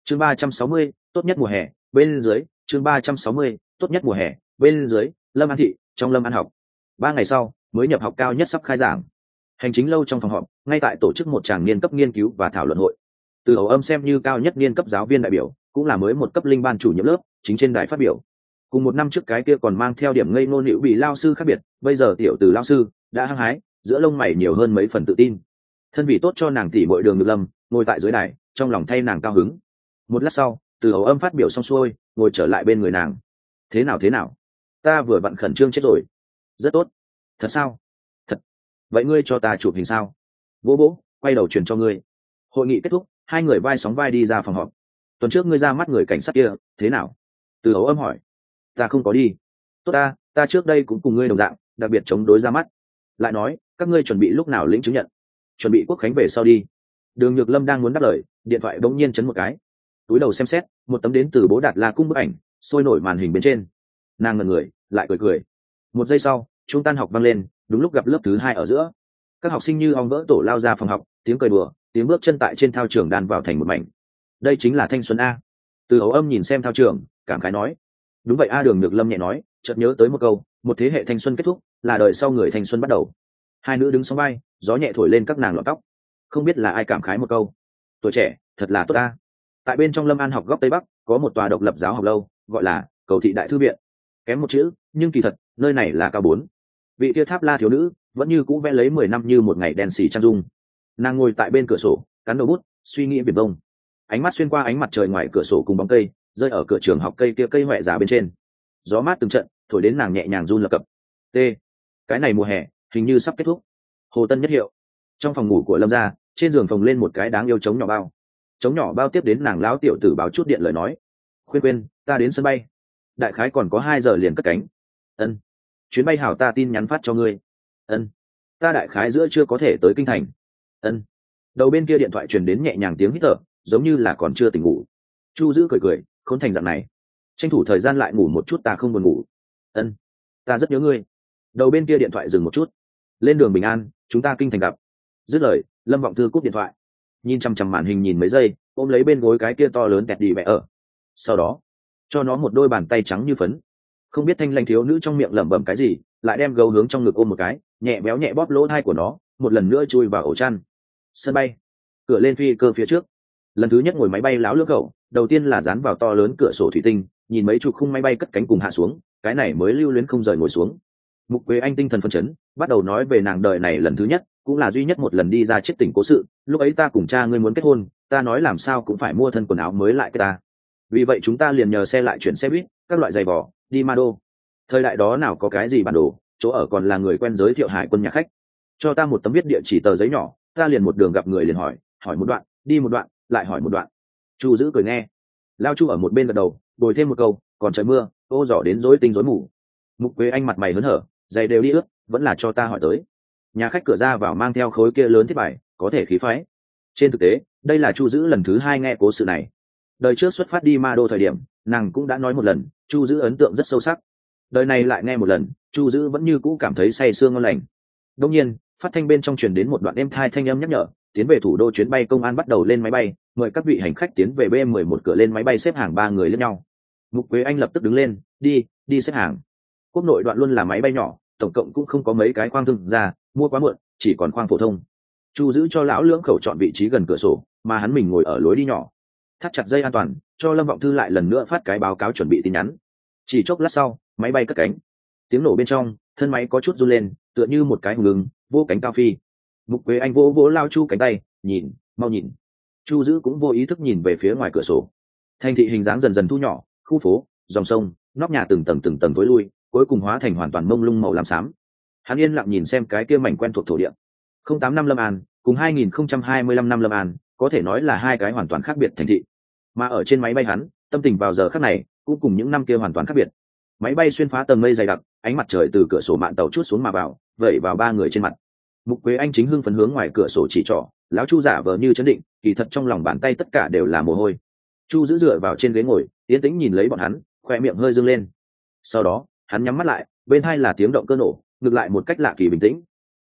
chương 360, tốt nhất mùa hè bên dưới. chương 360, tốt nhất mùa hè bên dưới. Lâm An thị, trong Lâm An học. 3 ngày sau mới nhập học cao nhất sắp khai giảng. Hành chính lâu trong phòng họp ngay tại tổ chức một tràng niên cấp nghiên cứu và thảo luận hội. Từ Hầu Âm xem như cao nhất niên cấp giáo viên đại biểu, cũng là mới một cấp linh ban chủ nhiệm lớp, chính trên đài phát biểu. Cùng một năm trước cái kia còn mang theo điểm ngây ngô nịu bị lao sư khác biệt, bây giờ tiểu Từ lao sư đã hăng hái, giữa lông mày nhiều hơn mấy phần tự tin. Thân vị tốt cho nàng tỷ muội Đường Nhược Lâm ngồi tại dưới đài, trong lòng thay nàng cao hứng. Một lát sau, Từ Hầu Âm phát biểu xong xuôi, ngồi trở lại bên người nàng. Thế nào, ta vừa vặn khẩn trương chết rồi. Rất tốt. Thật sao? Thật. Vậy ngươi cho ta chụp hình sao? Bố quay đầu truyền cho ngươi. Hội nghị kết thúc, hai người vai sóng vai đi ra phòng họp. Tuần trước ngươi ra mắt người cảnh sát kia, thế nào? Từ Hầu Âm hỏi. Ta không có đi. Tốt, ta trước đây cũng cùng ngươi đồng dạng, đặc biệt chống đối ra mắt. Lại nói, các ngươi chuẩn bị lúc nào lĩnh chứng nhận? Chuẩn bị quốc khánh về sau đi. Đường Nhược Lâm đang muốn đáp lời, điện thoại bỗng nhiên chấn một cái. Túi đầu xem xét, một tấm đến từ Bố Đạt La Cung bức ảnh sôi nổi màn hình bên trên. Nàng ngẩn người, lại cười. Một giây sau, chuông tan học vang lên, đúng lúc gặp lớp thứ 2 ở giữa. Các học sinh như ong vỡ tổ lao ra phòng học, tiếng cười đùa, tiếng bước chân tại trên thao trường đan vào thành một mảnh. Đây chính là thanh xuân a. Từ Hầu Âm nhìn xem thao trường, cảm khái nói. Đúng vậy a. Đường Nhược Lâm nhẹ nói, chợt nhớ tới một câu, một thế hệ thanh xuân kết thúc, là đời sau người thanh xuân bắt đầu. Hai nữ đứng song vai, gió nhẹ thổi lên các nàng lọn tóc. Không biết là ai cảm khái một câu, tuổi trẻ thật là tốt a. Tại bên trong Lâm An học góc tây bắc có một tòa độc lập giáo học lâu, gọi là Cầu Thị Đại Thư Viện. Kém một chữ, nhưng kỳ thật nơi này là cao 4. Vị kia tháp la thiếu nữ vẫn như cũ vẽ lấy 10 năm như một ngày đèn xì trang dung. Nàng ngồi tại bên cửa sổ, cắn đầu bút, suy nghĩ biển đông. Ánh mắt xuyên qua ánh mặt trời ngoài cửa sổ cùng bóng cây, rơi ở cửa trường học cây kia cây hoẹ già bên trên. Gió mát từng trận thổi đến nàng nhẹ nhàng run lập cập. T. Cái này mùa hè hình như sắp kết thúc. Hồ Tân nhất hiệu. Trong phòng ngủ của Lâm gia, trên giường phồng lên một cái đáng yêu trống nhỏ bao. Trống nhỏ bao tiếp đến nàng lão tiểu tử báo chút điện lời nói. Khuyên, ta đến sân bay. Đại khái còn có 2 giờ liền cất cánh. Ân. Chuyến bay hảo ta tin nhắn phát cho ngươi. Ân. Ta đại khái giữa chưa có thể tới kinh thành. Ân. Đầu bên kia điện thoại truyền đến nhẹ nhàng tiếng hít thở, giống như là còn chưa tỉnh ngủ. Chu Dữ cười, khốn thành dạng này. Tranh thủ thời gian lại ngủ một chút, ta không buồn ngủ. Ân. Ta rất nhớ ngươi. Đầu bên kia điện thoại dừng một chút. Lên đường bình an, chúng ta kinh thành gặp. Dứt lời, Lâm Vọng Thư cúp điện thoại. Nhìn chằm màn hình nhìn mấy giây, ôm lấy bên gối cái kia to lớn tẹt đi mẹ ở. Sau đó, cho nó một đôi bàn tay trắng như phấn. Không biết thanh lanh thiếu nữ trong miệng lẩm bẩm cái gì, lại đem gấu hướng trong ngực ôm một cái, nhẹ béo nhẹ bóp lỗ tai của nó, một lần nữa chui vào ổ chăn. Sân bay, cửa lên phi cơ phía trước. Lần thứ nhất ngồi máy bay láo lưỡng cậu, đầu tiên là dán vào to lớn cửa sổ thủy tinh, nhìn mấy chục khung máy bay cất cánh cùng hạ xuống, cái này mới lưu luyến không rời ngồi xuống. Mục Quế Anh tinh thần phấn chấn, bắt đầu nói về nàng đời này lần thứ nhất, cũng là duy nhất một lần đi ra chết tỉnh cố sự. Lúc ấy ta cùng cha ngươi muốn kết hôn, ta nói làm sao cũng phải mua thân quần áo mới lại cái ta. Vì vậy chúng ta liền nhờ xe lại chuyển xe buýt, các loại giày bò, đi Ma Đô. Thời đại đó nào có cái gì bản đồ, chỗ ở còn là người quen giới thiệu hải quân nhà khách. Cho ta một tấm viết địa chỉ tờ giấy nhỏ, ta liền một đường gặp người liền hỏi một đoạn, đi một đoạn, lại hỏi một đoạn. Chu Dữ cười nghe. Lao Chu ở một bên gật đầu, bồi thêm một câu, còn trời mưa, ô giỏ đến rối tinh rối mù. Mục Quế Anh mặt mày hớn hở, giày đều đi ướt, vẫn là cho ta hỏi tới. Nhà khách cửa ra vào mang theo khối kia lớn thiết bài, có thể khí phái. Trên thực tế, đây là Chu Dữ lần thứ 2 nghe cố sự này. Đời trước xuất phát đi Ma Đô thời điểm, nàng cũng đã nói một lần, Chu Dữ ấn tượng rất sâu sắc. Đời này lại nghe một lần, Chu Dữ vẫn như cũ cảm thấy say sưa ngon lành. Đương nhiên, phát thanh bên trong truyền đến một đoạn êm thai thanh âm nhắc nhở, tiến về thủ đô chuyến bay công an bắt đầu lên máy bay, mời các vị hành khách tiến về B11 cửa lên máy bay xếp hàng 3 người lên nhau. Mục Quế Anh lập tức đứng lên, đi xếp hàng. Quốc nội đoạn luôn là máy bay nhỏ, tổng cộng cũng không có mấy cái khoang thương ra, mua quá muộn, chỉ còn khoang phổ thông. Chu Dữ cho lão lưỡng khẩu chọn vị trí gần cửa sổ, mà hắn mình ngồi ở lối đi nhỏ. Thắt chặt dây an toàn, cho Lâm Vọng Thư lại lần nữa phát cái báo cáo chuẩn bị tin nhắn. Chỉ chốc lát sau, máy bay cất cánh. Tiếng nổ bên trong, thân máy có chút run lên, tựa như một cái hùng lưng vô cánh cao phi. Mục Quế Anh vỗ Lao Chu cánh tay, nhìn, mau nhìn. Chu Dữ cũng vô ý thức nhìn về phía ngoài cửa sổ. Thành thị hình dáng dần dần thu nhỏ, khu phố, dòng sông, nóc nhà từng tầng tối lui, cuối cùng hóa thành hoàn toàn mông lung màu lam xám. Hắn yên lặng nhìn xem cái kia mảnh quen thuộc thổ địa. 08 năm Lâm An cùng 2025 năm Lâm An có thể nói là 2 cái hoàn toàn khác biệt thành thị. Mà ở trên máy bay hắn, tâm tình vào giờ khắc này cũng cùng những năm kia hoàn toàn khác biệt. Máy bay xuyên phá tầng mây dày đặc, ánh mặt trời từ cửa sổ mạn tàu chút xuống mà vào, vẩy vào 3 người trên mặt. Mục Quế Anh chính hưng phấn hướng ngoài cửa sổ chỉ trỏ, lão Chu giả vờ như chấn định, kỳ thật trong lòng bàn tay tất cả đều là mồ hôi. Chu Dữ dựa vào trên ghế ngồi, yên tĩnh nhìn lấy bọn hắn, khoe miệng hơi dương lên. Sau đó, hắn nhắm mắt lại, bên tai là tiếng động cơ nổ, ngược lại một cách lạ kỳ bình tĩnh.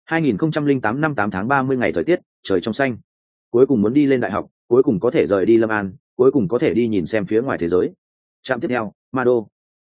2008 năm 8 tháng 30 ngày thời tiết, trời trong xanh. Cuối cùng muốn đi lên đại học, cuối cùng có thể rời đi Lâm An, cuối cùng có thể đi nhìn xem phía ngoài thế giới. Trạm tiếp theo, Ma Đô.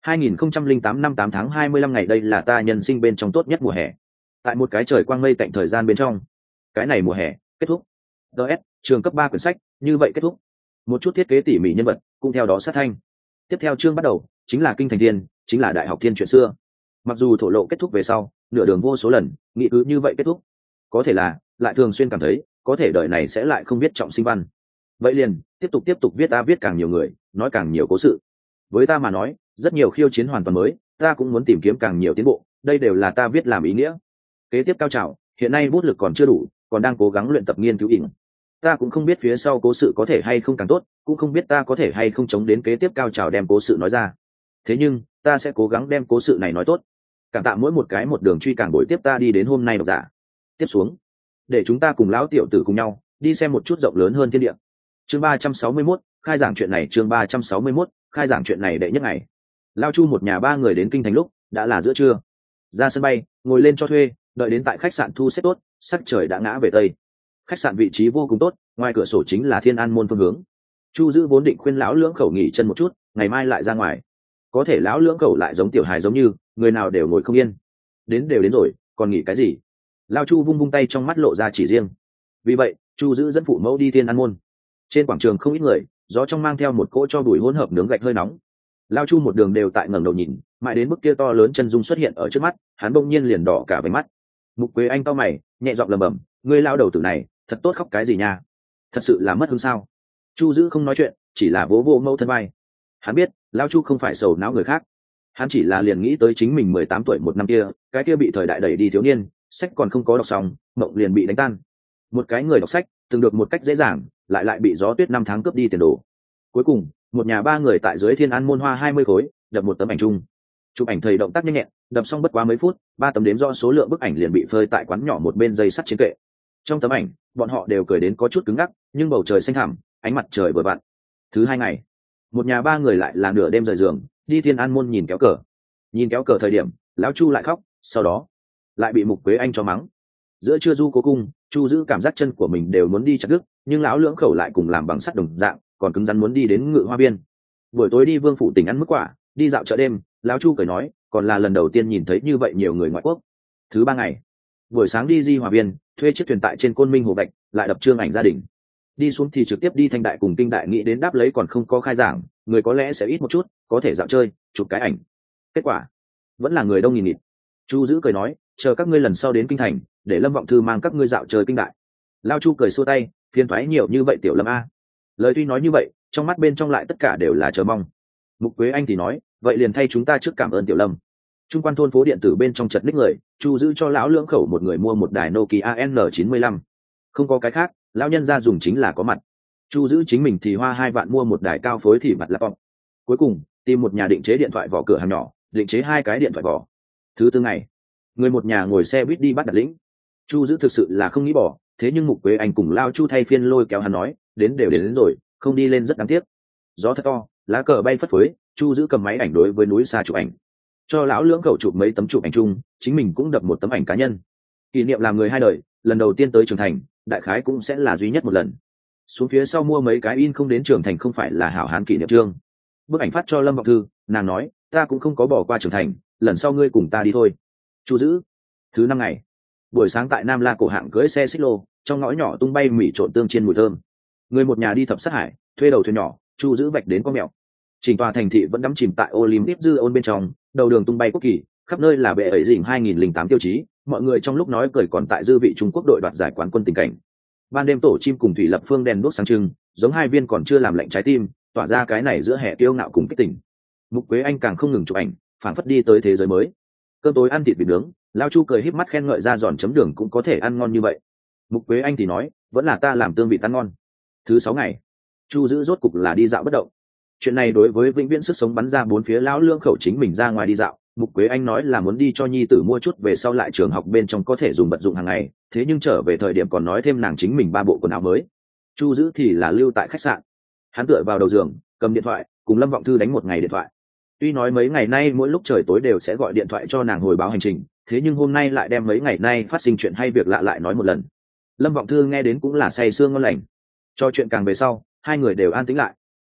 2008 năm 8 tháng 25 ngày, đây là ta nhân sinh bên trong tốt nhất mùa hè. Tại một cái trời quang mây tạnh thời gian bên trong, cái này mùa hè kết thúc. DS, trường cấp 3 quyển sách, như vậy kết thúc. Một chút thiết kế tỉ mỉ nhân vật, cũng theo đó sát thanh. Tiếp theo chương bắt đầu, chính là Kinh Thành Thiên, chính là Đại học Thiên chuyện xưa. Mặc dù thổ lộ kết thúc về sau, nửa đường vô số lần, nghĩ cứ như vậy kết thúc. Có thể là, lại thường xuyên cảm thấy, có thể đời này sẽ lại không biết trọng sinh văn. Vậy liền, tiếp tục viết, ta viết càng nhiều người, nói càng nhiều cố sự. Với ta mà nói, rất nhiều khiêu chiến hoàn toàn mới, ta cũng muốn tìm kiếm càng nhiều tiến bộ, đây đều là ta viết làm ý nghĩa. Kế tiếp cao trào, hiện nay bút lực còn chưa đủ, còn đang cố gắng luyện tập nghiên cứu ỉn. Ta cũng không biết phía sau cố sự có thể hay không càng tốt, cũng không biết ta có thể hay không chống đến kế tiếp cao trào đem cố sự nói ra. Thế nhưng, ta sẽ cố gắng đem cố sự này nói tốt. Cảm tạ mỗi một cái một đường truy càng đổi tiếp ta đi đến hôm nay độc giả. Tiếp xuống, để chúng ta cùng lão tiểu tử cùng nhau đi xem một chút rộng lớn hơn thiên địa. Chương 361, khai giảng chuyện này. Chương 361, khai giảng chuyện này đệ nhất ngày. Lao Chu một nhà ba người đến Kinh Thành lúc đã là giữa trưa. Ra sân bay, ngồi lên cho thuê, đợi đến tại khách sạn thu xếp tốt, sắc trời đã ngã về tây. Khách sạn vị trí vô cùng tốt, ngoài cửa sổ chính là Thiên An môn phương hướng. Chu Dữ vốn định khuyên lão Lưỡng Khẩu nghỉ chân một chút, ngày mai lại ra ngoài. Có thể lão Lưỡng Khẩu lại giống tiểu hài giống như, người nào đều ngồi không yên. Đều đến rồi, còn nghỉ cái gì? Lao Chu vung vung tay, trong mắt lộ ra chỉ riêng. Vì vậy, Chu Dữ dẫn phụ mẫu đi Thiên An môn. Trên quảng trường không ít người, gió trong mang theo một cỗ cho bụi hỗn hợp nướng gạch hơi nóng. Lao Chu một đường đều tại ngẩng đầu nhìn, mãi đến bức kia to lớn chân dung xuất hiện ở trước mắt, hắn bỗng nhiên liền đỏ cả váy mắt. Mục Quế Anh cau mày, nhẹ giọng lẩm bẩm, ngươi lao đầu tử này, thật tốt, khóc cái gì nha? Thật sự là mất hứng sao? Chu Dữ không nói chuyện, chỉ là vỗ vỗ mẫu thân vai. Hắn biết, Lao Chu không phải sầu não người khác, hắn chỉ là liền nghĩ tới chính mình 18 tuổi một năm kia, cái kia bị thời đại đẩy đi thiếu niên, sách còn không có đọc xong, mộng liền bị đánh tan. Một cái người đọc sách, từng được một cách dễ dàng, lại bị gió tuyết 5 tháng cướp đi tiền đồ. Cuối cùng, một nhà ba người tại dưới Thiên An môn hoa 20 khối, đập một tấm ảnh chung. Chụp ảnh thầy động tác nhanh nhẹn, đập xong bất quá mấy phút, 3 tấm đếm rõ số lượng bức ảnh liền bị phơi tại quán nhỏ một bên dây sắt trên kệ. Trong tấm ảnh, bọn họ đều cười đến có chút cứng ngắc, nhưng bầu trời xanh thẳm, ánh mặt trời vừa vặn. Thứ hai ngày, một nhà ba người lại là nửa đêm rời giường, đi Thiên An môn nhìn kéo cờ. Nhìn kéo cờ thời điểm, lão Chu lại khóc, sau đó lại bị Mục Quế Anh cho mắng. Giữa trưa du cố cung, Chu Giữ cảm giác chân của mình đều muốn đi chặt đứt, nhưng lão Lưỡng Khẩu lại cùng làm bằng sắt đồng dạng, còn cứng rắn muốn đi đến Ngự Hoa Biên. Buổi tối đi Vương phủ tỉnh ăn mức quả, đi dạo chợ đêm, lão Chu cười nói, còn là lần đầu tiên nhìn thấy như vậy nhiều người ngoại quốc. Thứ ba ngày, buổi sáng đi Di Hòa Biên, thuê chiếc thuyền tại trên Côn Minh Hồ Bạch, lại đập trương ảnh gia đình. Đi xuống thì trực tiếp đi Thanh Đại cùng Kinh Đại, nghĩ đến đáp lấy còn không có khai giảng, người có lẽ sẽ ít một chút, có thể dạo chơi, chụp cái ảnh. Kết quả vẫn là người đông nghìn nghịt. Chu Giữ cười nói, chờ các ngươi lần sau đến Kinh Thành, để Lâm Vọng Thư mang các ngươi dạo chơi Kinh Đại. Lao Chu cười xua tay, phiền thoái nhiều như vậy tiểu Lâm a. Lời tuy nói như vậy, trong mắt bên trong lại tất cả đều là chờ mong. Mục Quế Anh thì nói, vậy liền thay chúng ta trước cảm ơn tiểu Lâm. Trung quan thôn phố điện tử bên trong chật ních người, Chu Giữ cho lão Lưỡng Khẩu một người mua một đài Nokia N95. Không có cái khác, lão nhân gia dùng chính là có mặt. Chu Giữ chính mình thì hoa 2 vạn mua một đài cao phối thì mặt laptop. Cuối cùng, tìm một nhà định chế điện thoại vỏ cửa hàng nhỏ, định chế 2 cái điện thoại vỏ. Thứ tư ngày, người một nhà ngồi xe buýt đi Bắt Đạt Lĩnh. Chu Giữ thực sự là không nghĩ bỏ, thế nhưng Mục Quế Anh cùng Lao Chu thay phiên lôi kéo hắn nói, đến rồi, không đi lên rất đáng tiếc. Gió thật to, lá cờ bay phất phới, Chu Giữ cầm máy ảnh đối với núi xa chụp ảnh. Cho lão Lưỡng Khẩu chụp mấy tấm chụp ảnh chung, chính mình cũng đập một tấm ảnh cá nhân. Kỷ niệm làm người hai đời, lần đầu tiên tới Trường Thành, đại khái cũng sẽ là duy nhất một lần. Xuống phía sau mua mấy cái in không đến Trường Thành không phải là hảo hán kỷ niệm chương. Bức ảnh phát cho Lâm Vọng Thư, nàng nói, ta cũng không có bỏ qua Trường Thành, lần sau ngươi cùng ta đi thôi. Chu Giữ. Thứ 5 ngày, buổi sáng tại Nam La cổ hạng cưỡi xe xích lô, trong ngõ nhỏ tung bay mì trộn tương chiên mùi thơm. Người một nhà đi Thập Sát Hải, thuê đầu thuyền nhỏ, Chu Giữ vạch đến con mèo. Chỉnh tòa thành thị vẫn đắm chìm tại Olympic dư ôn bên trong, đầu đường tung bay quốc kỳ, khắp nơi là bệ ấy dỉnh 2008 tiêu chí, mọi người trong lúc nói cười còn tại dư vị Trung Quốc đội đoạt giải quán quân tình cảnh. Ban đêm tổ chim cùng thủy lập phương đèn đuốc sáng trưng, giống hai viên còn chưa làm lạnh trái tim, tỏa ra cái này giữa hè kiêu ngạo cùng kích tỉnh. Mục Quế Anh càng không ngừng chụp ảnh, phảng phất đi tới thế giới mới. Cơm tối ăn thịt vịt nướng, Lao Chu cười híp mắt khen ngợi ra giòn chấm đường cũng có thể ăn ngon như vậy. Mục Quế Anh thì nói, vẫn là ta làm tương vị ăn ngon. Thứ 6 ngày, Chu Giữ rốt cục là đi dạo bất động. Chuyện này đối với vĩnh viễn sức sống bắn ra bốn phía lão Lưỡng Khẩu chính mình ra ngoài đi dạo. Mục Quế Anh nói là muốn đi cho nhi tử mua chút về sau lại trường học bên trong có thể dùng vật dụng hàng ngày, thế nhưng trở về thời điểm còn nói thêm nàng chính mình 3 bộ quần áo mới. Chu Giữ thì là lưu tại khách sạn, hắn tựa vào đầu giường, cầm điện thoại, cùng Lâm Vọng Thư đánh một ngày điện thoại. Tuy nói mấy ngày nay mỗi lúc trời tối đều sẽ gọi điện thoại cho nàng hồi báo hành trình, thế nhưng hôm nay lại đem mấy ngày nay phát sinh chuyện hay việc lạ lại nói một lần. Lâm Vọng Thư nghe đến cũng là say sương ngon lành. Cho chuyện càng về sau, hai người đều an tĩnh lại.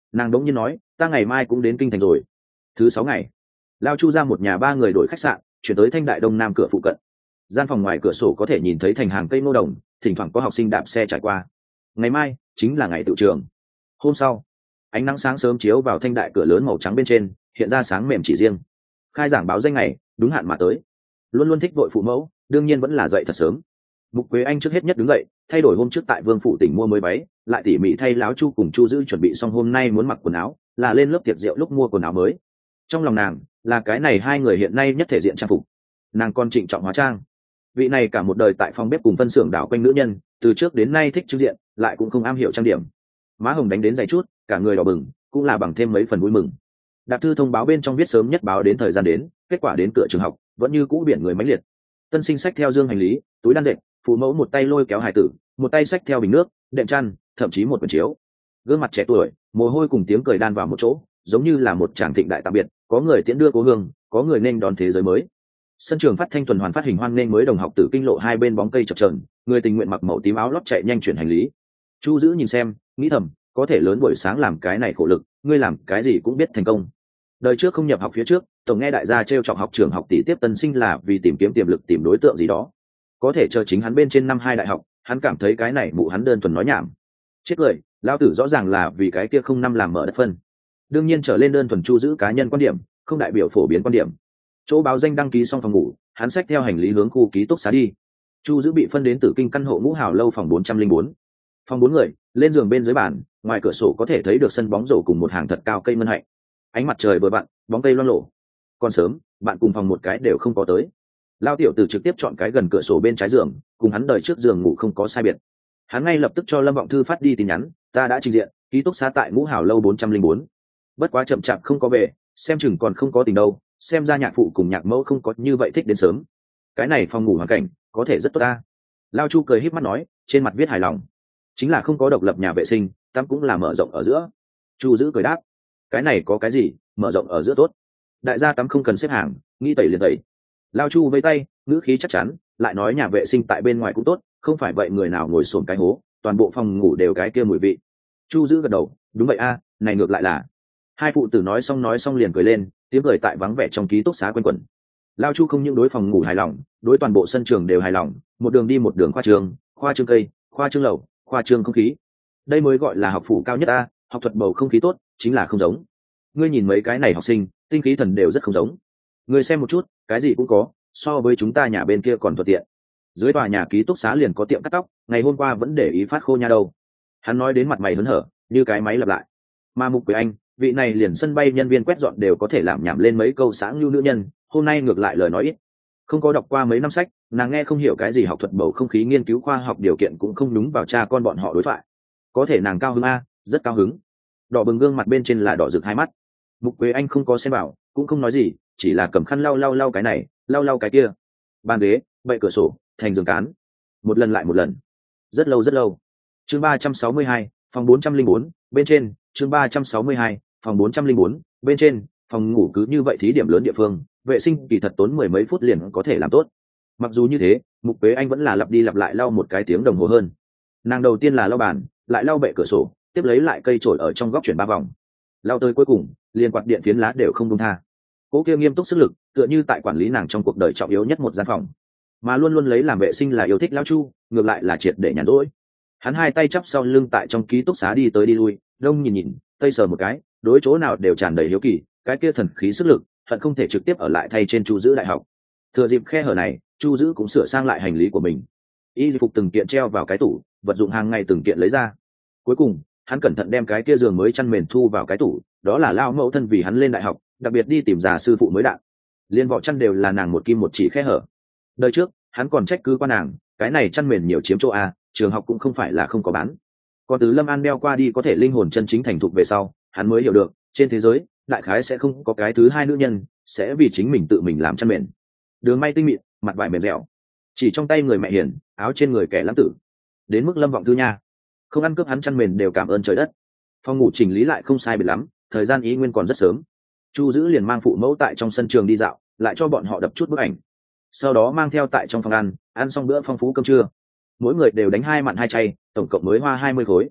Nàng đống nhiên nói, ta ngày mai cũng đến kinh thành rồi. Thứ 6 ngày, Lao Chu ra một nhà 3 người đổi khách sạn, chuyển tới Thanh Đại Đông Nam cửa phụ cận. Gian phòng ngoài cửa sổ có thể nhìn thấy thành hàng cây ngô đồng, thỉnh thoảng có học sinh đạp xe trải qua. Ngày mai chính là ngày tự trường. Hôm sau, ánh nắng sáng sớm chiếu vào thanh đại cửa lớn màu trắng bên trên, hiện ra sáng mềm chỉ riêng. Khai giảng báo danh ngày đúng hạn mà tới. Luôn luôn thích vội phụ mẫu, đương nhiên vẫn là dậy thật sớm. Mục Quế Anh trước hết nhất đứng dậy, thay đổi hôm trước tại Vương phủ tỉnh mua mới váy, lại tỉ mỉ thay Láo Chu cùng Chu Dữ chuẩn bị xong hôm nay muốn mặc quần áo, là lên lớp tiệc rượu lúc mua quần áo mới. Trong lòng nàng là cái này hai người hiện nay nhất thể diện trang phục. Nàng còn trịnh trọng hóa trang. Vị này cả một đời tại phòng bếp cùng phân xưởng đảo quanh nữ nhân, từ trước đến nay thích trưng diện, lại cũng không am hiểu trang điểm. Má hồng đánh đến dày chút, cả người đỏ bừng, cũng là bằng thêm mấy phần vui mừng. Đạp thư thông báo bên trong viết sớm nhất báo đến thời gian đến, kết quả đến cửa trường học vẫn như cũ biển người mãnh liệt. Tân sinh xách theo dương hành lý, túi đan dệt, phụ mẫu một tay lôi kéo hài tử, một tay xách theo bình nước, đệm chăn, thậm chí một quyển chiếu. Gương mặt trẻ tuổi, mồ hôi cùng tiếng cười đan vào một chỗ, giống như là một tràng thịnh đại tạm biệt, có người tiễn đưa cố hương, có người nên đón thế giới mới. Sân trường phát thanh tuần hoàn phát hình hoan nên mới đồng học tử kinh lộ hai bên bóng cây chập chờn, người tình nguyện mặc màu tím áo lót chạy nhanh chuyển hành lý. Chu Dữ nhìn xem, nghĩ thầm, có thể lớn buổi sáng làm cái này khổ lực, ngươi làm cái gì cũng biết thành công. Đời trước không nhập học phía trước, tổng nghe đại gia trêu chọc học trường học tỷ tiếp tân sinh là vì tìm kiếm tiềm lực tìm đối tượng gì đó. Có thể chờ chính hắn bên trên năm 2 đại học, hắn cảm thấy cái này mụ hắn đơn thuần nói nhảm. Chết cười, lao tử rõ ràng là vì cái kia không năm làm mở đất phân. Đương nhiên trở lên đơn thuần Chu Dữ cá nhân quan điểm, không đại biểu phổ biến quan điểm. Chỗ báo danh đăng ký xong phòng ngủ, hắn xách theo hành lý hướng khu ký túc xá đi. Chu Dữ bị phân đến Tử Kinh căn hộ Ngũ Hào lâu phòng 404. Phòng 4 người, lên giường bên dưới bàn, ngoài cửa sổ có thể thấy được sân bóng rổ cùng một hàng thật cao cây mân hạnh. Ánh mặt trời vừa vặn, bóng cây loang lổ. Còn sớm, bạn cùng phòng một cái đều không có tới. Lao tiểu tử trực tiếp chọn cái gần cửa sổ bên trái giường, cùng hắn đời trước giường ngủ không có sai biệt. Hắn ngay lập tức cho Lâm Vọng Thư phát đi tin nhắn, ta đã trình diện, ký túc xá tại Ngũ Hào lâu 404. Bất quá chậm chạp không có về, xem chừng còn không có tình đâu, xem ra nhạc phụ cùng nhạc mẫu không có như vậy thích đến sớm. Cái này phòng ngủ hoàn cảnh có thể rất tốt ta. Lao Chu cười híp mắt nói, trên mặt viết hài lòng. Chính là không có độc lập nhà vệ sinh, tắm cũng là mở rộng ở giữa. Chu Dữ cười đáp, cái này có cái gì, mở rộng ở giữa tốt. Đại gia tắm không cần xếp hàng, nghĩ tẩy liền tẩy. Lao Chu vây tay, ngữ khí chắc chắn, lại nói nhà vệ sinh tại bên ngoài cũng tốt, không phải vậy người nào ngồi xổm cái hố, toàn bộ phòng ngủ đều cái kia mùi vị. Chu Dữ gật đầu, đúng vậy a, này ngược lại là. Hai phụ tử nói xong liền cười lên, tiếng cười tại vắng vẻ trong ký túc xá quanh quẩn. Lao Chu không những đối phòng ngủ hài lòng, đối toàn bộ sân trường đều hài lòng, một đường đi một đường khoa trường cây, khoa trương lầu, khoa trương không khí. Đây mới gọi là học phủ cao nhất a, học thuật bầu không khí tốt, chính là không giống. Ngươi nhìn mấy cái này học sinh, tinh khí thần đều rất không giống. Ngươi xem một chút, cái gì cũng có, so với chúng ta nhà bên kia còn thuận tiện. Dưới tòa nhà ký túc xá liền có tiệm cắt tóc, ngày hôm qua vẫn để ý phát khô nha đâu. Hắn nói đến mặt mày hớn hở, như cái máy lặp lại. Mà Mục Quế Anh, vị này liền sân bay nhân viên quét dọn đều có thể làm nhảm lên mấy câu sáng lưu nữ nhân, hôm nay ngược lại lời nói ít. Không có đọc qua mấy năm sách, nàng nghe không hiểu cái gì học thuật bầu không khí nghiên cứu khoa học điều kiện cũng không đúng vào cha con bọn họ đối thoại. Có thể nàng cao hứng a, rất cao hứng. Đỏ bừng gương mặt bên trên là đỏ rực hai mắt. Mục Quế Anh không có xem bảo, cũng không nói gì, chỉ là cầm khăn lau cái này, lau cái kia. Bàn ghế, bệ cửa sổ, thành giường cán. Một lần lại một lần. Rất lâu. Chương 362, phòng 404, bên trên, chương 362, phòng 404, bên trên, phòng ngủ cứ như vậy thí điểm lớn địa phương, vệ sinh kỳ thật tốn 10 mấy phút liền có thể làm tốt. Mặc dù như thế, Mục Quế Anh vẫn là lặp đi lặp lại lau một cái tiếng đồng hồ hơn. Nàng đầu tiên là lau bàn, lại lau bệ cửa sổ, tiếp lấy lại cây chổi ở trong góc chuyển 3 vòng. Lau tới cuối cùng, liền quạt điện phiến lá đều không buông tha. Cố kia nghiêm túc sức lực, tựa như tại quản lý nàng trong cuộc đời trọng yếu nhất một gian phòng. Mà luôn luôn lấy làm vệ sinh là yêu thích Lão Chu, ngược lại là triệt để nhàn rỗi. Hắn hai tay chắp sau lưng tại trong ký túc xá đi tới đi lui, đông nhìn, tây sờ một cái, đối chỗ nào đều tràn đầy hiếu kỳ, cái kia thần khí sức lực, hận không thể trực tiếp ở lại thay trên Chu Dữ đại học. Thừa dịp khe hở này, Chu Dữ cũng sửa sang lại hành lý của mình. Y phục từng kiện treo vào cái tủ, vật dụng hàng ngày từng kiện lấy ra. Cuối cùng, hắn cẩn thận đem cái kia giường mới chăn mền thu vào cái tủ, đó là lao mẫu thân vì hắn lên đại học, đặc biệt đi tìm già sư phụ mới đạn. Liên vỏ chăn đều là nàng một kim một chỉ khe hở. Đời trước, hắn còn trách cứ qua nàng, cái này chăn mền nhiều chiếm chỗ a, trường học cũng không phải là không có bán. Còn từ Lâm An đeo qua đi có thể linh hồn chân chính thành thục về sau, hắn mới hiểu được, trên thế giới, đại khái sẽ không có cái thứ hai nữ nhân sẽ vì chính mình tự mình làm chăn mền. Đường may tinh mịn, mặt vải mềm dẻo, chỉ trong tay người mẹ hiền, áo trên người kẻ lãng tử. Đến mức Lâm Vọng Thư nha, không ăn cướp hắn chăn mền đều cảm ơn trời đất. Phòng ngủ chỉnh lý lại không sai biệt lắm, thời gian ý nguyên còn rất sớm. Chu Dữ liền mang phụ mẫu tại trong sân trường đi dạo, lại cho bọn họ đập chút bức ảnh. Sau đó mang theo tại trong phòng ăn xong bữa phong phú cơm trưa. Mỗi người đều đánh 2 mặn 2 chay, tổng cộng mới hoa 20 khối.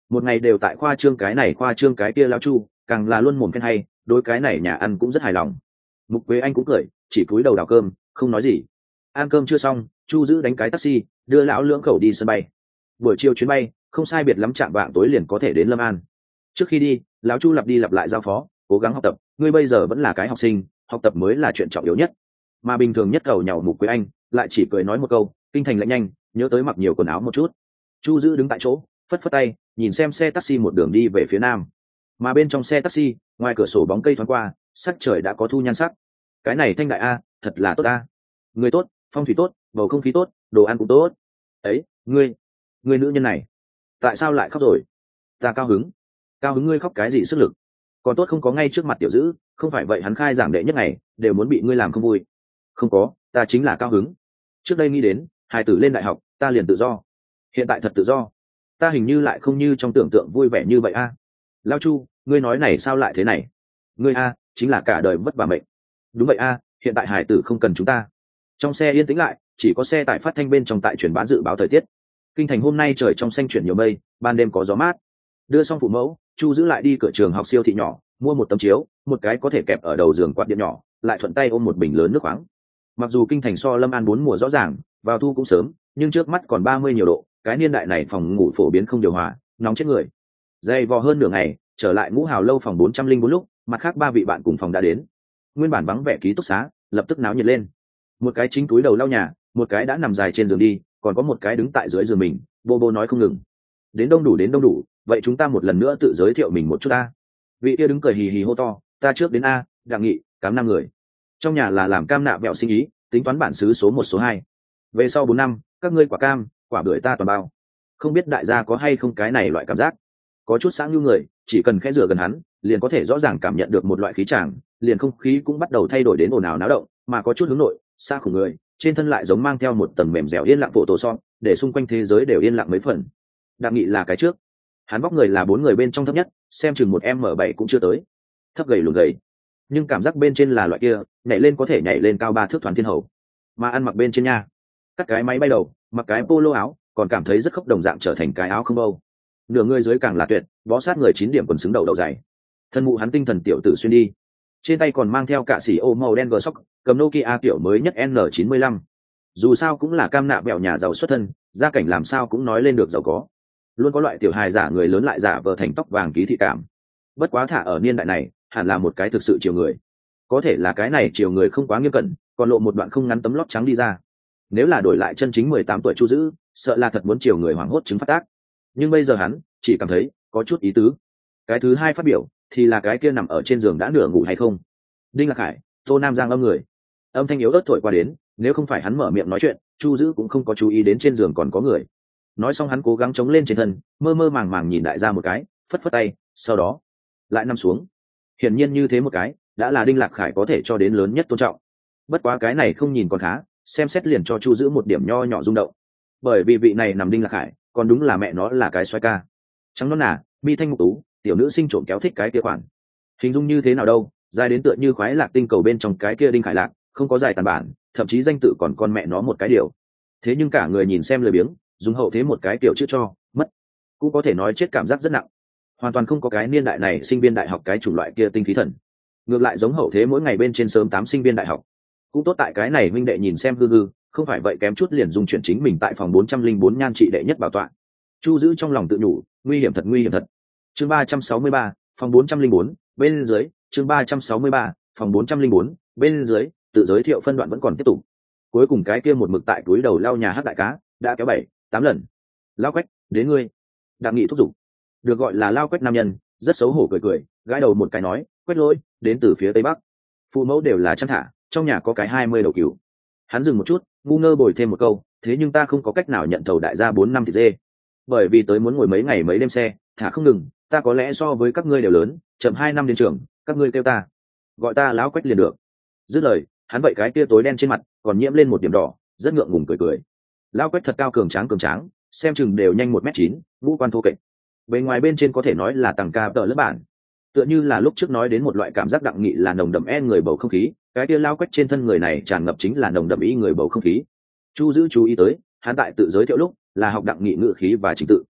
một ngày đều tại khoa trương cái này khoa trương cái kia lao chu càng là luôn mồm khen hay, đối cái này nhà ăn cũng rất hài lòng. Mục Quế Anh cũng cười, chỉ cúi đầu đào cơm không nói gì. Ăn cơm chưa xong, Chu Dữ đánh cái taxi đưa lão Lưỡng Khẩu đi sân bay. Buổi chiều chuyến bay không sai biệt lắm, chạm vạng tối liền có thể đến Lâm An. Trước khi đi, lão Chu lặp đi lặp lại giao phó, cố gắng học tập, ngươi bây giờ vẫn là cái học sinh, học tập mới là chuyện trọng yếu nhất. Mà bình thường nhất cầu nhàu Mục Quế Anh lại chỉ cười nói một câu, kinh thành lạnh nhanh, nhớ tới mặc nhiều quần áo một chút. Chu Dữ đứng tại chỗ phất phất tay, nhìn xem xe taxi một đường đi về phía nam. Mà bên trong xe taxi, ngoài cửa sổ bóng cây thoáng qua, sắc trời đã có thu nhan sắc. Cái này Thanh đại a, thật là tốt a. Người tốt, phong thủy tốt, bầu không khí tốt, đồ ăn cũng tốt. Ấy, ngươi nữ nhân này tại sao lại khóc rồi? Ta cao hứng. Cao hứng? Ngươi khóc cái gì sức lực? Còn tốt không có ngay trước mặt Tiểu Dữ, không phải vậy hắn khai giảng đệ nhất ngày đều muốn bị ngươi làm không vui. Không có, ta chính là cao hứng. Trước đây nghĩ đến hài tử lên đại học ta liền tự do, hiện tại thật tự do, ta hình như lại không như trong tưởng tượng vui vẻ như vậy a. Lao Chu, ngươi nói này sao lại thế này? Ngươi a chính là cả đời vất vả mệnh. Đúng vậy a, hiện tại hải tử không cần chúng ta. Trong xe yên tĩnh lại, chỉ có xe tải phát thanh bên trong tại truyền bá dự báo thời tiết. Kinh thành hôm nay trời trong xanh chuyển nhiều mây, ban đêm có gió mát. Đưa xong phụ mẫu, Chu Giữ lại đi cửa trường học siêu thị nhỏ, mua một tấm chiếu, một cái có thể kẹp ở đầu giường quạt điện nhỏ, lại thuận tay ôm một bình lớn nước khoáng. Mặc dù kinh thành so Lâm An 4 mùa rõ ràng, vào thu cũng sớm, nhưng trước mắt còn 30 nhiều độ, cái niên đại này phòng ngủ phổ biến không điều hòa, nóng chết người. Dày vò hơn nửa ngày, trở lại Ngũ Hào lâu phòng 404 lúc, mặt khác 3 vị bạn cùng phòng đã đến. Nguyên bản vắng vẻ ký túc xá, lập tức náo nhiệt lên. Một cái chính túi đầu lau nhà, một cái đã nằm dài trên giường đi, còn có một cái đứng tại dưới giường mình, bô bô nói không ngừng. Đến đông đủ, vậy chúng ta một lần nữa tự giới thiệu mình một chút a. Vị kia đứng cười hì hì hô to, ta trước đến a, Đặng Nghị, cám 5 người. Trong nhà là làm cam nạ bẹo sinh ý, tính toán bản xứ số 1 số 2. Về sau 4 năm, các ngươi quả cam, quả bưởi ta toàn bao. Không biết đại gia có hay không cái này loại cảm giác? Có chút sáng như người, chỉ cần khẽ rửa gần hắn, liền có thể rõ ràng cảm nhận được một loại khí tràng, liền không khí cũng bắt đầu thay đổi đến ồn ào náo động, mà có chút hướng nội, xa khủng người, trên thân lại giống mang theo một tầng mềm dẻo yên lặng phổ tổ son, để xung quanh thế giới đều yên lặng mấy phần. Đặng Nghị là cái trước, hắn vóc người là 4 người bên trong thấp nhất, xem chừng 1m7 cũng chưa tới, thấp gầy lùn gầy, nhưng cảm giác bên trên là loại kia, nhảy lên có thể nhảy lên cao 3 thước Thoán Thiên Hầu, mà ăn mặc bên trên nha, cắt cái máy bay đầu, mặc cái polo áo, còn cảm thấy rất khốc đồng dạng trở thành cái áo không bâu. Nửa người dưới càng là tuyệt, bó sát người 9 điểm quần xứng đầu đậu dày. Thân mụ hắn tinh thần tiểu tử xuyên đi, trên tay còn mang theo cả xỉ ô màu đen G-Shock, cầm Nokia tiểu mới nhất N95. Dù sao cũng là cam nạ bẹo nhà giàu xuất thân, gia cảnh làm sao cũng nói lên được giàu có. Luôn có loại tiểu hài giả người lớn lại giả vờ thành tóc vàng ký thị cảm. Bất quá thả ở niên đại này, hẳn là một cái thực sự chiều người. Có thể là cái này chiều người không quá nghiêm cẩn, còn lộ một đoạn không ngắn tấm lót trắng đi ra. Nếu là đổi lại chân chính 18 tuổi Chu Dữ, sợ là thật muốn chiều người hoảng hốt chứng phát tác. Nhưng bây giờ hắn chỉ cảm thấy có chút ý tứ. Cái thứ hai phát biểu thì là cái kia nằm ở trên giường đã nửa ngủ hay không. Đinh Lạc Hải, Tô Nam Giang âm người. Âm thanh yếu ớt thổi qua đến, nếu không phải hắn mở miệng nói chuyện, Chu Dữ cũng không có chú ý đến trên giường còn có người. Nói xong hắn cố gắng chống lên trên thân, mơ mơ màng màng nhìn đại gia một cái, phất phất tay, sau đó lại nằm xuống. Hiển nhiên như thế một cái, đã là Đinh Lạc Hải có thể cho đến lớn nhất tôn trọng. Bất quá cái này không nhìn còn khá, xem xét liền cho Chu Dữ một điểm nho nhỏ rung động. Bởi vì vị này nằm Đinh Lạc Hải, còn đúng là mẹ nó là cái xoay ca. Trắng non nà, mi thanh mục tú, tiểu nữ sinh trộm kéo thích cái kia khoản. Hình dung như thế nào đâu, dài đến tựa như khoái lạc tinh cầu bên trong cái kia Đinh Khải Lạc, không có dài tàn bản, thậm chí danh tự còn con mẹ nó một cái điều. Thế nhưng cả người nhìn xem lười biếng, dùng hậu thế một cái kiểu chữ cho mất, cũng có thể nói chết cảm giác rất nặng. Hoàn toàn không có cái niên đại này sinh viên đại học cái chủng loại kia tinh khí thần. Ngược lại giống hậu thế mỗi ngày bên trên sớm 8 sinh viên đại học. Cũng tốt tại cái này minh đệ nhìn xem hư hư, không phải vậy kém chút liền dùng chuyển chính mình tại phòng 404 nhan trị đệ nhất bảo tọa. Chu Dữ trong lòng tự nhủ, nguy hiểm thật. Chương 363, phòng 404, bên dưới, chương 363, phòng 404, bên dưới, tự giới thiệu phân đoạn vẫn còn tiếp tục. Cuối cùng cái kia một mực tại túi đầu lau nhà hắc đại cá, đã kéo 7-8 lần. Lao Quách, đến ngươi. Đặng Nghị thúc giục. Được gọi là Lao Quách nam nhân, rất xấu hổ cười, gãi đầu một cái nói, Quách lỗi, đến từ phía tây bắc. Phụ mẫu đều là chăn thả, trong nhà có cái 20 đầu cừu. Hắn dừng một chút, ngu ngơ bồi thêm một câu, thế nhưng ta không có cách nào nhận thầu đại gia 4 năm thịt dê. Bởi vì tới muốn ngồi mấy ngày mấy đêm xe, thả không ngừng, ta có lẽ so với các ngươi đều lớn, chậm 2 năm đến trường, các ngươi kêu ta, gọi ta Lão Quách liền được. Dứt lời, hắn vậy cái kia tối đen trên mặt còn nhiễm lên một điểm đỏ, rất ngượng ngùng cười. Lão Quách thật cao cường tráng, xem chừng đều nhanh 1m9, ngũ quan thô kệch. Bề ngoài bên trên có thể nói là tầng ca tờ lớp bản. Tựa như là lúc trước nói đến một loại cảm giác Đặng Nghị là nồng đậm người bầu không khí, cái kia Lão Quách trên thân người này tràn ngập chính là nồng đậm người bầu không khí. Chu Dữ chú ý tới, hắn tại tự giới thiệu lúc là học Đặng Nghị ngữ khí và trình tự.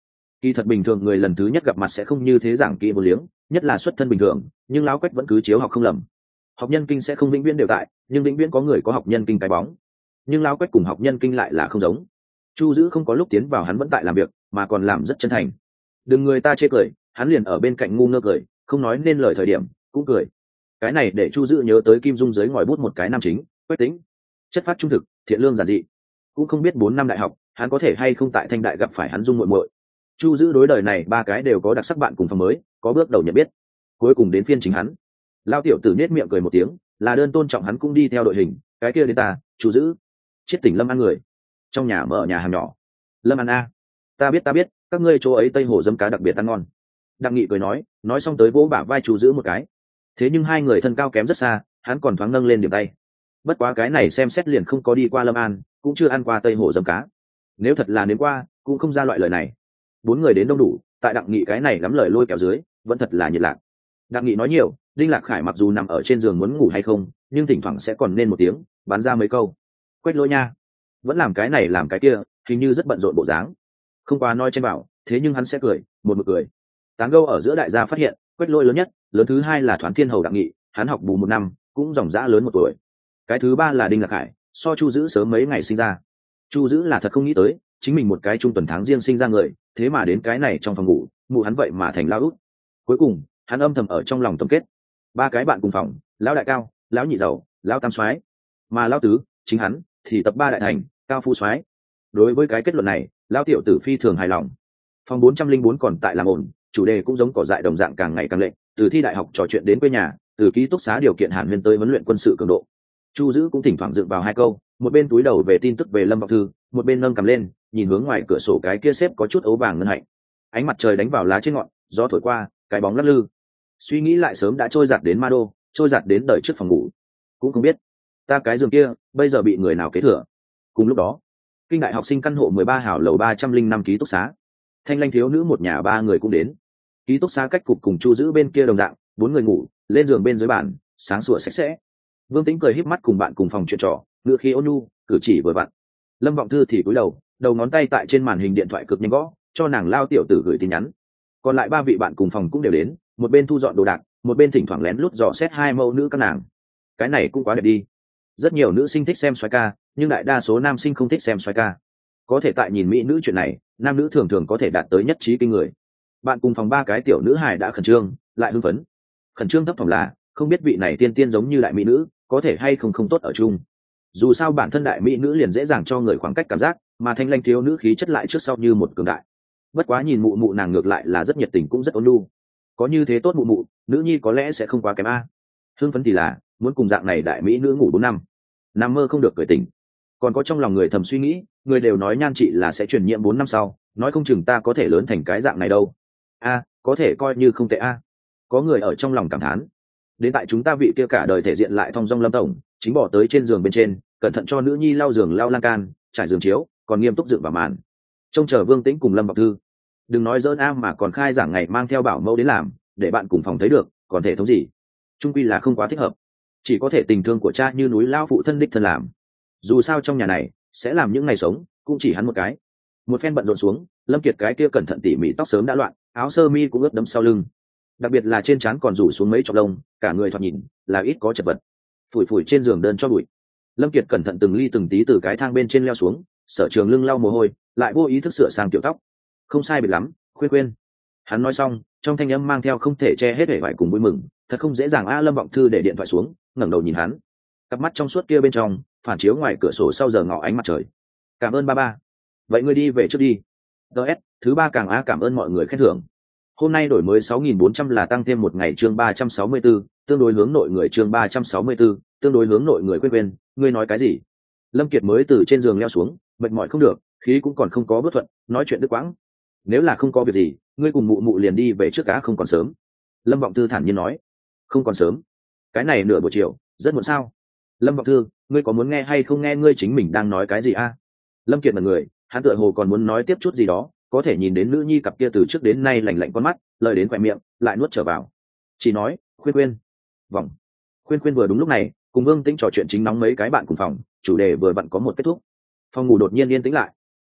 Kỳ thật bình thường người lần thứ nhất gặp mặt sẽ không như thế giảng kỹ vô liếng, nhất là xuất thân bình thường, nhưng lão Quách vẫn cứ chiếu học không lầm. Học nhân kinh sẽ không vĩnh viễn đều tại, nhưng vĩnh viễn có người có học nhân kinh cái bóng. Nhưng lão Quách cùng học nhân kinh lại là không giống. Chu Dữ không có lúc tiến vào hắn vẫn tại làm việc, mà còn làm rất chân thành. Đừng người ta chê cười, hắn liền ở bên cạnh ngu ngơ cười, không nói nên lời thời điểm cũng cười. Cái này để Chu Dữ nhớ tới Kim Dung dưới ngòi bút một cái nam chính, Quách Tĩnh. Chất phát trung thực, thiện lương giản dị. Cũng không biết 4 năm đại học, hắn có thể hay không tại Thanh Đại gặp phải hắn Dung muội muội. Chu Dữ đối đời này ba cái đều có đặc sắc bạn cùng phòng mới, có bước đầu nhận biết. Cuối cùng đến phiên chính hắn. Lao tiểu tử nết miệng cười một tiếng, là đơn tôn trọng hắn cũng đi theo đội hình, cái kia đến ta, Chu Dữ. Chết tỉnh Lâm An người. Trong nhà mở nhà hàng nhỏ. Lâm An a, ta biết, các ngươi chỗ ấy Tây Hồ dấm cá đặc biệt ăn ngon. Đặng Nghị cười nói xong tới vỗ bả vai Chu Dữ một cái. Thế nhưng hai người thân cao kém rất xa, hắn còn thoáng nâng lên điểm tay. Bất quá cái này xem xét liền không có đi qua Lâm An, cũng chưa ăn qua Tây Hồ dấm cá. Nếu thật là nếm qua, cũng không ra loại lời này. 4 người đến đông đủ, tại Đặng Nghị cái này lắm lời lôi kéo dưới, vẫn thật là nhiệt lạc. Đặng Nghị nói nhiều, Đinh Lạc Khải mặc dù nằm ở trên giường muốn ngủ hay không, nhưng thỉnh thoảng sẽ còn nên một tiếng, bắn ra mấy câu. Quách Lỗi nha, vẫn làm cái này làm cái kia, hình như rất bận rộn bộ dáng. Không quá nói trên bảo, thế nhưng hắn sẽ cười, một mực cười. Tán gẫu ở giữa đại gia phát hiện, Quách Lỗi lớn nhất, lớn thứ hai là Thoán Thiên Hầu Đặng Nghị, hắn học bù 1 năm, cũng dòng dã lớn 1 tuổi. Cái thứ ba là Đinh Lạc Khải, so Chu Dữ sớm mấy ngày sinh ra. Chu Dữ là thật không nghĩ tới, chính mình một cái trung tuần tháng riêng sinh ra người, thế mà đến cái này trong phòng ngủ, mụ hắn vậy mà thành lao út. Cuối cùng, hắn âm thầm ở trong lòng tổng kết. 3 cái bạn cùng phòng, lão đại cao, lão nhị giàu, lão tam soái, mà lão tứ, chính hắn thì tập 3 đại thành, cao phu soái. Đối với cái kết luận này, lão tiểu tử phi thường hài lòng. Phòng 404 còn tại làm ổn, chủ đề cũng giống cỏ dại đồng dạng càng ngày càng lệnh, từ thi đại học trò chuyện đến quê nhà, từ ký túc xá điều kiện hàn huyên tới huấn luyện quân sự cường độ. Chu Dữ cũng thỉnh thoảng dựng vào 2 câu, một bên túi đầu về tin tức về Lâm Vọng Thư, một bên nâng cầm lên, nhìn hướng ngoài cửa sổ cái kia xếp có chút ấu vàng ngân hạnh. Ánh mặt trời đánh vào lá trên ngọn, gió thổi qua, cái bóng lắc lư. Suy nghĩ lại sớm đã trôi giạt đến Ma Đô, trôi giạt đến đời trước phòng ngủ. Cũng không biết, ta cái giường kia bây giờ bị người nào kế thừa. Cùng lúc đó, Kinh đại học sinh căn hộ 13 hào lầu 305 ký túc xá. Thanh Lanh thiếu nữ một nhà 3 người cũng đến. Ký túc xá cách cục cùng Chu Dữ bên kia đồng dạng, 4 người ngủ, lên giường bên dưới bàn, sáng sủa sạch sẽ. Vương Tĩnh cười híp mắt cùng bạn cùng phòng chuyện trò, ngựa khí ôn nhu, cử chỉ vừa vặn. Lâm Vọng Thư thì cúi đầu, đầu ngón tay tại trên màn hình điện thoại cực nhanh gõ, cho nàng Lao tiểu tử gửi tin nhắn. Còn lại 3 vị bạn cùng phòng cũng đều đến, một bên thu dọn đồ đạc, một bên thỉnh thoảng lén lút dò xét 2 mẫu nữ các nàng. Cái này cũng quá đẹp đi. Rất nhiều nữ sinh thích xem soái ca, nhưng đại đa số nam sinh không thích xem soái ca. Có thể tại nhìn mỹ nữ chuyện này, nam nữ thường thường có thể đạt tới nhất trí kinh người. Bạn cùng phòng 3 cái tiểu nữ hài đã khẩn trương, lại hưng phấn. Khẩn trương thấp thỏm là, không biết vị này tiên tiên giống như đại mỹ nữ, có thể hay không tốt ở chung. Dù sao bản thân đại mỹ nữ liền dễ dàng cho người khoảng cách cảm giác, mà Thanh Lanh thiếu nữ khí chất lại trước sau như một cường đại. Bất quá nhìn mụ mụ nàng ngược lại là rất nhiệt tình cũng rất ôn nhu. Có như thế tốt mụ mụ, nữ nhi có lẽ sẽ không quá kém a. Hưng phấn thì là muốn cùng dạng này đại mỹ nữ ngủ 4 năm, nằm mơ không được cười tỉnh. Còn có trong lòng người thầm suy nghĩ, người đều nói nhan chị là sẽ truyền nhiễm 4 năm sau, nói không chừng ta có thể lớn thành cái dạng này đâu. A, có thể coi như không tệ a. Có người ở trong lòng cảm thán. Đến tại chúng ta vị kia cả đời thể diện lại thong dong Lâm tổng, chính bỏ tới trên giường bên trên, cẩn thận cho nữ nhi lau giường lau lan can, trải giường chiếu, còn nghiêm túc dựng vào màn. Trông chờ Vương Tĩnh cùng Lâm Vọng Thư. Đừng nói dỡn am mà còn khai giảng ngày mang theo bảo mẫu đến làm, để bạn cùng phòng thấy được, còn thể thống gì? Trung quy là không quá thích hợp. Chỉ có thể tình thương của cha như núi lao phụ thân đích thân làm. Dù sao trong nhà này sẽ làm những ngày sống, cũng chỉ hắn một cái. Một phen bận rộn xuống, Lâm Kiệt cái kia cẩn thận tỉ mỉ tóc sớm đã loạn, áo sơ mi cũng ướt đẫm sau lưng. Đặc biệt là trên trán còn rủ xuống mấy chọc lông, cả người thoạt nhìn là ít có chật vật. Phủi phủi trên giường đơn cho bụi. Lâm Kiệt cẩn thận từng ly từng tí từ cái thang bên trên leo xuống, Sở Trường lưng lau mồ hôi, lại vô ý thức sửa sang kiểu tóc. Không sai biệt lắm, khuyên. Hắn nói xong, trong thanh âm mang theo không thể che hết vẻ vải cùng vui mừng, thật không dễ dàng. Lâm Vọng Thư để điện thoại xuống, ngẩng đầu nhìn hắn. Cặp mắt trong suốt kia bên trong phản chiếu ngoài cửa sổ sau giờ ngọ ánh mặt trời. Cảm ơn ba. Vậy ngươi đi về trước đi. DS, thứ 3 càng cảm ơn mọi người khen thưởng. Hôm nay đổi mới 6.400 là tăng thêm một ngày chương 364, tương đối hướng nội người chương 364, tương đối hướng nội người quên, ngươi nói cái gì? Lâm Kiệt mới từ trên giường leo xuống, mệt mỏi không được, khí cũng còn không có bất thuận, nói chuyện đứt quãng. Nếu là không có việc gì, ngươi cùng mụ mụ liền đi về trước cá không còn sớm. Lâm Vọng Thư thản nhiên nói. Không còn sớm? Cái này nửa buổi chiều, rất muộn sao? Lâm Vọng Thư, ngươi có muốn nghe hay không nghe ngươi chính mình đang nói cái gì a? Lâm Kiệt mặt người, hắn tựa hồ còn muốn nói tiếp chút gì đó, có thể nhìn đến nữ nhi cặp kia từ trước đến nay lạnh lạnh con mắt, lời đến khóe miệng lại nuốt trở vào. Chỉ nói, khuyên. Vòng. Khuyên vừa đúng lúc này, cùng Vương Tĩnh trò chuyện chính nóng mấy cái bạn cùng phòng, chủ đề vừa vặn có một kết thúc. Phòng ngủ đột nhiên yên tĩnh lại.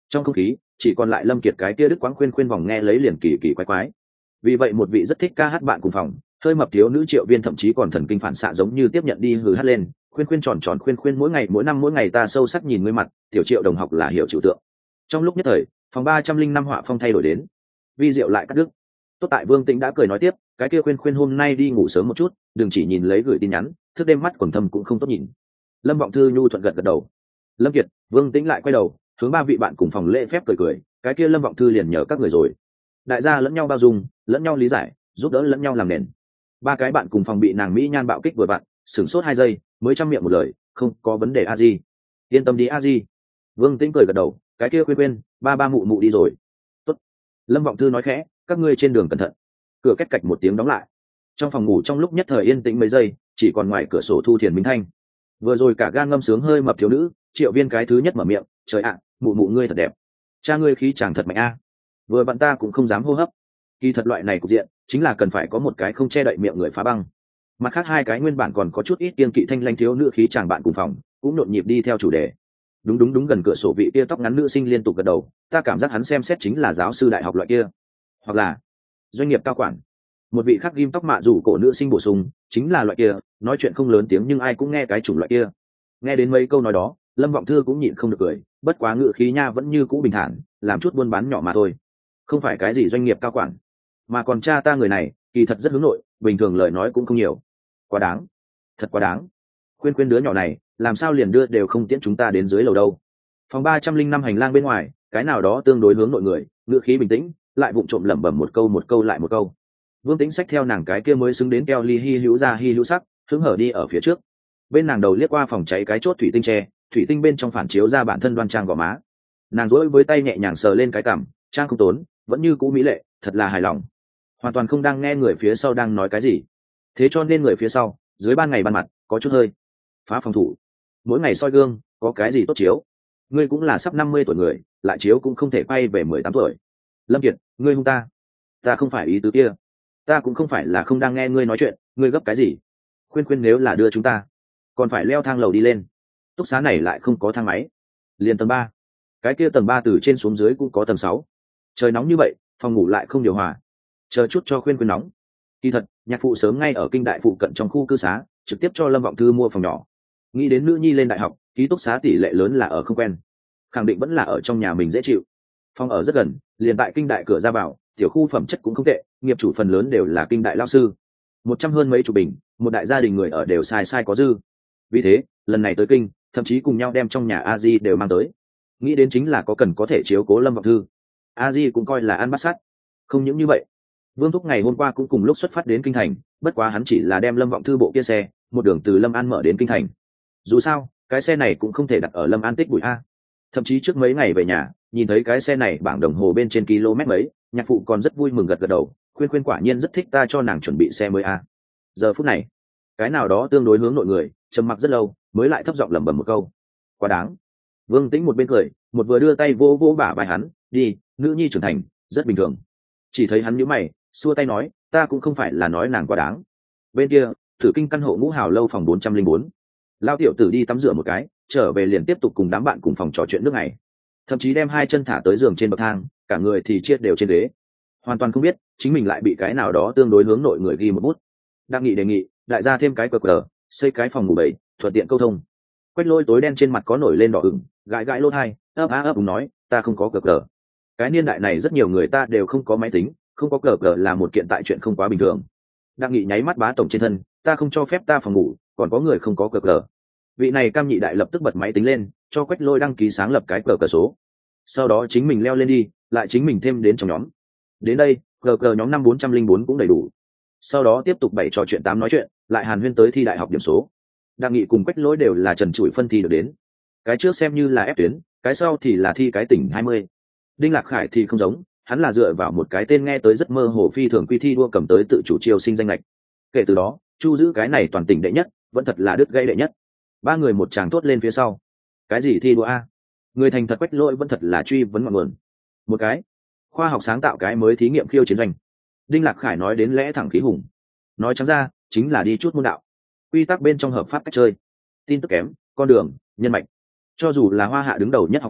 Trong không khí chỉ còn lại Lâm Kiệt cái kia đức quãng khuyên khuyên vòng nghe lấy liền kỳ kỳ quái quái. Vì vậy một vị rất thích ca hát bạn cùng phòng, hơi mập thiếu nữ Triệu Viên thậm chí còn thần kinh phản xạ giống như tiếp nhận đi hừ hát lên, khuyên khuyên tròn tròn khuyên khuyên mỗi ngày mỗi năm mỗi ngày ta sâu sắc nhìn ngươi mặt, tiểu Triệu đồng học là hiểu trừu tượng. Trong lúc nhất thời, phòng 305 họa phong thay đổi đến. Vi Diệu lại cắt đứt. Tốt tại Vương Tĩnh đã cười nói tiếp, cái kia khuyên khuyên hôm nay đi ngủ sớm một chút, đừng chỉ nhìn lấy gửi tin nhắn, thức đêm mắt quầng thâm cũng không tốt nhìn. Lâm Vọng Thư nhu thuận gật gật đầu. Lâm Kiệt, Vương Tĩnh lại quay đầu, hướng ba vị bạn cùng phòng lễ phép cười cười, cái kia Lâm Vọng Thư liền nhờ các người rồi. Đại gia lẫn nhau bao dung, lẫn nhau lý giải, giúp đỡ lẫn nhau làm nền. Ba cái bạn cùng phòng bị nàng mỹ nhan bạo kích vừa bạn, sửng sốt 2 giây, mới chăm miệng một lời, không có vấn đề a di. Yên tâm đi a di. Vương Tĩnh cười gật đầu, cái kia quên ba mụ mụ đi rồi. Tốt. Lâm Vọng Thư nói khẽ, các ngươi trên đường cẩn thận. Cửa két cạch một tiếng đóng lại. Trong phòng ngủ trong lúc nhất thời yên tĩnh mấy giây, chỉ còn ngoài cửa sổ Thu Thiền Minh thanh. Vừa rồi cả gan ngâm sướng hơi mập thiếu nữ, Triệu Viên cái thứ nhất mở miệng, trời ạ, mụ mụ ngươi thật đẹp, cha ngươi khí chàng thật mạnh a. Vừa bạn ta cũng không dám hô hấp. Kỳ thật loại này cục diện chính là cần phải có một cái không che đậy miệng người phá băng. Mặt khác hai cái nguyên bản còn có chút ít kiêng kỵ thanh lanh thiếu nữ khí chàng bạn cùng phòng cũng nhộn nhịp đi theo chủ đề. Đúng gần cửa sổ vị kia tóc ngắn nữ sinh liên tục gật đầu, ta cảm giác hắn xem xét chính là giáo sư đại học loại kia, hoặc là doanh nghiệp cao quản. Một vị khác ghim tóc mạ rủ cổ nữ sinh bổ sung, chính là loại kia nói chuyện không lớn tiếng nhưng ai cũng nghe cái chủng loại kia. Nghe đến mấy câu nói đó, Lâm Vọng Thư cũng nhịn không được cười, bất quá ngữ khí nha vẫn như cũ bình thản, làm chút buôn bán nhỏ mà thôi, không phải cái gì doanh nghiệp cao quản, mà còn cha ta người này kỳ thật rất hướng nội, bình thường lời nói cũng không nhiều. Quá đáng, thật quá đáng. Khuyên đứa nhỏ này làm sao liền đưa đều không tiễn chúng ta đến dưới lầu đâu. Phòng 305 hành lang bên ngoài, cái nào đó tương đối hướng nội người, ngữ khí bình tĩnh, lại vụng trộm lẩm bẩm một câu lại một câu. Vương Tĩnh xách theo nàng cái kia mới xứng đến keo ly hi hữu ra hi hữu sắc, hứng hở đi ở phía trước. Bên nàng đầu liếc qua phòng cháy cái chốt thủy tinh tre, thủy tinh bên trong phản chiếu ra bản thân đoan trang gò má. Nàng duỗi với tay nhẹ nhàng sờ lên cái cằm, trang không tốn, vẫn như cũ mỹ lệ, thật là hài lòng. Hoàn toàn không đang nghe người phía sau đang nói cái gì. Thế cho nên người phía sau, dưới ban ngày ban mặt, có chút hơi phá phòng thủ. Mỗi ngày soi gương, có cái gì tốt chiếu? Ngươi cũng là sắp 50 tuổi người, lại chiếu cũng không thể quay về 18 tuổi. Lâm Kiệt, ngươi hung ta. Ta không phải ý tứ kia. Ta cũng không phải là không đang nghe ngươi nói chuyện, ngươi gấp cái gì? Khuyên nếu là đưa chúng ta, còn phải leo thang lầu đi lên. Túc xá này lại không có thang máy, liền tầng 3. Cái kia tầng 3 từ trên xuống dưới cũng có tầng 6. Trời nóng như vậy, phòng ngủ lại không điều hòa. Chờ chút cho khuyên nóng. Kỳ thật, nhạc phụ sớm ngay ở kinh đại phụ cận trong khu cư xá, trực tiếp cho Lâm Vọng Thư mua phòng nhỏ. Nghĩ đến nữ nhi lên đại học, ký túc xá tỷ lệ lớn là ở không quen, khẳng định vẫn là ở trong nhà mình dễ chịu. Phòng ở rất gần, liền tại kinh đại cửa ra vào, tiểu khu phẩm chất cũng không tệ, nghiệp chủ phần lớn đều là kinh đại lao sư. 100 hơn mấy chục bình, một đại gia đình người ở đều sai có dư. Vì thế, lần này tới kinh, thậm chí cùng nhau đem trong nhà a di đều mang tới. Nghĩ đến chính là có cần có thể chiếu cố Lâm Vọng Thư. A di cũng coi là ăn bắt sát. Không những như vậy, Vương Thúc ngày hôm qua cũng cùng lúc xuất phát đến kinh thành, bất quá hắn chỉ là đem Lâm Vọng Thư bộ kia xe, một đường từ Lâm An mở đến kinh thành. Dù sao, cái xe này cũng không thể đặt ở Lâm An tích bụi a. Thậm chí trước mấy ngày về nhà, nhìn thấy cái xe này bảng đồng hồ bên trên km mấy, nhạc phụ còn rất vui mừng gật gật đầu, khuyên quả nhiên rất thích ta cho nàng chuẩn bị xe mới a. Giờ phút này, cái nào đó tương đối hướng nội người, trầm mặc rất lâu, mới lại thấp giọng lẩm bẩm một câu. Quá đáng. Vương Tĩnh một bên cười, một vừa đưa tay vỗ bả vai hắn, đi, nữ nhi trưởng thành, rất bình thường. Chỉ thấy hắn nhíu mày, xua tay nói, ta cũng không phải là nói nàng quá đáng. Bên kia, Thử Kinh căn hộ Ngũ Hào lâu phòng 404. Lao tiểu tử đi tắm rửa một cái, trở về liền tiếp tục cùng đám bạn cùng phòng trò chuyện nước ngày. Thậm chí đem 2 chân thả tới giường trên bậc thang, cả người thì chia đều trên ghế. Hoàn toàn không biết, chính mình lại bị cái nào đó tương đối hướng nội người ghi một bút. Đang nghị đề nghị, đại gia thêm cái cờ, xây cái phòng ngủ 7, thuận tiện câu thông. Quách Lôi tối đen trên mặt có nổi lên đỏ ửng, gãi lỗ tai, ấp nói, ta không có cờ. Cái niên đại này rất nhiều người ta đều không có máy tính, không có cờ là một kiện tại chuyện không quá bình thường. Đang nghị nháy mắt bá tổng trên thân, ta không cho phép ta phòng ngủ, còn có người không có cờ. Vị này cam nhị đại lập tức bật máy tính lên, cho Quách Lôi đăng ký sáng lập cái cờ số. Sau đó chính mình leo lên đi, lại chính mình thêm đến trong nhóm. Đến đây, cờ nhóm 5404 cũng đầy đủ. Sau đó tiếp tục 7 trò chuyện 8 nói chuyện, lại hàn huyên tới thi đại học điểm số. Đặng nghị cùng Quách Lỗi đều là trần trụi phân thi được đến. Cái trước xem như là ép tuyến, cái sau thì là thi cái tỉnh 20. Đinh Lạc Khải thì không giống, hắn là dựa vào một cái tên nghe tới rất mơ hồ phi thường quy thi đua cầm tới tự chủ chiêu sinh danh lệch. Kể từ đó, Chu giữ cái này toàn tỉnh đệ nhất, vẫn thật là đứt gãy đệ nhất. 3 người một tràng thốt lên phía sau. Cái gì thi đua a? Người thành thật Quách Lỗi vẫn thật là truy vấn ngọn nguồn. Một cái khoa học sáng tạo cái mới thí nghiệm khiêu chiến doanh. Đinh Lạc Khải nói đến lẽ thẳng khí hùng. Nói trắng ra, chính là đi chút môn đạo. Quy tắc bên trong hợp pháp cách chơi. Tin tức kém, con đường, nhân mạch. Cho dù là Hoa Hạ đứng đầu nhất học phủ,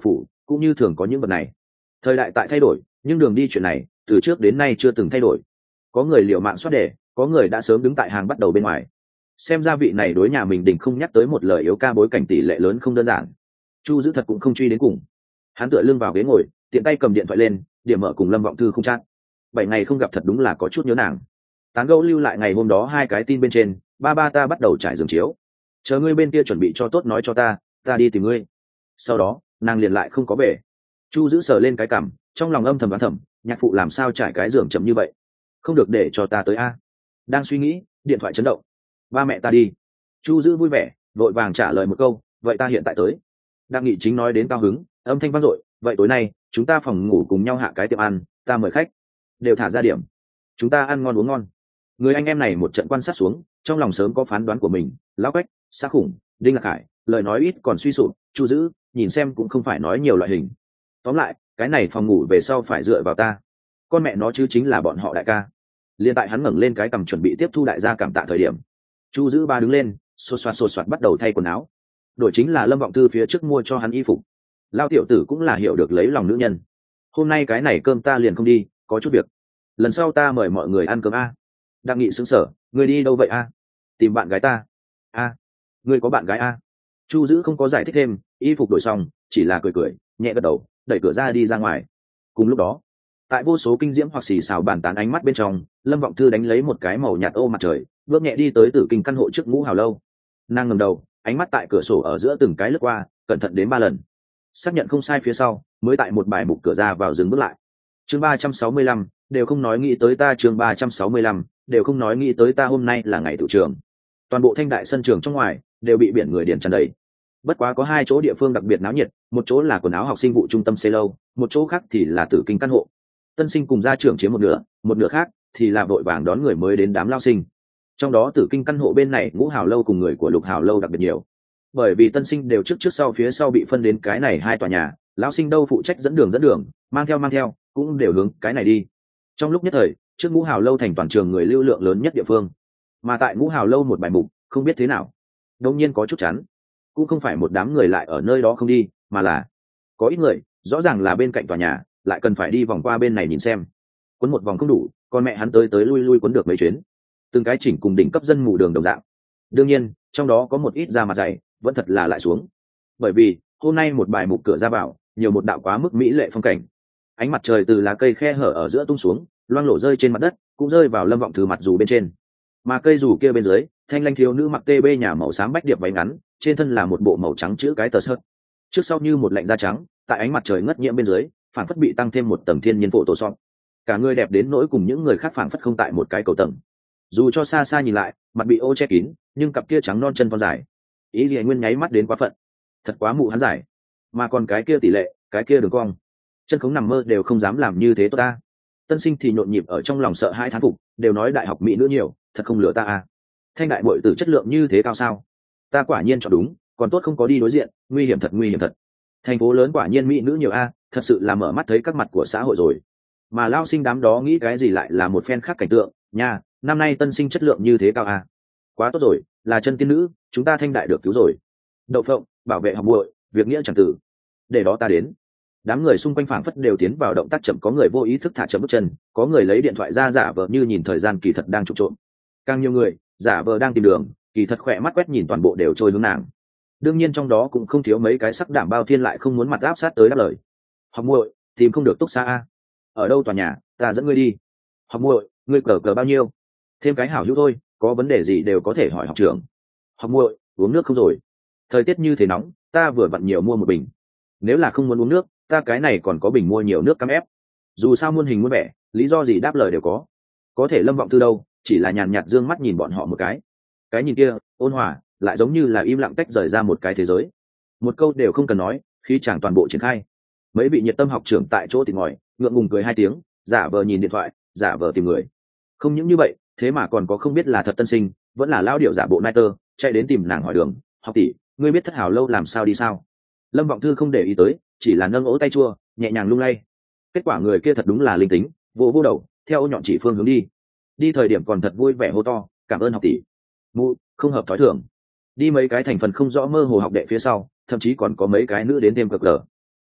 cũng như thường có những vật này. Thời đại tại thay đổi, nhưng đường đi chuyện này từ trước đến nay chưa từng thay đổi. Có người liều mạng xoát đề, có người đã sớm đứng tại hàng bắt đầu bên ngoài. Xem ra vị này đối nhà mình Đình không nhắc tới một lời yếu ca bối cảnh tỷ lệ lớn không đơn giản. Chu giữ thật cũng không truy đến cùng, hắn tựa lưng vào ghế ngồi, tiện tay cầm điện thoại lên, điểm mở cùng Lâm Vọng Thư không chat. 7 ngày không gặp thật đúng là có chút nhớ nàng. Tán gẫu lưu lại ngày hôm đó 2 cái tin bên trên, ba ta bắt đầu trải giường chiếu, chờ ngươi bên kia chuẩn bị cho tốt nói cho ta đi tìm ngươi. Sau đó nàng liền lại không có về. Chu giữ sờ lên cái cằm, trong lòng âm thầm đoán thầm, nhạc phụ làm sao trải cái giường chậm như vậy, không được để cho ta tới a. Đang suy nghĩ, điện thoại chấn động. Ba mẹ ta đi. Chu giữ vui vẻ vội vàng trả lời một câu, vậy ta hiện tại tới. Đặng Nghị Chính nói đến cao hứng, âm thanh vang dội, vậy tối nay chúng ta phòng ngủ cùng nhau hạ cái tiệm ăn, ta mời khách, đều thả ra điểm, chúng ta ăn ngon uống ngon. Người anh em này một trận quan sát xuống, trong lòng sớm có phán đoán của mình. Lão Quách, Sa Khủng, Đinh Lạc Hải, lời nói ít còn suy sụp, Chu giữ nhìn xem cũng không phải nói nhiều loại hình. Tóm lại cái này phòng ngủ về sau phải dựa vào ta, con mẹ nó chứ chính là bọn họ đại ca. Liên tại hắn ngẩng lên cái cằm chuẩn bị tiếp thu đại gia cảm tạ thời điểm, Chu giữ ba đứng lên, xột xoạt bắt đầu thay quần áo. Đổi chính là Lâm Vọng Thư phía trước mua cho hắn y phục. Lao tiểu tử cũng là hiểu được lấy lòng nữ nhân. Hôm nay cái này cơm ta liền không đi, có chút việc, lần sau ta mời mọi người ăn cơm a. Đặng Nghị sững sờ, người đi đâu vậy a? Tìm bạn gái ta. A, người có bạn gái a? Chu giữ không có giải thích thêm, y phục đổi xong chỉ là cười nhẹ gật đầu, đẩy cửa ra đi ra ngoài. Cùng lúc đó, tại vô số kinh diễm hoặc xì xào bàn tán ánh mắt bên trong, Lâm Vọng Thư đánh lấy một cái màu nhạt ô mặt trời, bước nhẹ đi tới Tử Kinh căn hộ trước Ngũ Hào lâu. Nàng ngẩng đầu, ánh mắt tại cửa sổ ở giữa từng cái lướt qua, cẩn thận đến 3 lần, xác nhận không sai phía sau mới tại một bài mục cửa ra vào dừng bước lại. Chương 365, đều không nói nghĩ tới ta. Chương 365, đều không nói nghĩ tới ta. Hôm nay là ngày tự trường, toàn bộ Thanh Đại sân trường trong ngoài đều bị biển người điền tràn đầy. Bất quá có 2 chỗ địa phương đặc biệt náo nhiệt, một chỗ là quần áo học sinh vụ trung tâm xây lâu, một chỗ khác thì là Tử Kinh căn hộ. Tân sinh cùng gia trưởng chiếm một nửa khác thì là vội vàng đón người mới đến đám lao sinh. Trong đó Tử Kinh căn hộ bên này Ngũ Hào lâu cùng người của Lục Hào lâu đặc biệt nhiều, bởi vì tân sinh đều trước sau phía sau bị phân đến cái này 2 tòa nhà, lão sinh đâu phụ trách dẫn đường, mang theo cũng đều hướng cái này đi. Trong lúc nhất thời, trước Ngũ Hào lâu thành toàn trường người lưu lượng lớn nhất địa phương. Mà tại Ngũ Hào lâu một bài mục không biết thế nào đột nhiên có chút chán, cũng không phải một đám người lại ở nơi đó không đi, mà là có ít người rõ ràng là bên cạnh tòa nhà lại cần phải đi vòng qua bên này nhìn xem. Quấn một vòng không đủ, con mẹ hắn tới lui quấn được mấy chuyến, từng cái chỉnh cùng đỉnh cấp dân mù đường đồng dạng. Đương nhiên trong đó có một ít da mặt dày vẫn thật là lại xuống, bởi vì hôm nay một bài mục cửa ra vào nhiều một đạo quá mức mỹ lệ phong cảnh. Ánh mặt trời từ lá cây khe hở ở giữa tung xuống, loang lổ rơi trên mặt đất, cũng rơi vào Lâm Vọng Thư mặt dù bên trên. Mà cây dù kia bên dưới, thanh lanh thiếu nữ mặc TB nhà màu xám bách điệp váy ngắn, trên thân là một bộ màu trắng chữ cái tờ sợt, trước sau như một lạnh da trắng, tại ánh mặt trời ngất nhiễm bên dưới phảng phất bị tăng thêm một tầng thiên nhiên phổ tổ sọn. Cả người đẹp đến nỗi cùng những người khác phảng phất không tại một cái cầu tầng. Dù cho xa xa nhìn lại mặt bị ô che kín, nhưng cặp kia trắng non chân con dài, ý gì nguyên nháy mắt đến quá phận, thật quá mụ hắn dài. Mà còn cái kia tỷ lệ, cái kia đường cong, chân khống nằm mơ đều không dám làm như thế tốt ta. Tân sinh thì nhộn nhịp ở trong lòng sợ hai thán phục, đều nói đại học mỹ nữ nhiều, thật không lừa ta à. Thanh đại bội tử chất lượng như thế cao sao? Ta quả nhiên chọn đúng, còn tốt không có đi đối diện, nguy hiểm thật. Thành phố lớn quả nhiên mỹ nữ nhiều a, thật sự là mở mắt thấy các mặt của xã hội rồi. Mà lao sinh đám đó nghĩ cái gì lại là một phen khác cảnh tượng nha. Năm nay tân sinh chất lượng như thế cao a, quá tốt rồi, là chân tiên nữ, chúng ta Thanh đại được cứu rồi. Đậu phộng, bảo vệ học muội, việc nghĩa chẳng tử, để đó ta đến. Đám người xung quanh phảng phất đều tiến vào động tác chậm, có người vô ý thức thả chậm bước chân, có người lấy điện thoại ra giả vờ như nhìn thời gian, kỳ thật đang trộm trộm. Càng nhiều người giả vờ đang tìm đường, kỳ thật khỏe mắt quét nhìn toàn bộ đều trôi hướng nàng. Đương nhiên trong đó cũng không thiếu mấy cái sắc đảm bao thiên lại không muốn mặt áp sát tới đáp lời. Học muội, tìm không được túc xa a. Ở đâu tòa nhà, ta dẫn ngươi đi. Học muội, ngươi cờ bao nhiêu? Thêm cái hảo hữu thôi, có vấn đề gì đều có thể hỏi học trưởng. Học muội, uống nước không rồi? Thời tiết như thế nóng, ta vừa vặn nhiều mua một bình. Nếu là không muốn uống nước, ta cái này còn có bình mua nhiều nước cam ép. Dù sao muôn hình muôn vẻ, lý do gì đáp lời đều có. Có thể Lâm Vọng Thư đâu, chỉ là nhàn nhạt dương mắt nhìn bọn họ một cái nhìn kia ôn hòa, lại giống như là im lặng tách rời ra một cái thế giới. Một câu đều không cần nói, khi chàng toàn bộ triển khai. Mấy vị nhiệt tâm học trưởng tại chỗ tìm ngòi, ngượng ngùng cười 2 tiếng, giả vờ nhìn điện thoại, giả vờ tìm người. Không những như vậy, thế mà còn có không biết là thật tân sinh, vẫn là lao điệu giả bộ nai tơ, chạy đến tìm nàng hỏi đường. Học tỷ, ngươi biết Thất Hào lâu làm sao đi sao? Lâm Vọng Thư không để ý tới, chỉ là nâng ỗ tay chua, nhẹ nhàng lung lay. Kết quả người kia thật đúng là linh tính, vô đầu, theo ô nhọn chỉ phương hướng đi thời điểm còn thật vui vẻ hô to, cảm ơn học tỷ. Mụ, không hợp thói thường. Đi mấy cái thành phần không rõ mơ hồ học đệ phía sau, thậm chí còn có mấy cái nữ đến thêm cực gờ.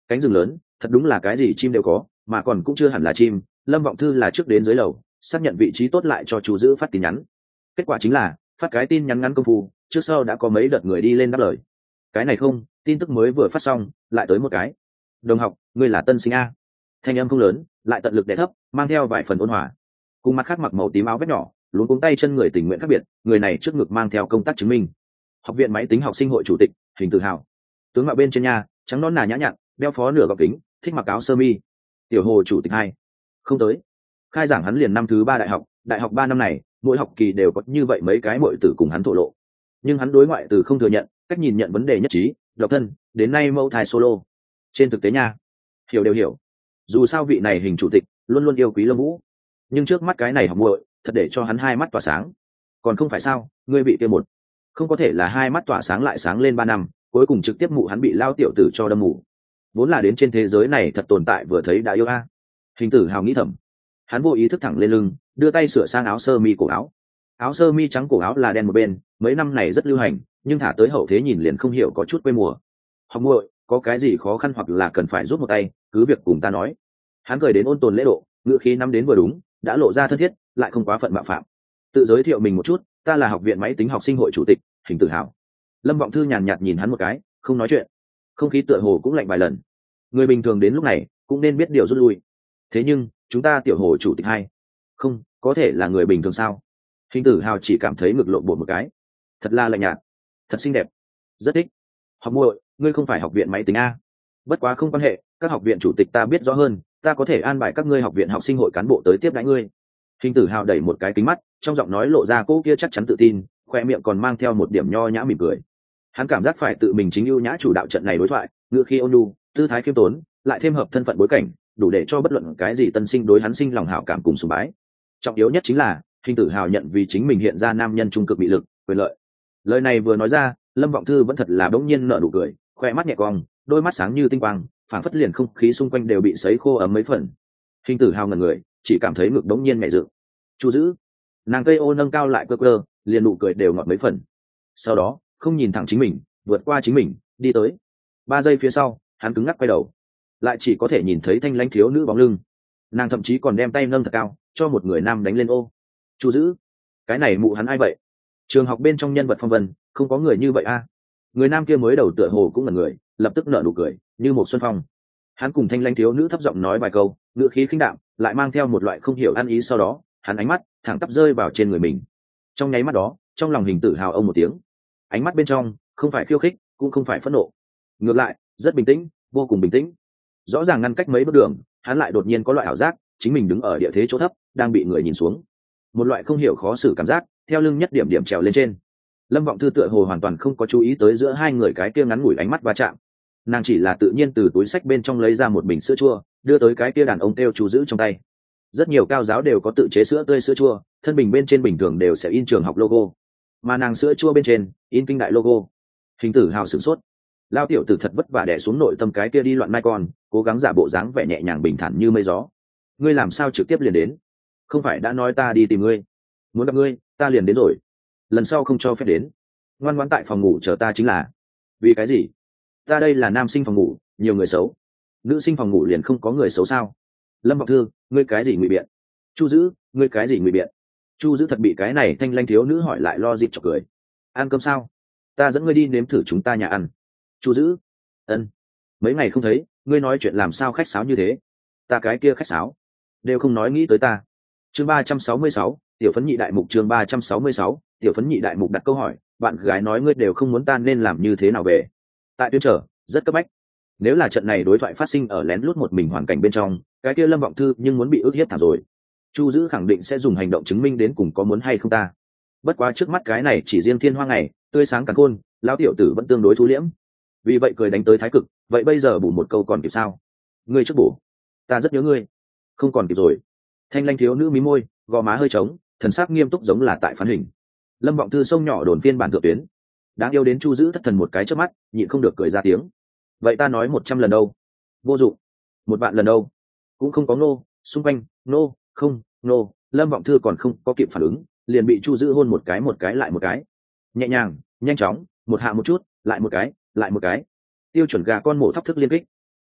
Cánh rừng lớn thật đúng là cái gì chim đều có, mà còn cũng chưa hẳn là chim. Lâm Vọng Thư là trước đến dưới lầu xác nhận vị trí tốt lại cho Chu Dữ phát tin nhắn. Kết quả chính là phát cái tin nhắn ngắn công phu, trước sau đã có mấy đợt người đi lên đáp lời. Cái này không, tin tức mới vừa phát xong lại tới một cái: đồng học, ngươi là tân sinh a. Thanh âm không lớn, lại tận lực đè thấp, mang theo vài phần ôn hòa. Cùng mặt khác mặc màu tím áo vest nhỏ, luống cuống tay chân người tình nguyện khác biệt, người này trước ngực mang theo công tác chứng minh. Học viện máy tính học sinh hội chủ tịch, Hình Tự Hào. Tướng mạo bên trên nha, trắng nõn nà nhã nhặn, đeo phó nửa gọng kính, thích mặc áo sơ mi. Tiểu Hồ chủ tịch 2. Không tới. Khai giảng hắn liền năm thứ 3 đại học 3 năm này, mỗi học kỳ đều có như vậy mấy cái muội tử cùng hắn thổ lộ. Nhưng hắn đối ngoại từ không thừa nhận, cách nhìn nhận vấn đề nhất trí, độc thân, đến nay mẫu thai solo. Trên thực tế nha, hiểu đều hiểu. Dù sao vị này Hình chủ tịch luôn luôn yêu quý Lâm Vũ, nhưng trước mắt cái này học muội thật để cho hắn hai mắt tỏa sáng. Còn không phải sao, ngươi bị kia một, không có thể là hai mắt tỏa sáng lại sáng lên 3 năm, cuối cùng trực tiếp mụ hắn bị lao tiểu tử cho đâm mù. Vốn là đến trên thế giới này thật tồn tại vừa thấy đã yêu a. Hình Tử Hào nghĩ thầm. Hắn vô ý thức thẳng lên lưng, đưa tay sửa sang áo sơ mi cổ áo. Áo sơ mi trắng cổ áo là đen một bên, mấy năm này rất lưu hành, nhưng thả tới hậu thế nhìn liền không hiểu có chút quê mùa. Học muội, có cái gì khó khăn hoặc là cần phải giúp một tay, cứ việc cùng ta nói. Hắn cười đến ôn tồn lễ độ, ngữ khí năm đến vừa đúng, đã lộ ra thân thiết, lại không quá phận mạo phạm. Tự giới thiệu mình một chút, ta là học viện máy tính học sinh hội chủ tịch, Hình Tự Hào. Lâm Vọng Thư nhàn nhạt nhìn hắn một cái, không nói chuyện. Không khí tựa hồ cũng lạnh vài lần. Người bình thường đến lúc này cũng nên biết điều rút lui. Thế nhưng chúng ta Tiểu Hồ chủ tịch 2, không có thể là người bình thường sao? Hình Tử Hào chỉ cảm thấy ngực lộn bột một cái. Thật là lạnh nhạt, thật xinh đẹp, rất thích. Học muội, ngươi không phải học viện máy tính a? Bất quá không quan hệ, các học viện chủ tịch ta biết rõ hơn, ta có thể an bài các ngươi học viện học sinh hội cán bộ tới tiếp đãi ngươi. Hình Tử Hào đẩy một cái kính mắt, trong giọng nói lộ ra cô kia chắc chắn tự tin, khoe miệng còn mang theo một điểm nho nhã mỉm cười. Hắn cảm giác phải tự mình chính ưu nhã chủ đạo trận này đối thoại, ngữ khí ôn nhu, tư thái khiêm tốn, lại thêm hợp thân phận bối cảnh, đủ để cho bất luận cái gì tân sinh đối hắn sinh lòng hảo cảm cùng sùng bái. Trọng yếu nhất chính là Hình Tử Hào nhận vì chính mình hiện ra nam nhân trung cực bị lực, quyền lợi. Lời này vừa nói ra, Lâm Vọng Thư vẫn thật là bỗng nhiên nở nụ cười, khoe mắt nhẹ cong, đôi mắt sáng như tinh quang, phảng phất liền không khí xung quanh đều bị sấy khô ấm mấy phần. Hình Tử Hào ngẩn người, chỉ cảm thấy ngực bỗng nhiên nhẹ dựng. Chu Dữ, nàng cây ô nâng cao lại cơ cơ, liền nụ cười đều ngọt mấy phần. Sau đó không nhìn thẳng chính mình, vượt qua chính mình, đi tới. 3 giây phía sau, hắn cứng ngắc quay đầu, lại chỉ có thể nhìn thấy thanh lãnh thiếu nữ bóng lưng. Nàng thậm chí còn đem tay nâng thật cao, cho một người nam đánh lên ô. Chu Dữ, cái này mụ hắn ai vậy? Trường học bên trong nhân vật phong vân, không có người như vậy a. Người nam kia mới đầu tựa hồ cũng là người, lập tức nở nụ cười, như một xuân phong. Hắn cùng thanh lãnh thiếu nữ thấp giọng nói vài câu, ngữ khí khinh đạm, lại mang theo một loại không hiểu ăn ý, sau đó, hắn ánh mắt thẳng tắp rơi vào trên người mình. Trong nháy mắt đó, trong lòng Hình Tử Hào ông một tiếng. Ánh mắt bên trong không phải khiêu khích, cũng không phải phẫn nộ, ngược lại rất bình tĩnh, vô cùng bình tĩnh. Rõ ràng ngăn cách mấy bước đường, hắn lại đột nhiên có loại ảo giác chính mình đứng ở địa thế chỗ thấp, đang bị người nhìn xuống. Một loại không hiểu khó xử cảm giác theo lưng nhất điểm điểm trèo lên trên. Lâm Vọng Thư tựa hồ hoàn toàn không có chú ý tới giữa hai người cái kia ngắn ngủi ánh mắt va chạm. Nàng chỉ là tự nhiên từ túi xách bên trong lấy ra một bình sữa chua, đưa tới cái kia đàn ông kêu Chu Dữ trong tay. Rất nhiều cao giáo đều có tự chế sữa tươi sữa chua, thân bình bên trên bình thường đều sẽ in trường học logo, mà nàng sữa chua bên trên in kinh đại logo. Hình Tử Hào sửng sốt. Lao tiểu tử thật vất vả đè xuống nội tâm cái kia đi loạn mai con, cố gắng giả bộ dáng vẻ nhẹ nhàng bình thản như mây gió. Ngươi làm sao trực tiếp liền đến? Không phải đã nói ta đi tìm ngươi, muốn gặp ngươi, ta liền đến rồi. Lần sau không cho phép đến, ngoan ngoãn tại phòng ngủ chờ ta chính là. Vì cái gì? Ta đây là nam sinh phòng ngủ, nhiều người xấu, nữ sinh phòng ngủ liền không có người xấu sao? Lâm Vọng Thư, ngươi cái gì ngụy biện? Chu Dữ, ngươi cái gì ngụy biện? Chu Dữ thật bị cái này thanh lanh thiếu nữ hỏi lại lo dịp chọc cười. Ăn cơm sao? Ta dẫn ngươi đi nếm thử chúng ta nhà ăn. Chu Dữ, ân. Mấy ngày không thấy, ngươi nói chuyện làm sao khách sáo như thế? Ta cái kia khách sáo đều không nói nghĩ tới ta. Chương 366, tiểu phấn nhị đại mục. Chương 366, tiểu phấn nhị đại mục đặt câu hỏi, bạn gái nói ngươi đều không muốn ta nên làm như thế nào về? Tại tuyên trở rất cấp bách. Nếu là trận này đối thoại phát sinh ở lén lút một mình hoàn cảnh bên trong, cái kia Lâm Vọng Thư nhưng muốn bị ức hiếp thảm rồi. Chu Dữ khẳng định sẽ dùng hành động chứng minh đến cùng có muốn hay không ta. Bất quá trước mắt cái này chỉ riêng thiên hoa ngày tươi sáng càn khôn, lão tiểu tử vẫn tương đối thu liễm, vì vậy cười đánh tới thái cực. Vậy bây giờ bù một câu còn kịp sao? Ngươi trước bổ, ta rất nhớ ngươi. Không còn kịp rồi. Thanh lanh thiếu nữ mí môi, gò má hơi trống, thần sắc nghiêm túc giống là tại phán hình. Lâm Vọng Thư sông nhỏ đồn phiên bản thượng tuyến, đáng yêu đến Chu Dữ thất thần một cái trước mắt, nhịn không được cười ra tiếng. Vậy ta nói 100 lần đâu? Vô dụng. 1 vạn lần đâu? Cũng không có nô. Xung quanh nô, không nô. Lâm Vọng Thư còn không có kịp phản ứng, liền bị Chu Dữ hôn một cái lại một cái, nhẹ nhàng, nhanh chóng, một hạ một chút, lại một cái, lại một cái. Tiêu chuẩn gà con mổ thóc thức liên kích.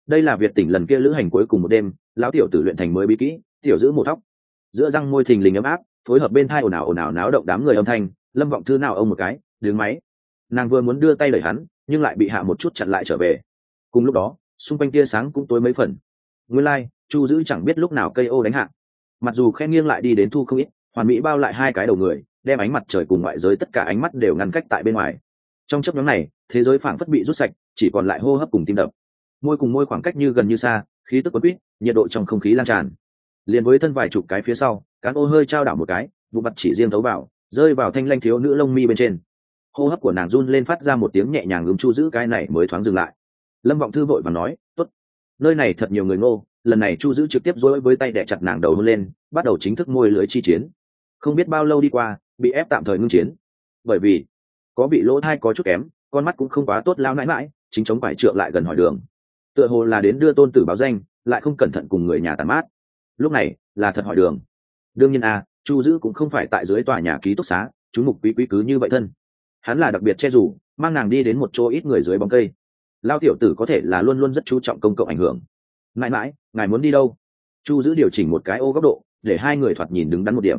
đây là Việt tỉnh lần kia lữ hành cuối cùng một đêm, lão tiểu tử luyện thành mới bí kỹ tiểu giữ mổ thóc. Giữa răng môi thình lình ấm áp, phối hợp bên thai ồn ào náo động đám người âm thanh, Lâm Vọng Thư nào ông một cái đứng máy. Nàng vừa muốn đưa tay đẩy hắn, nhưng lại bị hạ một chút chặn lại trở về. Cùng lúc đó xung quanh tia sáng cũng tối mấy phần. Nguyên lai Chu giữ chẳng biết lúc nào cây ô đánh hạ, mặc dù khen nghiêng lại đi đến thu không ít, hoàn mỹ bao lại hai cái đầu người, đem ánh mặt trời cùng ngoại giới tất cả ánh mắt đều ngăn cách tại bên ngoài. Trong chớp nhoáng này thế giới phảng phất bị rút sạch, chỉ còn lại hô hấp cùng tim đập. Môi cùng môi khoảng cách như gần như xa, khí tức quấn quýt, nhiệt độ trong không khí lan tràn. Liền với thân vài chục cái phía sau, cán ô hơi trao đảo một cái, vụ mặt chỉ riêng thấu vào, rơi vào thanh lanh thiếu nữ lông mi bên trên. Hô hấp của nàng run lên phát ra một tiếng nhẹ nhàng, Chu giữ cái này mới thoáng dừng lại. Lâm Vọng Thư vội và nói, tốt, nơi này thật nhiều người ngô. Lần này Chu giữ trực tiếp dối với tay đè chặt nàng đầu hôn lên, bắt đầu chính thức môi lưới chi chiến. Không biết bao lâu đi qua, bị ép tạm thời ngưng chiến, bởi vì có bị lỗ thai có chút kém, con mắt cũng không quá tốt, lao nãi mãi chính chống phải trượng lại gần hỏi đường, tựa hồ là đến đưa tôn tử báo danh, lại không cẩn thận cùng người nhà tàn mát. Lúc này là thật hỏi đường. Đương nhiên Chu giữ cũng không phải tại dưới tòa nhà ký túc xá, chú mục quý quý cứ như vậy thân. Hắn là đặc biệt che rủ, mang nàng đi đến một chỗ ít người dưới bóng cây. Lao tiểu tử có thể là luôn luôn rất chú trọng công cộng ảnh hưởng. Mãi mãi ngài muốn đi đâu? Chu giữ điều chỉnh một cái ô góc độ, để hai người thoạt nhìn đứng đắn một điểm.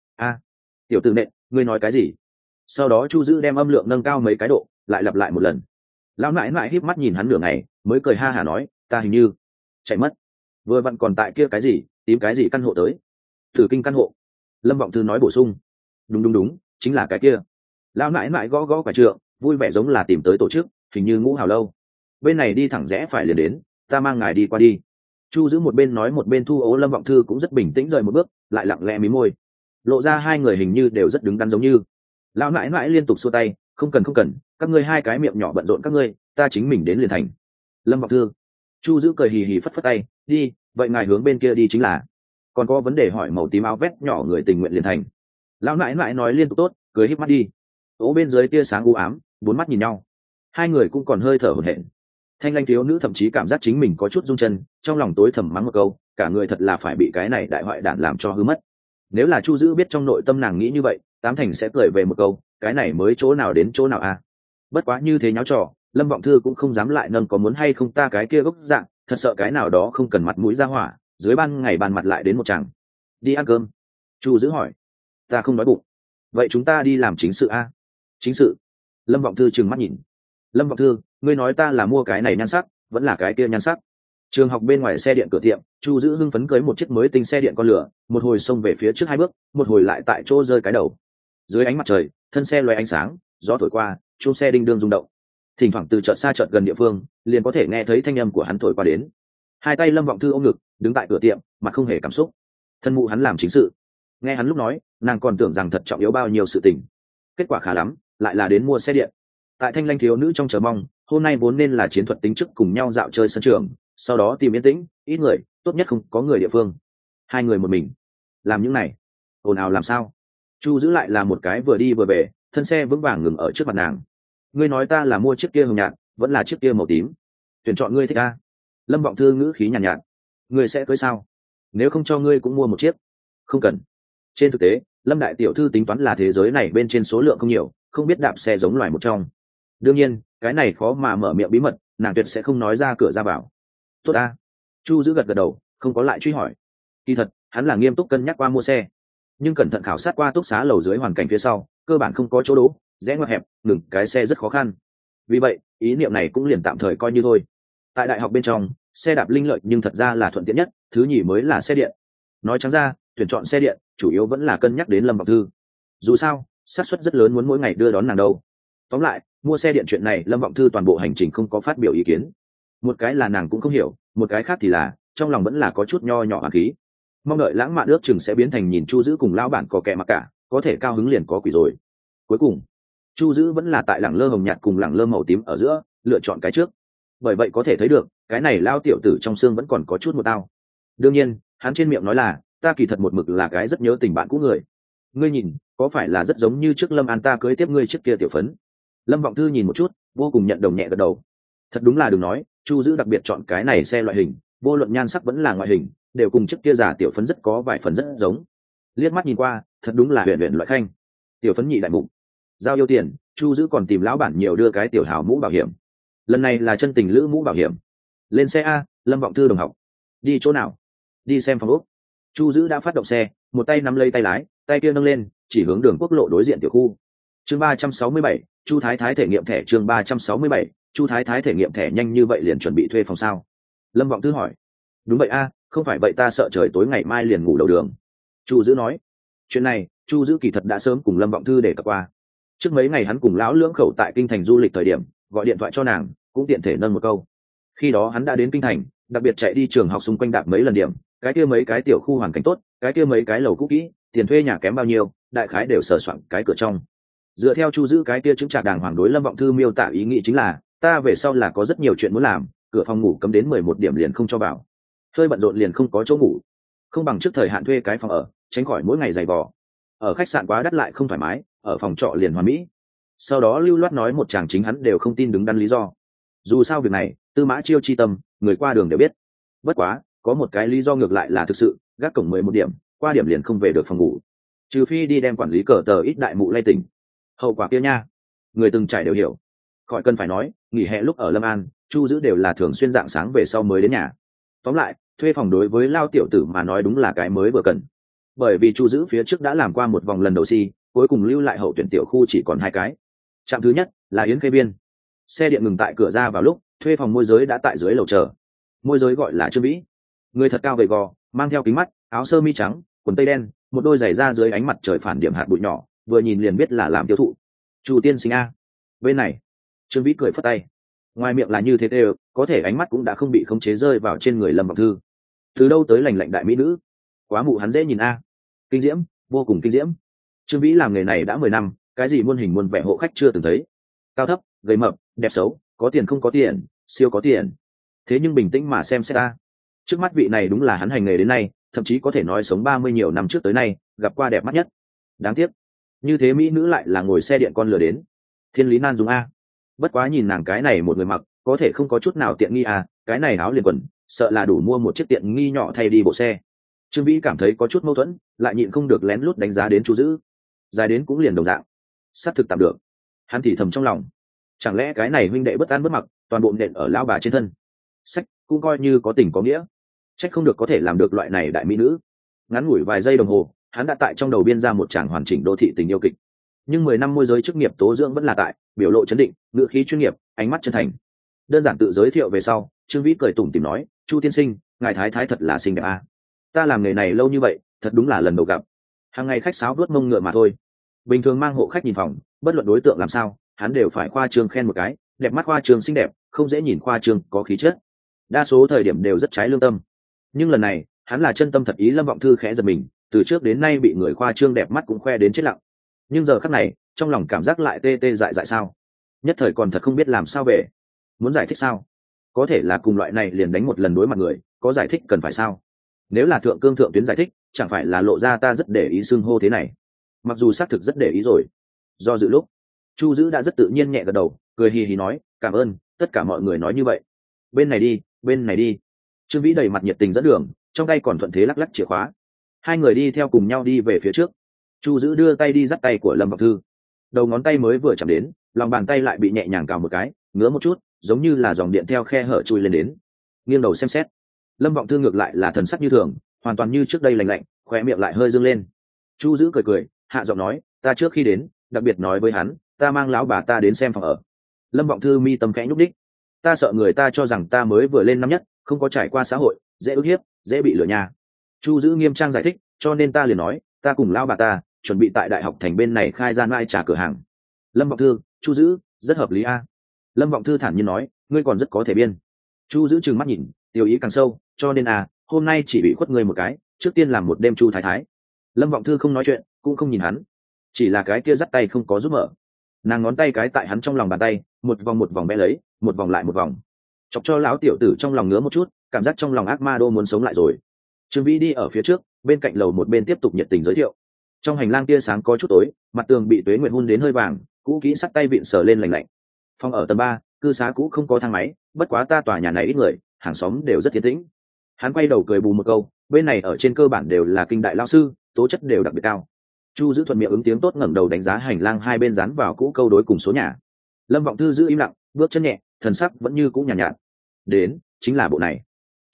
Tiểu tử nện, ngươi nói cái gì? Sau đó Chu giữ đem âm lượng nâng cao mấy cái độ, lại lặp lại một lần. Lão nãi nãi híp mắt nhìn hắn nửa ngày, mới cười ha hả nói, ta hình như chạy mất, vừa vặn còn tại kia cái gì tím cái gì căn hộ tới. Thử kinh căn hộ. Lâm Vọng Thư nói bổ sung. Đúng, chính là cái kia. Lão nãi nãi gõ gõ quả trượng, vui vẻ giống là tìm tới tổ chức, hình như Ngũ Hào lâu. Bên này đi thẳng rẽ phải liền đến, ta mang ngài đi qua đi. Chu giữ một bên nói một bên thu ố. Lâm Vọng Thư cũng rất bình tĩnh rời một bước, lại lặng lẽ mí môi, lộ ra hai người hình như đều rất đứng đắn giống như. Lão nãi nãi liên tục xua tay, không cần, các ngươi hai cái miệng nhỏ bận rộn các ngươi, ta chính mình đến liền thành. Lâm Vọng Thư. Chu giữ cười hì hì phất phất tay, đi, vậy ngài hướng bên kia đi chính là. Còn có vấn đề hỏi màu tím áo vest nhỏ người tình nguyện liền thành. Lão nãi nãi nói liên tục tốt, cười híp mắt đi. Ố bên dưới tia sáng u ám, bốn mắt nhìn nhau, hai người cũng còn hơi thở hổn hển. Thanh lanh thiếu nữ thậm chí cảm giác chính mình có chút run chân, trong lòng tối thầm mắng một câu, cả người thật là phải bị cái này đại hoại đản làm cho hư mất. Nếu là Chu giữ biết trong nội tâm nàng nghĩ như vậy, tám thành sẽ cười về một câu, cái này mới chỗ nào đến chỗ nào bất quá như thế nháo trò, Lâm Vọng Thư cũng không dám lại nâng có muốn hay không ta cái kia gốc dạng, thật sợ cái nào đó không cần mặt mũi ra hỏa, dưới ban ngày bàn mặt lại đến một chàng. Đi ăn cơm? Chu giữ hỏi. Ta không đói bụng. Vậy chúng ta đi làm chính sự Chính sự? Lâm Vọng Thư trừng mắt nhìn. Lâm Vọng Thư, ngươi nói ta là mua cái này nhan sắc, vẫn là cái kia nhan sắc? Trường học bên ngoài xe điện cửa tiệm, Chu giữ hưng phấn cưới một chiếc mới tinh xe điện con lửa, một hồi xông về phía trước hai bước, một hồi lại tại chỗ rơi cái đầu. Dưới ánh mặt trời, thân xe loé ánh sáng, gió thổi qua, chuông xe đinh đương rung động. Thỉnh thoảng từ chợt xa chợt gần địa phương, liền có thể nghe thấy thanh âm của hắn thổi qua đến. Hai tay Lâm Vọng Thư ôm ngực, đứng tại cửa tiệm, mặt không hề cảm xúc. Thân mụ hắn làm chính sự. Nghe hắn lúc nói, nàng còn tưởng rằng thật trọng yếu bao nhiêu sự tình. Kết quả khá lắm, lại là đến mua xe điện. Tại thanh lanh thiếu nữ trong chờ mong, hôm nay vốn nên là chiến thuật tính chức cùng nhau dạo chơi sân trường, sau đó tìm yên tĩnh, ít người, tốt nhất không có người địa phương. Hai người một mình làm những này, ồn ào làm sao? Chu giữ lại là một cái vừa đi vừa về, thân xe vững vàng ngừng ở trước mặt nàng. Ngươi nói ta là mua chiếc kia hồng nhạt, vẫn là chiếc kia màu tím? Tuyển chọn ngươi thích Lâm Vọng Thư ngữ khí nhàn nhạt. Ngươi sẽ cưới sao? Nếu không cho ngươi cũng mua một chiếc. Không cần. Trên thực tế, Lâm đại tiểu thư tính toán là thế giới này bên trên số lượng không nhiều, không biết đạp xe giống loài một trong. Đương nhiên, cái này khó mà mở miệng bí mật, nàng tuyệt sẽ không nói ra cửa ra vào. Tốt Chu giữ gật đầu, không có lại truy hỏi. Kỳ thật, hắn là nghiêm túc cân nhắc qua mua xe, nhưng cẩn thận khảo sát qua túc xá lầu dưới hoàn cảnh phía sau, cơ bản không có chỗ đỗ, rẽ ngoặt hẹp, ngừng cái xe rất khó khăn. Vì vậy, ý niệm này cũng liền tạm thời coi như thôi. Tại đại học bên trong, xe đạp linh lợi nhưng thật ra là thuận tiện nhất, thứ nhì mới là xe điện. Nói trắng ra, tuyển chọn xe điện chủ yếu vẫn là cân nhắc đến Lâm Vọng Thư. Dù sao, xác suất rất lớn muốn mỗi ngày đưa đón nàng đâu. Tóm lại, mua xe điện chuyện này Lâm Vọng Thư toàn bộ hành trình không có phát biểu ý kiến. Một cái là nàng cũng không hiểu, một cái khác thì là trong lòng vẫn là có chút nho nhỏ hàn khí. Mong đợi lãng mạn ước chừng sẽ biến thành nhìn Chu giữ cùng lão bản có kẻ mặc cả, có thể cao hứng liền có quỷ rồi. Cuối cùng Chu giữ vẫn là tại lẳng lơ hồng nhạt cùng lẳng lơ màu tím ở giữa lựa chọn cái trước. Bởi vậy có thể thấy được cái này lao tiểu tử trong xương vẫn còn có chút một tao. Đương nhiên hắn trên miệng nói là ta kỳ thật một mực là cái rất nhớ tình bạn cũ người. Ngươi nhìn có phải là rất giống như trước Lâm An ta cưới tiếp ngươi trước kia tiểu phấn? Lâm Vọng Thư nhìn một chút, vô cùng nhận đồng nhẹ gật đầu. Thật đúng là đừng nói, Chu giữ đặc biệt chọn cái này xe loại hình, vô luận nhan sắc vẫn là ngoại hình, đều cùng trước kia giả tiểu phấn rất có vài phần rất giống. Liếc mắt nhìn qua, thật đúng là huyền huyền loại khanh. Tiểu phấn nhị đại mục. Giao yêu tiền, Chu giữ còn tìm lão bản nhiều đưa cái tiểu hào mũ bảo hiểm. Lần này là chân tình lữ mũ bảo hiểm. Lên xe Lâm Vọng Thư đồng học. Đi chỗ nào? Đi xem phòng ốc. Chu Dữ đã phát động xe, một tay nắm lấy tay lái, tay kia nâng lên chỉ hướng đường quốc lộ đối diện tiểu khu. Chương 367, Chu Thái Thái thể nghiệm thẻ. Chương 367, Chu Thái Thái thể nghiệm thẻ. Nhanh như vậy liền chuẩn bị thuê phòng sao? Lâm Vọng Thư hỏi. Đúng vậy a, không phải vậy ta sợ trời tối ngày mai liền ngủ đầu đường. Chu Dữ nói. Chuyện này Chu Dữ kỳ thật đã sớm cùng Lâm Vọng Thư để cập qua. Trước mấy ngày hắn cùng lão lưỡng khẩu tại kinh thành du lịch thời điểm gọi điện thoại cho nàng, cũng tiện thể nâng một câu. Khi đó hắn đã đến kinh thành, đặc biệt chạy đi trường học xung quanh đạp mấy lần điểm, cái kia mấy cái tiểu khu hoàn cảnh tốt, cái kia mấy cái lầu cũ kỹ, tiền thuê nhà kém bao nhiêu, đại khái đều sờ soạn cái cửa trong. Dựa theo Chu Dữ cái kia chứng trạc đàng hoàng đối Lâm Vọng Thư miêu tả ý nghĩ chính là, ta về sau là có rất nhiều chuyện muốn làm, cửa phòng ngủ cấm đến 11 điểm liền không cho vào, hơi bận rộn liền không có chỗ ngủ, không bằng trước thời hạn thuê cái phòng ở, tránh khỏi mỗi ngày dày vò. Ở khách sạn quá đắt lại không thoải mái, ở phòng trọ liền hoàn mỹ. Sau đó lưu loát nói một chàng chính hắn đều không tin đứng đắn lý do. Dù sao việc này Tư Mã Chiêu chi tâm, người qua đường đều biết. Bất quá có một cái lý do ngược lại là thực sự, gác cổng 11 điểm, qua điểm liền không về được phòng ngủ, trừ phi đi đem quản lý cờ tờ ít đại mụ lay tỉnh. Hậu quả kia nha, người từng trải đều hiểu. Khỏi cần phải nói, nghỉ hè lúc ở Lâm An, Chu Dữ đều là thường xuyên dạng sáng về sau mới đến nhà. Tóm lại, thuê phòng đối với Lao tiểu tử mà nói đúng là cái mới vừa cần. Bởi vì Chu Dữ phía trước đã làm qua một vòng lần đầu si, cuối cùng lưu lại hậu tuyển tiểu khu chỉ còn 2 cái. Trạm thứ nhất là Yến Khê Biên. Xe điện ngừng tại cửa ra vào lúc, thuê phòng môi giới đã tại dưới lầu chờ. Môi giới gọi là Trương Vĩ, người thật cao gầy gò, mang theo kính mắt, áo sơ mi trắng, quần tây đen, một đôi giày da dưới ánh mặt trời phản điểm hạt bụi nhỏ, vừa nhìn liền biết là làm tiêu thụ. Chu tiên sinh a. Bên này. Trương Vĩ cười phất tay. Ngoài miệng là như thế đều, có thể ánh mắt cũng đã không bị khống chế rơi vào trên người Lâm Vọng Thư. Từ đâu tới lành lạnh đại mỹ nữ, quá mụ hắn dễ nhìn a. Kinh diễm, vô cùng kinh diễm. Trương Vĩ làm nghề này đã 10 năm, cái gì muôn hình muôn vẻ hộ khách chưa từng thấy. Cao thấp, gầy mập, đẹp xấu, có tiền không có tiền, siêu có tiền. Thế nhưng bình tĩnh mà xem xét ta, trước mắt vị này đúng là hắn hành nghề đến nay, thậm chí có thể nói sống 30 nhiều năm trước tới nay gặp qua đẹp mắt nhất. Đáng tiếc, như thế mỹ nữ lại là ngồi xe điện con lừa đến. Thiên lý nan dùng a. Bất quá nhìn nàng cái này một người mặc, có thể không có chút nào tiện nghi à, cái này áo liền quần, sợ là đủ mua một chiếc tiện nghi nhỏ thay đi bộ xe. Trương Vĩ cảm thấy có chút mâu thuẫn, lại nhịn không được lén lút đánh giá đến Chu Dữ. Dài đến cũng liền đồng dạng, sắp thực tạm được. Hắn thì thầm trong lòng, chẳng lẽ cái này huynh đệ bất an bất mặc, toàn bộ nện ở lão bà trên thân. Sách cũng coi như có tình có nghĩa, trách không được có thể làm được loại này đại mỹ nữ. Ngắn ngủi vài giây đồng hồ, hắn đã tại trong đầu biên ra một tràng hoàn chỉnh đô thị tình yêu kịch. Nhưng 10 năm môi giới chức nghiệp tố dưỡng vẫn là tại, biểu lộ chấn định, ngữ khí chuyên nghiệp, ánh mắt chân thành. Đơn giản tự giới thiệu về sau, Trương Vĩ cười tủm tỉm nói, Chu tiên sinh, ngài thái thái thật là xinh đẹp a. Ta làm nghề này lâu như vậy, thật đúng là lần đầu gặp. Hàng ngày khách sáo vuốt mông ngựa mà thôi. Bình thường mang hộ khách nhìn phòng, bất luận đối tượng làm sao, hắn đều phải khoa trương khen một cái, đẹp mắt khoa trương xinh đẹp, không dễ nhìn khoa trương có khí chất. Đa số thời điểm đều rất trái lương tâm. Nhưng lần này, hắn là chân tâm thật ý. Lâm Vọng Thư khẽ giật mình, từ trước đến nay bị người khoa trương đẹp mắt cũng khoe đến chết lặng. Nhưng giờ khắc này, trong lòng cảm giác lại tê tê dại dại sao. Nhất thời còn thật không biết làm sao về. Muốn giải thích sao? Có thể là cùng loại này liền đánh một lần đối mặt người, có giải thích cần phải sao? Nếu là thượng cương thượng tuyến giải thích, chẳng phải là lộ ra ta rất để ý xưng hô thế này. Mặc dù xác thực rất để ý rồi. Do dự lúc, Chu Dữ đã rất tự nhiên nhẹ gật đầu, cười hì hì nói, cảm ơn, tất cả mọi người nói như vậy. Bên này đi, bên này đi. Trương Vĩ đầy mặt nhiệt tình dẫn đường, trong tay còn thuận thế lắc lắc chìa khóa. Hai người đi theo cùng nhau đi về phía trước. Chu Dữ đưa tay đi dắt tay của Lâm Vọng Thư. Đầu ngón tay mới vừa chạm đến, lòng bàn tay lại bị nhẹ nhàng cào một cái, ngứa một chút, giống như là dòng điện theo khe hở chui lên đến. Nghiêng đầu xem xét, Lâm Vọng Thư ngược lại là thần sắc như thường, hoàn toàn như trước đây lành lạnh, khóe miệng lại hơi dương lên. Chu Dữ cười cười, hạ giọng nói, ta trước khi đến, đặc biệt nói với hắn, ta mang lão bà ta đến xem phòng ở. Lâm Vọng Thư mi tâm khẽ nhúc đích, ta sợ người ta cho rằng ta mới vừa lên năm nhất, không có trải qua xã hội, dễ ức hiếp, dễ bị lừa nhà. Chu Dữ nghiêm trang giải thích, cho nên ta liền nói, ta cùng lão bà ta chuẩn bị tại đại học thành bên này khai gian mai trà cửa hàng. Lâm Vọng Thư, Chu Dữ, rất hợp lý a. Lâm Vọng Thư thản nhiên nói, ngươi còn rất có thể biên. Chu Dữ trừng mắt nhìn, tiêu ý càng sâu, cho nên hôm nay chỉ bị khuất ngươi một cái, trước tiên làm một đêm Chu thái thái. Lâm Vọng Thư không nói chuyện, cũng không nhìn hắn, chỉ là cái kia dắt tay không có giúp mở. Nàng ngón tay cái tại hắn trong lòng bàn tay, một vòng bẽ lấy, một vòng lại một vòng, chọc cho lão tiểu tử trong lòng ngứa một chút, cảm giác trong lòng ác ma đô muốn sống lại rồi. Trương Vĩ đi ở phía trước, bên cạnh lầu một bên tiếp tục nhiệt tình giới thiệu. Trong hành lang tia sáng có chút tối, mặt tường bị tuế nguyệt hun đến hơi vàng, cũ kỹ sắt tay vịn sờ lên lạnh lạnh. Phòng ở tầng 3, cư xá cũ không có thang máy, bất quá ta tòa nhà này ít người, hàng xóm đều rất yên tĩnh. Hắn quay đầu cười bù một câu, bên này ở trên cơ bản đều là kinh đại lao sư, tố chất đều đặc biệt cao. Chu Dữ thuận miệng ứng tiếng tốt, ngẩng đầu đánh giá hành lang hai bên dán vào cũ câu đối cùng số nhà. Lâm Vọng Thư giữ im lặng, bước chân nhẹ, thần sắc vẫn như cũ nhàn nhạt. Đến, chính là bộ này.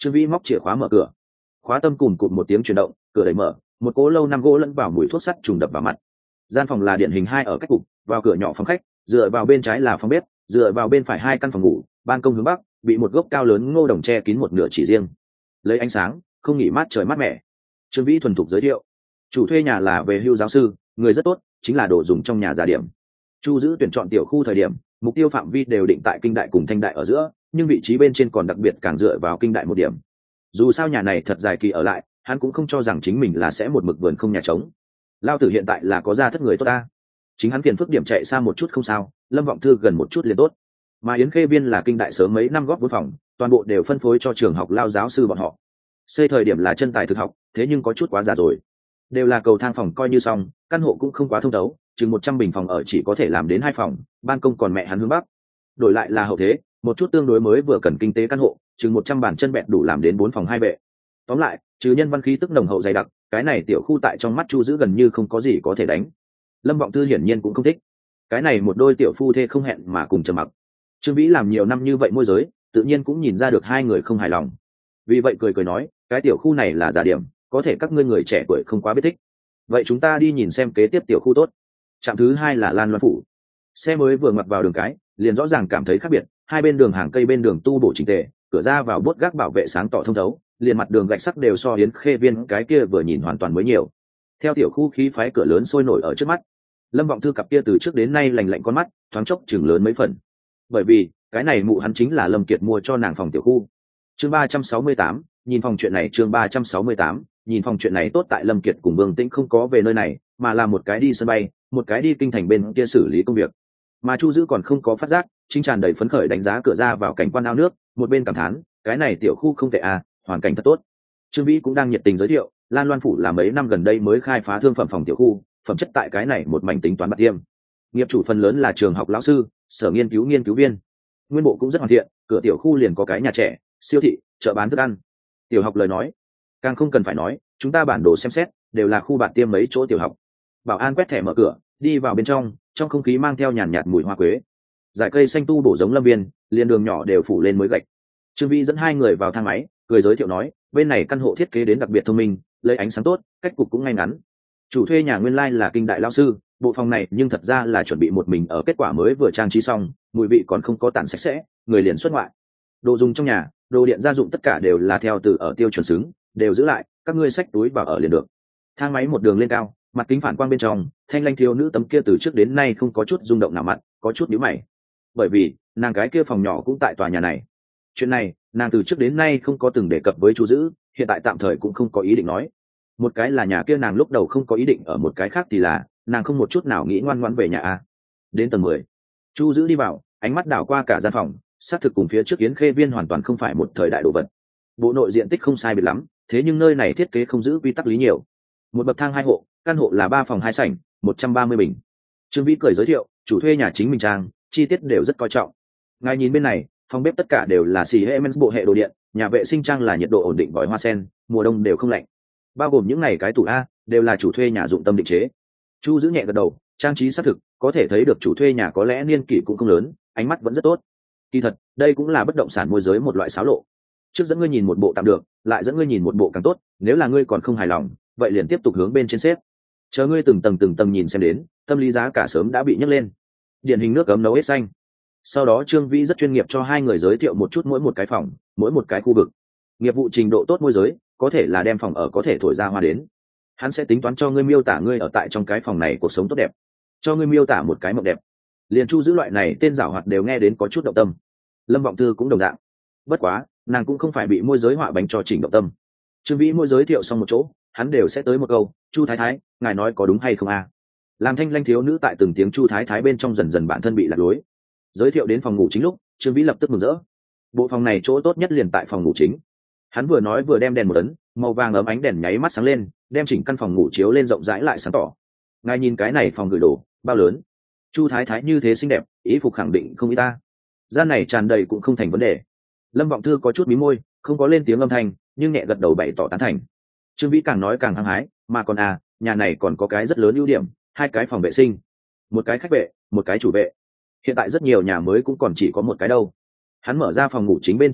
Trương Vĩ móc chìa khóa mở cửa, khóa tâm cùm cụt một tiếng chuyển động, cửa đẩy mở, một cỗ lâu năm gỗ lẫn vào mùi thuốc sắt trùng đập vào mặt. Gian phòng là điển hình hai ở cách cục, vào cửa nhỏ phòng khách, dựa vào bên trái là phòng bếp, dựa vào bên phải hai căn phòng ngủ, ban công hướng bắc, bị một gốc cao lớn ngô đồng che kín một nửa chỉ riêng. Lấy ánh sáng, không nghỉ mát trời mát mẻ. Trương Vĩ thuần thục giới thiệu, chủ thuê nhà là về hưu giáo sư, người rất tốt, chính là đồ dùng trong nhà giả điểm. Chu giữ tuyển chọn tiểu khu thời điểm, mục tiêu phạm vi đều định tại kinh đại cùng thanh đại ở giữa, nhưng vị trí bên trên còn đặc biệt càng dựa vào kinh đại một điểm. Dù sao nhà này thật dài kỳ ở lại, hắn cũng không cho rằng chính mình là sẽ một mực vườn không nhà trống. Lao tử hiện tại là có gia thất người tốt ta, chính hắn phiền phức điểm chạy xa một chút không sao, Lâm Vọng Thư gần một chút liền tốt. Mà Yến Khê Viên là kinh đại sớm mấy năm góp vốn phòng, toàn bộ đều phân phối cho trường học Lao giáo sư bọn họ. Xây thời điểm là chân tài thực học, thế nhưng có chút quá già rồi. Đều là cầu thang phòng coi như xong, căn hộ cũng không quá thông đấu, chừng 100 bình phòng ở chỉ có thể làm đến 2 phòng, ban công còn mẹ hắn hướng bắc. Đổi lại là hậu thế, một chút tương đối mới vừa cần kinh tế căn hộ, chừng 100 bàn chân bẹt đủ làm đến 4 phòng 2 vệ. Tóm lại, trừ nhân văn khí tức nồng hậu dày đặc, cái này tiểu khu tại trong mắt Chu giữ gần như không có gì có thể đánh. Lâm Vọng Thư hiển nhiên cũng không thích. Cái này một đôi tiểu phu thê không hẹn mà cùng trầm mặc. Trương Vĩ làm nhiều năm như vậy môi giới, tự nhiên cũng nhìn ra được hai người không hài lòng. Vì vậy cười cười nói, cái tiểu khu này là giả điểm, có thể các ngươi người trẻ tuổi không quá biết thích. Vậy chúng ta đi nhìn xem kế tiếp tiểu khu tốt. Trạm thứ 2 là Lan Loan phủ. Xe mới vừa ngoặt vào đường cái, liền rõ ràng cảm thấy khác biệt, hai bên đường hàng cây bên đường tu bổ chỉnh tề, cửa ra vào bốt gác bảo vệ sáng tỏ thông thấu, liền mặt đường gạch sắt đều so Yến Khê Viên cái kia vừa nhìn hoàn toàn mới nhiều. Theo tiểu khu khí phái cửa lớn sôi nổi ở trước mắt, Lâm Vọng Thư cặp kia từ trước đến nay lành lạnh con mắt, thoáng chốc chừng lớn mấy phần. Bởi vì, cái này mụ hắn chính là Lâm Kiệt mua cho nàng phòng tiểu khu. Chương 368, nhìn phòng chuyện này chương 368, nhìn phòng chuyện này tốt tại Lâm Kiệt cùng Vương Tĩnh không có về nơi này, mà là một cái đi sân bay, một cái đi kinh thành bên kia xử lý công việc. Mà Chu Dữ còn không có phát giác, chính tràn đầy phấn khởi đánh giá cửa ra vào cảnh quan ao nước, một bên cảm thán, cái này tiểu khu không tệ à, hoàn cảnh thật tốt. Trương Vĩ cũng đang nhiệt tình giới thiệu, Lan Loan phủ là mấy năm gần đây mới khai phá thương phẩm phòng tiểu khu, phẩm chất tại cái này một mảnh tính toán bạc tiêm. Nghiệp chủ phần lớn là trường học lão sư, sở nghiên cứu viên. Nguyên bộ cũng rất hoàn thiện, cửa tiểu khu liền có cái nhà trẻ, siêu thị, chợ bán thức ăn. Tiểu học lời nói, càng không cần phải nói, chúng ta bản đồ xem xét, đều là khu bạt tiêm mấy chỗ tiểu học. Bảo an quét thẻ mở cửa, đi vào bên trong không khí mang theo nhàn nhạt mùi hoa quế. Dải cây xanh tu bổ giống lâm viên, liền đường nhỏ đều phủ lên mới gạch. Trương Vĩ dẫn hai người vào thang máy, cười giới thiệu nói, bên này căn hộ thiết kế đến đặc biệt thông minh, lấy ánh sáng tốt, cách cục cũng ngay ngắn. Chủ thuê nhà nguyên lai là kinh đại lão sư, bộ phòng này nhưng thật ra là chuẩn bị một mình ở, kết quả mới vừa trang trí xong, mùi vị còn không có tản sạch sẽ, người liền xuất ngoại. Đồ dùng trong nhà, đồ điện gia dụng tất cả đều là theo từ ở tiêu chuẩn xứng, đều giữ lại, các ngươi xách túi vào ở liền được. Thang máy một đường lên cao, mặt kính phản quang bên trong, thanh lanh thiếu nữ tấm kia từ trước đến nay không có chút rung động nào mặt, có chút nhíu mày. Bởi vì, nàng cái kia phòng nhỏ cũng tại tòa nhà này. Chuyện này, nàng từ trước đến nay không có từng đề cập với Chu Dữ, hiện tại tạm thời cũng không có ý định nói. Một cái là nhà kia nàng lúc đầu không có ý định ở, một cái khác thì là nàng không một chút nào nghĩ ngoan ngoãn về nhà a. Đến tầng 10, Chu Dữ đi vào, ánh mắt đảo qua cả gian phòng, xác thực cùng phía trước Yến Khê Viên hoàn toàn không phải một thời đại đồ vật. Bộ nội diện tích không sai biệt lắm, thế nhưng nơi này thiết kế không giữ quy tắc lý nhiều. Một bậc thang 2 hộ, căn hộ là 3 phòng 2 sảnh, 130 bình. Trương Vĩ cười giới thiệu, chủ thuê nhà chính mình trang, chi tiết đều rất coi trọng. Ngài nhìn bên này, phòng bếp tất cả đều là Siemens bộ hệ đồ điện, nhà vệ sinh trang là nhiệt độ ổn định vòi hoa sen, mùa đông đều không lạnh. Bao gồm những này cái tủ a, đều là chủ thuê nhà dụng tâm định chế. Chu Dữ nhẹ gật đầu, trang trí xác thực, có thể thấy được chủ thuê nhà có lẽ niên kỷ cũng không lớn, ánh mắt vẫn rất tốt. Kỳ thật, đây cũng là bất động sản môi giới một loại xáo lộ. Trước dẫn ngươi nhìn một bộ tạm được, lại dẫn ngươi nhìn một bộ càng tốt, nếu là ngươi còn không hài lòng, vậy liền tiếp tục hướng bên trên xếp. Chờ ngươi từng tầng nhìn xem đến, tâm lý giá cả sớm đã bị nhấc lên. Điển hình nước cấm nấu hết xanh. Sau đó Trương Vĩ rất chuyên nghiệp cho hai người giới thiệu một chút mỗi một cái phòng, mỗi một cái khu vực. Nghiệp vụ trình độ tốt môi giới, có thể là đem phòng ở có thể thổi ra hoa đến. Hắn sẽ tính toán cho ngươi miêu tả ngươi ở tại trong cái phòng này cuộc sống tốt đẹp, cho ngươi miêu tả một cái mộng đẹp. Liền Chu Dữ loại này tên giảo hoạt đều nghe đến có chút động tâm. Lâm Vọng Thư cũng đồng dạng. Bất quá, nàng cũng không phải bị môi giới họa bánh cho chỉnh động tâm. Trương Vĩ môi giới thiệu xong một chỗ, hắn đều sẽ tới một câu, Chu Thái Thái, ngài nói có đúng hay không a? Làm thanh lanh thiếu nữ tại từng tiếng Chu Thái Thái bên trong dần dần bản thân bị lạc lối. Giới thiệu đến phòng ngủ chính lúc, Trương Vĩ lập tức mừng rỡ. Bộ phòng này chỗ tốt nhất liền tại phòng ngủ chính. Hắn vừa nói vừa đem đèn một ấn, màu vàng ấm ánh đèn nháy mắt sáng lên, đem chỉnh căn phòng ngủ chiếu lên rộng rãi lại sáng tỏ. Ngài nhìn cái này phòng gửi đồ, bao lớn. Chu Thái Thái như thế xinh đẹp, ý phục khẳng định không ít ta. Gian này tràn đầy cũng không thành vấn đề. Lâm Vọng Thư có chút mí môi, không có lên tiếng âm thanh, nhưng nhẹ gật đầu bày tỏ tán thành. Trương Vĩ càng nói càng hăng hái, mà còn nhà này còn có cái rất lớn ưu điểm, 2 cái phòng vệ sinh, một cái khách vệ, một cái chủ vệ. Hiện tại rất nhiều nhà mới cũng còn chỉ có một cái đâu. Hắn mở ra phòng ngủ chính bên trong cửa,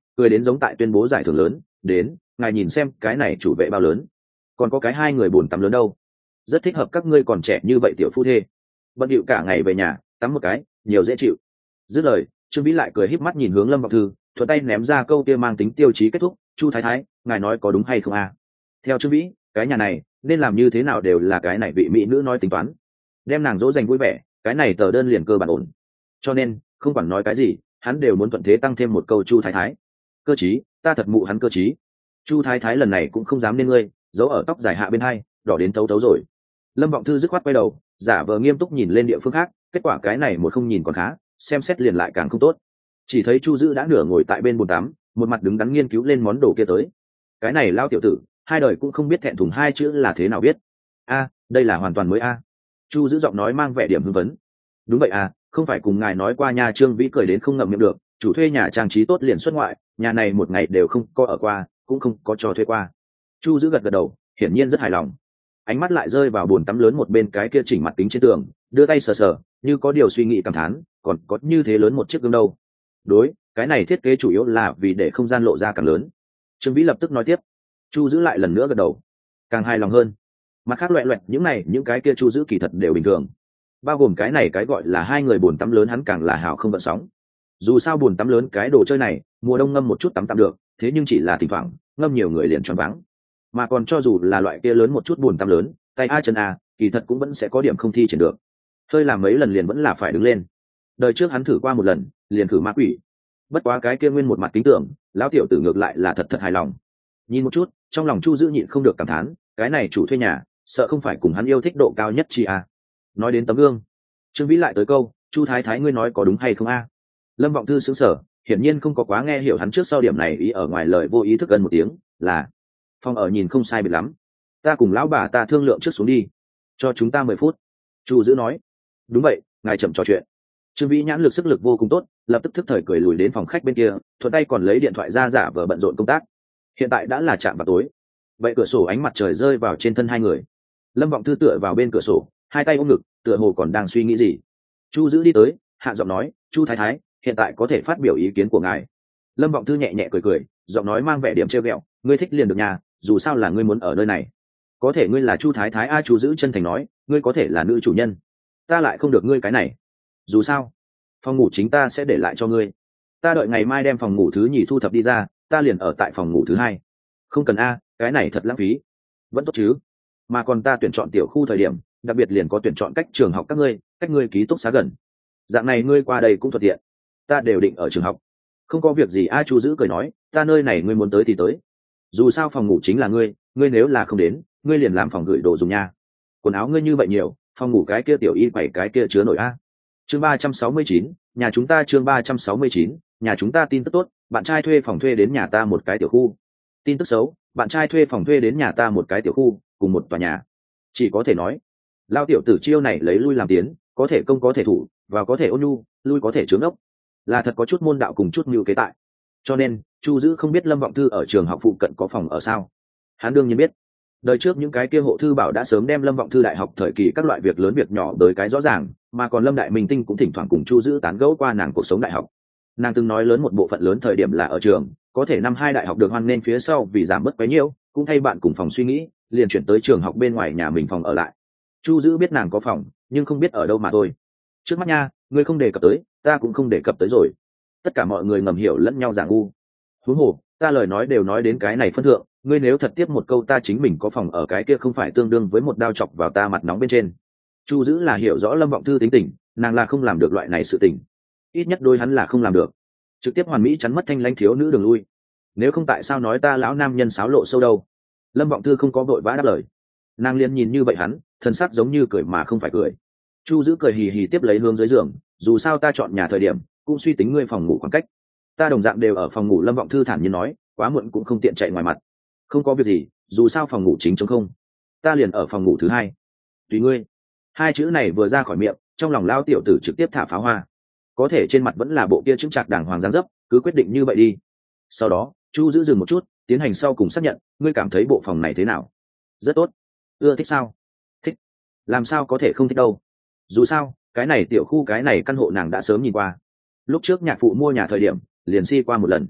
cười đến giống tại tuyên bố giải thưởng lớn. Đến, ngài nhìn xem cái này chủ vệ bao lớn, còn có cái hai người bồn tắm lớn đâu, rất thích hợp các ngươi còn trẻ như vậy tiểu phu thê, bận điệu cả ngày về nhà tắm một cái nhiều dễ chịu. Dứt lời, Trương Vĩ lại cười híp mắt nhìn hướng Lâm Vọng Thư, thuận tay ném ra câu kia mang tính tiêu chí kết thúc: Chu thái thái, ngài nói có đúng hay không à? Theo Trương Vĩ, cái nhà này nên làm như thế nào đều là cái này vị mỹ nữ nói tính toán, đem nàng dỗ dành vui vẻ, cái này tờ đơn liền cơ bản ổn. Cho nên không quản nói cái gì, hắn đều muốn thuận thế tăng thêm một câu: Chu thái thái cơ chí, ta thật mụ hắn cơ chí. Chu thái thái lần này cũng không dám nên ngươi, giấu ở tóc dài hạ bên hai, đỏ đến tấu tấu rồi. Lâm Vọng Thư dứt khoát quay đầu, giả vờ nghiêm túc nhìn lên địa phương khác, kết quả cái này một không nhìn còn khá, xem xét liền lại càng không tốt. Chỉ thấy Chu Dữ đã nửa ngồi tại bên bồn tắm, một mặt đứng đắn nghiên cứu lên món đồ kia tới. Cái này lao tiểu tử, hai đời cũng không biết thẹn thùng hai chữ là thế nào biết. A, đây là hoàn toàn mới a. Chu Dữ giọng nói mang vẻ điểm hưng vấn. Đúng vậy à, không phải cùng ngài nói qua nha. Trương Vĩ cười đến không ngậm miệng được, chủ thuê nhà trang trí tốt liền xuất ngoại, nhà này một ngày đều không có ở qua, cũng không có cho thuê qua. Chu Dữ gật gật đầu, hiển nhiên rất hài lòng. Ánh mắt lại rơi vào bồn tắm lớn một bên cái kia chỉnh mặt kính trên tường, đưa tay sờ sờ, như có điều suy nghĩ cảm thán, còn có như thế lớn một chiếc gương đâu. Đối, cái này thiết kế chủ yếu là vì để không gian lộ ra càng lớn. Trương Vĩ lập tức nói tiếp. Chu Dữ lại lần nữa gật đầu, càng hài lòng hơn. Mặt khác loẹt loẹt những cái kia Chu Dữ kỳ thật đều bình thường, bao gồm cái này cái gọi là hai người bồn tắm lớn hắn càng là hào không gợn sóng. Dù sao bồn tắm lớn cái đồ chơi này mùa đông ngâm một chút tắm tạm được, thế nhưng chỉ là thỉnh thoảng ngâm nhiều người liền choáng váng. Mà còn cho dù là loại kia lớn một chút bồn tắm lớn, tay a chân a, kỳ thật cũng vẫn sẽ có điểm không thi triển được, hơi làm mấy lần liền vẫn là phải đứng lên. Đời trước hắn thử qua một lần, liền thử ma quỷ. Bất quá cái kia nguyên một mặt kính tưởng, lão tiểu tử ngược lại là thật thật hài lòng. Nhìn một chút, trong lòng Chu Dữ nhịn không được cảm thán, cái này chủ thuê nhà sợ không phải cùng hắn yêu thích độ cao nhất chi a. Nói đến tấm gương, Trương Vĩ lại tới câu: Chu thái thái ngươi nói có đúng hay không a? Lâm Vọng Thư sững sờ, hiển nhiên không có quá nghe hiểu hắn trước sau điểm này ý ở ngoài lời vô ý thức gần một tiếng, là phòng ở nhìn không sai biệt lắm, ta cùng lão bà ta thương lượng trước xuống đi, cho chúng ta 10 phút. Chu Dữ nói. Đúng vậy, ngài chậm trò chuyện. Trương Vĩ nhãn lực sức lực vô cùng tốt, lập tức thức thời cười lùi đến phòng khách bên kia, thuận tay còn lấy điện thoại ra giả vờ bận rộn công tác. Hiện tại đã là chạm vào tối, vậy cửa sổ ánh mặt trời rơi vào trên thân hai người. Lâm Vọng Thư tựa vào bên cửa sổ, hai tay ôm ngực, tựa hồ còn đang suy nghĩ gì. Chu Dữ đi tới, hạ giọng nói: Chu thái thái, hiện tại có thể phát biểu ý kiến của ngài. Lâm Vọng Thư nhẹ nhẹ cười cười, giọng nói mang vẻ điểm trêu ghẹo: ngươi thích liền được nhà, dù sao là ngươi muốn ở nơi này. Có thể ngươi là Chu thái thái a. Chu Dữ chân thành nói: ngươi có thể là nữ chủ nhân, ta lại không được ngươi cái này. Dù sao phòng ngủ chính ta sẽ để lại cho ngươi, ta đợi ngày mai đem phòng ngủ thứ nhì thu thập đi ra, ta liền ở tại phòng ngủ thứ hai. Không cần a, cái này thật lãng phí. Vẫn tốt chứ, mà còn ta tuyển chọn tiểu khu thời điểm đặc biệt liền có tuyển chọn cách trường học các ngươi, cách ngươi ký túc xá gần, dạng này ngươi qua đây cũng thuận tiện. Ta đều định ở trường học. Không có việc gì a. Chu Dữ cười nói: ta nơi này ngươi muốn tới thì tới, dù sao phòng ngủ chính là ngươi nếu là không đến, ngươi liền làm phòng gửi đồ dùng nha. Quần áo ngươi như vậy nhiều, phòng ngủ cái kia tiểu y quẩy cái kia chứa nổi a. Chương 369, nhà chúng ta. Chương 369, nhà chúng ta. Tin tức tốt, bạn trai thuê phòng thuê đến nhà ta một cái tiểu khu. Tin tức xấu, bạn trai thuê phòng thuê đến nhà ta một cái tiểu khu, cùng một tòa nhà. Chỉ có thể nói, lao tiểu tử chiêu này lấy lui làm tiến, có thể công có thể thủ, vào có thể ôn nhu, lui có thể trướng ốc, là thật có chút môn đạo cùng chút mưu kế tại. Cho nên Chu Dữ không biết Lâm Vọng Thư ở trường học phụ cận có phòng ở sao. Hắn đương nhiên biết, đời trước những cái kia hộ thư bảo đã sớm đem Lâm Vọng Thư đại học thời kỳ các loại việc lớn việc nhỏ tới cái rõ ràng, mà còn Lâm Đại Minh Tinh cũng thỉnh thoảng cùng Chu Dữ tán gẫu qua nàng cuộc sống đại học. Nàng từng nói lớn một bộ phận lớn thời điểm là ở trường, có thể năm 2 đại học được hoan nên phía sau vì giảm bớt quấy nhiễu, cũng thay bạn cùng phòng suy nghĩ, liền chuyển tới trường học bên ngoài nhà mình phòng ở lại. Chu Dữ biết nàng có phòng, nhưng không biết ở đâu mà thôi. Trước mắt nha, ngươi không đề cập tới, ta cũng không đề cập tới rồi. Tất cả mọi người ngầm hiểu lẫn nhau giả ngu. Huống hồ, ta lời nói đều nói đến cái này phân thượng, ngươi nếu thật tiếp một câu ta chính mình có phòng ở, cái kia không phải tương đương với một đao chọc vào ta mặt nóng bên trên. Chu Dữ là hiểu rõ Lâm Vọng Thư tính tình, nàng là không làm được loại này sự tình, ít nhất đôi hắn là không làm được, trực tiếp hoàn mỹ chắn mất thanh lãnh thiếu nữ đường lui. Nếu không tại sao nói ta lão nam nhân sáo lộ sâu đâu. Lâm Vọng Thư không có vội vã đáp lời, nàng liền nhìn như vậy hắn, thân sắc giống như cười mà không phải cười. Chu Dữ cười hì hì tiếp lấy hướng dưới giường, dù sao ta chọn nhà thời điểm cũng suy tính ngươi phòng ngủ khoảng cách, ta đồng dạng đều ở phòng ngủ. Lâm Vọng Thư thản nhiên nói, quá muộn cũng không tiện chạy ngoài mặt. Không có việc gì, dù sao phòng ngủ chính trống không, ta liền ở phòng ngủ thứ hai. Tùy ngươi. Hai chữ này vừa ra khỏi miệng, trong lòng lao tiểu tử trực tiếp thả pháo hoa, có thể trên mặt vẫn là bộ kia chững chạc đàng hoàng dáng dấp, cứ quyết định như vậy đi. Sau đó Chu Dữ dừng một chút, tiến hành sau cùng xác nhận, ngươi cảm thấy bộ phòng này thế nào? Rất tốt. Ưa thích sao? Thích. Làm sao có thể không thích đâu, dù sao cái này tiểu khu cái này căn hộ nàng đã sớm nhìn qua, lúc trước nhạc phụ mua nhà thời điểm liền qua một lần.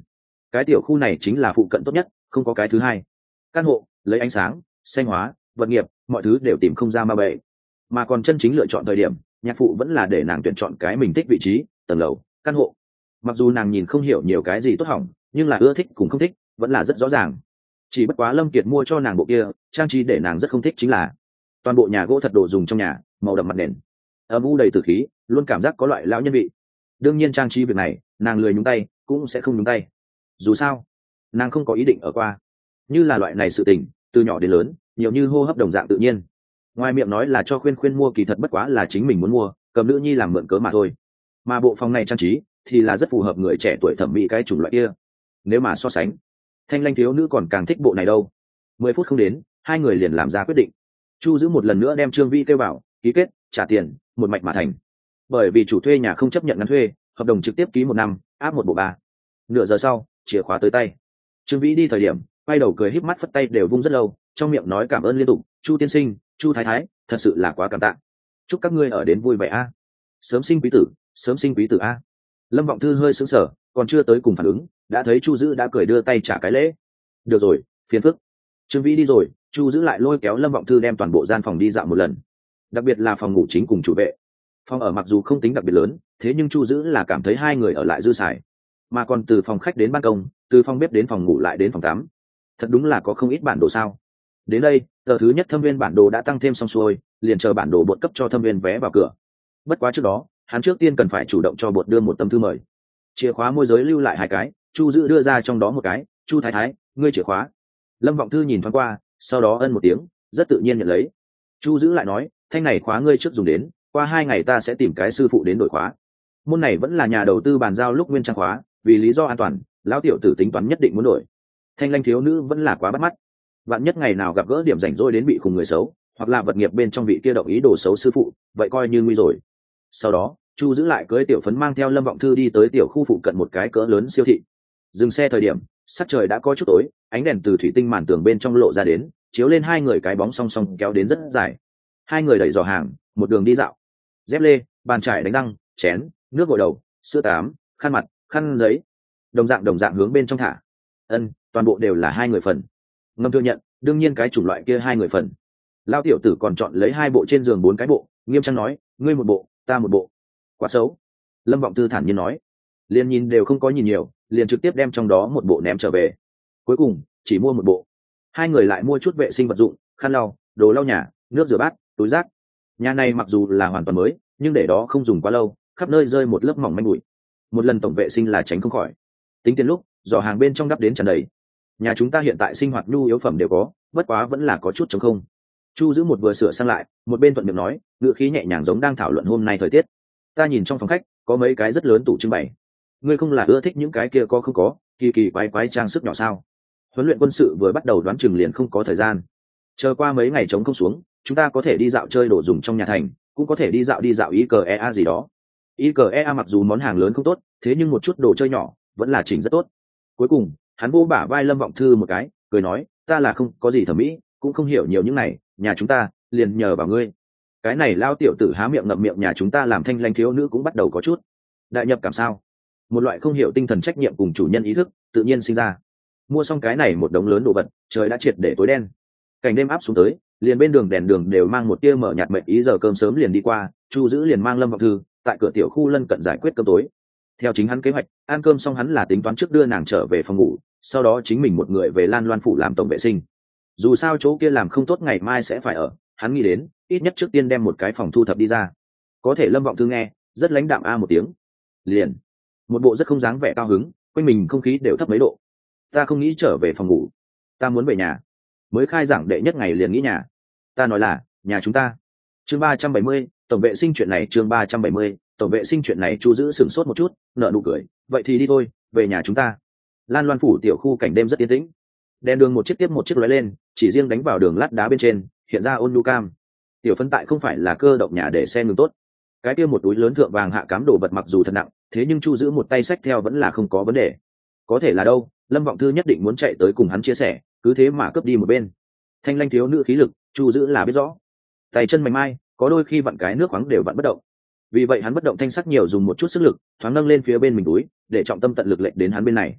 cái tiểu khu này chính là phụ cận tốt nhất, không có cái thứ hai. Căn hộ lấy ánh sáng, xanh hóa, vật nghiệp, mọi thứ đều tìm không ra ma bệ. Mà còn chân chính lựa chọn thời điểm, nhạc phụ vẫn là để nàng tuyển chọn cái mình thích vị trí, tầng lầu, căn hộ. Mặc dù nàng nhìn không hiểu nhiều cái gì tốt hỏng, nhưng là ưa thích cùng không thích vẫn là rất rõ ràng. Chỉ bất quá Lâm Kiệt mua cho nàng bộ kia trang trí để nàng rất không thích chính là toàn bộ nhà gỗ thật đồ dùng trong nhà, màu đậm mặt nền âm u đầy tử khí, luôn cảm giác có loại lão nhân vị. Đương nhiên trang trí việc này nàng lười nhúng tay cũng sẽ không nhúng tay, dù sao nàng không có ý định ở qua. Như là loại này sự tình từ nhỏ đến lớn nhiều như hô hấp đồng dạng tự nhiên. Ngoài miệng nói là cho khuyên khuyên mua, kỳ thật bất quá là chính mình muốn mua, cầm nữ nhi làm mượn cớ mà thôi. Mà bộ phòng này trang trí thì là rất phù hợp người trẻ tuổi thẩm mỹ cái chủng loại kia. Nếu mà so sánh, Thanh Lanh thiếu nữ còn càng thích bộ này đâu. 10 phút không đến, hai người liền làm ra quyết định. Chu Dữ một lần nữa đem Trương Vĩ kêu vào, ký kết, trả tiền, một mạch mà thành. Bởi vì chủ thuê nhà không chấp nhận ngắn thuê, hợp đồng trực tiếp ký 1 năm, áp 1 bộ 3. Nửa giờ sau, chìa khóa tới tay. Trương Vĩ đi thời điểm, quay đầu cười híp mắt phất tay đều vung rất lâu, trong miệng nói cảm ơn liên tục, Chu tiên sinh, Chu thái thái, thật sự là quá cảm tạ. Chúc các ngươi ở đến vui vẻ a. Sớm sinh quý tử, sớm sinh quý tử a. Lâm Vọng Thư hơi sững sờ, còn chưa tới cùng phản ứng, đã thấy Chu Dữ đã cười đưa tay trả cái lễ. Được rồi, phiền phức. Trương Vĩ đi rồi, Chu Dữ lại lôi kéo Lâm Vọng Thư đem toàn bộ gian phòng đi dạo một lần, đặc biệt là phòng ngủ chính cùng chủ vệ. Phòng ở mặc dù không tính đặc biệt lớn, thế nhưng Chu Dữ là cảm thấy hai người ở lại dư xài. Mà còn từ phòng khách đến ban công, từ phòng bếp đến phòng ngủ lại đến phòng tắm, thật đúng là có không ít bản đồ sao. Đến đây, tờ thứ nhất Thâm Viên bản đồ đã tăng thêm xong xuôi, liền chờ bản đồ bột cấp cho Thâm Viên vé vào cửa. Bất quá trước đó, hắn trước tiên cần phải chủ động cho bột đưa một tấm thư mời. Chìa khóa môi giới lưu lại 2 cái, Chu Dữ đưa ra trong đó một cái, Chu thái thái, ngươi chìa khóa. Lâm Vọng Thư nhìn thoáng qua, sau đó ân một tiếng, rất tự nhiên nhận lấy. Chu Dữ lại nói, thanh này khóa ngươi trước dùng đến, qua 2 ngày ta sẽ tìm cái sư phụ đến đổi khóa. Môn này vẫn là nhà đầu tư bàn giao lúc nguyên trang khóa, vì lý do an toàn, lão tiểu tử tính toán nhất định muốn đổi. Thanh Lanh thiếu nữ vẫn là quá bắt mắt, vạn nhất ngày nào gặp gỡ điểm rảnh rỗi đến bị khùng người xấu, hoặc là vật nghiệp bên trong vị kia động ý đồ xấu sư phụ, vậy coi như nguy rồi. Sau đó, Chu Dữ lại cưới tiểu phấn mang theo Lâm Vọng Thư đi tới tiểu khu phụ cận một cái cỡ lớn siêu thị. Dừng xe thời điểm, sắc trời đã có chút tối, ánh đèn từ thủy tinh màn tường bên trong lộ ra đến, chiếu lên hai người cái bóng song song kéo đến rất dài. Hai người đẩy giỏ hàng, một đường đi dạo. Dép lê, bàn chải đánh răng, chén, nước gội đầu, sữa tắm, khăn mặt, khăn giấy, đồng dạng hướng bên trong thả. Toàn bộ đều là 2 người phần. Ngâm thừa nhận, đương nhiên cái chủng loại kia 2 người phần. Lao tiểu tử còn chọn lấy 2 bộ trên giường 4 cái bộ, nghiêm trang nói, ngươi một bộ, ta một bộ. Quá xấu. Lâm Vọng Thư thản nhiên nói, liền nhìn đều không có nhìn nhiều, liền trực tiếp đem trong đó một bộ ném trở về. Cuối cùng chỉ mua một bộ. 2 người lại mua chút vệ sinh vật dụng, khăn lau, đồ lau nhà, nước rửa bát, túi rác. Nhà này mặc dù là hoàn toàn mới, nhưng để đó không dùng quá lâu, khắp nơi rơi một lớp mỏng manh bụi. Một lần tổng vệ sinh là tránh không khỏi. Tính tiền lúc, giỏ hàng bên trong đắp đến tràn đầy. Nhà chúng ta hiện tại sinh hoạt nhu yếu phẩm đều có, bất quá vẫn là có chút trống không. Chu Giữ một vừa sửa sang lại, một bên thuận miệng nói, ngữ khí nhẹ nhàng giống đang thảo luận hôm nay thời tiết. Ta nhìn trong phòng khách có mấy cái rất lớn tủ trưng bày. Ngươi không là ưa thích những cái kia có không có kỳ kỳ quái quái trang sức nhỏ sao? Huấn luyện quân sự vừa bắt đầu đoán chừng liền không có thời gian. Chờ qua mấy ngày trống không xuống, chúng ta có thể đi dạo chơi đồ dùng trong nhà thành, cũng có thể đi dạo IKEA gì đó. IKEA mặc dù món hàng lớn không tốt, thế nhưng một chút đồ chơi nhỏ vẫn là chỉnh rất tốt. Cuối cùng, hắn vô bả vai Lâm Vọng Thư một cái, cười nói, ta là không có gì thẩm mỹ, cũng không hiểu nhiều những này, nhà chúng ta liền nhờ vào ngươi. Cái này lao tiểu tử há miệng ngậm miệng, nhà chúng ta làm Thanh Lanh thiếu nữ cũng bắt đầu có chút đại nhập cảm sao. Một loại không hiểu tinh thần trách nhiệm cùng chủ nhân ý thức tự nhiên sinh ra. Mua xong cái này một đống lớn đồ vật, trời đã triệt để tối đen. Cảnh đêm áp xuống tới, liền bên đường đèn đường đều mang một tia mở nhạt mệt ý, giờ cơm sớm liền đi qua. Chu Giữ liền mang Lâm Vọng Thư tại cửa tiểu khu lân cận giải quyết cơm tối. Theo chính hắn kế hoạch, ăn cơm xong hắn là tính toán trước đưa nàng trở về phòng ngủ, sau đó chính mình một người về Lan Loan phủ làm tổng vệ sinh. Dù sao chỗ kia làm không tốt ngày mai sẽ phải ở, hắn nghĩ đến ít nhất trước tiên đem một cái phòng thu thập đi ra. Có thể Lâm Vọng Thư nghe rất lãnh đạm a một tiếng, liền một bộ rất không dáng vẻ cao hứng, quanh mình không khí đều thấp mấy độ. Ta không nghĩ trở về phòng ngủ, ta muốn về nhà. Mới khai giảng đệ nhất ngày liền nghĩ nhà. Ta nói là nhà chúng ta. Chương 370, tổng vệ sinh chuyện này. Chương 370, tổng vệ sinh chuyện này. Chu Giữ sửng sốt một chút, nở nụ cười, vậy thì đi thôi, về nhà chúng ta. Lan Loan phủ tiểu khu cảnh đêm rất yên tĩnh, đèn đường một chiếc tiếp một chiếc lóe lên, chỉ riêng đánh vào đường lát đá bên trên hiện ra ôn nhu cam. Tiểu Phân tại không phải là cơ động nhà để xe ngừng tốt, cái kia một túi lớn thượng vàng hạ cám đồ vật mặc dù thật nặng, thế nhưng Chu Giữ một tay xách theo vẫn là không có vấn đề. Có thể là đâu, Lâm Vọng Thư nhất định muốn chạy tới cùng hắn chia sẻ, cứ thế mà cướp đi một bên. Thanh Lanh thiếu nữ khí lực, Chu Giữ là biết rõ, tay chân mảnh mai, có đôi khi vặn cái nước khoáng đều vặn bất động. Vì vậy hắn bất động thanh sắc nhiều dùng một chút sức lực, thoáng nâng lên phía bên mình túi, để trọng tâm tận lực lệch đến hắn bên này.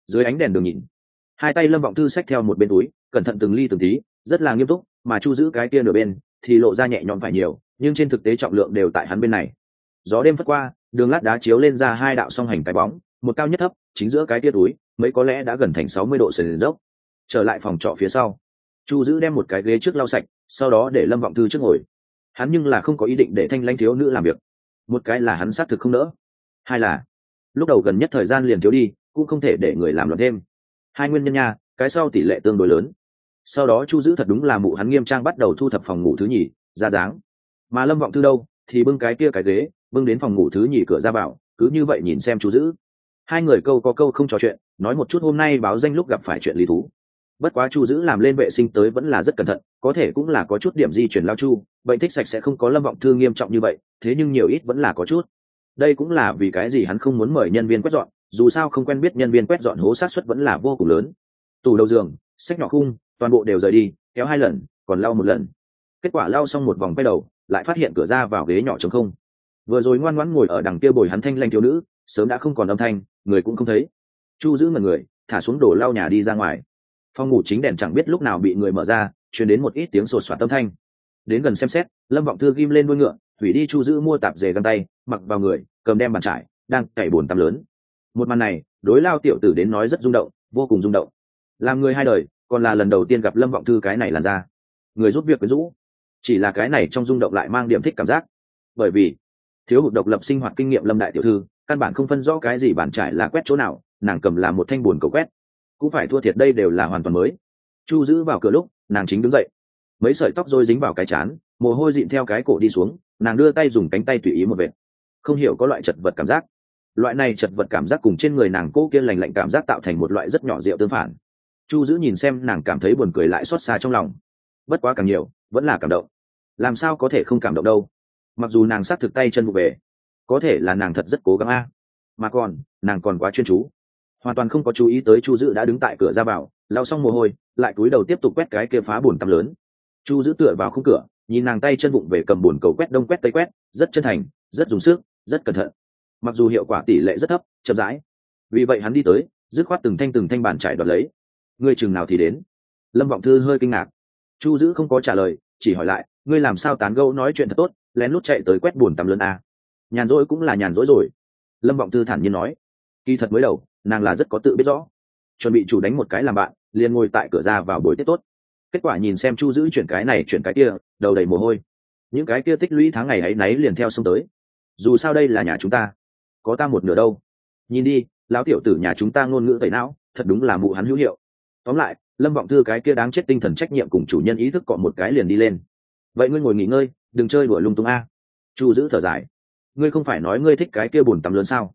dưới ánh đèn đường nhìn, hai tay Lâm Vọng Thư xách theo một bên túi, cẩn thận từng ly từng tí, rất là nghiêm túc, mà Chu Giữ cái kia nửa bên thì lộ ra nhẹ nhõm phải nhiều, nhưng trên thực tế trọng lượng đều tại hắn bên này. Gió đêm phất qua, đường lát đá chiếu lên ra hai đạo song hành cái bóng, một cao nhất thấp, chính giữa cái tia túi, mấy có lẽ đã gần thành 60 độ sườn dốc. Trở lại phòng trọ phía sau, Chu Giữ đem một cái ghế trước lau sạch, sau đó để Lâm Vọng Thư trước ngồi. Hắn nhưng là không có ý định để thanh lãnh thiếu nữ làm việc. Một cái là hắn xác thực không nỡ, hai là lúc đầu gần nhất thời gian liền thiếu đi, cũng không thể để người làm loạn thêm. Hai nguyên nhân nha, cái sau tỷ lệ tương đối lớn. Sau đó Chu Giữ thật đúng là mụ hắn nghiêm trang bắt đầu thu thập phòng ngủ thứ nhì ra dáng, mà Lâm Vọng Thư đâu thì bưng cái kia cái ghế, bưng đến phòng ngủ thứ nhì cửa ra vào, cứ như vậy nhìn xem Chu Giữ. Hai người câu có câu không trò chuyện, nói một chút hôm nay báo danh lúc gặp phải chuyện lý thú. Bất quá Chu Giữ làm lên vệ sinh tới vẫn là rất cẩn thận, có thể cũng là có chút điểm di chuyển lao chu, bệnh thích sạch sẽ không có Lâm Vọng Thư nghiêm trọng như vậy, thế nhưng nhiều ít vẫn là có chút. Đây cũng là vì cái gì hắn không muốn mời nhân viên quét dọn, dù sao không quen biết nhân viên quét dọn hố xác suất vẫn là vô cùng lớn. Tủ đầu giường, xách nhỏ khung, toàn bộ đều rời đi, kéo 2 lần, còn lau 1 lần. Kết quả lau xong một vòng quay đầu, lại phát hiện cửa ra vào ghế nhỏ trống không. Vừa rồi ngoan ngoãn ngồi ở đằng kia bồi hắn thanh lanh thiếu nữ, sớm đã không còn âm thanh, người cũng không thấy. Chu Giữ ngẩn người, thả xuống đồ lau nhà đi ra ngoài. Phòng ngủ chính đèn chẳng biết lúc nào bị người mở ra, truyền đến một ít tiếng sột soạt âm thanh. Đến gần xem xét, Lâm Vọng Thư ghim lên đuôi ngựa, hủy đi Chu Giữ mua tạp dề găng tay, mặc vào người, cầm đem bàn trải, đang cày bồn tắm lớn. Một màn này, đối Lao tiểu tử đến nói rất rung động, vô cùng rung động. Làm người hai đời, còn là lần đầu tiên gặp Lâm Vọng Thư cái này làn da. Người giúp việc quyến rũ, chỉ là cái này trong rung động lại mang điểm thích cảm giác. Bởi vì thiếu hụt độc lập sinh hoạt kinh nghiệm Lâm đại tiểu thư, căn bản không phân rõ cái gì bàn trải là quét chỗ nào, nàng cầm là một thanh bồn cầu quét, cũng phải thua thiệt đây đều là hoàn toàn mới. Chu Giữ vào cửa lúc, nàng chính đứng dậy, mấy sợi tóc rối dính vào cái trán, mồ hôi dịn theo cái cổ đi xuống, nàng đưa tay dùng cánh tay tùy ý một vệt, không hiểu có loại chật vật cảm giác. Loại này chật vật cảm giác cùng trên người nàng cô kia lành lạnh cảm giác tạo thành một loại rất nhỏ rượu tương phản. Chu Giữ nhìn xem nàng cảm thấy buồn cười lại xót xa trong lòng, bất quá càng nhiều vẫn là cảm động. Làm sao có thể không cảm động đâu, mặc dù nàng sát thực tay chân vụ về, có thể là nàng thật rất cố gắng a. Mà còn nàng còn quá chuyên chú, hoàn toàn không có chú ý tới Chu Giữ đã đứng tại cửa ra vào, lau xong mồ hôi lại cúi đầu tiếp tục quét cái kia phá bồn tắm lớn. Chu Giữ tựa vào khung cửa, nhìn nàng tay chân vụng về cầm bồn cầu quét đông quét tây quét, rất chân thành, rất dùng sức, rất cẩn thận. Mặc dù hiệu quả tỷ lệ rất thấp, chậm rãi, vì vậy hắn đi tới, dứt khoát từng thanh bàn trải đoạt lấy. Ngươi chừng nào thì đến? Lâm Vọng Thư hơi kinh ngạc. Chu Giữ không có trả lời, chỉ hỏi lại, ngươi làm sao tán gẫu nói chuyện thật tốt, lén lút chạy tới quét bồn tắm lớn à? Nhàn rỗi cũng là nhàn rỗi rồi. Lâm Vọng Thư thản nhiên nói. Kỳ thật mới đầu, nàng là rất có tự biết rõ, chuẩn bị chủ đánh một cái làm bạn, liền ngồi tại cửa ra vào buổi tiết tốt. Kết quả nhìn xem Chu Giữ chuyển cái này chuyển cái kia, đầu đầy mồ hôi, những cái kia tích lũy tháng ngày ấy nấy liền theo xông tới. Dù sao đây là nhà chúng ta, có ta một nửa đâu. Nhìn đi, lão tiểu tử nhà chúng ta ngôn ngữ tẩy não, thật đúng là mụ hắn hữu hiệu. Tóm lại, Lâm Vọng Thư cái kia đáng chết tinh thần trách nhiệm cùng chủ nhân ý thức cọ một cái liền đi lên. Vậy ngươi ngồi nghỉ ngơi, đừng chơi đùa lung tung a. Chu Giữ thở dài. Ngươi không phải nói ngươi thích cái kia bồn tắm lớn sao?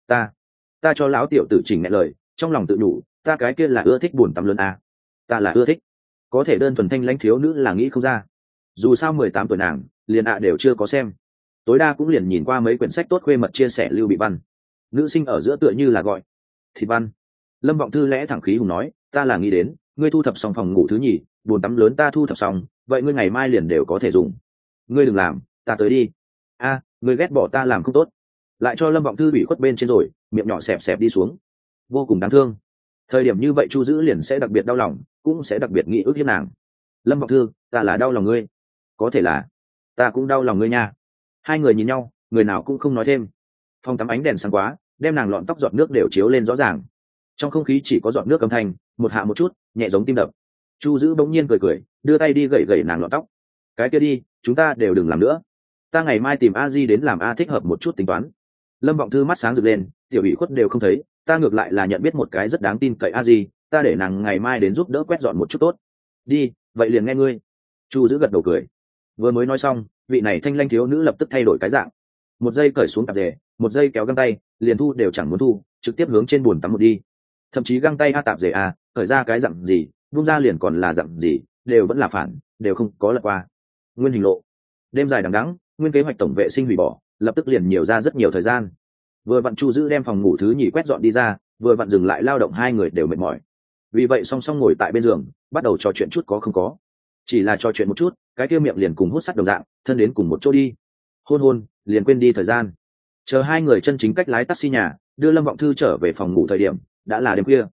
Ta cho lão tiểu tử chỉnh mẹ lời, trong lòng tự đủ, ta cái kia là ưa thích bồn tắm lớn a. Ta là ưa thích, có thể đơn thuần thanh lãnh thiếu nữ là nghĩ không ra. Dù sao 18 tuổi nàng liền đều chưa có xem, tối đa cũng liền nhìn qua mấy quyển sách tốt khuê mật chia sẻ lưu bị văn. Nữ sinh ở giữa tựa như là gọi thịt văn. Lâm Vọng Thư lẽ thẳng khí hùng nói, ta là nghĩ đến ngươi thu thập xong phòng ngủ thứ nhì, bồn tắm lớn ta thu thập xong, vậy ngươi ngày mai liền đều có thể dùng. Ngươi đừng làm, ta tới đi. A, ngươi ghét bỏ ta làm không tốt, lại cho Lâm Vọng Thư bị khuất bên trên rồi, miệng nhỏ xẹp xẹp đi xuống, vô cùng đáng thương. Thời điểm như vậy Chu Giữ liền sẽ đặc biệt đau lòng, cũng sẽ đặc biệt nghĩ ức hiếp nàng. Lâm Vọng Thư, ta là đau lòng ngươi, có thể là ta cũng đau lòng ngươi nha. Hai người nhìn nhau, người nào cũng không nói thêm. Phòng tắm ánh đèn sáng quá, đem nàng lọn tóc giọt nước đều chiếu lên rõ ràng. Trong không khí chỉ có giọt nước âm thanh, một hạ một chút, nhẹ giống tim đập. Chu Giữ bỗng nhiên cười cười, đưa tay đi gẩy gẩy nàng lọn tóc. Cái kia đi, chúng ta đều đừng làm nữa, ta ngày mai tìm a di đến làm a thích hợp một chút tính toán. Lâm Vọng Thư mắt sáng rực lên, tiểu ủy khuất đều không thấy, ta ngược lại là nhận biết một cái rất đáng tin cậy a di, ta để nàng ngày mai đến giúp đỡ quét dọn một chút tốt. Đi, vậy liền nghe ngươi. Chu Giữ gật đầu cười. Vừa mới nói xong, vị này thanh lanh thiếu nữ lập tức thay đổi cái dạng, một giây cởi xuống tạp dề, một giây kéo găng tay, liền thu đều chẳng muốn thu, trực tiếp hướng trên bồn tắm một đi. Thậm chí găng tay a tạp dề a, cởi ra cái dặn gì, buông ra liền còn là dặn gì, đều vẫn là phản, đều không có lật qua. Nguyên hình lộ. Đêm dài đằng đẵng, nguyên kế hoạch tổng vệ sinh hủy bỏ, lập tức liền nhiều ra rất nhiều thời gian. Vừa vặn Chu Giữ đem phòng ngủ thứ nhì quét dọn đi ra, vừa vặn dừng lại lao động, hai người đều mệt mỏi. Vì vậy song song ngồi tại bên giường, bắt đầu trò chuyện chút có không có. Chỉ là trò chuyện một chút, cái kia miệng liền cùng hút sắt đồng dạng, thân đến cùng một chỗ đi. Hôn liền quên đi thời gian. Chờ hai người chân chính cách lái taxi nhà, đưa Lâm Vọng Thư trở về phòng ngủ thời điểm, đã là đêm khuya,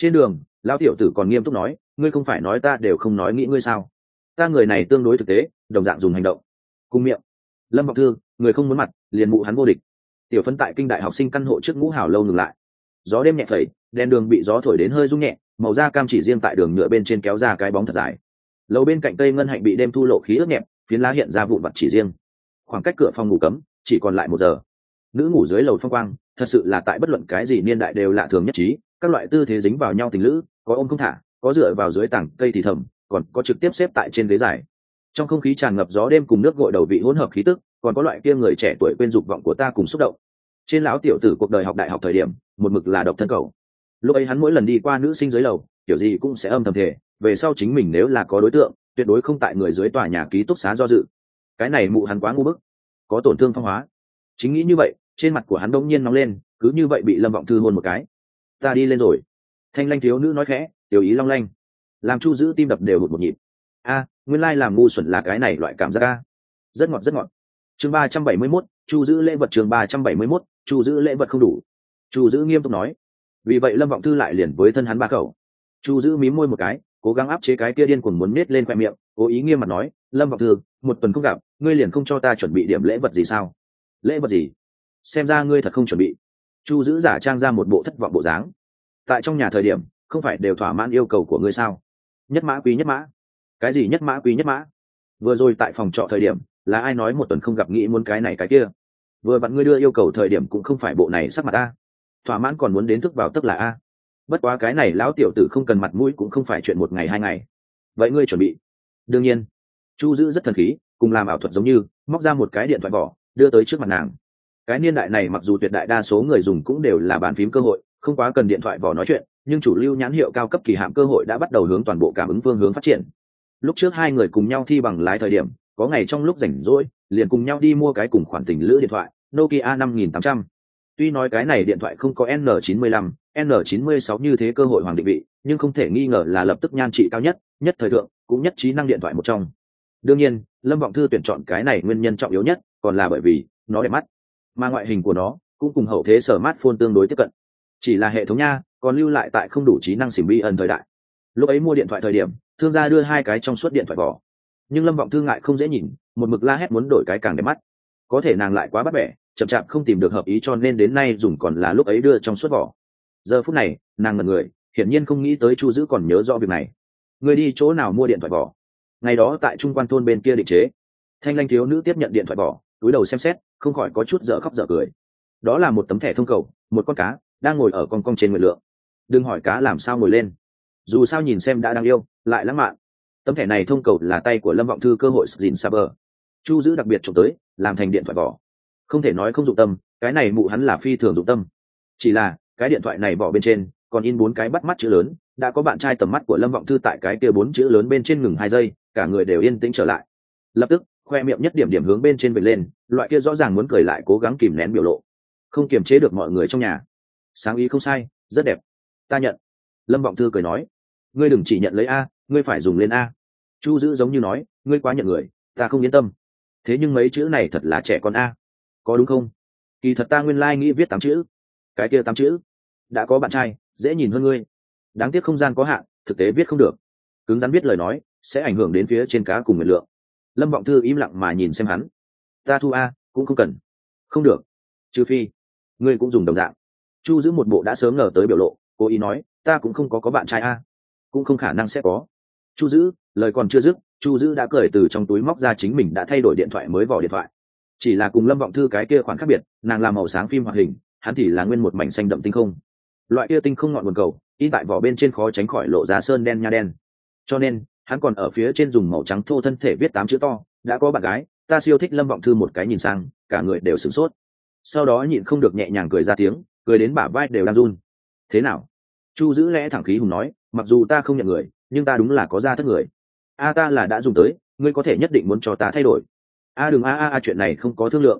Trên đường lao tiểu tử còn nghiêm túc nói, ngươi không phải nói ta đều không nói nghĩ ngươi sao? Ta người này tương đối thực tế, đồng dạng dùng hành động cung miệng. Lâm Vọng Thư, người không muốn mặt liền mụ hắn vô địch. Tiểu Phấn tại kinh đại học sinh căn hộ trước Ngũ Hảo lâu ngừng lại. Gió đêm nhẹ phẩy, đèn đường bị gió thổi đến hơi rung nhẹ, màu da cam chỉ riêng tại đường nhựa bên trên kéo ra cái bóng thật dài. Lầu bên cạnh cây ngân hạnh bị đêm thu lộ khí ướt nhẹp, phiến lá hiện ra vụn vặt chỉ riêng. Khoảng cách cửa phòng ngủ cấm chỉ còn lại 1 giờ. Nữ ngủ dưới lầu phong quang, thật sự là tại bất luận cái gì niên đại đều lạ thường nhất trí, các loại tư thế dính vào nhau tình lữ, có ôm không thả, có dựa vào dưới tảng cây thì thầm, còn có trực tiếp xếp tại trên ghế dài. Trong không khí tràn ngập gió đêm cùng nước gội đầu vị hỗn hợp khí tức, còn có loại kia người trẻ tuổi quên dục vọng của ta cùng xúc động. Trên lão tiểu tử cuộc đời học đại học thời điểm, một mực là độc thân cầu. Lúc ấy hắn mỗi lần đi qua nữ sinh dưới lầu, kiểu gì cũng sẽ âm thầm thề, về sau chính mình nếu là có đối tượng, tuyệt đối không tại người dưới tòa nhà ký túc xá do dự. Cái này mụ hắn quá ngu bức, có tổn thương phong hóa. Chính nghĩ như vậy, trên mặt của hắn đông nhiên nóng lên, cứ như vậy bị Lâm Vọng Thư hôn một cái. Ta đi lên rồi. Thanh lanh thiếu nữ nói khẽ, tiểu ý long lanh, làm Chu Dữ tim đập đều hụt một nhịp. A, nguyên lai làm ngu xuẩn là cái này loại cảm giác a. Rất ngọt rất ngọt. Chương 371, Chu Dữ lễ vật. Chương 371, Chu Dữ lễ vật không đủ. Chu Dữ nghiêm túc nói. Vì vậy Lâm Vọng Thư lại liền với thân hắn ba khẩu. Chu Dữ mím môi một cái, cố gắng áp chế cái kia điên cuồng muốn nết lên khoe miệng, cố ý nghiêm mặt nói, Lâm Vọng Thư, 1 tuần không gặp, ngươi liền không cho ta chuẩn bị điểm lễ vật gì sao? Lễ vật gì? Xem ra ngươi thật không chuẩn bị. Chu Dữ giả trang ra một bộ thất vọng bộ dáng. Tại trong nhà thời điểm, không phải đều thỏa mãn yêu cầu của ngươi sao? Nhất mã quý nhất mã. Cái gì nhất mã quý nhất mã? Vừa rồi tại phòng trọ thời điểm, là ai nói 1 tuần không gặp nghĩ muốn cái này cái kia? Vừa vặn ngươi đưa yêu cầu thời điểm cũng không phải bộ này sắc mặt a. Thỏa mãn còn muốn đến thức vào tức là a. Bất quá cái này lão tiểu tử không cần mặt mũi cũng không phải chuyện 1 ngày 2 ngày. Vậy ngươi chuẩn bị? Đương nhiên. Chu Dữ rất thần khí, cùng làm ảo thuật giống như, móc ra một cái điện thoại vỏ, đưa tới trước mặt nàng. Cái niên đại này mặc dù tuyệt đại đa số người dùng cũng đều là bàn phím cơ hội, không quá cần điện thoại vỏ nói chuyện, nhưng chủ lưu nhãn hiệu cao cấp kỳ hạm cơ hội đã bắt đầu hướng toàn bộ cảm ứng phương hướng phát triển. Lúc trước 2 người cùng nhau thi bằng lái thời điểm, có ngày trong lúc rảnh rỗi, liền cùng nhau đi mua cái cùng khoản tình lữ điện thoại, Nokia 5800. Tuy nói cái này điện thoại không có N95, N96 như thế cơ hội hoàng định vị, nhưng không thể nghi ngờ là lập tức nhan trị cao nhất, nhất thời thượng, cũng nhất trí năng điện thoại một trong. Đương nhiên, Lâm Vọng Thư tuyển chọn cái này nguyên nhân trọng yếu nhất, còn là bởi vì nó đẹp mắt, mà ngoại hình của nó cũng cùng hậu thế smartphone tương đối tiếp cận. Chỉ là hệ thống nha, còn lưu lại tại không đủ trí năng xỉm bi ẩn thời đại. Lúc ấy mua điện thoại thời điểm, thương gia đưa 2 cái trong suốt điện thoại vỏ, nhưng Lâm Vọng Thư ngại không dễ nhìn, một mực la hét muốn đổi cái càng đẹp mắt. Có thể nàng lại quá bắt bẻ, chậm chạp không tìm được hợp ý cho nên đến nay dùng còn là lúc ấy đưa trong suốt vỏ. Giờ phút này, nàng ngẩn người, hiển nhiên không nghĩ tới Chu Dữ còn nhớ rõ việc này. Người đi chỗ nào mua điện thoại vỏ? Ngày đó tại Trung Quan thôn bên kia định chế. Thanh lanh thiếu nữ tiếp nhận điện thoại vỏ, cúi đầu xem xét, không khỏi có chút dở khóc dở cười. Đó là một tấm thẻ thông cầu, một con cá đang ngồi ở con cong trên nguyệt lượng. Đừng hỏi cá làm sao ngồi lên, dù sao nhìn xem đã đáng yêu, lại lãng mạn. Tấm thẻ này thông cầu là tay của Lâm Vọng Thư cơ hội Sgin Saber. Chu Dữ đặc biệt trộm tới, làm thành điện thoại vỏ. Không thể nói không dụng tâm, cái này mụ hắn là phi thường dụng tâm. Chỉ là cái điện thoại này vỏ bên trên còn in 4 cái bắt mắt chữ lớn, đã có bạn trai tầm mắt của Lâm Vọng Thư tại cái kia 4 chữ lớn bên trên ngừng 2 giây, cả người đều yên tĩnh trở lại. Lập tức khoe miệng nhất điểm điểm hướng bên trên vệt lên, loại kia rõ ràng muốn cười lại cố gắng kìm nén biểu lộ, không kiềm chế được mọi người trong nhà. Sáng ý không sai, rất đẹp, ta nhận. Lâm Vọng Thư cười nói, ngươi đừng chỉ nhận lấy a, ngươi phải dùng lên a. Chu Dữ giống như nói, ngươi quá nhận người, ta không yên tâm. Thế nhưng mấy chữ này thật là trẻ con a, có đúng không? Kỳ thật ta nguyên lai nghĩ viết 8 chữ, cái kia 8 chữ đã có bạn trai, dễ nhìn hơn ngươi. Đáng tiếc không gian có hạn, thực tế viết không được, cứng rắn viết lời nói sẽ ảnh hưởng đến phía trên cá cùng nguyện lượng. Lâm Vọng Thư im lặng mà nhìn xem hắn. Ta thu a, cũng không cần. Không được, trừ phi ngươi cũng dùng đồng dạng. Chu Dữ một bộ đã sớm ngờ tới biểu lộ, cố ý nói, ta cũng không có bạn trai a. Cũng không khả năng sẽ có. Chu Dữ lời còn chưa dứt, Chu Dữ đã cởi từ trong túi móc ra chính mình đã thay đổi điện thoại mới vỏ điện thoại. Chỉ là cùng Lâm Vọng Thư cái kia khoản khác biệt, nàng làm màu sáng phim hoạt hình, hắn thì là nguyên một mảnh xanh đậm tinh không. Loại kia tinh không ngọn nguồn cầu, in tại vỏ bên trên khó tránh khỏi lộ ra sơn đen nha đen. Cho nên, hắn còn ở phía trên dùng màu trắng thô thân thể viết 8 chữ to, đã có bạn gái, ta siêu thích. Lâm Vọng Thư một cái nhìn sang, cả người đều sửng sốt. Sau đó nhịn không được nhẹ nhàng cười ra tiếng, cười đến bả vai đều đang run. Thế nào? Chu Dữ lẽ thẳng khí hùng nói, mặc dù ta không nhận người, nhưng ta đúng là có ra thất người. A ta là đã dùng tới, ngươi có thể nhất định muốn cho ta thay đổi. A đừng a chuyện này không có thương lượng,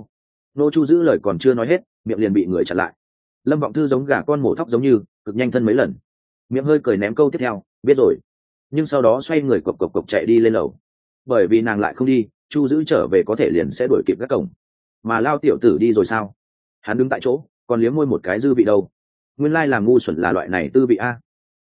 nô. Chu Dữ lời còn chưa nói hết, miệng liền bị người chặn lại. Lâm Vọng Thư giống gà con mổ thóc giống như, cực nhanh thân mấy lần, miệng hơi cười ném câu tiếp theo, biết rồi. Nhưng sau đó xoay người cộc cộc cộc chạy đi lên lầu. Bởi vì nàng lại không đi, Chu Dữ trở về có thể liền sẽ đuổi kịp các cổng. Mà lao tiểu tử đi rồi sao? Hắn đứng tại chỗ, còn liếm môi một cái dư vị đâu. Nguyên lai làm ngu xuẩn là loại này tư vị a.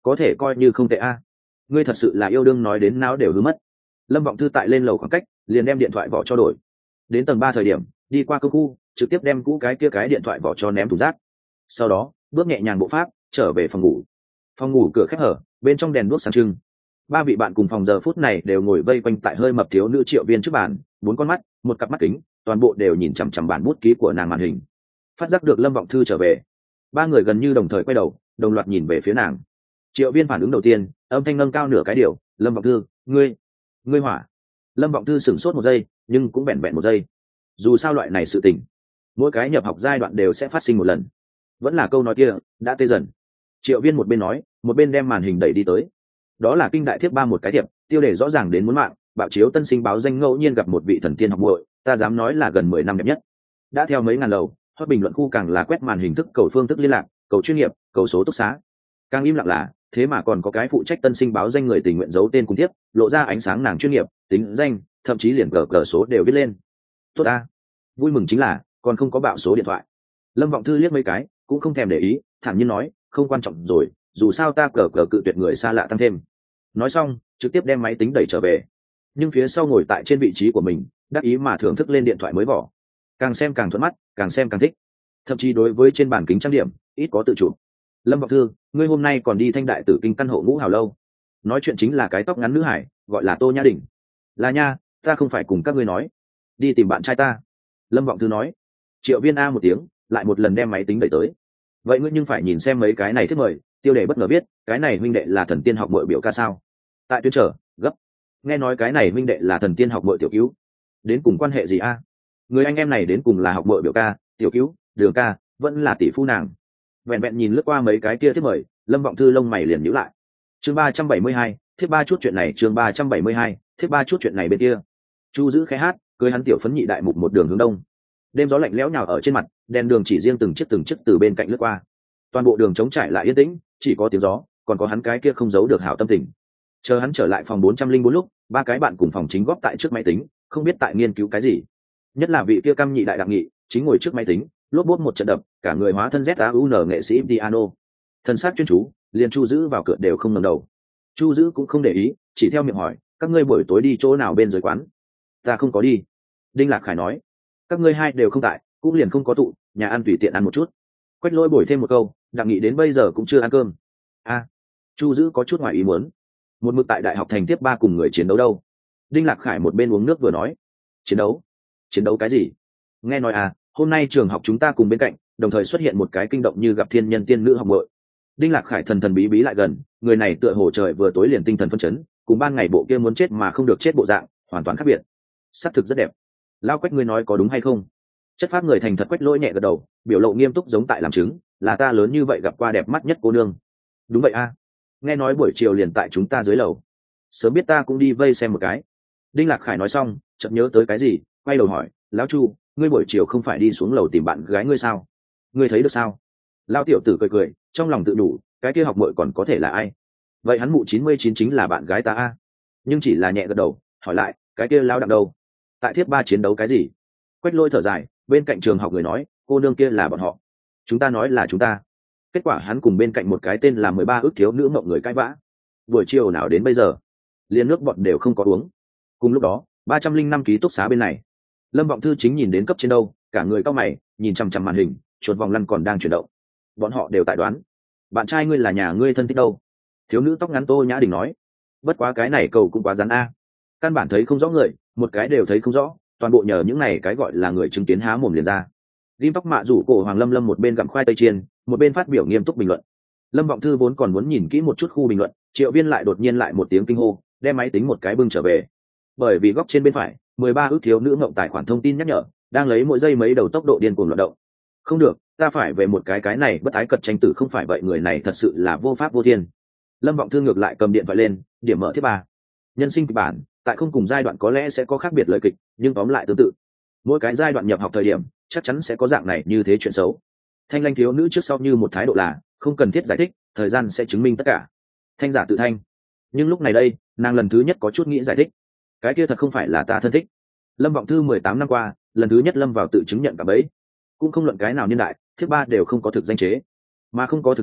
có thể coi như không tệ a. Ngươi thật sự là yêu đương nói đến não đều hứa mất. Lâm Vọng Thư tại lên lầu khoảng cách liền đem điện thoại vỏ cho đổi. Đến tầng 3 thời điểm đi qua công khu trực tiếp đem cũ cái điện thoại vỏ cho ném thùng rác. Sau đó bước nhẹ nhàng bộ pháp trở về phòng ngủ. Phòng ngủ cửa khép hở, bên trong đèn đuốc sáng trưng. Ba vị bạn cùng phòng giờ phút này đều ngồi vây quanh tại hơi mập thiếu nữ Triệu Viên trước bàn, bốn con mắt, một cặp mắt kính, toàn bộ đều nhìn chằm chằm bản bút ký của nàng màn hình. Phát giác được Lâm Vọng Thư trở về, ba người gần như đồng thời quay đầu, đồng loạt nhìn về phía nàng. Triệu Viên phản ứng đầu tiên, âm thanh nâng cao nửa cái điều, "Lâm Vọng Thư, ngươi hỏa." Lâm Vọng Thư sửng sốt một giây, nhưng cũng vẹn vẹn một giây. Dù sao loại này sự tình, mỗi cái nhập học giai đoạn đều sẽ phát sinh một lần. Vẫn là câu nói kia, đã tê dần. Triệu Viên một bên nói, một bên đem màn hình đẩy đi tới. Đó là kinh đại thiếp ba một cái thiệp, tiêu đề rõ ràng đến muốn mạng, bạo chiếu tân sinh báo danh ngẫu nhiên gặp một vị thần tiên học muội, ta dám nói là gần 10 năm đẹp nhất. Đã theo mấy ngàn lầu, hot bình luận khu càng là quét màn hình thức cầu phương thức liên lạc, cầu chuyên nghiệp, cầu số túc xá. Càng im lặng là, thế mà còn có cái phụ trách tân sinh báo danh người tình nguyện giấu tên cùng tiếp, lộ ra ánh sáng nàng chuyên nghiệp, tính danh, thậm chí liền cờ số đều viết lên. Tốt a. Vui mừng chính là còn không có bạo số điện thoại. Lâm Vọng Thư liếc mấy cái, cũng không thèm để ý, thản nhiên nói, không quan trọng rồi, dù sao ta cự tuyệt người xa lạ tăng thêm. Nói xong trực tiếp đem máy tính đẩy trở về, nhưng phía sau ngồi tại trên vị trí của mình đắc ý mà thưởng thức lên điện thoại mới vỏ, càng xem càng thuận mắt, càng xem càng thích, thậm chí đối với trên bàn kính trang điểm ít có tự chủ. Lâm Vọng Thư, ngươi hôm nay còn đi Thanh Đại Tử Kinh căn hộ Ngũ Hào lâu. Nói chuyện chính là cái tóc ngắn nữ hải, gọi là Tô Nhã Đình. Là nha, ta không phải cùng các ngươi nói đi tìm bạn trai ta. Lâm Vọng Thư nói. Triệu Viên a một tiếng, lại một lần đem máy tính đẩy tới. Vậy ngươi nhưng phải nhìn xem mấy cái này thiết mời, tiêu đề bất ngờ viết, cái này huynh đệ là thần tiên học muội biểu ca sao? Tại tuyến trở gấp. Nghe nói cái này huynh đệ là thần tiên học muội tiểu cứu, đến cùng quan hệ gì a? Người anh em này đến cùng là học muội biểu ca, tiểu cứu, đường ca, vẫn là tỷ phu nàng. Vẹn vẹn nhìn lướt qua mấy cái kia thiết mời, Lâm Vọng Thư lông mày liền nhíu lại. Chương 372, thiết ba chút chuyện này, chương 372, thiết ba chút chuyện này bên kia. Chu Dữ khẽ hát, cưới hắn tiểu phấn nhị đại mục một đường hướng đông. Đêm gió lạnh lẽo nhào ở trên mặt, đèn đường chỉ riêng từng chiếc từ bên cạnh lướt qua. Toàn bộ đường trống trải lại yên tĩnh, chỉ có tiếng gió, còn có hắn cái kia không giấu được hảo tâm tình. Chờ hắn trở lại phòng 404 lúc, ba cái bạn cùng phòng chính góp tại trước máy tính, không biết tại nghiên cứu cái gì. Nhất là vị kia căm nhị đại đặc nghị, chính ngồi trước máy tính, lốp bốt một trận đập, cả người hóa thân ZAUN nghệ sĩ piano. Thân xác chuyên chú, liền Chu Dữ vào cửa đều không ngẩng đầu. Chu Dữ cũng không để ý, chỉ theo miệng hỏi, các ngươi buổi tối đi chỗ nào bên dưới quán? Ta không có đi. Đinh Lạc Khải nói, các ngươi hai đều không tại, cũng liền không có tụ, nhà ăn tùy tiện ăn một chút. Quách Lỗi bồi thêm một câu, đặc nghị đến bây giờ cũng chưa ăn cơm. A, Chu Dữ có chút ngoài ý muốn. Một mực tại đại học thành tiếp ba cùng người chiến đấu đâu? Đinh Lạc Khải một bên uống nước vừa nói, chiến đấu cái gì? Nghe nói à, hôm nay trường học chúng ta cùng bên cạnh đồng thời xuất hiện một cái kinh động như gặp thiên nhân tiên nữ học muội. Đinh Lạc Khải thần thần bí bí lại gần, người này tựa hồ trời vừa tối liền tinh thần phân chấn, cùng ban ngày bộ kia muốn chết mà không được chết bộ dạng hoàn toàn khác biệt. Sắc thực rất đẹp. Lao Quách, ngươi nói có đúng hay không? Chất phác người thành thật Quách Lỗi nhẹ gật đầu, biểu lộ nghiêm túc giống tại làm chứng, là ta lớn như vậy gặp qua đẹp mắt nhất cô nương. Đúng vậy a, nghe nói buổi chiều liền tại chúng ta dưới lầu, sớm biết ta cũng đi vây xem một cái. Đinh Lạc Khải nói xong chợt nhớ tới cái gì, quay đầu hỏi, lão Chu, ngươi buổi chiều không phải đi xuống lầu tìm bạn gái ngươi sao? Ngươi thấy được sao? Lão tiểu tử cười cười, trong lòng tự đủ, cái kia học muội còn có thể là ai? Vậy hắn mụ 99 chính là bạn gái ta a. Nhưng chỉ là nhẹ gật đầu, hỏi lại, cái kia lão đặng đâu? Tại thiếp ba chiến đấu cái gì? Quách Lỗi thở dài, bên cạnh trường học người nói, cô nương kia là bọn họ, chúng ta nói là chúng ta. Kết quả hắn cùng bên cạnh một cái tên là 13 ước thiếu nữ mộng người cãi vã, buổi chiều nào đến bây giờ liền nước bọt đều không có uống. Cùng lúc đó 305 ký túc xá bên này, Lâm Vọng Thư chính nhìn đến cấp trên đâu, cả người cau mày nhìn chằm chằm màn hình, chuột vòng lăn còn đang chuyển động. Bọn họ đều tại đoán, bạn trai ngươi là nhà ngươi thân thích đâu? Thiếu nữ tóc ngắn Tô Nhã Đình nói. Bất quá cái này cầu cũng quá rắn a, căn bản thấy không rõ người, một cái đều thấy không rõ, toàn bộ nhờ những này cái gọi là người chứng kiến há mồm liền ra. Lim tóc mạ rủ cổ Hoàng Lâm Lâm một bên gặm khoai tây chiên, một bên phát biểu nghiêm túc bình luận. Lâm Vọng Thư vốn còn muốn nhìn kỹ một chút khu bình luận, Triệu Viên lại đột nhiên lại một tiếng kinh hô, đem máy tính một cái bưng trở về. Bởi vì góc trên bên phải 13 ước thiếu nữ ngậm tài khoản thông tin nhắc nhở, đang lấy mỗi giây mấy đầu tốc độ điên cuồng loạt động. Không được, ta phải về một cái này bất ái cật tranh tử, không phải vậy người này thật sự là vô pháp vô thiên. Lâm Vọng Thư ngược lại cầm điện thoại lên, điểm mở thiết ba. Nhân sinh kịch bản, tại không cùng giai đoạn có lẽ sẽ có khác biệt lời kịch, nhưng tóm lại tương tự. Mỗi cái giai đoạn nhập học thời điểm, chắc chắn sẽ có dạng này như thế chuyện xấu. Thanh lanh thiếu nữ trước sau như một thái độ là không cần thiết giải thích, thời gian sẽ chứng minh tất cả. Thanh giả tự thanh. Nhưng lúc này đây, nàng lần thứ nhất có chút nghĩ giải thích. Cái kia thật không phải là ta thân thích. Lâm Vọng Thư 18 năm qua, lần thứ nhất lâm vào tự chứng nhận cả bấy. Cũng không luận cái nào niên đại, thiết ba đều không có thực danh chế. Mà không có thực danh,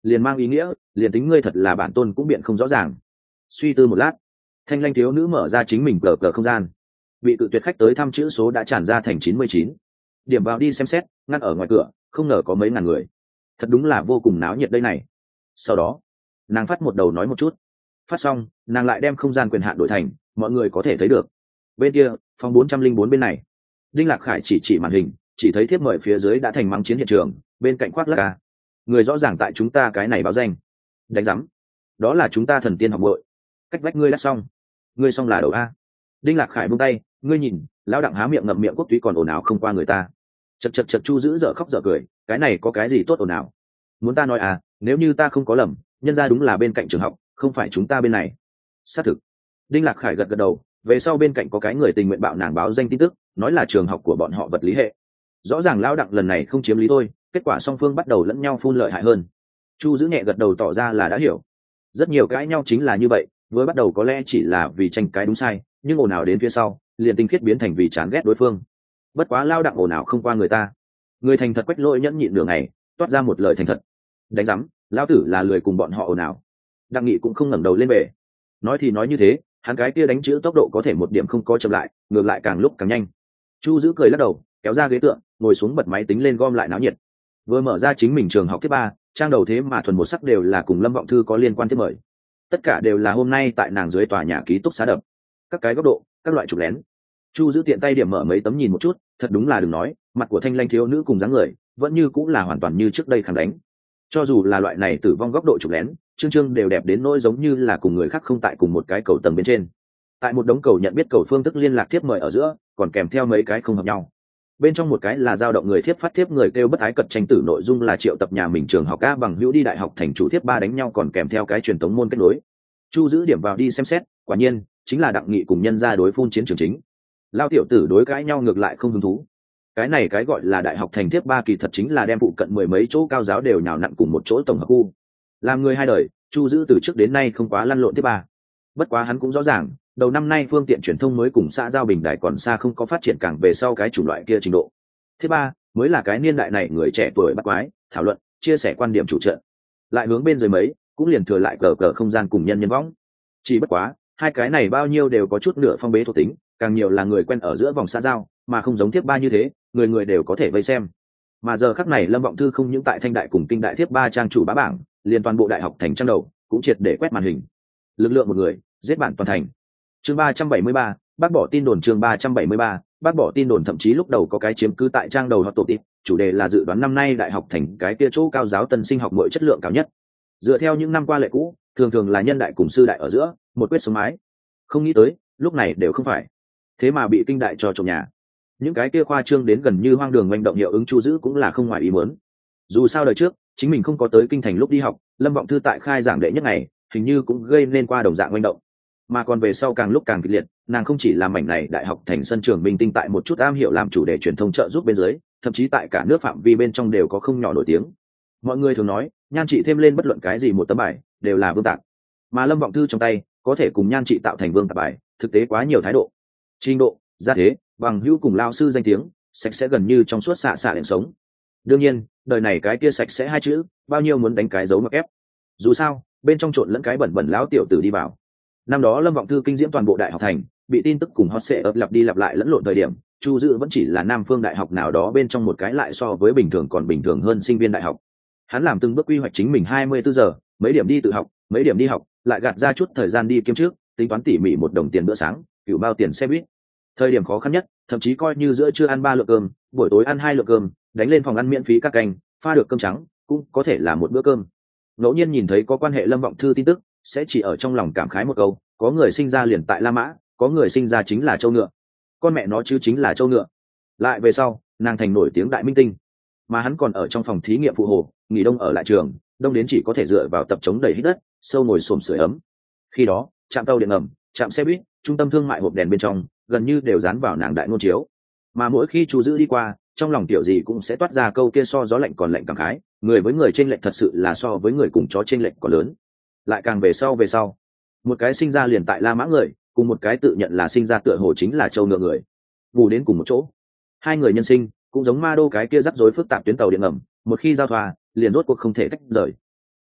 liền mang ý nghĩa liền tính ngươi thật là bản tôn cũng biện không rõ ràng. Suy tư một lát, thanh lanh thiếu nữ mở ra chính mình cờ cờ không gian. Bị cự tuyệt khách tới thăm chữ số đã tràn ra thành 99. Điểm vào đi xem xét, ngăn ở ngoài cửa không ngờ có mấy ngàn người, thật đúng là vô cùng náo nhiệt đây này. Sau đó nàng phát một đầu nói một chút, phát xong nàng lại đem không gian quyền hạn đổi thành mọi người có thể thấy được. Bên kia phòng 404 bên này, Đinh Lạc Khải chỉ màn hình, chỉ thấy thiếp mời phía dưới đã thành mắng chiến hiện trường, bên cạnh khoác lác ca người rõ ràng tại chúng ta cái này báo danh. Đánh giám, đó là chúng ta thần tiên học bội, cách vách ngươi đã xong, ngươi xong là đầu a. Đinh Lạc Khải buông tay, ngươi nhìn lão đặng há miệng ngậm miệng quốc túy còn ồn ào không qua người ta. Chật Chu giữ dở khóc dở cười, cái này có cái gì tốt ồn ào. Muốn ta nói à, nếu như ta không có lầm, nhân ra đúng là bên cạnh trường học, không phải chúng ta bên này. Xác thực. Đinh Lạc Khải gật đầu, về sau bên cạnh có cái người tình nguyện bạo nàng báo danh tin tức, nói là trường học của bọn họ vật lý hệ. Rõ ràng lão đặng lần này không chiếm lý thôi, kết quả song phương bắt đầu lẫn nhau phun lợi hại hơn. Chu giữ nhẹ gật đầu tỏ ra là đã hiểu. Rất nhiều cãi nhau chính là như vậy, với bắt đầu có lẽ chỉ là vì tranh cái đúng sai, nhưng ồn ào đến phía sau liền tinh khiết biến thành vì chán ghét đối phương. Bất quá lao đặng ồn ào không qua người ta, người thành thật Quách Lỗi nhẫn nhịn nửa ngày, toát ra một lời thành thật. Đánh rắm, lão tử là lười cùng bọn họ ồn ào. Đặng Nghị cũng không ngẩng đầu lên bể. Nói thì nói như thế, hắn cái kia đánh chữ tốc độ có thể một điểm không có chậm lại, ngược lại càng lúc càng nhanh. Chu giữ cười lắc đầu, kéo ra ghế tượng, ngồi xuống bật máy tính lên gom lại náo nhiệt. Vừa mở ra chính mình trường học thứ 3, trang đầu thế mà thuần một sắc đều là cùng Lâm Vọng Thư có liên quan tiếp mời. Tất cả đều là hôm nay tại nàng dưới tòa nhà ký túc xá đập. Các cái góc độ, các loại chụp lén. Chu giữ tiện tay điểm mở mấy tấm nhìn một chút, thật đúng là đừng nói, mặt của thanh lanh thiếu nữ cùng dáng người vẫn như cũng là hoàn toàn như trước đây khẳng đánh. Cho dù là loại này tử vong góc độ chụp lén, chương đều đẹp đến nỗi giống như là cùng người khác không tại cùng một cái cầu tầng bên trên. Tại một đống cầu nhận biết cầu phương thức liên lạc tiếp mời ở giữa, còn kèm theo mấy cái không hợp nhau. Bên trong một cái là dao động người thiếp phát thiếp người kêu bất ái cật tranh tử, nội dung là triệu tập nhà mình trường học A bằng hữu đi đại học thành chủ thiếp 3 đánh nhau, còn kèm theo cái truyền tống môn kết nối. Chu giữ điểm vào đi xem xét, quả nhiên chính là Đặng Nghị cùng nhân ra đối phun chiến trường chính. Lao tiểu tử đối cãi nhau ngược lại không hứng thú. Cái này cái gọi là đại học thành thiếp 3 kỳ thật chính là đem phụ cận 10 mấy chỗ cao giáo đều nhào nặn cùng một chỗ tổng hợp khu. Làm người hai đời, Chu giữ từ trước đến nay không quá lăn lộn thiếp 3. Bất quá hắn cũng rõ ràng, đầu năm nay phương tiện truyền thông mới cùng xã giao bình đại còn xa không có phát triển càng về sau cái chủng loại kia trình độ. Thứ 3 mới là cái niên đại này người trẻ tuổi bắt quái, thảo luận, chia sẻ quan điểm chủ trận. Lại hướng bên dưới mấy, cũng liền thừa lại cờ không gian cùng nhân võng. Chỉ bất quá, hai cái này bao nhiêu đều có chút nửa phong bế thuộc tính, càng nhiều là người quen ở giữa vòng xã giao, mà không giống thiếp 3 như thế, người người đều có thể vây xem. Mà giờ khắc này Lâm Vọng Thư không những tại Thanh Đại cùng Kinh Đại thiếp 3 trang chủ bá bảng, liền toàn bộ đại học thành trang đầu, cũng triệt để quét màn hình. Lực lượng một người, giết bạn toàn thành. Chương 373, bác bỏ tin đồn. Chương 373, bác bỏ tin đồn. Thậm chí lúc đầu có cái chiếm cứ tại trang đầu hoặc tổ tịp, chủ đề là dự đoán năm nay đại học thành cái kia chỗ cao giáo tân sinh học mỗi chất lượng cao nhất. Dựa theo những năm qua lệ cũ, thường là nhân đại cùng sư đại ở giữa, một quyết sống mái. Không nghĩ tới, lúc này đều không phải. Thế mà bị Kinh Đại cho trộm nhà. Những cái kia khoa trương đến gần như hoang đường manh động hiệu ứng Chu giữ cũng là không ngoài ý muốn. Dù sao đời trước, chính mình không có tới kinh thành lúc đi học, Lâm Vọng Thư tại khai giảng đệ nhất ngày, hình như cũng gây nên qua đồng dạng manh động. Mà còn về sau càng lúc càng kịch liệt, nàng không chỉ làm mảnh này đại học thành sân trường minh tinh tại một chút am hiểu làm chủ đề truyền thông trợ giúp bên dưới, thậm chí tại cả nước phạm vi bên trong đều có không nhỏ nổi tiếng. Mọi người thường nói, nhan trị thêm lên bất luận cái gì một tấm bài đều là vương tạc, mà Lâm Vọng Thư trong tay có thể cùng nhan trị tạo thành vương tạc bài, thực tế quá nhiều thái độ, trình độ, gia thế, bằng hữu cùng lao sư danh tiếng, sạch sẽ gần như trong suốt xạ đệm sống. Đương nhiên, đời này cái kia sạch sẽ hai chữ, bao nhiêu muốn đánh cái dấu mặc ép. Dù sao, bên trong trộn lẫn cái bẩn lão tiểu tử đi vào. Năm đó Lâm Vọng Thư kinh diễm toàn bộ đại học thành, bị tin tức cùng hot sẽ ấp lặp đi lặp lại lẫn lộn thời điểm, Chu dự vẫn chỉ là Nam Phương đại học nào đó bên trong một cái lại so với bình thường còn bình thường hơn sinh viên đại học. Hắn làm từng bước quy hoạch chính mình 24 giờ, mấy điểm đi tự học, mấy điểm đi học, lại gạt ra chút thời gian đi kiếm trước, tính toán tỉ mỉ 1 đồng tiền bữa sáng, cửu bao tiền xe buýt. Thời điểm khó khăn nhất, thậm chí coi như giữa trưa ăn 3 lượng cơm, buổi tối ăn 2 lượng cơm, đánh lên phòng ăn miễn phí các canh, pha được cơm trắng, cũng có thể là một bữa cơm. Ngẫu nhiên nhìn thấy có quan hệ Lâm Vọng Thư tin tức, sẽ chỉ ở trong lòng cảm khái một câu, có người sinh ra liền tại La Mã, có người sinh ra chính là châu ngựa. Con mẹ nó chứ chính là châu ngựa. Lại về sau, nàng thành nổi tiếng đại minh tinh, mà hắn còn ở trong phòng thí nghiệm phụ hồ, nghỉ đông ở lại trường, đông đến chỉ có thể dựa vào tập chống đầy hít đất, sâu ngồi xổm sưởi ấm. Khi đó, trạm tàu điện ngầm, trạm xe buýt, trung tâm thương mại hộp đèn bên trong, gần như đều dán vào nàng đại ngôn chiếu. Mà mỗi khi Chu giữ đi qua, trong lòng tiểu gì cũng sẽ toát ra câu kia so gió lạnh còn lạnh cảm khái, người với người chênh lệch thật sự là so với người cùng chó chênh lệch còn lớn. Lại càng về sau, một cái sinh ra liền tại La Mã người, cùng một cái tự nhận là sinh ra tựa hồ chính là châu ngựa người, vù đến cùng một chỗ. Hai người nhân sinh cũng giống ma đô cái kia rắc rối phức tạp tuyến tàu điện ngầm, một khi giao thoa, liền rốt cuộc không thể tách rời.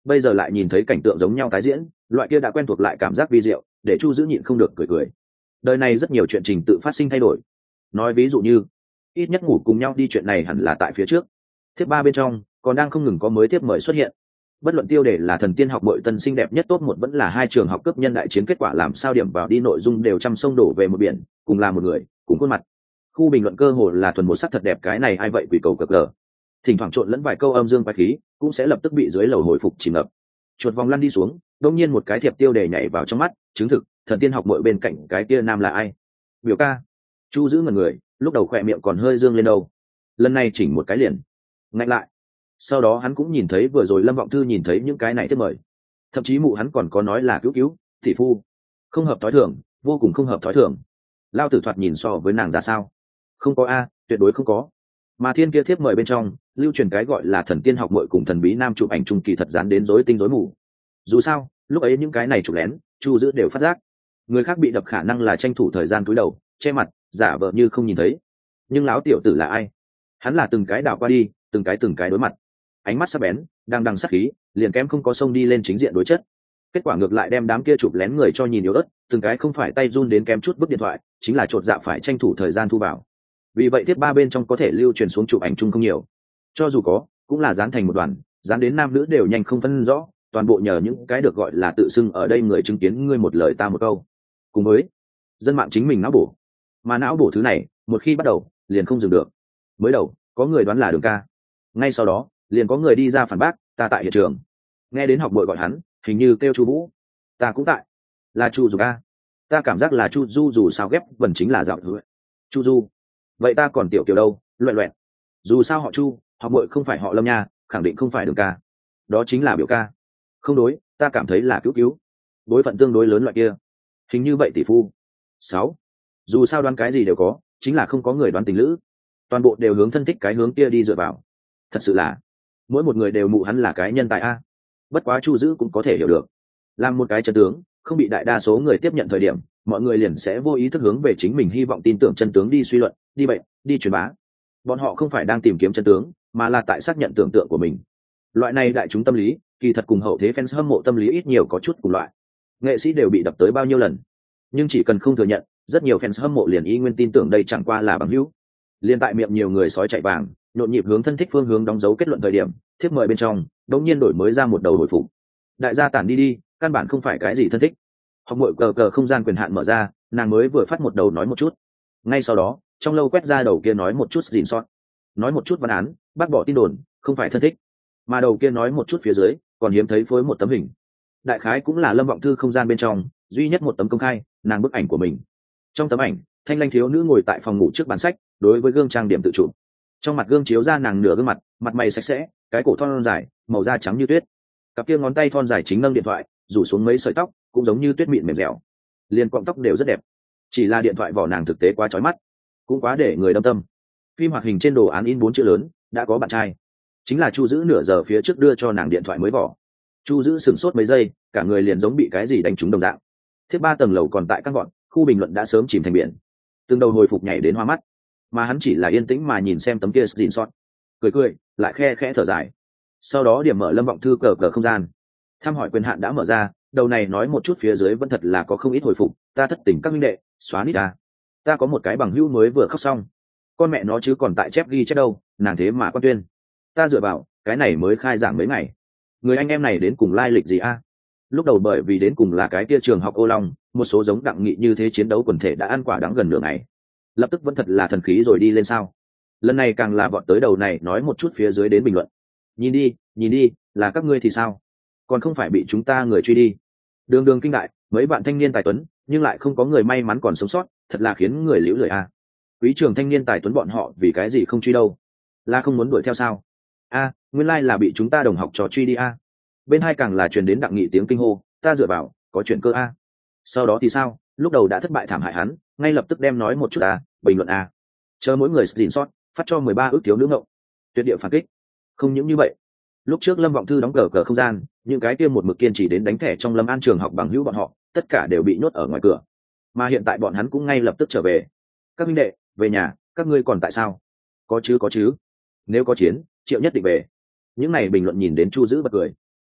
bây giờ lại nhìn thấy cảnh tượng giống nhau tái diễn, loại kia đã quen thuộc lại cảm giác vi diệu, để Chu Dữ nhịn không được cười cười. Đời này rất nhiều chuyện trình tự phát sinh thay đổi. Nói ví dụ như, ít nhất ngủ cùng nhau đi chuyện này hẳn là tại phía trước. Thiếp ba bên trong còn đang không ngừng có mới tiếp mời xuất hiện. Bất luận tiêu đề là thần tiên học bội tân xinh đẹp nhất top 1 vẫn là hai trường học cấp nhân đại chiến kết quả làm sao điểm vào đi nội dung đều trăm sông đổ về một biển, cùng là một người, cùng khuôn mặt. Khu bình luận cơ hồ là thuần một sắc thật đẹp cái này ai vậy quỷ cầu cực gờ. Thỉnh thoảng trộn lẫn vài câu âm dương quái khí, cũng sẽ lập tức bị dưới lầu hồi phục chìm ngập. Chuột vòng lăn đi xuống, đột nhiên một cái thiệp tiêu đề nhảy vào trong mắt, chứng thực, thần tiên học bội bên cạnh cái kia nam là ai? Biểu ca. Chu Dữ ngẩn người, lúc đầu khỏe miệng còn hơi dương lên đâu. Lần này chỉnh một cái liền. Ngạnh lại. Sau đó hắn cũng nhìn thấy vừa rồi Lâm Vọng Thư nhìn thấy những cái này tiếp mời. Thậm chí mụ hắn còn có nói là cứu, thị phu. Không hợp thói thường, vô cùng không hợp thói thường. Lao tử thoạt nhìn so với nàng ra sao? Không có a, tuyệt đối không có. Mà thiên kia thiếp mời bên trong, lưu truyền cái gọi là thần tiên học muội cùng thần bí nam chụp ảnh trung kỳ thật dán đến rối tinh rối mù. Dù sao, lúc ấy những cái này chụp lén, Chu Dữ đều phát giác. Người khác bị đập khả năng là tranh thủ thời gian cúi đầu, che mặt, giả vờ như không nhìn thấy. Nhưng lão tiểu tử là ai? Hắn là từng cái đảo qua đi, từng cái đối mặt. Ánh mắt sắc bén, đang đằng sắc khí, liền kém không có xông đi lên chính diện đối chất. Kết quả ngược lại đem đám kia chụp lén người cho nhìn yếu ớt, từng cái không phải tay run đến kém chút vứt điện thoại, chính là chột dạ phải tranh thủ thời gian thu vào. Vì vậy tiếp ba bên trong có thể lưu truyền xuống chụp ảnh chung không nhiều, cho dù có cũng là dán thành một đoàn, dán đến nam nữ đều nhanh không phân rõ, toàn bộ nhờ những cái được gọi là tự xưng ở đây người chứng kiến ngươi một lời ta một câu, cùng với dân mạng chính mình não bổ. Mà não bổ thứ này một khi bắt đầu liền không dừng được. Mới đầu có người đoán là Đường ca, ngay sau đó liền có người đi ra phản bác, ta tại hiện trường nghe đến học bội gọi hắn, hình như kêu Chu Vũ, ta cũng tại, là Chu Du ca, ta cảm giác là Chu Du dù sao ghép vần chính là dạo thứ Chu Du, vậy ta còn tiểu kiểu đâu, loẹn loẹn, dù sao họ Chu, học bội không phải họ Lâm nha, khẳng định không phải Đường ca, đó chính là biểu ca. Không đối, ta cảm thấy là cứu, đối phận tương đối lớn loại kia, hình như vậy tỷ phu. 6. Dù sao đoán cái gì đều có, chính là không có người đoán tình lữ, toàn bộ đều hướng thân thích cái hướng kia đi dựa vào. Thật sự là mỗi một người đều mụ hắn là cái nhân tài a. Bất quá Chu Dữ cũng có thể hiểu được, làm một cái chân tướng không bị đại đa số người tiếp nhận thời điểm, mọi người liền sẽ vô ý thức hướng về chính mình hy vọng tin tưởng chân tướng đi suy luận, đi bệnh, đi truyền bá. Bọn họ không phải đang tìm kiếm chân tướng, mà là tại xác nhận tưởng tượng của mình. Loại này đại chúng tâm lý kỳ thật cùng hậu thế fans hâm mộ tâm lý ít nhiều có chút cùng loại. Nghệ sĩ đều bị đập tới bao nhiêu lần, nhưng chỉ cần không thừa nhận, rất nhiều fans hâm mộ liền y nguyên tin tưởng đây chẳng qua là bằng hữu. Liên tại miệng nhiều người sói chạy vàng, nhộn nhịp hướng thân thích phương hướng đóng dấu kết luận thời điểm, thiếp mời bên trong đống nhiên đổi mới ra một đầu hồi phục. Đại gia tản đi đi, căn bản không phải cái gì thân thích. Học muội cờ không gian quyền hạn mở ra, nàng mới vừa phát một đầu nói một chút. Ngay sau đó, trong lâu quét ra đầu kia nói một chút gìn sót, nói một chút văn án, bác bỏ tin đồn, không phải thân thích. Mà đầu kia nói một chút phía dưới, còn hiếm thấy phối một tấm hình. Đại khái cũng là Lâm Vọng Thư không gian bên trong duy nhất một tấm công khai, nàng bức ảnh của mình. Trong tấm ảnh, thanh lanh thiếu nữ ngồi tại phòng ngủ trước bàn sách, đối với gương trang điểm tự chụp. Trong mặt gương chiếu ra nàng nửa gương mặt, mặt mày sạch sẽ, cái cổ thon dài, màu da trắng như tuyết. Cặp kia ngón tay thon dài chính nâng điện thoại, rủ xuống mấy sợi tóc, cũng giống như tuyết mịn mềm dẻo. Liên quọng tóc đều rất đẹp. Chỉ là điện thoại vỏ nàng thực tế quá chói mắt, cũng quá để người đâm tâm. Phim hoạt hình trên đồ án in 4 chữ lớn, đã có bạn trai. Chính là Chu Dữ nửa giờ phía trước đưa cho nàng điện thoại mới vỏ. Chu Dữ sửng sốt mấy giây, cả người liền giống bị cái gì đánh trúng đồng dạng. Thiết 3 tầng lầu còn tại các gọn, khu bình luận đã sớm chìm thành biển. Từng đầu hồi phục nhảy đến hoa mắt, mà hắn chỉ là yên tĩnh mà nhìn xem tấm kia gìn sót, cười lại khe khẽ thở dài. Sau đó điểm mở Lâm Vọng Thư cờ không gian, thăm hỏi quyền hạn đã mở ra, đầu này nói một chút phía dưới vẫn thật là có không ít hồi phục. Ta thất tình các minh đệ, xóa nít ta có một cái bằng hữu mới vừa khóc xong, con mẹ nó chứ còn tại chép ghi chép đâu, nàng thế mà quan tuyên, ta dựa vào cái này mới khai giảng mấy ngày, người anh em này đến cùng lai lịch gì lúc đầu bởi vì đến cùng là cái kia trường học Ô Long, một số giống Đặng Nghị như thế chiến đấu quần thể đã ăn quả đắng gần nửa ngày, lập tức vẫn thật là thần khí rồi đi lên sao. Lần này càng là vọt tới đầu này nói một chút phía dưới đến bình luận, nhìn đi là các ngươi thì sao, còn không phải bị chúng ta người truy đi. Đường kinh đại, mấy bạn thanh niên tài tuấn nhưng lại không có người may mắn còn sống sót, thật là khiến người liễu lười Quý trường thanh niên tài tuấn bọn họ vì cái gì không truy đâu, là không muốn đuổi theo sao? Nguyên lai là bị chúng ta đồng học trò truy đi Bên hai càng là truyền đến Đặng Nghị tiếng kinh hô, ta dựa vào có chuyện cơ Sau đó thì sao, lúc đầu đã thất bại thảm hại hắn, ngay lập tức đem nói một chút bình luận chờ mỗi người xin sót phát cho 13 ước thiếu nữ ngộng, tuyệt địa phản kích. Không những như vậy, lúc trước Lâm Vọng Thư đóng cờ không gian, những cái kia một mực kiên trì đến đánh thẻ trong Lâm An trường học bằng hữu bọn họ, tất cả đều bị nhốt ở ngoài cửa, mà hiện tại bọn hắn cũng ngay lập tức trở về. Các minh đệ về nhà, các ngươi còn tại sao? Có chứ, nếu có chiến Triệu nhất định về. Những này bình luận nhìn đến Chu Dữ bật cười.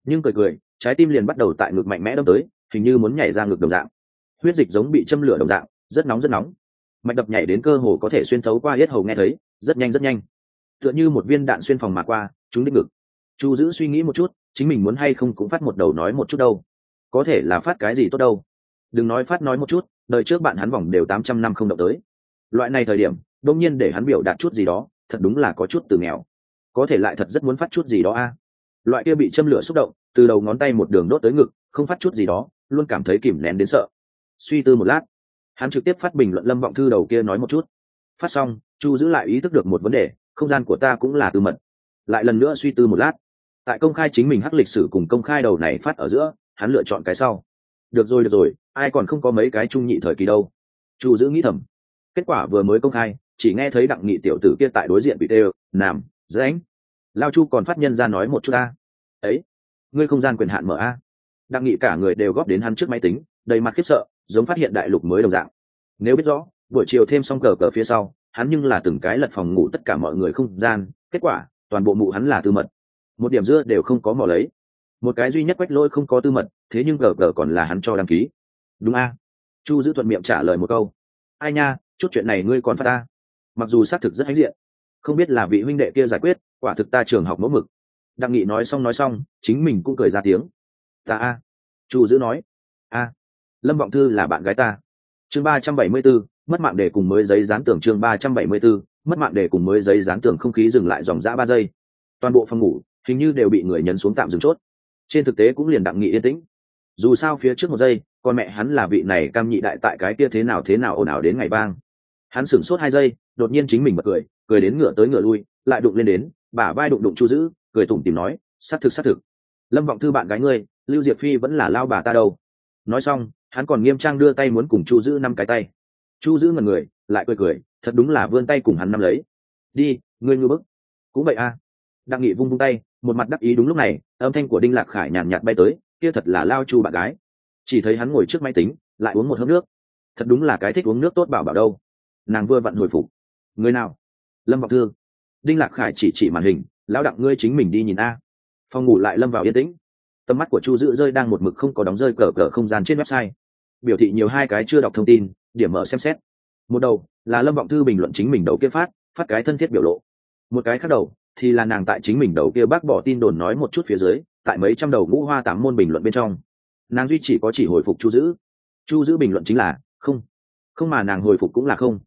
nhưng cười cười trái tim liền bắt đầu tại ngực mạnh mẽ đâm tới, hình như muốn nhảy ra ngực đồng dạng. Huyết dịch giống bị châm lửa đồng dạng, rất nóng rất nóng, mạch đập nhảy đến cơ hồ có thể xuyên thấu qua yết hầu nghe thấy, rất nhanh rất nhanh, tựa như một viên đạn xuyên phòng mà qua, trúng đích ngực. Chu Dữ suy nghĩ một chút, chính mình muốn hay không cũng phát một đầu nói một chút đâu, có thể là phát cái gì tốt đâu. Đừng nói phát nói một chút, đời trước bạn hắn vòng đều 800 năm không động tới, loại này thời điểm đột nhiên để hắn biểu đạt chút gì đó, thật đúng là có chút từ nghèo, có thể lại thật rất muốn phát chút gì đó a. Loại kia bị châm lửa xúc động, từ đầu ngón tay một đường đốt tới ngực, không phát chút gì đó, luôn cảm thấy kìm nén đến sợ. Suy tư một lát, hắn trực tiếp phát bình luận Lâm Vọng Thư đầu kia nói một chút. Phát xong, Chu Dữ lại ý thức được một vấn đề, không gian của ta cũng là tư mật. Lại lần nữa suy tư một lát, tại công khai chính mình hắc lịch sử cùng công khai đầu này phát ở giữa, hắn lựa chọn cái sau. Được rồi, ai còn không có mấy cái trung nhị thời kỳ đâu. Chu Dữ nghĩ thầm. Kết quả vừa mới công khai, chỉ nghe thấy Đặng Nghị tiểu tử kia tại đối diện bị đều, nằm, rãnh. Lao Chu còn phát nhân ra nói một chút a. Ấy, ngươi không gian quyền hạn mở a. Đặng Nghị cả người đều góp đến hắn trước máy tính, đầy mặt khiếp sợ, giống phát hiện đại lục mới đồng dạng. Nếu biết rõ, buổi chiều thêm xong cờ phía sau, hắn nhưng là từng cái lật phòng ngủ tất cả mọi người không gian, kết quả toàn bộ mụ hắn là tư mật, một điểm dưa đều không có mò lấy. Một cái duy nhất Quách Lỗi không có tư mật, thế nhưng cờ còn là hắn cho đăng ký. Đúng a. Chu Dữ thuận miệng trả lời một câu. Ai nha, chút chuyện này ngươi còn phát ta. Mặc dù xác thực rất hãnh diện, không biết là vị huynh đệ kia giải quyết, quả thực ta trường học mẫu mực. Đặng Nghị nói xong, chính mình cũng cười ra tiếng. Ta a. Chu Dữ nói. A. Lâm Vọng Thư là bạn gái ta. Chương 374, mất mạng để cùng mới giấy dán tường. Chương 374, mất mạng để cùng mới giấy dán tường. Không khí dừng lại dòng dã 3 giây. Toàn bộ phòng ngủ hình như đều bị người nhấn xuống tạm dừng chốt. Trên thực tế cũng liền Đặng Nghị yên tĩnh. Dù sao phía trước 1 giây, con mẹ hắn là vị này cam nhị đại tại cái kia thế nào ồn ào đến ngày vang. Hắn sửng sốt 2 giây, đột nhiên chính mình bật cười đến ngửa tới ngửa lui, lại đụng lên đến, bả vai đụng Chu Dữ, cười tủm tỉm nói, xác thực. Lâm Vọng Thư bạn gái ngươi, Lưu Diệp Phi vẫn là lao bà ta đâu. Nói xong, hắn còn nghiêm trang đưa tay muốn cùng Chu Dữ 5 cái tay. Chu Dữ ngẩn người, lại cười, thật đúng là vươn tay cùng hắn nắm lấy. Đi, ngươi ngư bức. Cũng vậy a. Đặng Nghị vung tay, một mặt đắc ý. Đúng lúc này, âm thanh của Đinh Lạc Khải nhàn nhạt bay tới, kia thật là Lao Chu bạn gái. Chỉ thấy hắn ngồi trước máy tính, lại uống một hớp nước. Thật đúng là cái thích uống nước tốt bảo đâu. Nàng vừa vặn hồi phục. Người nào? Lâm Vọng Thư. Đinh Lạc Khải chỉ màn hình, lão Đặng ngươi chính mình đi nhìn a. Phòng ngủ lại lâm vào yên tĩnh. Tầm mắt của Chu Dữ rơi đang một mực không có đóng rơi cờ không gian trên website, biểu thị nhiều 2 cái chưa đọc thông tin, điểm mở xem xét. Một đầu là Lâm Vọng Thư bình luận chính mình đầu kia phát cái thân thiết biểu lộ. Một cái khác đầu thì là nàng tại chính mình đầu kia bác bỏ tin đồn nói một chút phía dưới, tại mấy trăm đầu ngũ hoa 8 môn bình luận bên trong, nàng duy chỉ có hồi phục Chu Dữ bình luận chính là không mà nàng hồi phục cũng là không.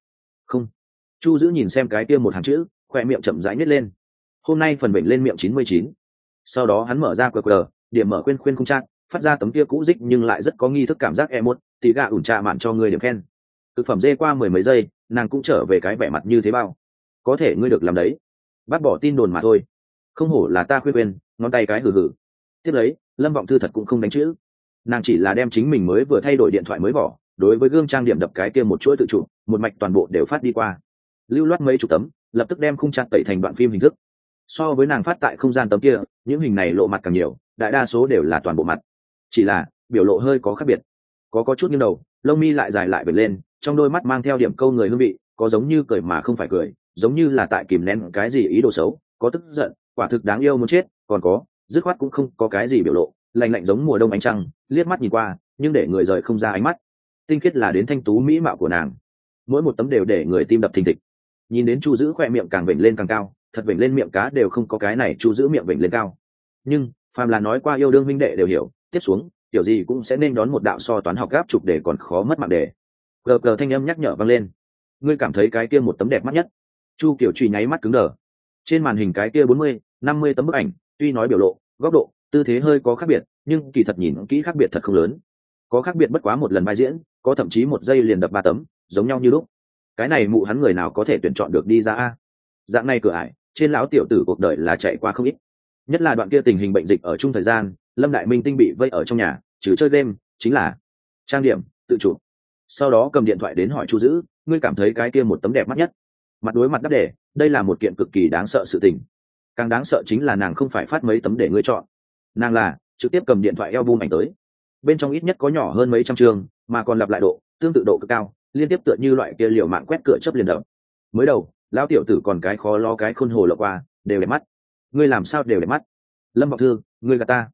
Chu Dữ nhìn xem cái kia một hàng chữ, khoe miệng chậm rãi nhếch lên. Hôm nay phần bệnh lên miệng 99. Sau đó hắn mở ra QR, điểm mở khuyên không trang, phát ra tấm kia cũ dích nhưng lại rất có nghi thức cảm giác emoji, tí gà ủn trà mạn cho người điểm khen. Thực phẩm dê qua 10 mấy giây, nàng cũng trở về cái vẻ mặt như thế bao. Có thể ngươi được làm đấy. Bác bỏ tin đồn mà thôi. Không hổ là ta khuyên, ngón tay cái hừ. Tiếp lấy, Lâm Vọng Thư thật cũng không đánh chữ. Nàng chỉ là đem chính mình mới vừa thay đổi điện thoại mới vỏ, đối với gương trang điểm đập cái kia một chuỗi tự chụp, một mạch toàn bộ đều phát đi qua. Lưu loát mấy chục tấm, lập tức đem khung chặt tẩy thành đoạn phim hình thức. So với nàng phát tại không gian tấm kia, những hình này lộ mặt càng nhiều, đại đa số đều là toàn bộ mặt, chỉ là biểu lộ hơi có khác biệt, có chút nghiêng đầu, lông mi lại dài lại bật lên, trong đôi mắt mang theo điểm câu người hương vị, có giống như cười mà không phải cười, giống như là tại kìm nén cái gì ý đồ xấu, có tức giận, quả thực đáng yêu muốn chết, còn có dứt khoát cũng không có cái gì biểu lộ, lạnh giống mùa đông ánh trăng, liếc mắt nhìn qua nhưng để người rời không ra ánh mắt. Tinh khiết là đến thanh tú mỹ mạo của nàng, mỗi một tấm đều để người tim đập thình thịch. Nhìn đến Chu Dữ khỏe miệng càng vểnh lên càng cao, thật vểnh lên miệng cá đều không có cái này Chu Dữ miệng vểnh lên cao. Nhưng phàm là nói qua yêu đương huynh đệ đều hiểu, tiếp xuống kiểu gì cũng sẽ nên đón một đạo so toán học gáp chụp để còn khó mất mạng đề. Gờ thanh âm nhắc nhở vang lên. Ngươi cảm thấy cái kia một tấm đẹp mắt nhất? Chu Kiểu Truy nháy mắt cứng đờ. Trên màn hình cái kia 40, 50 tấm bức ảnh, tuy nói biểu lộ, góc độ, tư thế hơi có khác biệt, nhưng kỳ thật nhìn kỹ khác biệt thật không lớn. Có khác biệt bất quá một lần vai diễn, có thậm chí 1 giây liền đập 3 tấm, giống nhau như lúc. Cái này mụ hắn người nào có thể tuyển chọn được đi ra a? Dạng này cửa ải, trên lão tiểu tử cuộc đời là chạy qua không ít. Nhất là đoạn kia tình hình bệnh dịch ở chung thời gian, Lâm Đại Minh Tinh bị vây ở trong nhà, trừ chơi game, chính là trang điểm, tự chụp. Sau đó cầm điện thoại đến hỏi Chu Dữ, ngươi cảm thấy cái kia một tấm đẹp mắt nhất? Mặt đối mặt đáp đề, đây là một kiện cực kỳ đáng sợ sự tình. Càng đáng sợ chính là nàng không phải phát mấy tấm để ngươi chọn, nàng là trực tiếp cầm điện thoại album ảnh tới. Bên trong ít nhất có nhỏ hơn mấy trăm chương, mà còn lặp lại độ, tương tự độ cực cao, liên tiếp tựa như loại kia liều mạng quét cửa chấp liền đập. Mới đầu, lão tiểu tử còn cái khó lo cái khôn hồ lọ qua, đều đẹp mắt. Ngươi làm sao đều đẹp mắt? Lâm Vọng Thư, ngươi gạt ta.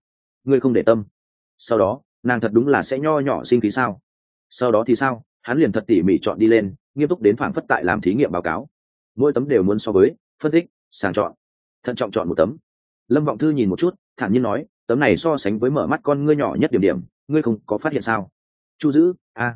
ngươi không để tâm. Sau đó nàng thật đúng là sẽ nho nhỏ sinh khí sao? Sau đó thì sao? Hắn liền thật tỉ mỉ chọn đi lên, nghiêm túc đến phảng phất tại làm thí nghiệm báo cáo, mỗi tấm đều muốn so với, phân tích, sàng chọn, thận trọng chọn một tấm. Lâm Vọng Thư nhìn một chút, thản nhiên nói, tấm này so sánh với mở mắt con ngươi nhỏ nhất điểm điểm, ngươi không có phát hiện sao? Chu Dữ,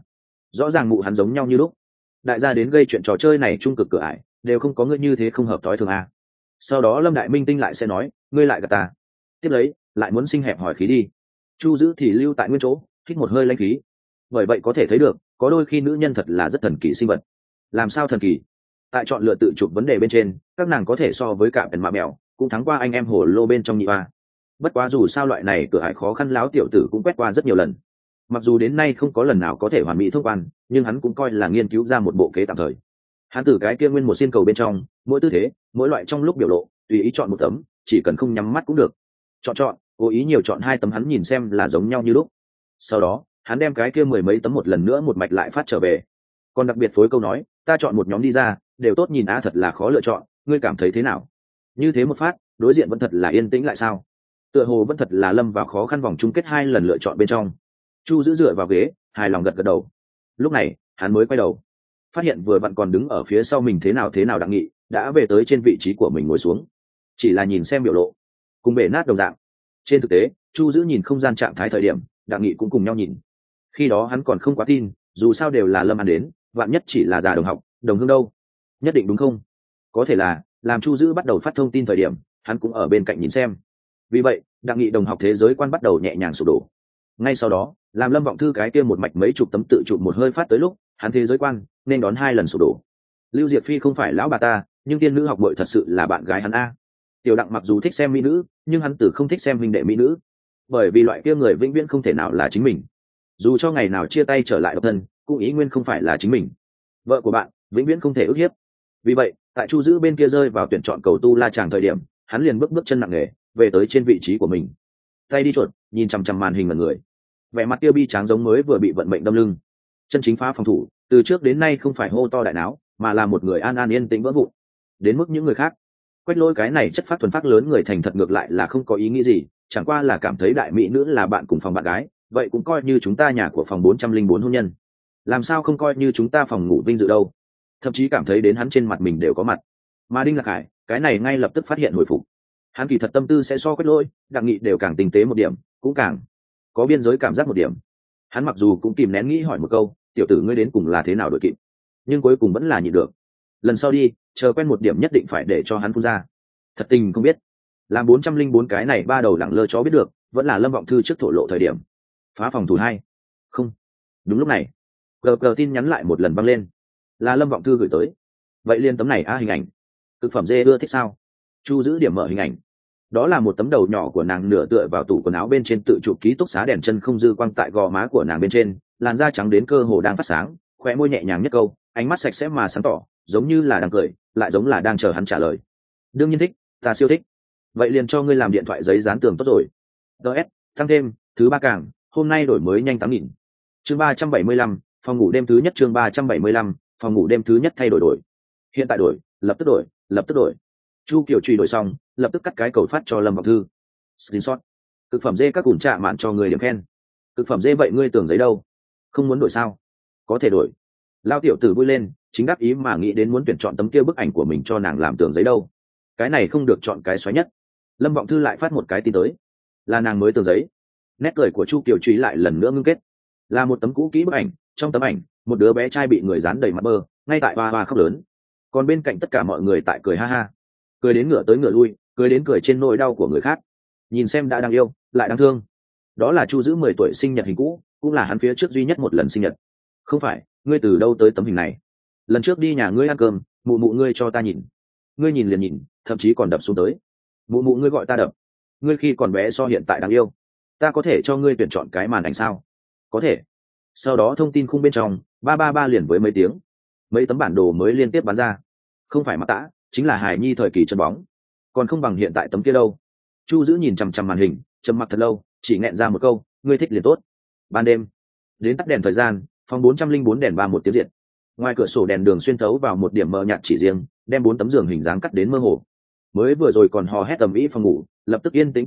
rõ ràng mụ hắn giống nhau như lúc. Đại gia đến gây chuyện trò chơi này trung cực cửa ải, đều không có ngươi như thế không hợp thói thường a. Sau đó Lâm Đại Minh Tinh lại sẽ nói, ngươi lại gạt ta. Tiếp lấy, lại muốn sinh hẹp hỏi khí đi. Chu Dữ thì lưu tại nguyên chỗ, hít một hơi lãnh khí. Bởi vậy có thể thấy được, có đôi khi nữ nhân thật là rất thần kỳ sinh vật. Làm sao thần kỳ? Tại chọn lựa tự chụp vấn đề bên trên, các nàng có thể so với cả bèn mạ mèo, cũng thắng qua anh em hồ lô bên trong nhị ba. Bất quá dù sao loại này cửa ải khó khăn láo tiểu tử cũng quét qua rất nhiều lần. Mặc dù đến nay không có lần nào có thể hoàn mỹ thông quan, nhưng hắn cũng coi là nghiên cứu ra một bộ kế tạm thời. Hắn từ cái kia nguyên một xiên cầu bên trong, mỗi tư thế, mỗi loại trong lúc biểu lộ, tùy ý chọn một tấm, chỉ cần không nhắm mắt cũng được. Chọn, cố ý nhiều chọn 2 tấm hắn nhìn xem là giống nhau như lúc. Sau đó, hắn đem cái kia 10 mấy tấm một lần nữa một mạch lại phát trở về. Còn đặc biệt phối câu nói, ta chọn một nhóm đi ra, đều tốt nhìn thật là khó lựa chọn, ngươi cảm thấy thế nào? Như thế một phát, đối diện vẫn thật là yên tĩnh lại sao? Tựa hồ vẫn thật là lâm vào khó khăn vòng chung kết 2 lần lựa chọn bên trong. Chu giữ dựa vào ghế, hài lòng gật gật đầu. Lúc này, hắn mới quay đầu, phát hiện vừa vặn còn đứng ở phía sau mình thế nào Đặng Nghị đã về tới trên vị trí của mình ngồi xuống, chỉ là nhìn xem biểu lộ cùng bể nát đồng dạng. Trên thực tế, Chu giữ nhìn không gian trạng thái thời điểm, Đặng Nghị cũng cùng nhau nhìn. Khi đó hắn còn không quá tin, dù sao đều là Lâm An đến, vạn nhất chỉ là già đồng học, đồng hương đâu, nhất định đúng không? Có thể là làm Chu giữ bắt đầu phát thông tin thời điểm, hắn cũng ở bên cạnh nhìn xem. Vì vậy, Đặng Nghị đồng học thế giới quan bắt đầu nhẹ nhàng sụp đổ. Ngay sau đó, làm Lâm Vọng Thư cái kia một mạch mấy chục tấm tự chụp một hơi phát tới lúc, hắn thế giới quan nên đón 2 lần sụp đổ. Lưu Diệp Phi không phải lão bà ta, nhưng tiên nữ học bội thật sự là bạn gái hắn a. Tiểu Đặng mặc dù thích xem mỹ nữ, nhưng hắn từ không thích xem huynh đệ mỹ nữ, bởi vì loại kia người vĩnh viễn không thể nào là chính mình. Dù cho ngày nào chia tay trở lại độc thân, cũng ý nguyên không phải là chính mình. Vợ của bạn vĩnh viễn không thể ức hiếp. Vì vậy, tại Chu giữ bên kia rơi vào tuyển chọn cầu tu la chàng thời điểm, hắn liền bước chân nặng nề về tới trên vị trí của mình, tay đi chuột, nhìn chằm chằm màn hình mọi người, vẻ mặt kia bi tráng giống mới vừa bị vận mệnh đâm lưng. Chân chính phá phòng thủ, từ trước đến nay không phải hô to đại náo, mà là một người an an yên tĩnh vỡ vụn. Đến mức những người khác, Quách Lỗi cái này chất phác thuần phác lớn người thành thật ngược lại là không có ý nghĩ gì, chẳng qua là cảm thấy đại mỹ nữ là bạn cùng phòng bạn gái, vậy cũng coi như chúng ta nhà của phòng 404 hôn nhân. Làm sao không coi như chúng ta phòng ngủ vinh dự đâu? Thậm chí cảm thấy đến hắn trên mặt mình đều có mặt. Mà Đinh Lạc Hải, cái này ngay lập tức phát hiện hồi phục. Hắn kỳ thật tâm tư sẽ so Quách Lỗi, Đặng Nghị đều càng tinh tế một điểm, cũng càng có biên giới cảm giác một điểm. Hắn mặc dù cũng kìm nén nghĩ hỏi một câu, tiểu tử ngươi đến cùng là thế nào đội kịp, nhưng cuối cùng vẫn là nhịn được. Lần sau đi, chờ quen một điểm nhất định phải để cho hắn phun ra. Thật tình không biết, làm 404 cái này ba đầu lẳng lơ chó biết được, vẫn là Lâm Vọng Thư trước thổ lộ thời điểm. Phá phòng thủ 2. Không. Đúng lúc này, gờ tin nhắn lại một lần văng lên, là Lâm Vọng Thư gửi tới. Vậy liên tấm này hình ảnh. Thực phẩm dê ưa thích sao? Chu giữ điểm mở hình ảnh. Đó là một tấm đầu nhỏ của nàng nửa tựa vào tủ quần áo bên trên, tự chụp ký túc xá đèn chân không dư quang tại gò má của nàng bên trên, làn da trắng đến cơ hồ đang phát sáng, khóe môi nhẹ nhàng nhất câu, ánh mắt sạch sẽ mà sáng tỏ, giống như là đang cười, lại giống là đang chờ hắn trả lời. Đương nhiên thích, ta siêu thích. Vậy liền cho ngươi làm điện thoại giấy dán tường tốt rồi. DS, tăng thêm, thứ 3 càng, hôm nay đổi mới nhanh 8.000. Chương 375, phòng ngủ đêm thứ nhất. Chương 375, phòng ngủ đêm thứ nhất thay đổi. Hiện tại đổi, lập tức đổi. Chu Kiều truy đổi xong, lập tức cắt cái cầu phát cho Lâm Vọng Thư. Screenshot. Cực phẩm dê các cùn trạ mạn cho người điểm khen. Cực phẩm dê vậy ngươi tưởng giấy đâu? Không muốn đổi sao? Có thể đổi. Lao tiểu tử vui lên, chính đáp ý mà nghĩ đến muốn tuyển chọn tấm kia bức ảnh của mình cho nàng làm tường giấy đâu. Cái này không được chọn cái xoáy nhất. Lâm Vọng Thư lại phát một cái tin tới, là nàng mới tường giấy. Nét cười của Chu Kiều truy lại lần nữa ngưng kết, là một tấm cũ kỹ bức ảnh. Trong tấm ảnh, một đứa bé trai bị người dán đầy mặt bơ, ngay tại ba khóc lớn. Còn bên cạnh tất cả mọi người tại cười ha ha, cười đến ngửa tới ngửa lui, cười đến cười trên nỗi đau của người khác. Nhìn xem đã đáng yêu lại đáng thương. Đó là Chu giữ 10 tuổi sinh nhật hình cũ, cũng là hắn phía trước duy nhất một lần sinh nhật. Không phải, ngươi từ đâu tới tấm hình này? Lần trước đi nhà ngươi ăn cơm, mụ ngươi cho ta nhìn. Ngươi nhìn liền nhìn, thậm chí còn đập xuống tới. Mụ ngươi gọi ta đập. Ngươi khi còn bé so hiện tại đáng yêu. Ta có thể cho ngươi tuyển chọn cái màn ảnh sao? Có thể. Sau đó thông tin khung bên trong 333 liền với mấy tiếng, mấy tấm bản đồ mới liên tiếp bắn ra. Không phải mặt tã, chính là Hải Nhi thời kỳ chân bóng, còn không bằng hiện tại tấm kia đâu. Chu giữ nhìn chằm chằm màn hình, trầm mặc thật lâu, chỉ nghẹn ra một câu, ngươi thích liền tốt. Ban đêm, đến tắt đèn thời gian, phòng 404 đèn ba một tiếng diệt. Ngoài cửa sổ đèn đường xuyên thấu vào một điểm mờ nhạt chỉ riêng, đem 4 tấm giường hình dáng cắt đến mơ hồ. Mới vừa rồi còn hò hét tầm ý phòng ngủ, lập tức yên tĩnh trở lại,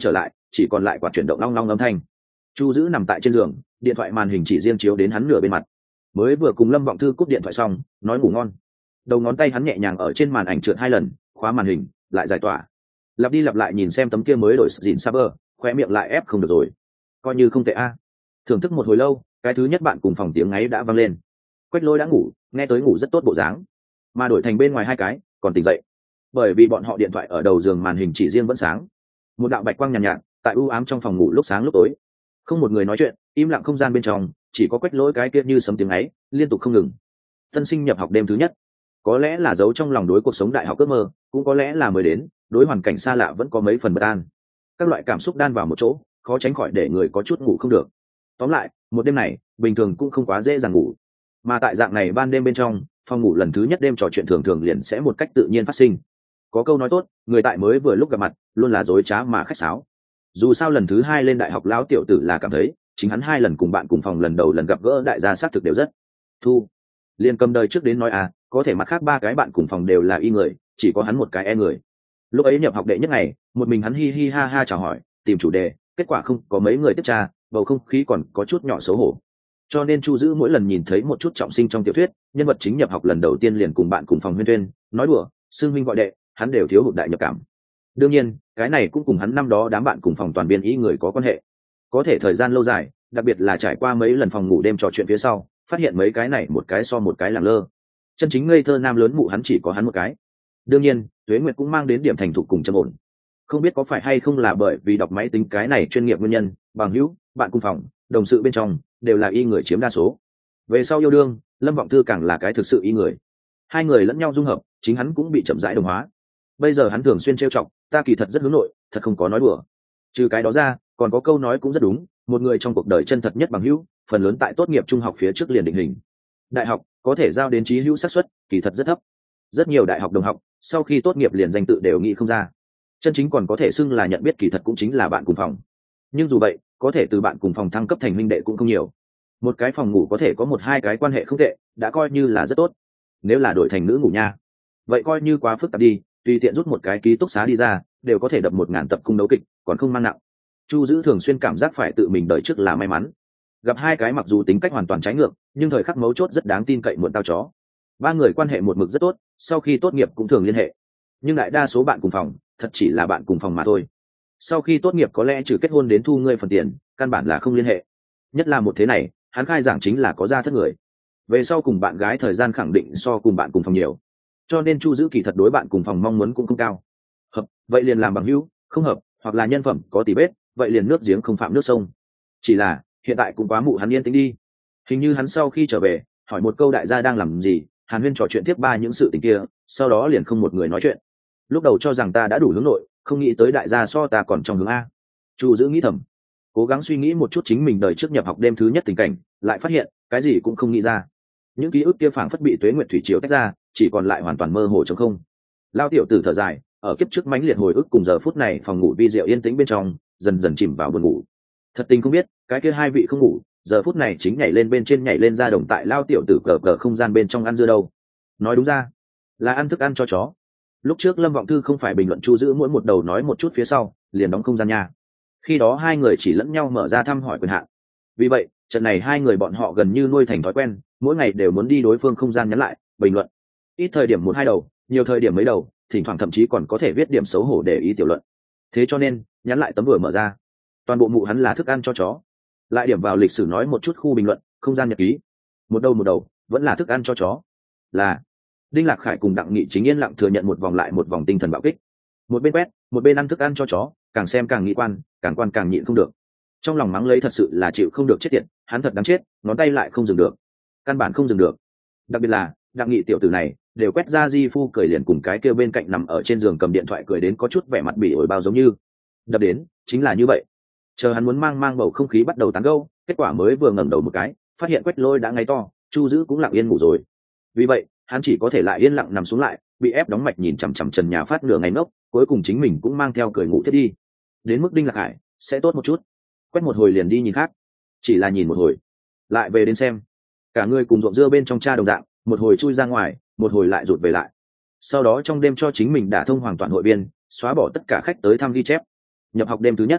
chỉ còn lại quạt chuyển động long long âm thanh. Chu Dữ nằm tại trên giường, điện thoại màn hình chỉ riêng chiếu đến hắn nửa bên mặt. Mới vừa cùng Lâm Vọng Thư cúp điện thoại xong, nói ngủ ngon. Đầu ngón tay hắn nhẹ nhàng ở trên màn ảnh trượt 2 lần, khóa màn hình, lại giải tỏa. Lặp đi lặp lại nhìn xem tấm kia mới đổi dìn Saber, khóe miệng lại ép không được rồi. Coi như không tệ a. Thưởng thức một hồi lâu, cái thứ nhất bạn cùng phòng tiếng ngáy đã vang lên. Quách Lôi đã ngủ, nghe tới ngủ rất tốt bộ dáng, mà đổi thành bên ngoài 2 cái còn tỉnh dậy, bởi vì bọn họ điện thoại ở đầu giường màn hình chỉ riêng vẫn sáng. Một đạo bạch quang nhàn nhạt, tại u ám trong phòng ngủ lúc sáng lúc tối. Không một người nói chuyện, im lặng không gian bên trong, chỉ có Quách Lỗi cái kia như sấm tiếng ấy liên tục không ngừng. Tân sinh nhập học đêm thứ nhất, có lẽ là giấu trong lòng đối cuộc sống đại học ước mơ, cũng có lẽ là mới đến, đối hoàn cảnh xa lạ vẫn có mấy phần bất an. Các loại cảm xúc đan vào một chỗ, khó tránh khỏi để người có chút ngủ không được. Tóm lại, một đêm này, bình thường cũng không quá dễ dàng ngủ. Mà tại dạng này ban đêm bên trong, phòng ngủ lần thứ nhất đêm trò chuyện thường thường liền sẽ một cách tự nhiên phát sinh. Có câu nói tốt, người tại mới vừa lúc gặp mặt, luôn là dối trá mà khách sáo. Dù sao lần thứ 2 lên đại học lão tiểu tử là cảm thấy chính hắn 2 lần cùng bạn cùng phòng lần đầu lần gặp gỡ đại gia xác thực đều rất thu. Liên cầm đời trước đến nói có thể mặt khác 3 cái bạn cùng phòng đều là y người, chỉ có hắn một cái e người. Lúc ấy nhập học đệ nhất ngày, một mình hắn hi hi ha ha chào hỏi, tìm chủ đề, kết quả không có mấy người tiếp tra, bầu không khí còn có chút nhỏ xấu hổ. Cho nên Chu Dữ mỗi lần nhìn thấy một chút trọng sinh trong tiểu thuyết, nhân vật chính nhập học lần đầu tiên liền cùng bạn cùng phòng huyên thuyên, nói đùa, xưng huynh gọi đệ, hắn đều thiếu hụt đại nhập cảm. Đương nhiên, cái này cũng cùng hắn năm đó đám bạn cùng phòng toàn biên ý người có quan hệ. Có thể thời gian lâu dài, đặc biệt là trải qua mấy lần phòng ngủ đêm trò chuyện phía sau, phát hiện mấy cái này một cái so một cái lẳng lơ. Chân chính ngây thơ nam lớn mụ hắn chỉ có hắn một cái. Đương nhiên, Tuế Nguyệt cũng mang đến điểm thành thục cùng trầm ổn. Không biết có phải hay không là bởi vì đọc máy tính cái này chuyên nghiệp nguyên nhân, bằng hữu, bạn cùng phòng, đồng sự bên trong đều là y người chiếm đa số. Về sau yêu đương, Lâm Vọng Thư càng là cái thực sự y người. 2 người lẫn nhau dung hợp, chính hắn cũng bị chậm rãi đồng hóa. Bây giờ hắn thường xuyên trêu chọc, ta kỳ thật rất hướng nội, thật không có nói đùa. Trừ cái đó ra, còn có câu nói cũng rất đúng, một người trong cuộc đời chân thật nhất bằng hữu, phần lớn tại tốt nghiệp trung học phía trước liền định hình. Đại học có thể giao đến chí hữu xác suất, kỳ thật rất thấp. Rất nhiều đại học đồng học, sau khi tốt nghiệp liền danh tự đều nghĩ không ra. Chân chính còn có thể xưng là nhận biết kỳ thật cũng chính là bạn cùng phòng. Nhưng dù vậy, có thể từ bạn cùng phòng thăng cấp thành huynh đệ cũng không nhiều. Một cái phòng ngủ có thể có 1-2 cái quan hệ không tệ, đã coi như là rất tốt. Nếu là đổi thành nữ ngủ nha, vậy coi như quá phức tạp đi, tùy tiện rút một cái ký túc xá đi ra, đều có thể đập 1000 tập cung đấu kịch, còn không mang nặng. Chu Dữ thường xuyên cảm giác phải tự mình đợi trước là may mắn. Gặp 2 cái mặc dù tính cách hoàn toàn trái ngược, nhưng thời khắc mấu chốt rất đáng tin cậy muộn tao chó. 3 người quan hệ một mực rất tốt, sau khi tốt nghiệp cũng thường liên hệ. Nhưng đại đa số bạn cùng phòng, thật chỉ là bạn cùng phòng mà thôi. Sau khi tốt nghiệp có lẽ trừ kết hôn đến thu ngươi phần tiền, căn bản là không liên hệ. Nhất là một thế này, hắn khai giảng chính là có gia thất người. Về sau cùng bạn gái thời gian khẳng định so cùng bạn cùng phòng nhiều. Cho nên Chu Dữ kỳ thật đối bạn cùng phòng mong muốn cũng không cao. Hợp, vậy liền làm bằng hữu, không hợp, hoặc là nhân phẩm có tỉ vết, vậy liền nước giếng không phạm nước sông. Chỉ là, hiện tại cũng quá mụ hắn yên tĩnh đi. Hình như hắn sau khi trở về, hỏi một câu đại gia đang làm gì, Hàn Huyên trò chuyện tiếp 3 những sự tình kia, sau đó liền không một người nói chuyện. Lúc đầu cho rằng ta đã đủ hướng nội, không nghĩ tới đại gia so ta còn trong hướng a. Chu Dữ nghĩ thầm, cố gắng suy nghĩ một chút chính mình đời trước nhập học đêm thứ nhất tình cảnh, lại phát hiện cái gì cũng không nghĩ ra. Những ký ức kia phảng phất bị Tuế Nguyệt thủy triều tách ra, chỉ còn lại hoàn toàn mơ hồ trống không. Lao tiểu tử thở dài, ở kiếp trước mãnh liệt hồi ức cùng giờ phút này phòng ngủ vi diệu yên tĩnh bên trong, dần dần chìm vào buồn ngủ. Thật tình không biết, cái kia 2 vị không ngủ, giờ phút này chính nhảy lên bên trên nhảy lên ra đồng tại Lao tiểu tử cờ không gian bên trong ăn dưa đâu. Nói đúng ra, là ăn thức ăn cho chó. Lúc trước Lâm Vọng Thư không phải bình luận Chu Dữ mỗi một đầu nói một chút phía sau, liền đóng không gian nha. Khi đó 2 người chỉ lẫn nhau mở ra thăm hỏi quyền hạn. Vì vậy, trận này 2 người bọn họ gần như nuôi thành thói quen, mỗi ngày đều muốn đi đối phương không gian nhắn lại, bình luận. Ít thời điểm 1-2 đầu, nhiều thời điểm mấy đầu, thỉnh thoảng thậm chí còn có thể viết điểm xấu hổ để ý tiểu luận. Thế cho nên, nhắn lại tấm vừa mở ra. Toàn bộ mụ hắn là thức ăn cho chó. Lại điểm vào lịch sử nói một chút khu bình luận, không gian nhật ký. Một đầu, vẫn là thức ăn cho chó. Là Đinh Lạc Khải cùng Đặng Nghị chính yên lặng thừa nhận một vòng lại một vòng tinh thần bạo kích. Một bên quét, một bên ăn thức ăn cho chó, càng xem càng nghĩ quan càng nhịn không được. Trong lòng mắng lấy thật sự là chịu không được chết tiệt, hắn thật đáng chết, ngón tay lại không dừng được, căn bản không dừng được. Đặc biệt là Đặng Nghị tiểu tử này, đều quét ra di phu cười liền cùng cái kia bên cạnh nằm ở trên giường cầm điện thoại cười đến có chút vẻ mặt bỉ ổi bao giống như. Đập đến, chính là như vậy. Chờ hắn muốn mang bầu không khí bắt đầu tán gẫu, kết quả mới vừa ngẩng đầu một cái, phát hiện Quách Lôi đã ngáy to, Chu Dữ cũng lặng yên ngủ rồi. Vì vậy, hắn chỉ có thể lại yên lặng nằm xuống lại, bị ép đóng mạch nhìn chằm chằm trần nhà phát nửa ngày ngốc, cuối cùng chính mình cũng mang theo cười ngủ thiết đi. Đến mức Đinh Lạc Hải sẽ tốt một chút, quét một hồi liền đi nhìn khác, chỉ là nhìn một hồi, lại về đến xem. Cả người cùng ruộng dưa bên trong cha đồng dạng, một hồi chui ra ngoài, một hồi lại rụt về lại. Sau đó trong đêm cho chính mình đả thông hoàn toàn hội viên, xóa bỏ tất cả khách tới thăm ghi chép. Nhập học đêm thứ nhất,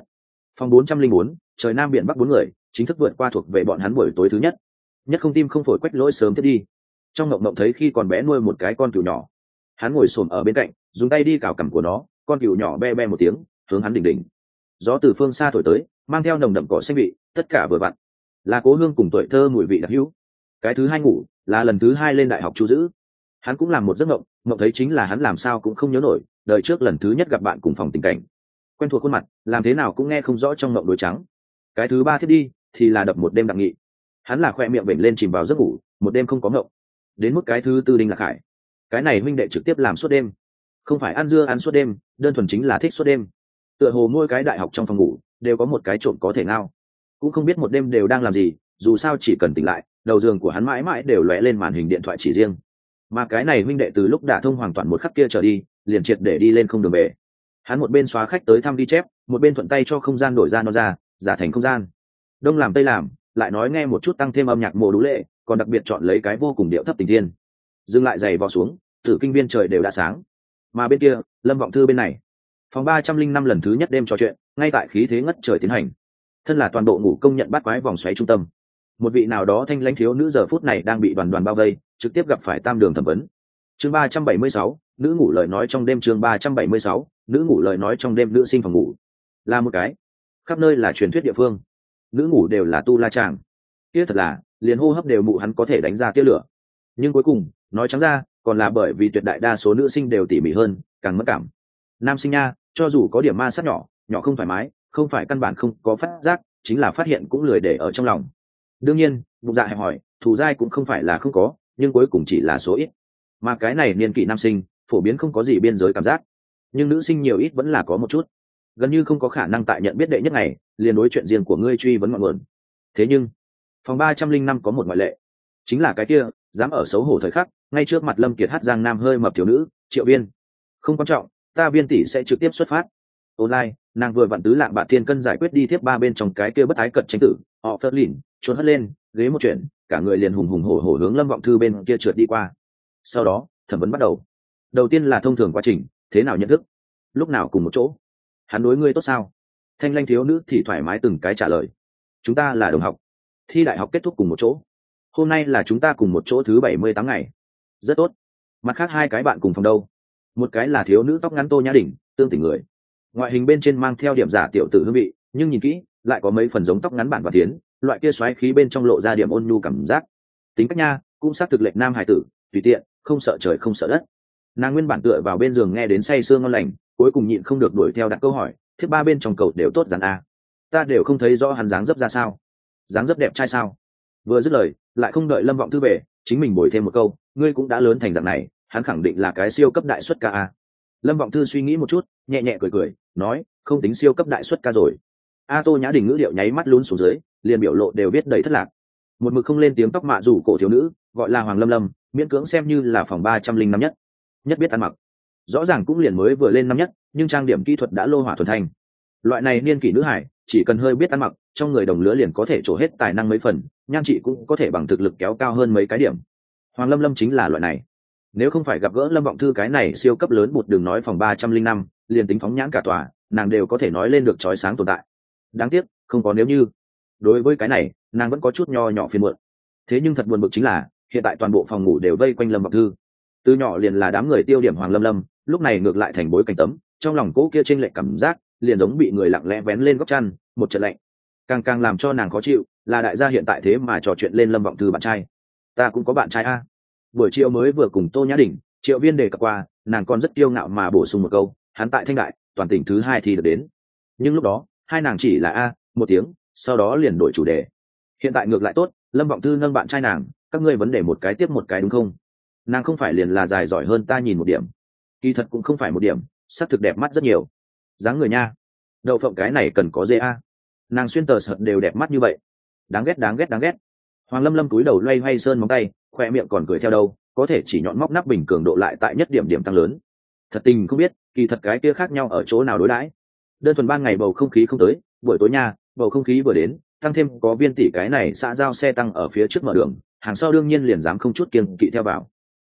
Phòng 404, trời nam biển bắc bốn người chính thức vượt qua thuộc về bọn hắn buổi tối thứ nhất. Nhất không tim không phổi Quách Lỗi sớm thiết đi. Trong mộng mộng thấy khi còn bé nuôi một cái con cừu nhỏ, hắn ngồi xổm ở bên cạnh, dùng tay đi cào cằm của nó, con cừu nhỏ be be một tiếng, hướng hắn đỉnh đỉnh. Gió từ phương xa thổi tới, mang theo nồng đậm cỏ xanh vị, tất cả vừa vặn, là cố hương cùng tuổi thơ mùi vị đặc hữu. Cái thứ hai ngủ, là lần thứ hai lên đại học Chu Dữ. Hắn cũng làm một giấc mộng, mộng thấy chính là hắn làm sao cũng không nhớ nổi, đời trước lần thứ nhất gặp bạn cùng phòng tình cảnh. Quen thuộc khuôn mặt, làm thế nào cũng nghe không rõ trong mộng đối trắng. Cái thứ ba thiết đi, thì là đập một đêm đặng nghị. Hắn là khoe miệng vểnh lên chìm vào giấc ngủ, một đêm không có mộng. Đến mức cái thứ tư Đinh Lạc Hải, cái này huynh đệ trực tiếp làm suốt đêm, không phải ăn dưa ăn suốt đêm, đơn thuần chính là thích suốt đêm. Tựa hồ mỗi cái đại học trong phòng ngủ đều có một cái trộm có thể ngao, cũng không biết một đêm đều đang làm gì, dù sao chỉ cần tỉnh lại, đầu giường của hắn mãi mãi đều lóe lên màn hình điện thoại chỉ riêng. Mà cái này huynh đệ từ lúc đả thông hoàn toàn một khắc kia trở đi, liền triệt để đi lên không đường về. Hắn một bên xóa khách tới thăm ghi chép, một bên thuận tay cho không gian đổi ra nó ra, giả thành không gian. Đông làm tây làm, lại nói nghe một chút tăng thêm âm nhạc mồ đú lệ, còn đặc biệt chọn lấy cái vô cùng điệu thấp tình thiên. Dừng lại giày vò xuống, Tử Kinh Viên trời đều đã sáng. Mà bên kia, Lâm Vọng Thư bên này, phòng 305 lần thứ nhất đêm trò chuyện, ngay tại khí thế ngất trời tiến hành. Thân là toàn bộ ngủ công nhận bắt quái vòng xoáy trung tâm, một vị nào đó thanh lãnh thiếu nữ giờ phút này đang bị đoàn đoàn bao vây, trực tiếp gặp phải tam đường thẩm vấn. Chương 376, nữ ngủ lời nói trong đêm. Chương 376, nữ ngủ lời nói trong đêm. Nữ sinh phòng ngủ là một cái khắp nơi là truyền thuyết địa phương, nữ ngủ đều là tu la chàng, kia thật là liền hô hấp đều mụ hắn có thể đánh ra tia lửa. Nhưng cuối cùng nói trắng ra, còn là bởi vì tuyệt đại đa số nữ sinh đều tỉ mỉ hơn, càng mất cảm. Nam sinh nha, cho dù có điểm ma sát nhỏ nhỏ không thoải mái, không phải căn bản không có phát giác, chính là phát hiện cũng lười để ở trong lòng. Đương nhiên bụng dạ hẹp hỏi, thù dai cũng không phải là không có, nhưng cuối cùng chỉ là số ít. Mà cái này niên kỷ nam sinh phổ biến không có gì biên giới cảm giác, nhưng nữ sinh nhiều ít vẫn là có một chút, gần như không có khả năng tại nhận biết đệ nhất ngày liền đối chuyện riêng của ngươi truy vấn ngọn nguồn. Thế nhưng phòng 305 có một ngoại lệ, chính là cái kia dám ở xấu hổ thời khắc ngay trước mặt Lâm Kiệt hát giang nam hơi mập thiếu nữ Triệu Viên. Không quan trọng, ta Viên tỷ sẽ trực tiếp xuất phát. Online, nàng vừa vặn tứ lạng bạc thiên cân giải quyết đi tiếp ba bên trong cái kia bất ái cật tranh tử, họ phớt lìn, trốn hất lên, ghế một chuyện, cả người liền hùng hùng hổ hổ hướng Lâm Vọng Thư bên kia trượt đi qua. Sau đó, thẩm vấn bắt đầu. Đầu tiên là thông thường quá trình, thế nào nhận thức, lúc nào cùng một chỗ, hắn đối ngươi tốt sao? Thanh lanh thiếu nữ thì thoải mái từng cái trả lời. Chúng ta là đồng học, thi đại học kết thúc cùng một chỗ, hôm nay là chúng ta cùng một chỗ thứ 78 ngày. Rất tốt. Mặt khác hai cái bạn cùng phòng đâu? Một cái là thiếu nữ tóc ngắn Tô Nhã Đình, tương tỉnh người, ngoại hình bên trên mang theo điểm giả tiểu tử hương vị, nhưng nhìn kỹ lại có mấy phần giống tóc ngắn bản và tiến, loại kia xoáy khí bên trong lộ ra điểm ôn nhu cảm giác. Tính cách nha, cũng xác thực lệch nam hải tử, tùy tiện, không sợ trời không sợ đất. Nàng nguyên bản tựa vào bên giường nghe đến say sương ngon lành, cuối cùng nhịn không được đuổi theo đặt câu hỏi, thiết ba bên trong cầu đều tốt dàn a, ta đều không thấy rõ hắn dáng dấp ra sao, dáng dấp đẹp trai sao? Vừa dứt lời, lại không đợi Lâm Vọng Thư về, chính mình bồi thêm một câu, ngươi cũng đã lớn thành dạng này, hắn khẳng định là cái siêu cấp đại xuất ca a. Lâm Vọng Thư suy nghĩ một chút, nhẹ nhẹ cười cười, nói, không tính siêu cấp đại xuất ca rồi. A Tô Nhã Đình ngữ điệu nháy mắt lún xuống dưới, liền biểu lộ đều biết đầy thất lạc. Một mực không lên tiếng tóc mạ rủ cổ thiếu nữ, gọi là Hoàng Lâm Lâm, miễn cưỡng xem như là phòng 305 nhất biết ăn mặc. Rõ ràng cũng liền mới vừa lên năm nhất, nhưng trang điểm kỹ thuật đã lô hỏa thuần thành. Loại này niên kỷ nữ hải, chỉ cần hơi biết ăn mặc, trong người đồng lứa liền có thể trổ hết tài năng mấy phần, nhan chị cũng có thể bằng thực lực kéo cao hơn mấy cái điểm. Hoàng Lâm Lâm chính là loại này. Nếu không phải gặp gỡ Lâm Vọng Thư cái này siêu cấp lớn bụt đường nói phòng 305, liền tính phóng nhãn cả tòa, nàng đều có thể nói lên được chói sáng tồn tại. Đáng tiếc, không có nếu như. Đối với cái này, nàng vẫn có chút nho nhỏ phiền muộn. Thế nhưng thật buồn bực chính là, hiện tại toàn bộ phòng ngủ đều vây quanh Lâm Vọng Thư. Từ nhỏ liền là đám người tiêu điểm Hoàng Lâm Lâm, lúc này ngược lại thành bối cảnh tấm, trong lòng cố kia chênh lệch cảm giác, liền giống bị người lặng lẽ vén lên góc chăn, một trận lạnh. Càng làm cho nàng khó chịu, là đại gia hiện tại thế mà trò chuyện lên Lâm Vọng Thư bạn trai. Ta cũng có bạn trai a. Buổi chiều mới vừa cùng Tô Nhã Đình, Triệu Viên đề cập qua, nàng còn rất kiêu ngạo mà bổ sung một câu, hắn tại Thanh Đại, toàn tỉnh thứ 2 thì được đến. Nhưng lúc đó, hai nàng chỉ là a một tiếng, sau đó liền đổi chủ đề. Hiện tại ngược lại tốt, Lâm Vọng Thư nâng bạn trai nàng, các ngươi vấn đề một cái tiếp một cái đúng không? Nàng không phải liền là dài giỏi hơn ta nhìn một điểm, kỳ thật cũng không phải một điểm, sắc thực đẹp mắt rất nhiều. Dáng người nha, đậu phộng cái này cần có dê a. Nàng xuyên tờ sợt đều đẹp mắt như vậy, đáng ghét. Hoàng Lâm Lâm cúi đầu loay hoay sơn móng tay, khoe miệng còn cười theo đâu, có thể chỉ nhọn móc nắp bình cường độ lại tại nhất điểm tăng lớn. Thật tình không biết, kỳ thật cái kia khác nhau ở chỗ nào đối đãi. Đơn thuần ban ngày bầu không khí không tới, buổi tối nha, bầu không khí vừa đến, tăng thêm có Viên tỷ cái này xã giao xe tăng ở phía trước mở đường, hàng sau đương nhiên liền dám không chút kiêng kỵ theo vào.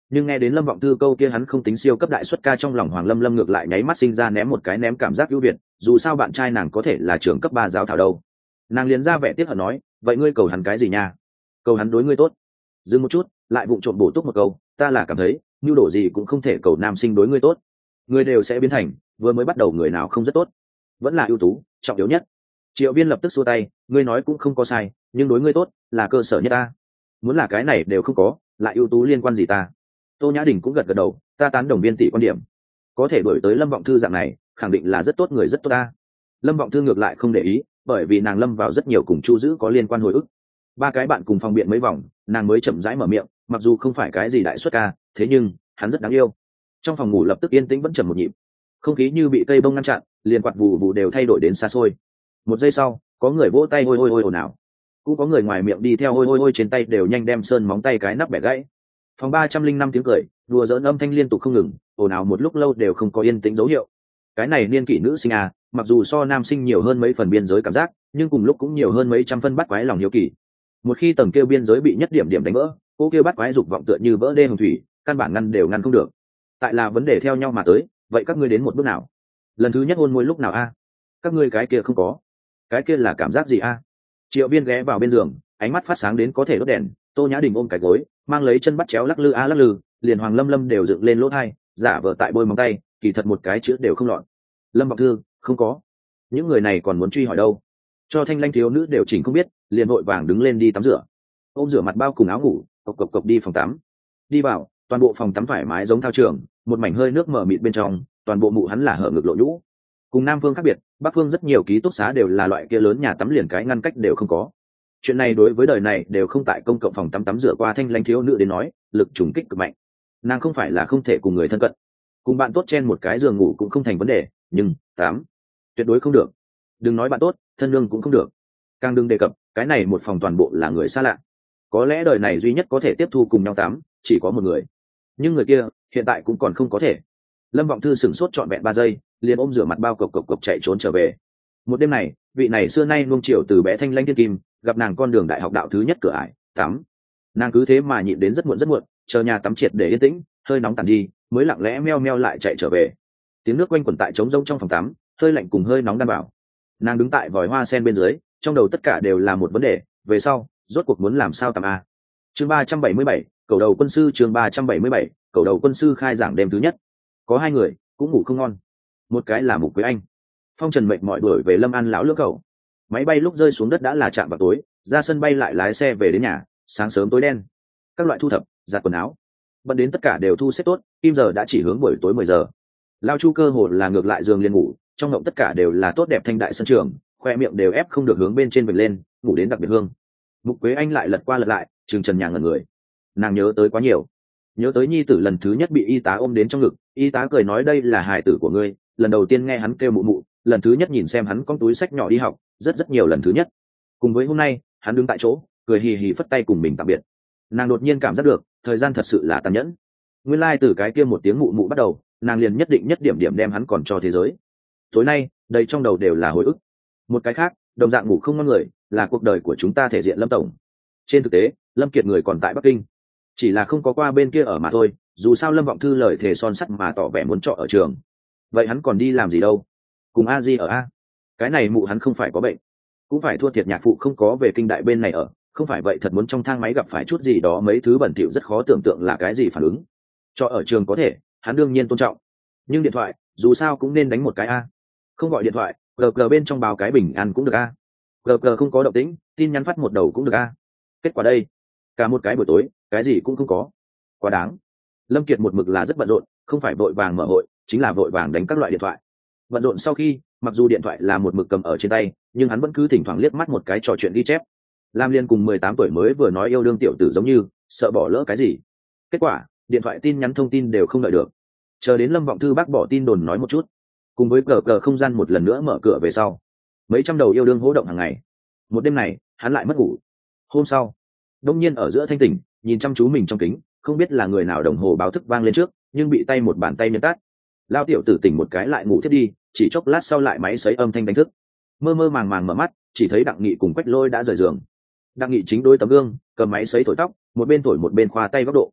Nhưng nghe đến Lâm Vọng Thư câu kia hắn không tính siêu cấp đại xuất ca, trong lòng Hoàng Lâm Lâm ngược lại nháy mắt sinh ra ném một cái ném cảm giác ưu việt, dù sao bạn trai nàng có thể là trưởng cấp 3 giáo thảo đâu. Nàng liền ra vẻ tiếc hận nói, vậy ngươi cầu hắn cái gì nha? Cầu hắn đối ngươi tốt. Dừng một chút, lại vụng trộm bổ túc một câu, ta là cảm thấy nhu đồ gì cũng không thể cầu nam sinh đối ngươi tốt, người đều sẽ biến thành, vừa mới bắt đầu người nào không rất tốt, vẫn là ưu tú trọng yếu nhất. Triệu Viên lập tức xua tay, ngươi nói cũng không có sai, nhưng đối ngươi tốt là cơ sở nhất ta, muốn là cái này đều không có, lại ưu tú liên quan gì ta? Tô Nhã Đình cũng gật gật đầu, ta tán đồng Viên tỷ quan điểm, có thể đổi tới Lâm Vọng Thư dạng này khẳng định là rất tốt người, rất tốt ta. Lâm Vọng Thư ngược lại không để ý, bởi vì nàng lâm vào rất nhiều cùng Chu Dữ có liên quan hồi ức. Ba cái bạn cùng phòng biện mấy vòng, nàng mới chậm rãi mở miệng, mặc dù không phải cái gì đại xuất ca, thế nhưng hắn rất đáng yêu. Trong phòng ngủ lập tức yên tĩnh vẫn trầm một nhịp, không khí như bị cây bông ngăn chặn, liền quạt vù vù đều thay đổi đến xa xôi. Một giây sau, có người vỗ tay ôi ôi ôi ồn ào, cũng có người ngoài miệng đi theo ôi ôi ôi, trên tay đều nhanh đem sơn móng tay cái nắp bẻ gãy. Phòng 305 tiếng cười, đùa giỡn âm thanh liên tục không ngừng, ồn ào một lúc lâu đều không có yên tĩnh dấu hiệu. Cái này niên kỷ nữ sinh à, mặc dù so nam sinh nhiều hơn mấy phần biên giới cảm giác, nhưng cùng lúc cũng nhiều hơn mấy trăm phân bắt quái lòng hiếu kỳ. Một khi tầng kêu biên giới bị nhất điểm điểm đánh vỡ, cô kêu bắt quái dục vọng tựa như vỡ đê hồng thủy, căn bản ngăn đều ngăn không được. Tại là vấn đề theo nhau mà tới, vậy các ngươi đến một bước nào? Lần thứ nhất hôn môi lúc nào a? Các ngươi cái kia không có, cái kia là cảm giác gì a? Triệu Viên ghé vào bên giường, ánh mắt phát sáng đến có thể đốt đèn. Tô Nhã Đình ôm cái gối, mang lấy chân bắt chéo lắc lư a lắc lư, liền Hoàng Lâm Lâm đều dựng lên lỗ tai, giả vờ tại bôi móng tay, kỳ thật một cái chữ đều không lọt. Lâm Vọng Thư, không có. Những người này còn muốn truy hỏi đâu? Cho thanh lanh thiếu nữ đều chỉnh không biết, liền vội vàng đứng lên đi tắm rửa, ôm rửa mặt bao cùng áo ngủ, cộc cộc cộc đi phòng tắm. Đi vào, toàn bộ phòng tắm thoải mái giống thao trường, một mảnh hơi nước mờ mịt bên trong, toàn bộ mụ hắn là hở ngực lộ nhũ. Cùng Nam Phương khác biệt, Bắc Phương rất nhiều ký túc xá đều là loại kia lớn nhà tắm liền cái ngăn cách đều không có. Chuyện này đối với đời này đều không tại công cộng phòng tắm tắm rửa qua thanh lãnh thiếu nữ đến nói, lực trùng kích cực mạnh. Nàng không phải là không thể cùng người thân cận, cùng bạn tốt trên một cái giường ngủ cũng không thành vấn đề, nhưng tắm tuyệt đối không được. Đừng nói bạn tốt, thân lương cũng không được. Càng đừng đề cập, cái này một phòng toàn bộ là người xa lạ. Có lẽ đời này duy nhất có thể tiếp thu cùng nhau tắm chỉ có một người, nhưng người kia hiện tại cũng còn không có thể. Lâm Vọng Thư sửng sốt trọn vẹn 3 giây, liền ôm rửa mặt bao cộc cộc cộc chạy trốn trở về. Một đêm này, vị này xưa nay nuông chiều từ bé thanh lãnh thiên kim, gặp nàng con đường đại học đạo thứ nhất cửa ải, tắm. Nàng cứ thế mà nhịn đến rất muộn, chờ nhà tắm triệt để yên tĩnh, hơi nóng tàn đi, mới lặng lẽ meo meo lại chạy trở về. Tiếng nước quanh quẩn tại trống rỗng trong phòng tắm, hơi lạnh cùng hơi nóng đan bảo. Nàng đứng tại vòi hoa sen bên dưới, trong đầu tất cả đều là một vấn đề, về sau rốt cuộc muốn làm sao tắm a? Chương 377, cầu đầu quân sư. Chương 377, cầu đầu quân sư khai giảng đêm thứ nhất. Có hai người cũng ngủ không ngon. Một cái là Mục Quế Anh. Phong Trần mệt mỏi đuổi về Lâm An lão lưỡng cầu. Máy bay lúc rơi xuống đất đã là chạm vào tối, ra sân bay lại lái xe về đến nhà, sáng sớm tối đen. Các loại thu thập, giặt quần áo, bận đến tất cả đều thu xếp tốt, kim giờ đã chỉ hướng buổi tối 10 giờ. Lao Chu cơ hồ là ngược lại giường liền ngủ, trong ngộng tất cả đều là tốt đẹp thanh đại sân trường, khoe miệng đều ép không được hướng bên trên vệt lên, ngủ đến đặc biệt hương. Mục Quế Anh lại lật qua lật lại, trừng trần nhà ngẩn người. Nàng nhớ tới quá nhiều, nhớ tới nhi tử lần thứ nhất bị y tá ôm đến trong ngực, y tá cười nói đây là hài tử của ngươi, lần đầu tiên nghe hắn kêu mụ mụ, lần thứ nhất nhìn xem hắn con túi sách nhỏ đi học, rất nhiều lần thứ nhất. Cùng với hôm nay, hắn đứng tại chỗ, cười hì hì phất tay cùng mình tạm biệt. Nàng đột nhiên cảm giác được, thời gian thật sự là tàn nhẫn. Nguyên lai từ cái kia một tiếng mụ mụ bắt đầu, nàng liền nhất định nhất điểm điểm đem hắn còn cho thế giới. Tối nay, đầy trong đầu đều là hồi ức. Một cái khác, đồng dạng ngủ không ngon người, là cuộc đời của chúng ta thể diện Lâm tổng. Trên thực tế, Lâm Kiệt người còn tại Bắc Kinh, chỉ là không có qua bên kia ở mà thôi. Dù sao Lâm Vọng Thư lời thề son sắt mà tỏ vẻ muốn trọ ở trường, vậy hắn còn đi làm gì đâu? Cùng a di ở a? Cái này mụ hắn không phải có bệnh, cũng phải thua thiệt nhạc phụ không có về kinh đại bên này ở, không phải vậy thật muốn trong thang máy gặp phải chút gì đó mấy thứ bẩn thỉu rất khó tưởng tượng là cái gì phản ứng. Trọ ở trường có thể, hắn đương nhiên tôn trọng, nhưng điện thoại dù sao cũng nên đánh một cái a. Không gọi điện thoại, gg bên trong báo cái bình an cũng được a. Gg không có động tĩnh, tin nhắn phát một đầu cũng được a. Kết quả đây, cả một cái buổi tối cái gì cũng không có, quá đáng. Lâm Kiệt một mực là rất bận rộn, không phải vội vàng mở hội, chính là vội vàng đánh các loại điện thoại. Bận rộn sau khi, mặc dù điện thoại là một mực cầm ở trên tay, nhưng hắn vẫn cứ thỉnh thoảng liếc mắt một cái trò chuyện ghi chép. Lam Liên cùng 18 tuổi mới vừa nói yêu đương tiểu tử giống như sợ bỏ lỡ cái gì. Kết quả điện thoại tin nhắn thông tin đều không đợi được, chờ đến Lâm Vọng Thư bác bỏ tin đồn nói một chút, cùng với cờ không gian một lần nữa mở cửa về sau, mấy trăm đầu yêu đương hỗ động hàng ngày. Một đêm này hắn lại mất ngủ. Hôm sau đông nhiên ở giữa thanh tỉnh, nhìn chăm chú mình trong kính, không biết là người nào đồng hồ báo thức vang lên trước, nhưng bị tay một bàn tay nhấn tắt. Lao tiểu tử tỉnh một cái lại ngủ thiết đi, chỉ chốc lát sau lại máy sấy âm thanh đánh thức. Mơ mơ màng màng mở mắt, chỉ thấy Đặng Nghị cùng Quách Lôi đã rời giường. Đặng Nghị chính đối tấm gương, cầm máy sấy thổi tóc, một bên thổi một bên khoa tay góc độ.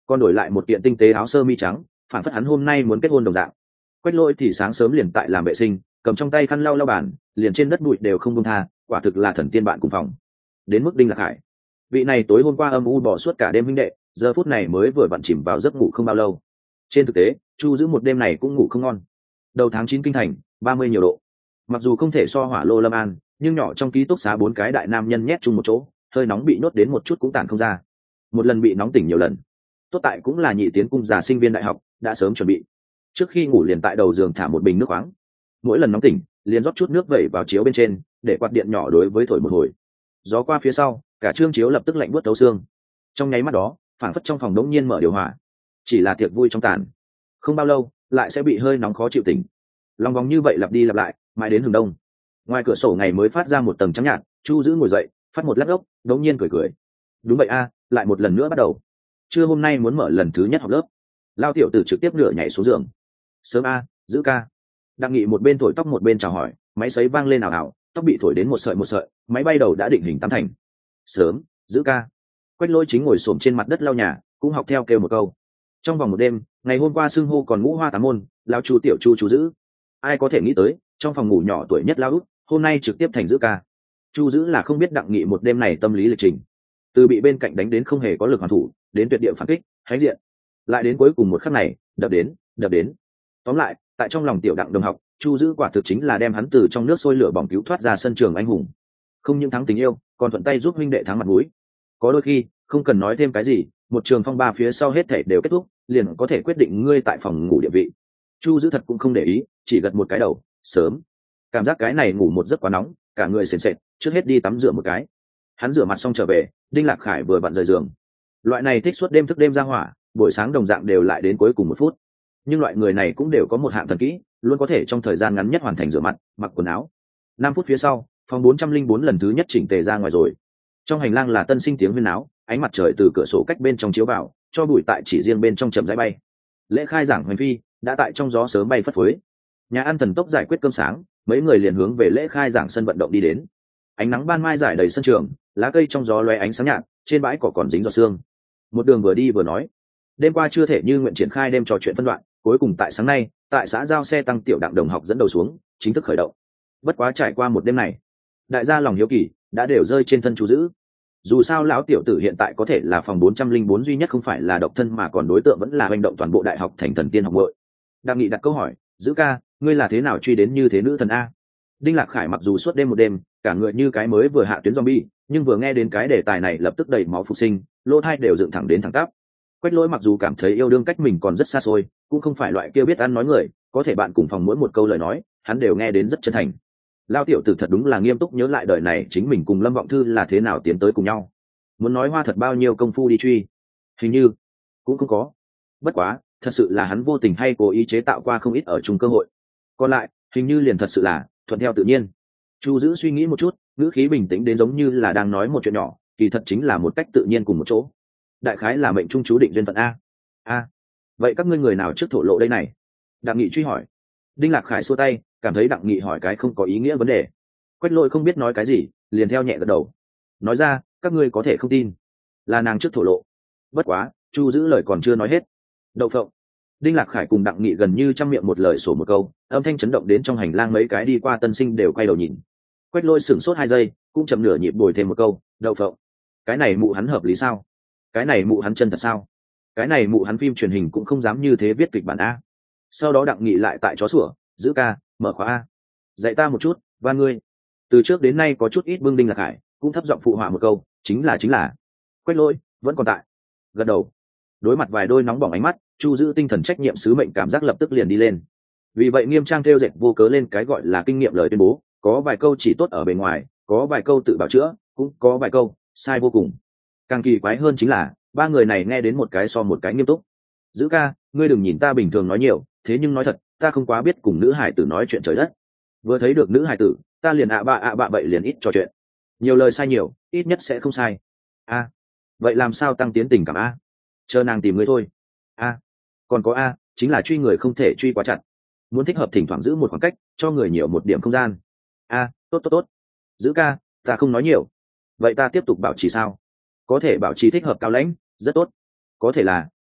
còn đổi lại một kiện tinh tế áo sơ mi trắng, phản phất hắn hôm nay muốn kết hôn đồng dạng. Quách Lỗi thì sáng sớm liền tại làm vệ sinh, cầm trong tay khăn lau lau bàn, liền trên đất bụi đều không buông tha, quả thực là thần tiên bạn cùng phòng. Đến mức Đinh Lạc Hải, vị này tối hôm qua âm u bỏ suốt cả đêm huynh đệ, giờ phút này mới vừa vặn chìm vào giấc ngủ không bao lâu. Trên thực tế, Chu giữ một đêm này cũng ngủ không ngon. Đầu tháng 9 kinh thành, 30 nhiều độ. Mặc dù không thể so Hỏa Lô Lâm An, nhưng nhỏ trong ký túc xá 4 cái đại nam nhân nhét chung một chỗ, hơi nóng bị nhốt đến một chút cũng tản không ra. Một lần bị nóng tỉnh nhiều lần. Tốt tại cũng là nhị tiến cung già sinh viên đại học, đã sớm chuẩn bị. Trước khi ngủ liền tại đầu giường thả một bình nước khoáng. Mỗi lần nóng tỉnh, liền rót chút nước vẩy vào chiếu bên trên, để quạt điện nhỏ đối với thổi một hồi. Gió qua phía sau, cả trương chiếu lập tức lạnh buốt thấu xương. Trong nháy mắt đó, phảng phất trong phòng đống nhiên mở điều hòa. Chỉ là tiệc vui trong tàn, không bao lâu lại sẽ bị hơi nóng khó chịu tỉnh. Lòng vòng như vậy lặp đi lặp lại, mãi đến hừng đông. Ngoài cửa sổ ngày mới phát ra một tầng trắng nhạt, Chu giữ ngồi dậy, phát một lát ốc, đống nhiên cười cười. Đúng vậy a, lại một lần nữa bắt đầu. Trưa hôm nay muốn mở lần thứ nhất học lớp. Lao tiểu tử trực tiếp nửa nhảy xuống giường. Sớm a, giữ ca. Đặng Nghị một bên thổi tóc một bên chào hỏi, máy sấy vang lên ảo ảo, tóc bị thổi đến một sợi, máy bay đầu đã định hình tam thành. Sớm, giữ ca. Quách Lỗi chính ngồi xổm trên mặt đất lau nhà, cũng học theo kêu một câu. Trong vòng một đêm, ngày hôm qua xưng hô còn ngũ hoa tám môn, lao Chu tiểu Chu Chu giữ. Ai có thể nghĩ tới, trong phòng ngủ nhỏ tuổi nhất lao út, hôm nay trực tiếp thành giữ ca. Chu giữ là không biết Đặng Nghị một đêm này tâm lý lịch trình, từ bị bên cạnh đánh đến không hề có lực hoàn thủ, đến tuyệt địa phản kích, hãnh diện, lại đến cuối cùng một khắc này, đập đến. Tóm lại, tại trong lòng tiểu Đặng đồng học, Chu giữ quả thực chính là đem hắn từ trong nước sôi lửa bỏng cứu thoát ra sân trường anh hùng. Không những thắng tình yêu, còn thuận tay giúp huynh đệ thắng mặt mũi. Có đôi khi, không cần nói thêm cái gì, một trường phong ba phía sau hết thảy đều kết thúc, liền có thể quyết định ngươi tại phòng ngủ địa vị. Chu giữ thật cũng không để ý, chỉ gật một cái đầu. Sớm. Cảm giác cái này ngủ một giấc quá nóng, cả người sền sệt, trước hết đi tắm rửa một cái. Hắn rửa mặt xong trở về, Đinh Lạc Khải vừa vặn rời giường. Loại này thích suốt đêm thức đêm ra hỏa, buổi sáng đồng dạng đều lại đến cuối cùng một phút. Nhưng loại người này cũng đều có một hạng thần kỹ, luôn có thể trong thời gian ngắn nhất hoàn thành rửa mặt, mặc quần áo. 5 phút phía sau, phòng 404 lần thứ nhất chỉnh tề ra ngoài rồi. Trong hành lang là tân sinh tiếng huyên náo, ánh mặt trời từ cửa sổ cách bên trong chiếu vào, cho bụi tại chỉ riêng bên trong chậm rãi bay. Lễ khai giảng hoành phi đã tại trong gió sớm bay phất phới. Nhà ăn thần tốc giải quyết cơm sáng, mấy người liền hướng về lễ khai giảng sân vận động đi đến. Ánh nắng ban mai rải đầy sân trường, lá cây trong gió lóe ánh sáng nhạt, trên bãi cỏ còn dính giọt sương. Một đường vừa đi vừa nói, đêm qua chưa thể như nguyện triển khai đêm trò chuyện phân đoạn, cuối cùng tại sáng nay, tại xã giao xe tăng tiểu Đặng đồng học dẫn đầu xuống, chính thức khởi động. Bất quá trải qua một đêm này, đại gia lòng hiếu kỳ đã đều rơi trên thân Chu giữ. Dù sao lão tiểu tử hiện tại có thể là phòng 404 duy nhất không phải là độc thân mà còn đối tượng vẫn là hành động toàn bộ đại học thành thần tiên học muội. Đặng Nghị đặt câu hỏi, giữ ca, ngươi là thế nào truy đến như thế nữ thần a? Đinh Lạc Khải mặc dù suốt đêm một đêm, cả người như cái mới vừa hạ tuyến zombie, nhưng vừa nghe đến cái đề tài này lập tức đầy máu phục sinh, lỗ tai đều dựng thẳng đến thẳng tắp. Quách Lỗi mặc dù cảm thấy yêu đương cách mình còn rất xa xôi, cũng không phải loại kia biết ăn nói người, có thể bạn cùng phòng mỗi một câu lời nói, hắn đều nghe đến rất chân thành. Lao tiểu tử thật đúng là nghiêm túc nhớ lại đời này chính mình cùng Lâm Vọng Thư là thế nào tiến tới cùng nhau. Muốn nói hoa thật bao nhiêu công phu đi truy, hình như cũng không có. Bất quá, thật sự là hắn vô tình hay cố ý chế tạo qua không ít ở chung cơ hội. Còn lại, hình như liền thật sự là thuận theo tự nhiên. Chu giữ suy nghĩ một chút, ngữ khí bình tĩnh đến giống như là đang nói một chuyện nhỏ, kỳ thật chính là một cách tự nhiên cùng một chỗ. Đại khái là mệnh trung chú định duyên phận a. Vậy các ngươi người nào trước thổ lộ đây này? Đặng Nghị truy hỏi. Đinh Lạc Khải xua tay, cảm thấy Đặng Nghị hỏi cái không có ý nghĩa vấn đề. Quách Lỗi không biết nói cái gì, liền theo nhẹ gật đầu. Nói ra, các ngươi có thể không tin, là nàng trước thổ lộ. Bất quá, Chu giữ lời còn chưa nói hết. Đậu phộng. Đinh Lạc Khải cùng Đặng Nghị gần như trăm miệng một lời sổ một câu, âm thanh chấn động đến trong hành lang mấy cái đi qua tân sinh đều quay đầu nhìn. Quách Lỗi sửng sốt 2 giây, cũng chậm nửa nhịp bồi thêm một câu, đậu phộng. Cái này mụ hắn hợp lý sao? Cái này mụ hắn chân thật sao? Cái này mụ hắn phim truyền hình cũng không dám như thế viết kịch bản a. Sau đó Đặng Nghị lại tại chó sủa, giữ ca, mở khóa a. Dạy ta một chút, và ngươi. Từ trước đến nay có chút ít bưng Đinh Lạc Khải, cũng thấp giọng phụ họa một câu, chính là. Quách Lỗi vẫn còn tại. Gật đầu. Đối mặt vài đôi nóng bỏng ánh mắt, Chu giữ tinh thần trách nhiệm sứ mệnh cảm giác lập tức liền đi lên. Vì vậy nghiêm trang theo dệt vô cớ lên cái gọi là kinh nghiệm lời tuyên bố, có vài câu chỉ tốt ở bề ngoài, có vài câu tự bảo chữa, cũng có vài câu sai vô cùng. Càng kỳ quái hơn chính là 3 người này nghe đến một cái so một cái nghiêm túc. Giữ ca, ngươi đừng nhìn ta bình thường nói nhiều, thế nhưng nói thật, ta không quá biết cùng nữ hải tử nói chuyện trời đất. Vừa thấy được nữ hải tử, ta liền ạ bạ vậy liền ít trò chuyện. Nhiều lời sai nhiều, ít nhất sẽ không sai. Vậy làm sao tăng tiến tình cảm a? Chờ nàng tìm ngươi thôi. Còn có chính là truy người không thể truy quá chặt. Muốn thích hợp thỉnh thoảng giữ một khoảng cách, cho người nhiều một điểm không gian. Tốt. Giữ ca, ta không nói nhiều. Vậy ta tiếp tục bảo trì sao? Có thể bảo trì thích hợp cao lãnh, rất tốt. Có thể là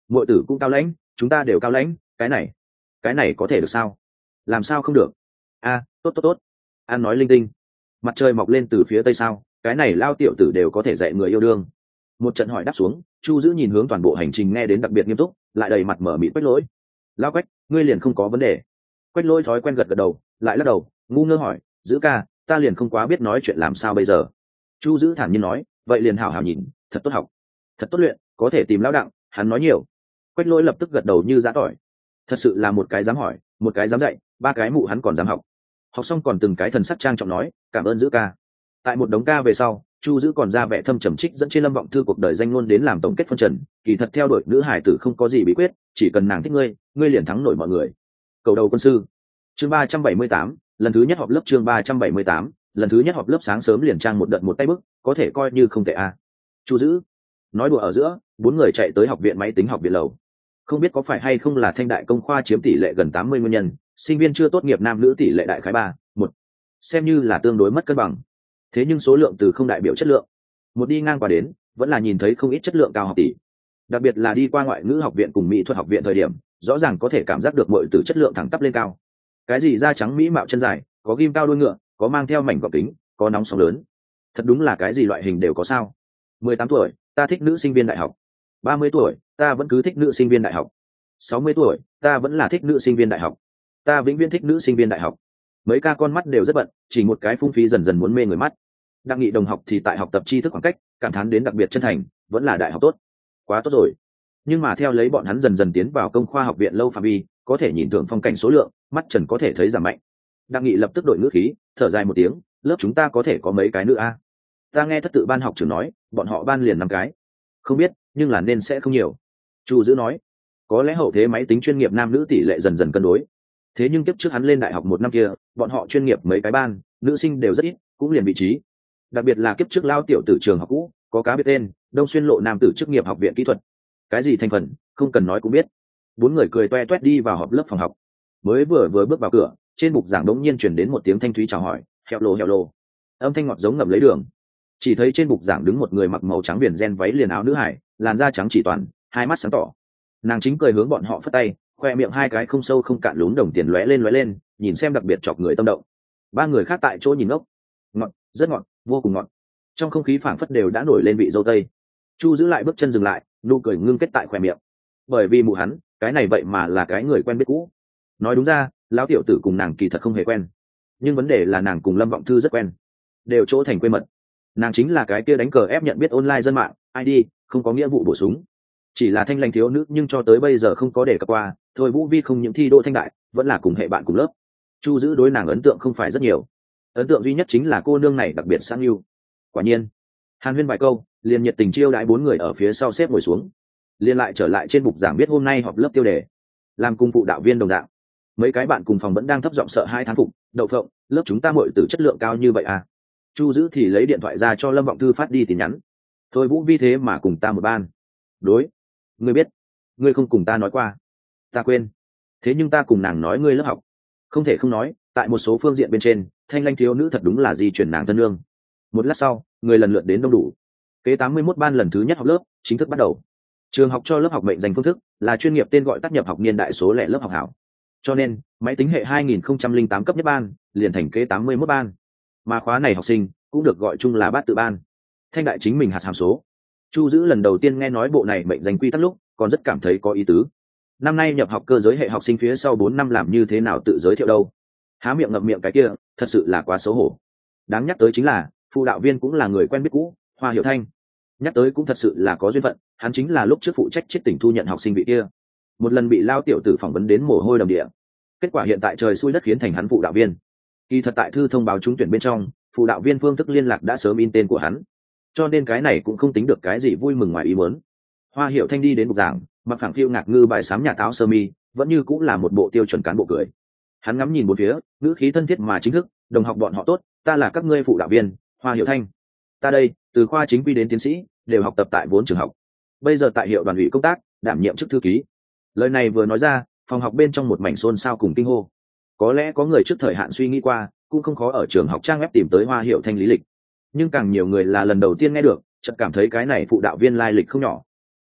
Muội tử cũng cao lãnh, chúng ta đều cao lãnh, cái này có thể được sao? Làm sao không được? Tốt tốt tốt. An nói linh tinh. Mặt trời mọc lên từ phía tây sao, cái này lao tiểu tử đều có thể dạy người yêu đương. Một trận hỏi đáp xuống, Chu Dữ nhìn hướng toàn bộ hành trình nghe đến đặc biệt nghiêm túc, lại đầy mặt mở mịt Quách Lỗi. Lao Quách, ngươi liền không có vấn đề? Quách Lỗi thói quen gật gật đầu, lại lắc đầu, ngu ngơ hỏi, Dữ ca, ta liền không quá biết nói chuyện làm sao bây giờ. Chu Dữ thản nhiên nói, vậy liền hảo hảo nhìn, thật tốt học, thật tốt luyện, có thể tìm lão đặng, hắn nói nhiều. Quách Lỗi lập tức gật đầu như giã tỏi. Thật sự là một cái dám hỏi, một cái dám dạy, ba cái mụ hắn còn dám học. Học xong còn từng cái thần sắc trang trọng nói, cảm ơn Dữ ca. Tại một đống ca về sau, Chu Dữ còn ra vẻ thâm trầm trích dẫn trên Lâm Vọng Thư cuộc đời danh luôn đến làm tổng kết phân trần, kỳ thật theo đuổi nữ hải tử không có gì bí quyết, chỉ cần nàng thích ngươi, ngươi liền thắng nổi mọi người. Cầu đầu quân sư. Chương 378, lần thứ nhất họp lớp chương 378, lần thứ nhất họp lớp sáng sớm liền trang một đợt một tay bức, có thể coi như không tệ a. Chu Dữ. Nói đùa ở giữa, bốn người chạy tới học viện máy tính học viện lầu. Không biết có phải hay không là Thanh Đại công khoa chiếm tỷ lệ gần 80 nguyên nhân, sinh viên chưa tốt nghiệp nam nữ tỷ lệ đại khái 3-1, xem như là tương đối mất cân bằng. Thế nhưng số lượng từ không đại biểu chất lượng. Một đi ngang qua đến, vẫn là nhìn thấy không ít chất lượng cao học tỷ. Đặc biệt là đi qua ngoại ngữ học viện cùng mỹ thuật học viện thời điểm, rõ ràng có thể cảm giác được mọi từ chất lượng thẳng tắp lên cao. Cái gì da trắng mỹ mạo chân dài, có ghim cao đuôi ngựa, có mang theo mảnh gọng kính, có nóng sóng lớn. Thật đúng là cái gì loại hình đều có sao. 18 tuổi, ta thích nữ sinh viên đại học. 30 tuổi, ta vẫn cứ thích nữ sinh viên đại học. 60 tuổi, ta vẫn là thích nữ sinh viên đại học. Ta vĩnh viễn thích nữ sinh viên đại học. Mấy ca con mắt đều rất bận, chỉ một cái phung phí dần dần muốn mê người mắt. Đặng Nghị đồng học thì tại học tập tri thức khoảng cách, cảm thán đến đặc biệt chân thành, vẫn là đại học tốt, quá tốt rồi. Nhưng mà theo lấy bọn hắn dần dần tiến vào công khoa học viện lâu phạm vi, có thể nhìn thưởng phong cảnh số lượng, mắt trần có thể thấy giảm mạnh. Đặng Nghị lập tức đổi ngữ khí, thở dài một tiếng, lớp chúng ta có thể có mấy cái nữa a? Ta nghe thất tự ban học trưởng nói, bọn họ ban liền 5 cái. Không biết, nhưng là nên sẽ không nhiều. Chu Dữ nói, có lẽ hậu thế máy tính chuyên nghiệp nam nữ tỷ lệ dần dần cân đối. Thế nhưng kiếp trước hắn lên đại học một năm kia, bọn họ chuyên nghiệp mấy cái ban, nữ sinh đều rất ít, cũng liền vị trí. Đặc biệt là kiếp trước lao tiểu tử trường học cũ, có cá biết tên, Đông Xuyên lộ nam tử chức nghiệp học viện kỹ thuật. Cái gì thành phần, không cần nói cũng biết. Bốn người cười toe toét đi vào họp lớp phòng học. Mới vừa bước vào cửa, trên bục giảng đống nhiên truyền đến một tiếng thanh thúy chào hỏi, hẹo lồ. Âm thanh ngọt giống ngậm lấy đường. Chỉ thấy trên bục giảng đứng một người mặc màu trắng viền ren váy liền áo nữ hải, làn da trắng chỉ toàn, hai mắt sáng tỏ. Nàng chính cười hướng bọn họ phất tay, khoe miệng hai cái không sâu không cạn lún đồng tiền lóe lên, nhìn xem đặc biệt chọc người tâm động. Ba người khác tại chỗ nhìn ngốc. Ngọt, rất ngọt, vô cùng ngọt. Trong không khí phảng phất đều đã nổi lên vị dâu tây. Chu Giữ lại bước chân dừng lại, nụ cười ngưng kết tại khoe miệng. Bởi vì mụ hắn, cái này vậy mà là cái người quen biết cũ. Nói đúng ra, lão tiểu tử cùng nàng kỳ thật không hề quen, nhưng vấn đề là nàng cùng Lâm Vọng Thư rất quen, đều chỗ thành quê mật. Nàng chính là cái kia đánh cờ ép nhận biết online dân mạng, ID không có nghĩa vụ bổ súng, chỉ là thanh lành thiếu nữ nhưng cho tới bây giờ không có đề cập qua. Thôi Vũ Vi không những thi đỗ thanh đại, vẫn là cùng hệ bạn cùng lớp. Chu Giữ đối nàng ấn tượng không phải rất nhiều, ấn tượng duy nhất chính là cô nương này đặc biệt sang yêu. Quả nhiên, hàn huyên vài câu, liền nhiệt tình chiêu đãi bốn người ở phía sau xếp ngồi xuống, liền lại trở lại trên bục giảng biết hôm nay họp lớp tiêu đề, làm cùng phụ đạo viên đồng dạng. Mấy cái bạn cùng phòng vẫn đang thấp giọng sợ hai thán phục, đậu phộng, lớp chúng ta muội tử chất lượng cao như vậy à? Chu Giữ thì lấy điện thoại ra cho Lâm Vọng Thư phát đi tin nhắn. Thôi Vũ Vi thế mà cùng ta một ban. Đối, ngươi biết, ngươi không cùng ta nói qua. Ta quên. Thế nhưng ta cùng nàng nói ngươi lớp học. Không thể không nói, tại một số phương diện bên trên, thanh lanh thiếu nữ thật đúng là di chuyển nàng thân lương. Một lát sau, người lần lượt đến đông đủ. Kế 81 ban lần thứ nhất học lớp chính thức bắt đầu. Trường học cho lớp học mệnh danh phương thức là chuyên nghiệp tên gọi tắt nhập học niên đại số lẻ lớp học hảo. Cho nên, máy tính hệ 2008 cấp nhất ban liền thành kế 81 ban. Mà khóa này học sinh cũng được gọi chung là bát tự ban. Thanh đại chính mình hạt hàm số. Chu Giữ lần đầu tiên nghe nói bộ này mệnh danh quy tắc lúc, còn rất cảm thấy có ý tứ. Năm nay nhập học cơ giới hệ học sinh phía sau 4 năm làm như thế nào tự giới thiệu đâu? Há miệng ngậm miệng cái kia, thật sự là quá xấu hổ. Đáng nhắc tới chính là, phụ đạo viên cũng là người quen biết cũ, Hoa Hiểu Thanh. Nhắc tới cũng thật sự là có duyên phận, hắn chính là lúc trước phụ trách chiết tỉnh thu nhận học sinh vị kia. Một lần bị lao tiểu tử phỏng vấn đến mồ hôi đầm địa. Kết quả hiện tại trời xui đất khiến thành hắn phụ đạo viên. Kỳ thật tại thư thông báo trúng tuyển bên trong, phụ đạo viên phương thức liên lạc đã sớm in tên của hắn, cho nên cái này cũng không tính được cái gì vui mừng ngoài ý muốn. Hoa Hiểu Thanh đi đến bục giảng, mặc phẳng phiêu ngạc ngư bài sám nhà táo sơ mi, vẫn như cũng là một bộ tiêu chuẩn cán bộ cười. Hắn ngắm nhìn một phía, ngữ khí thân thiết mà chính thức, đồng học bọn họ tốt, ta là các ngươi phụ đạo viên, Hoa Hiểu Thanh. Ta đây, từ khoa chính quy đến tiến sĩ, đều học tập tại vốn trường học. Bây giờ tại hiệu đoàn ủy công tác, đảm nhiệm chức thư ký. Lời này vừa nói ra, phòng học bên trong một mảnh xôn xao cùng kinh hô. Có lẽ có người trước thời hạn suy nghĩ qua, cũng không khó ở trường học trang web tìm tới Hoa Hiểu Thanh lý lịch. Nhưng càng nhiều người là lần đầu tiên nghe được, chợt cảm thấy cái này phụ đạo viên lai lịch không nhỏ.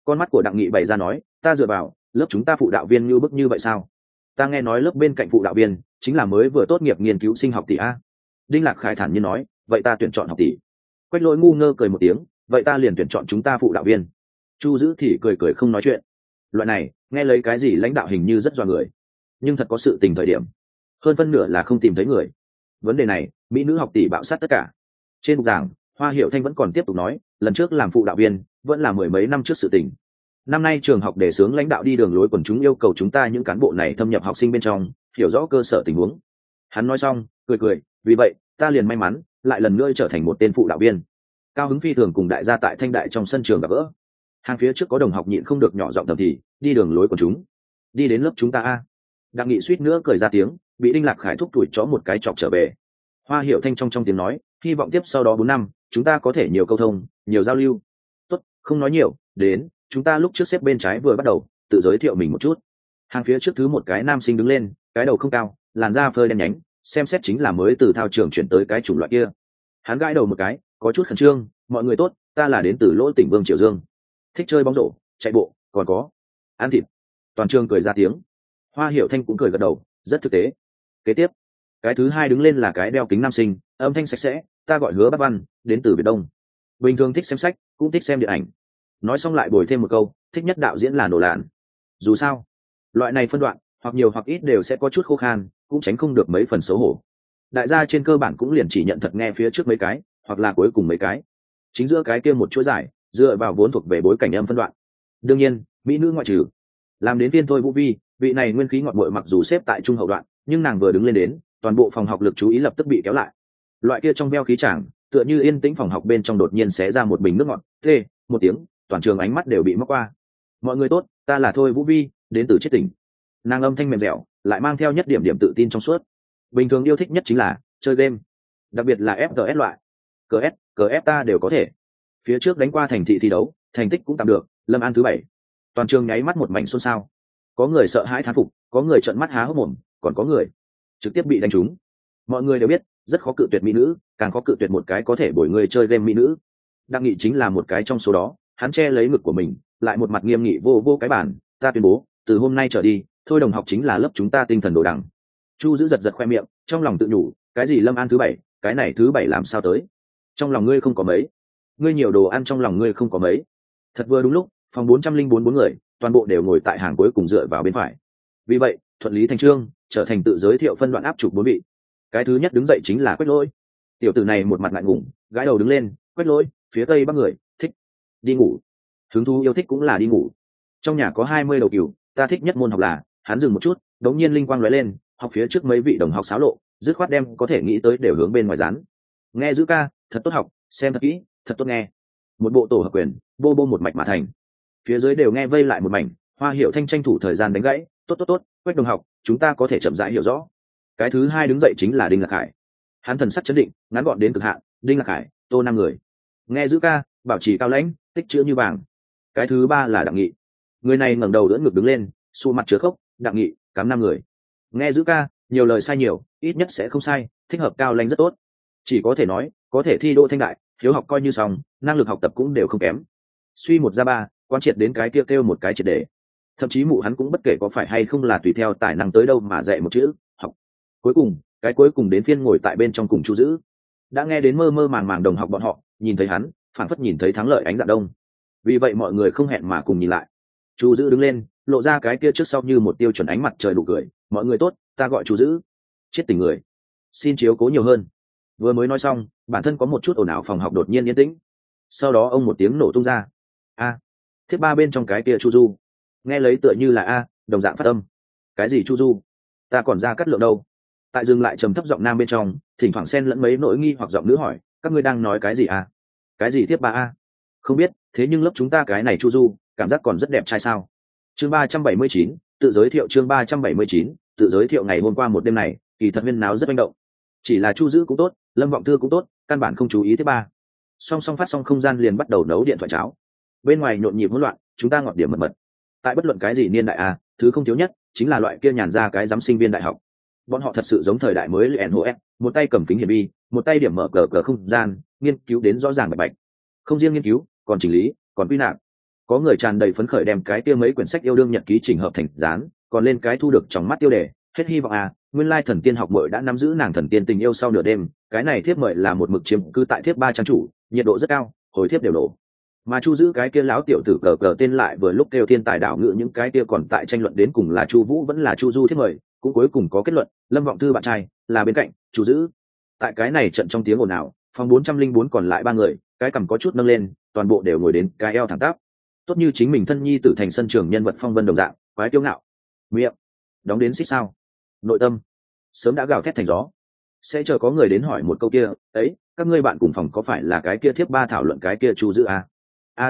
Con mắt của Đặng Nghị bày ra nói, ta dựa vào lớp chúng ta phụ đạo viên như bức như vậy sao? Ta nghe nói lớp bên cạnh phụ đạo viên chính là mới vừa tốt nghiệp nghiên cứu sinh học tỷ a. Đinh Lạc Khải thản nhiên nói, vậy ta tuyển chọn học tỷ. Quách Lỗi ngu ngơ cười một tiếng, vậy ta liền tuyển chọn chúng ta phụ đạo viên. Chu Dữ thì cười cười không nói chuyện. Loại này nghe lấy cái gì lãnh đạo hình như rất doa người, nhưng thật có sự tình thời điểm hơn phân nửa là không tìm thấy người. Vấn đề này mỹ nữ học tỷ bạo sát tất cả. Trên bục giảng Hoa Hiệu Thanh vẫn còn tiếp tục nói, lần trước làm phụ đạo viên vẫn là mười mấy năm trước sự tình. Năm nay trường học đề xướng lãnh đạo đi đường lối quần chúng yêu cầu chúng ta những cán bộ này thâm nhập học sinh bên trong, hiểu rõ cơ sở tình huống. Hắn nói xong cười cười, vì vậy ta liền may mắn lại lần nữa trở thành một tên phụ đạo viên. Cao hứng phi thường cùng đại gia tại Thanh Đại trong sân trường gặp gỡ. Hàng phía trước có đồng học nhịn không được nhỏ giọng thầm thì, đi đường lối quần chúng, đi đến lớp chúng ta a. Đặng Nghị suýt nữa cười ra tiếng, bị Đinh Lạc Khải thúc tuổi chó một cái chọc trở về. Hoa Hiệu Thanh trong tiếng nói, hy vọng tiếp sau đó 4 năm chúng ta có thể nhiều câu thông, nhiều giao lưu. Tốt, không nói nhiều, đến chúng ta lúc trước xếp bên trái vừa bắt đầu tự giới thiệu mình một chút. Hàng phía trước thứ một cái nam sinh đứng lên, cái đầu không cao, làn da phơi đen nhánh, xem xét chính là mới từ thao trường chuyển tới cái chủng loại kia. Hắn gãi đầu một cái, có chút khẩn trương, mọi người tốt, ta là đến từ Lỗ Tỉnh Vương Triều Dương, thích chơi bóng rổ, chạy bộ, còn có ăn thịt. Toàn trường cười ra tiếng. Hoa Hiệu Thanh cũng cười gật đầu, rất thực tế. Kế tiếp cái thứ hai đứng lên là cái đeo kính nam sinh, âm thanh sạch sẽ, ta gọi Hứa Bác Văn, đến từ Việt Đông, bình thường thích xem sách, cũng thích xem điện ảnh. Nói xong lại bồi thêm một câu, thích nhất đạo diễn là Nổ Lạn. Dù sao loại này phân đoạn hoặc nhiều hoặc ít đều sẽ có chút khô khan, cũng tránh không được mấy phần xấu hổ. Đại gia trên cơ bản cũng liền chỉ nhận thật nghe phía trước mấy cái, hoặc là cuối cùng mấy cái. Chính giữa cái kia một chuỗi giải dựa vào vốn thuộc về bối cảnh âm phân đoạn. Đương nhiên mỹ nữ ngoại trừ. Làm đến viên Thôi Vũ Vi, vị này nguyên khí ngọt bội mặc dù xếp tại trung hậu đoạn, nhưng nàng vừa đứng lên đến, toàn bộ phòng học lực chú ý lập tức bị kéo lại. Loại kia trong veo khí chàng, tựa như yên tĩnh phòng học bên trong đột nhiên xé ra một bình nước ngọt, tê một tiếng, toàn trường ánh mắt đều bị móc qua. Mọi người tốt, ta là Thôi Vũ Vi, đến từ Chiết Tỉnh. Nàng âm thanh mềm dẻo, lại mang theo nhất điểm điểm tự tin trong suốt. Bình thường yêu thích nhất chính là chơi game, đặc biệt là FPS loại. CS ta đều có thể. Phía trước đánh qua thành thị thi đấu, thành tích cũng tạm được, Lâm An thứ 7. Toàn trường nháy mắt một mảnh xôn xao. Có người sợ hãi thán phục, có người trợn mắt há hốc mồm, còn có người trực tiếp bị đánh trúng. Mọi người đều biết, rất khó cự tuyệt mỹ nữ, càng khó cự tuyệt một cái có thể bồi người chơi game mỹ nữ. Đặng Nghị chính là một cái trong số đó. Hắn che lấy ngực của mình, lại một mặt nghiêm nghị vô cái bản, ta tuyên bố, từ hôm nay trở đi, Thôi đồng học chính là lớp chúng ta tinh thần đồ đẳng. Chu Giữ giật giật khoe miệng, trong lòng tự nhủ, cái gì Lâm An thứ 7, cái này thứ 7 làm sao tới? Trong lòng ngươi không có mấy, ngươi nhiều đồ ăn trong lòng ngươi không có mấy. Thật vừa đúng lúc, phòng 404 bốn người, toàn bộ đều ngồi tại hàng cuối cùng dựa vào bên phải. Vì vậy, thuận lý thành trương, trở thành tự giới thiệu phân đoạn áp trục 4 vị. Cái thứ nhất đứng dậy chính là Quách Lỗi. Tiểu tử này một mặt ngại ngùng, gãi đầu đứng lên, Quách Lỗi, phía tây bắc người, thích đi ngủ. Hứng thú yêu thích cũng là đi ngủ. Trong nhà có 20 đầu cừu, ta thích nhất môn học là, hắn dừng một chút, đống nhiên linh quang lóe lên, học phía trước mấy vị đồng học xáo lộ, dứt khoát đem có thể nghĩ tới đều hướng bên ngoài dán. Nghe giữ ca, thật tốt học, xem thật kỹ, thật tốt nghe. Một bộ tổ hợp quyền, bô bô một mạch mà thành. Phía dưới đều nghe vây lại một mảnh. Hoa Hiệu Thanh tranh thủ thời gian đánh gãy, tốt, Quách đồng học, chúng ta có thể chậm rãi hiểu rõ. Cái thứ hai đứng dậy chính là Đinh Lạc Hải. Hắn thần sắc chấn định, ngắn gọn đến cực hạn, Đinh Lạc Hải, Tô 5 người. Nghe giữ ca, bảo trì cao lãnh, tích chữ như vàng. Cái thứ ba là Đặng Nghị. Người này ngẩng đầu đỡ ngực đứng lên, xu mặt chứa khốc, Đặng Nghị, cắm 5 người. Nghe giữ ca, nhiều lời sai nhiều, ít nhất sẽ không sai, thích hợp cao lãnh rất tốt. Chỉ có thể nói, có thể thi đỗ Thanh Đại, hiếu học coi như xong, năng lực học tập cũng đều không kém. Suy 1 ra 3, quan triệt đến cái kia kêu một cái triệt để. Thậm chí mụ hắn cũng bất kể có phải hay không là tùy theo tài năng tới đâu mà dạy một chữ học. Cuối cùng cái cuối cùng đến phiên ngồi tại bên trong cùng Chu Giữ. Đã nghe đến mơ mơ màng màng đồng học bọn họ nhìn thấy hắn, phảng phất nhìn thấy thắng lợi ánh dạng đông. Vì vậy mọi người không hẹn mà cùng nhìn lại. Chu Giữ đứng lên, lộ ra cái kia trước sau như một tiêu chuẩn ánh mặt trời nụ cười, mọi người tốt, ta gọi Chu Giữ, chết tình người, xin chiếu cố nhiều hơn. Vừa mới nói xong, bản thân có một chút ồn ào, phòng học đột nhiên yên tĩnh. Sau đó ông một tiếng nổ tung ra, a thiết ba bên trong cái kia Chu Du, nghe lấy tựa như là a đồng dạng phát âm. Cái gì Chu Du, ta còn ra cắt lượng đâu. Tại dừng lại trầm thấp giọng nam bên trong, thỉnh thoảng xen lẫn mấy nỗi nghi hoặc giọng nữ hỏi, các ngươi đang nói cái gì a? Cái gì thiết ba a? Không biết, thế nhưng lớp chúng ta cái này Chu Du cảm giác còn rất đẹp trai sao. Chương 379, tự giới thiệu. Chương 379, tự giới thiệu. Ngày hôm qua một đêm này kỳ thật huyên náo rất manh động. Chỉ là Chu Giữ cũng tốt, Lâm Vọng Thư cũng tốt, căn bản không chú ý thiết ba. Song song phát xong không gian liền bắt đầu nấu điện thoại cháo. Bên ngoài nhộn nhịp hỗn loạn, chúng ta ngọt điểm mật mật. Tại bất luận cái gì niên đại a, thứ không thiếu nhất chính là loại kia nhàn ra cái giám sinh viên đại học. Bọn họ thật sự giống thời đại mới luyện HOF, một tay cầm kính hiển vi, một tay điểm mở cờ không gian, nghiên cứu đến rõ ràng bạch bạch. Không riêng nghiên cứu, còn chỉnh lý, còn quy nạp. có người tràn đầy phấn khởi đem cái kia mấy quyển sách yêu đương nhật ký chỉnh hợp thành dán, còn lên cái thu được trong mắt tiêu đề hết hy vọng à, nguyên lai thần tiên học muội đã nắm giữ nàng thần tiên tình yêu sau nửa đêm. Cái này thiếp mời là một mực chiếm cư tại thiếp ba trang chủ, nhiệt độ rất cao, hồi thiếp đều đổ. Mà Chu giữ cái kia lão tiểu tử cờ cờ tên lại vừa lúc kêu thiên tài đạo ngữ, những cái kia còn tại tranh luận đến cùng là Chu Vũ vẫn là Chu Du thiếp mời, cũng cuối cùng có kết luận, Lâm Vọng Thư bạn trai là bên cạnh Chu giữ. Tại cái này trận trong tiếng ồn ào, phòng 404 còn lại ba người, cái cằm có chút nâng lên, toàn bộ đều ngồi đến cái eo thẳng tắp, tốt như chính mình thân nhi tử thành sân trường nhân vật phong vân đồng dạng, quái kiêu ngạo. Miệng đóng đến xích sao, nội tâm sớm đã gào thét thành gió. Sẽ chờ có người đến hỏi một câu kia, ấy, các ngươi bạn cùng phòng có phải là cái kia thiếp ba thảo luận cái kia Chu giữ à? À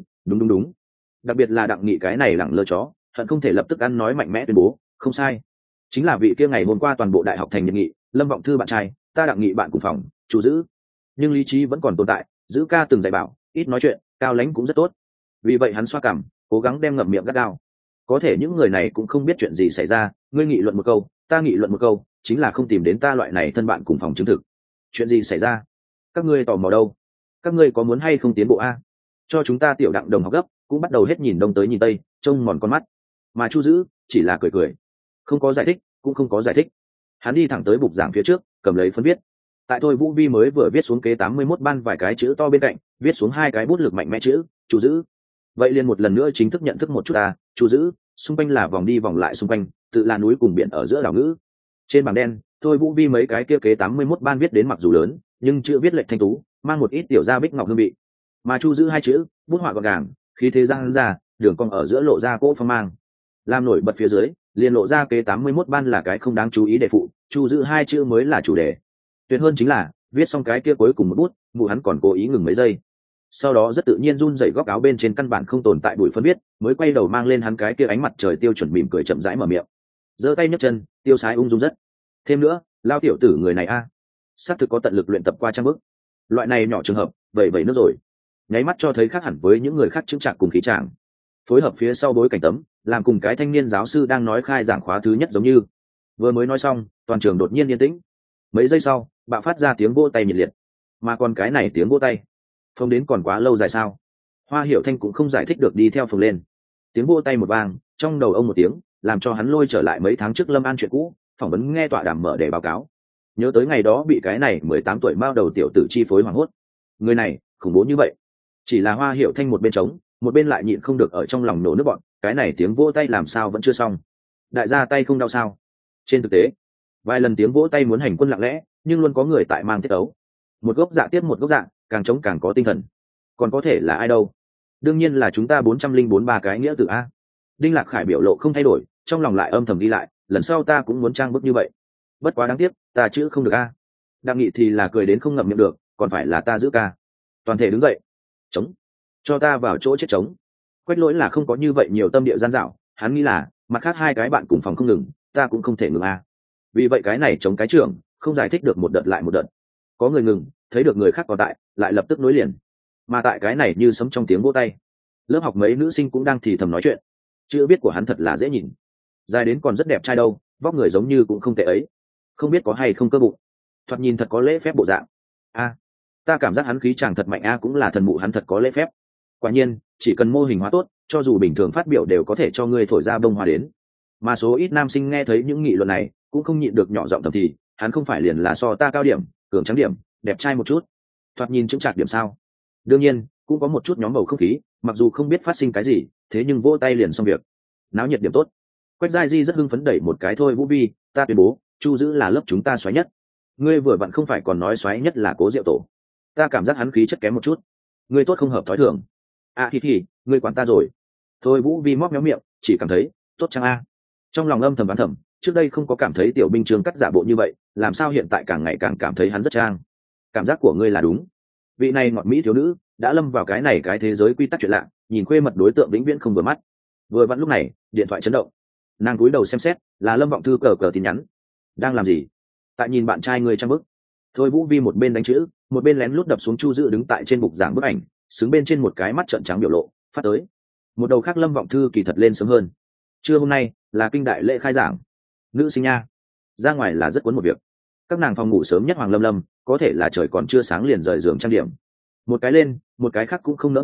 đúng. Đặc biệt là Đặng Nghị cái này lẳng lơ chó, hận không thể lập tức ăn nói mạnh mẽ tuyên bố, không sai, chính là vị kia ngày hôm qua toàn bộ đại học thành nhật nghị, Lâm Vọng Thư bạn trai, ta Đặng Nghị bạn cùng phòng, Chu giữ. Nhưng lý trí vẫn còn tồn tại, giữ ca từng dạy bảo, ít nói chuyện, cao lãnh cũng rất tốt. Vì vậy hắn xoa cằm, cố gắng đem ngậm miệng gắt gao. Có thể những người này cũng không biết chuyện gì xảy ra, ngươi nghị luận một câu, ta nghị luận một câu, chính là không tìm đến ta loại này thân bạn cùng phòng chứng thực. Chuyện gì xảy ra? Các ngươi tò mò đâu? Các ngươi có muốn hay không tiến bộ a? Cho chúng ta tiểu Đặng đồng học gấp, cũng bắt đầu hết nhìn đông tới nhìn tây, trông mòn con mắt. Mà Chu giữ chỉ là cười cười, không có giải thích, cũng không có giải thích. Hắn đi thẳng tới bục giảng phía trước, cầm lấy phấn viết. Tại Thôi Vũ Vi mới vừa viết xuống kế 81 ban vài cái chữ to bên cạnh, viết xuống hai cái bút lực mạnh mẽ chữ, Chu giữ. Vậy liền một lần nữa chính thức nhận thức một chút ta, Chu giữ, xung quanh là vòng đi vòng lại xung quanh, tự là núi cùng biển ở giữa đảo ngữ. Trên bảng đen, Thôi Vũ Vi mấy cái kia kế 81 ban viết đến mặc dù lớn, nhưng chữ viết lệch thanh tú, mang một ít tiểu gia bích ngọc hương vị. Mà Chu giữ hai chữ, bút họa gọn gàng, khí thế giang ra, đường cong ở giữa lộ ra cỗ phong mang. Làm nổi bật phía dưới, liền lộ ra kế 81 ban là cái không đáng chú ý để phụ, Chu giữ hai chữ mới là chủ đề. Tuyệt hơn chính là, viết xong cái kia cuối cùng một bút, mụ hắn còn cố ý ngừng mấy giây. Sau đó rất tự nhiên run rẩy góc áo bên trên căn bản không tồn tại bụi phân viết, mới quay đầu mang lên hắn cái kia ánh mặt trời tiêu chuẩn mỉm cười chậm rãi mở miệng. Giơ tay nhấc chân, tiêu sái ung dung rất. Thêm nữa, lao tiểu tử người này a, xác thực có tận lực luyện tập qua trang bức. Loại này nhỏ trường hợp, vậy nước rồi. Nháy mắt cho thấy khác hẳn với những người khác chững chạc cùng khí tràng. Phối hợp phía sau bối cảnh tấm, làm cùng cái thanh niên giáo sư đang nói khai giảng khóa thứ nhất giống như. Vừa mới nói xong, toàn trường đột nhiên yên tĩnh. Mấy giây sau, bạo phát ra tiếng vỗ tay nhiệt liệt. Mà còn cái này tiếng vỗ tay, phông đến còn quá lâu dài sao? Hoa Hiểu Thanh cũng không giải thích được, đi theo phồng lên. Tiếng vỗ tay một vang, trong đầu ông một tiếng, làm cho hắn lôi trở lại mấy tháng trước Lâm An chuyện cũ, phỏng vấn nghe tọa đàm mở để báo cáo. Nhớ tới ngày đó bị cái này 18 tuổi mao đầu tiểu tử chi phối hoảng hốt. Người này, khủng bố như vậy. Chỉ là Hoa Hiểu Thanh một bên trống, một bên lại nhịn không được ở trong lòng nổ nước bọn, cái này tiếng vỗ tay làm sao vẫn chưa xong. Đại gia tay không đau sao? Trên thực tế, vài lần tiếng vỗ tay muốn hành quân lặng lẽ, nhưng luôn có người tại mang tiết ấu. Một gốc dạ tiếp một gốc dạ, càng trống càng có tinh thần. Còn có thể là ai đâu? Đương nhiên là chúng ta 404 ba cái nghĩa tử a. Đinh Lạc Khải biểu lộ không thay đổi, trong lòng lại âm thầm đi lại, lần sau ta cũng muốn trang bức như vậy. Bất quá đáng tiếc, ta chữ không được a. Đặng Nghị thì là cười đến không ngậm miệng được, còn phải là ta giữ ca. Toàn thể đứng dậy. Trống. Cho ta vào chỗ chết trống. Quách Lỗi là không có như vậy nhiều tâm địa gian dảo, hắn nghĩ là, mặt khác hai cái bạn cùng phòng không ngừng, ta cũng không thể ngừng a. Vì vậy cái này chống cái trưởng, không giải thích được một đợt lại một đợt. Có người ngừng, thấy được người khác còn tại, lại lập tức nối liền. Mà tại cái này như sấm trong tiếng vỗ tay, lớp học mấy nữ sinh cũng đang thì thầm nói chuyện. Chữ viết của hắn thật là dễ nhìn, dài đến còn rất đẹp trai đâu, vóc người giống như cũng không tệ ấy, không biết có hay không cơ bụng, thoạt nhìn thật có lễ phép bộ dạng. A, ta cảm giác hắn khí chàng thật mạnh a, cũng là thần mụ hắn thật có lễ phép. Quả nhiên, chỉ cần mô hình hóa tốt, cho dù bình thường phát biểu đều có thể cho ngươi thổi ra bông hoa đến. Mà số ít nam sinh nghe thấy những nghị luận này, cũng không nhịn được nhỏ giọng thầm thì, hắn không phải liền là so ta cao điểm, cường trắng điểm, đẹp trai một chút, thoạt nhìn chững chạc điểm sao? Đương nhiên, cũng có một chút nhóm bầu không khí, mặc dù không biết phát sinh cái gì, thế nhưng vỗ tay liền xong việc. Náo nhiệt điểm tốt. Quách Giai Di rất hưng phấn đẩy một cái Thôi Vũ Vi, ta tuyên bố, Chu giữ là lớp chúng ta xoáy nhất. Ngươi vừa vặn không phải còn nói xoáy nhất là Cố Diệu Tổ? Ta cảm giác hắn khí chất kém một chút. Ngươi tốt không hợp thói thường. À thì, ngươi quản ta rồi. Thôi Vũ Vi móc méo miệng, chỉ cảm thấy tốt chăng a. Trong lòng âm thầm đoán thầm, trước đây không có cảm thấy Tiểu Binh Trương cắt giả bộ như vậy, làm sao hiện tại càng ngày càng cảm thấy hắn rất trang. Cảm giác của ngươi là đúng. Vị này ngọt mỹ thiếu nữ đã lâm vào cái này cái thế giới quy tắc chuyện lạ, nhìn khuê mật đối tượng vĩnh viễn không vừa mắt. Vừa vặn lúc này, điện thoại chấn động. Nàng cúi đầu xem xét, là Lâm Vọng Thư cờ tin nhắn. Đang làm gì? Tại nhìn bạn trai người trang bức. Thôi Vũ Vi một bên đánh chữ, một bên lén lút đập xuống Chu Dự đứng tại trên bục giảng bức ảnh, xứng bên trên một cái mắt trợn trắng biểu lộ, phát tới. Một đầu khác Lâm Vọng Thư kỳ thật lên sớm hơn. Trưa hôm nay là kinh đại lễ khai giảng. Nữ sinh nha, ra ngoài là rất cuốn một việc. Các nàng phòng ngủ sớm nhất Hoàng Lâm Lâm, có thể là trời còn chưa sáng liền rời giường trang điểm. Một cái lên, một cái khác cũng không nỡ ngủ,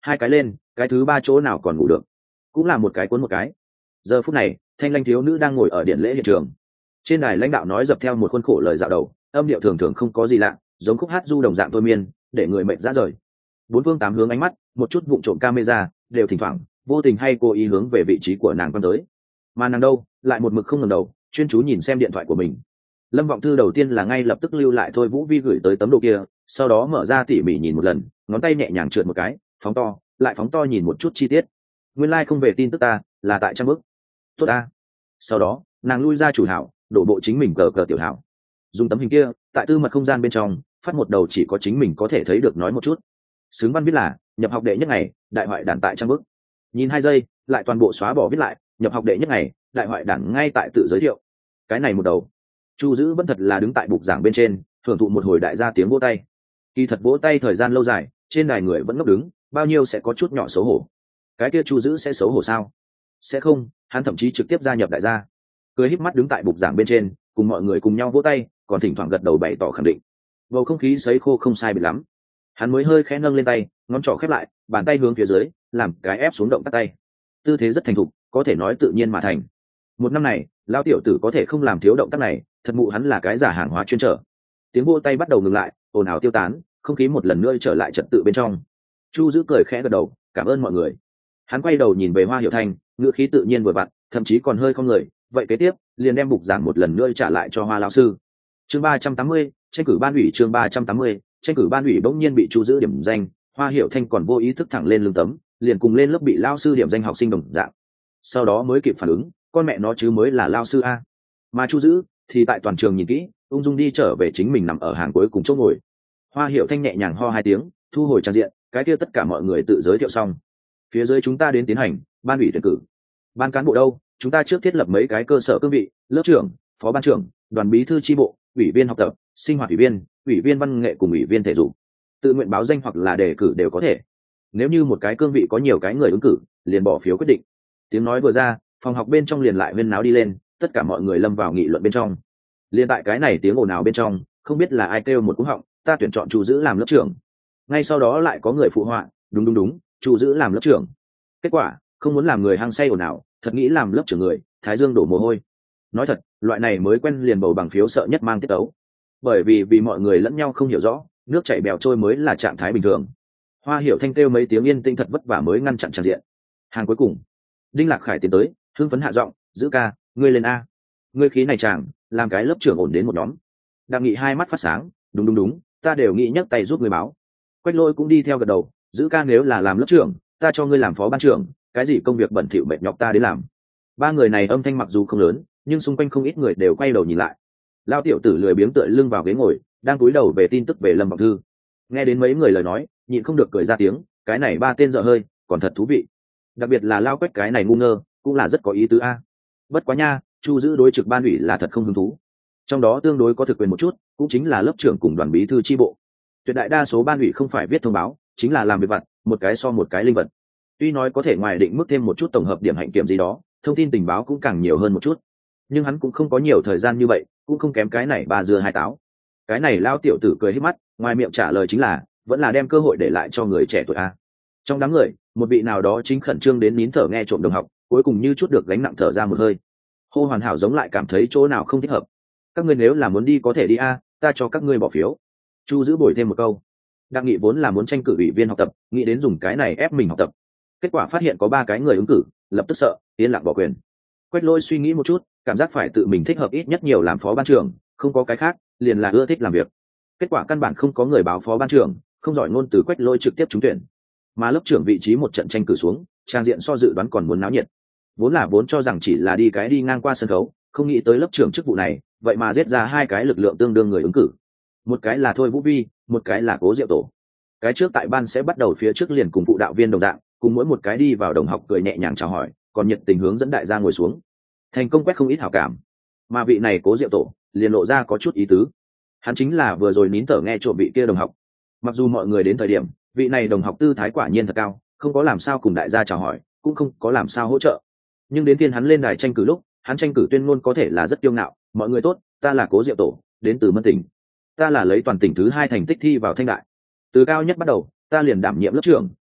hai cái lên, cái thứ ba chỗ nào còn ngủ được, cũng là một cái cuốn một cái. Giờ phút này thanh lanh thiếu nữ đang ngồi ở điện lễ hiện trường, trên đài lãnh đạo nói dập theo một khuôn khổ lời dạo đầu, âm điệu thường thường không có gì lạ, giống khúc hát du đồng dạng thôi miên, để người mệnh ra rời. Bốn phương tám hướng ánh mắt, một chút vụng trộm camera đều thỉnh thoảng vô tình hay cố ý hướng về vị trí của nàng quan tới, mà nàng đâu lại một mực không ngẩng đầu, chuyên chú nhìn xem điện thoại của mình. Lâm Vọng Thư đầu tiên là ngay lập tức lưu lại thôi Vũ Vi gửi tới tấm đồ kia, sau đó mở ra tỉ mỉ nhìn một lần, ngón tay nhẹ nhàng trượt một cái, phóng to lại phóng to nhìn một chút chi tiết. Nguyên lai không về tin tức ta là tại trang bức, tốt ta. Sau đó nàng lui ra chủ hảo, đổ bộ chính mình cờ cờ tiểu hảo, dùng tấm hình kia tại tư mật không gian bên trong phát một đầu chỉ có chính mình có thể thấy được nói một chút. Sướng văn viết là nhập học đệ nhất ngày, đại hoại đản tại trang bức. Nhìn 2 giây lại toàn bộ xóa bỏ viết lại nhập học đệ nhất ngày, đại hoại đản ngay tại tự giới thiệu. Cái này một đầu Chu Dữ vẫn thật là đứng tại bục giảng bên trên thưởng thụ một hồi đại gia tiếng vỗ tay. Kỳ thật vỗ tay thời gian lâu dài, trên đài người vẫn ngốc đứng, bao nhiêu sẽ có chút nhỏ xấu hổ. Cái kia Chu Dữ sẽ xấu hổ sao? Sẽ không, hắn thậm chí trực tiếp gia nhập đại gia, cười híp mắt đứng tại bục giảng bên trên cùng mọi người cùng nhau vỗ tay, còn thỉnh thoảng gật đầu bày tỏ khẳng định. Bầu không khí sấy khô không sai biệt lắm, hắn mới hơi khẽ nâng lên tay, ngón trỏ khép lại, bàn tay hướng phía dưới làm cái ép xuống động tác tay, tư thế rất thành thục, có thể nói tự nhiên mà thành. Một năm này lão tiểu tử có thể không làm thiếu động tác này, thật mụ hắn là cái giả hàng hóa chuyên trở. Tiếng vỗ tay bắt đầu ngừng lại, ồn ào tiêu tán, không khí một lần nữa trở lại trật tự bên trong. Chu Dữ cười khẽ gật đầu, cảm ơn mọi người. Hắn quay đầu nhìn về Hoa Hiểu Thanh, ngữ khí tự nhiên vừa vặn, thậm chí còn hơi không người. Vậy kế tiếp liền đem bục giảng một lần nữa trả lại cho Hoa lão sư. Chương 380, tranh cử ban ủy. Chương 380, tranh cử ban ủy bỗng nhiên bị Chu Dữ điểm danh. Hoa Hiểu Thanh còn vô ý thức thẳng lên lưng tấm, liền cùng lên lớp bị lão sư điểm danh học sinh đồng dạng. Sau đó mới kịp phản ứng, con mẹ nó chứ mới là lão sư a. Mà Chu Dữ thì tại toàn trường nhìn kỹ, ung dung đi trở về chính mình nằm ở hàng cuối cùng chỗ ngồi. Hoa Hiểu Thanh nhẹ nhàng ho 2 tiếng, thu hồi trang diện, cái kia tất cả mọi người tự giới thiệu xong. Phía dưới chúng ta đến tiến hành ban ủy tuyển cử. Ban cán bộ đâu, chúng ta trước thiết lập mấy cái cơ sở cương vị, lớp trưởng, phó ban trưởng, đoàn bí thư chi bộ, ủy viên học tập, sinh hoạt ủy viên văn nghệ cùng ủy viên thể dục. Tự nguyện báo danh hoặc là đề cử đều có thể. Nếu như một cái cương vị có nhiều cái người ứng cử, liền bỏ phiếu quyết định. Tiếng nói vừa ra, phòng học bên trong liền lại huyên náo đi lên, tất cả mọi người lâm vào nghị luận bên trong. Liên tại cái này tiếng ồn ào bên trong, không biết là ai kêu một cú họng, ta tuyển chọn Chu Dữ làm lớp trưởng. Ngay sau đó lại có người phụ họa, đúng, Chu Dữ làm lớp trưởng. Kết quả không muốn làm người hăng say ồn ào, thật nghĩ làm lớp trưởng người thái dương đổ mồ hôi. Nói thật, loại này mới quen liền bầu bằng phiếu sợ nhất mang tiết tấu, bởi vì mọi người lẫn nhau không hiểu rõ, nước chảy bèo trôi mới là trạng thái bình thường. Hoa Hiểu Thanh kêu mấy tiếng yên tĩnh thật vất vả mới ngăn chặn tràn diện. Hàng cuối cùng Đinh Lạc Khải tiến tới hưng phấn hạ giọng, Dữ ca, ngươi lên a, ngươi khí này chàng làm cái lớp trưởng ổn đến một nhóm. Đặng Nghị hai mắt phát sáng, đúng, ta đều nghĩ nhấc tay giúp người báo. Quách Lôi cũng đi theo gật đầu, Dữ ca nếu là làm lớp trưởng, ta cho ngươi làm phó ban trưởng, cái gì công việc bẩn thỉu mệt nhọc ta đến làm. Ba người này âm thanh mặc dù không lớn, nhưng xung quanh không ít người đều quay đầu nhìn lại. Lao tiểu tử lười biếng tựa lưng vào ghế ngồi, đang cúi đầu về tin tức về Lâm Vọng Thư. Nghe đến mấy người lời nói, nhịn không được cười ra tiếng, cái này ba tên dở hơi còn thật thú vị, đặc biệt là Lao Quách cái này ngu ngơ cũng là rất có ý tứ a. Bất quá nha, Chu Dữ đối trực ban ủy là thật không hứng thú, trong đó tương đối có thực quyền một chút cũng chính là lớp trưởng cùng đoàn bí thư chi bộ. Tuyệt đại đa số ban ủy không phải viết thông báo, chính là làm việc vặt, một cái so một cái linh vật. Tuy nói có thể ngoài định mức thêm một chút tổng hợp điểm hạnh kiểm gì đó, thông tin tình báo cũng càng nhiều hơn một chút, nhưng hắn cũng không có nhiều thời gian như vậy, cũng không kém cái này ba dưa hai táo. Cái này Lao tiểu tử cười híp mắt, ngoài miệng trả lời chính là vẫn là đem cơ hội để lại cho người trẻ tuổi a. Trong đám người, một vị nào đó chính khẩn trương đến nín thở nghe trộm đồng học, cuối cùng như chút được gánh nặng thở ra một hơi. Hô Hoàn Hảo giống lại cảm thấy chỗ nào không thích hợp. Các ngươi nếu là muốn đi có thể đi a, ta cho các ngươi bỏ phiếu. Chu Dữ bồi thêm một câu. Đặng Nghị vốn là muốn tranh cử ủy viên học tập, nghĩ đến dùng cái này ép mình học tập, kết quả phát hiện có 3 cái người ứng cử, lập tức sợ, yên lặng bỏ quyền. Quách Lôi suy nghĩ một chút, cảm giác phải tự mình thích hợp ít nhất nhiều làm phó ban trưởng, không có cái khác, liền là ưa thích làm việc. Kết quả căn bản không có người báo phó ban trưởng, không giỏi ngôn từ Quách Lôi trực tiếp trúng tuyển. Mà lớp trưởng vị trí một trận tranh cử xuống, trang diện so dự đoán còn muốn náo nhiệt. Vốn cho rằng chỉ là đi ngang qua sân khấu, không nghĩ tới lớp trưởng chức vụ này, vậy mà giết ra 2 cái lực lượng tương đương người ứng cử. Một cái là Thôi Vũ Vi, một cái là Cố Diệu Tổ. Cái trước tại ban sẽ bắt đầu phía trước liền cùng phụ đạo viên đồng dạng, cùng mỗi một cái đi vào đồng học cười nhẹ nhàng chào hỏi, còn nhiệt tình hướng dẫn đại gia ngồi xuống. Thành công quét không ít hảo cảm. Mà vị này Cố Diệu Tổ liền lộ ra có chút ý tứ. Hắn chính là vừa rồi nín thở nghe trộm vị kia đồng học. Mặc dù mọi người đến thời điểm, vị này đồng học tư thái quả nhiên thật cao, không có làm sao cùng đại gia chào hỏi, cũng không có làm sao hỗ trợ. Nhưng đến phiên hắn lên đài tranh cử lúc, hắn tranh cử tuyên ngôn có thể là rất kiêu ngạo, mọi người tốt, ta là Cố Diệu Tổ, đến từ Mân Tỉnh. Ta là lấy toàn tỉnh thứ 2 thành tích thi vào Thanh Đại. Từ cao nhất bắt đầu, ta liền đảm nhiệm lớp trưởng,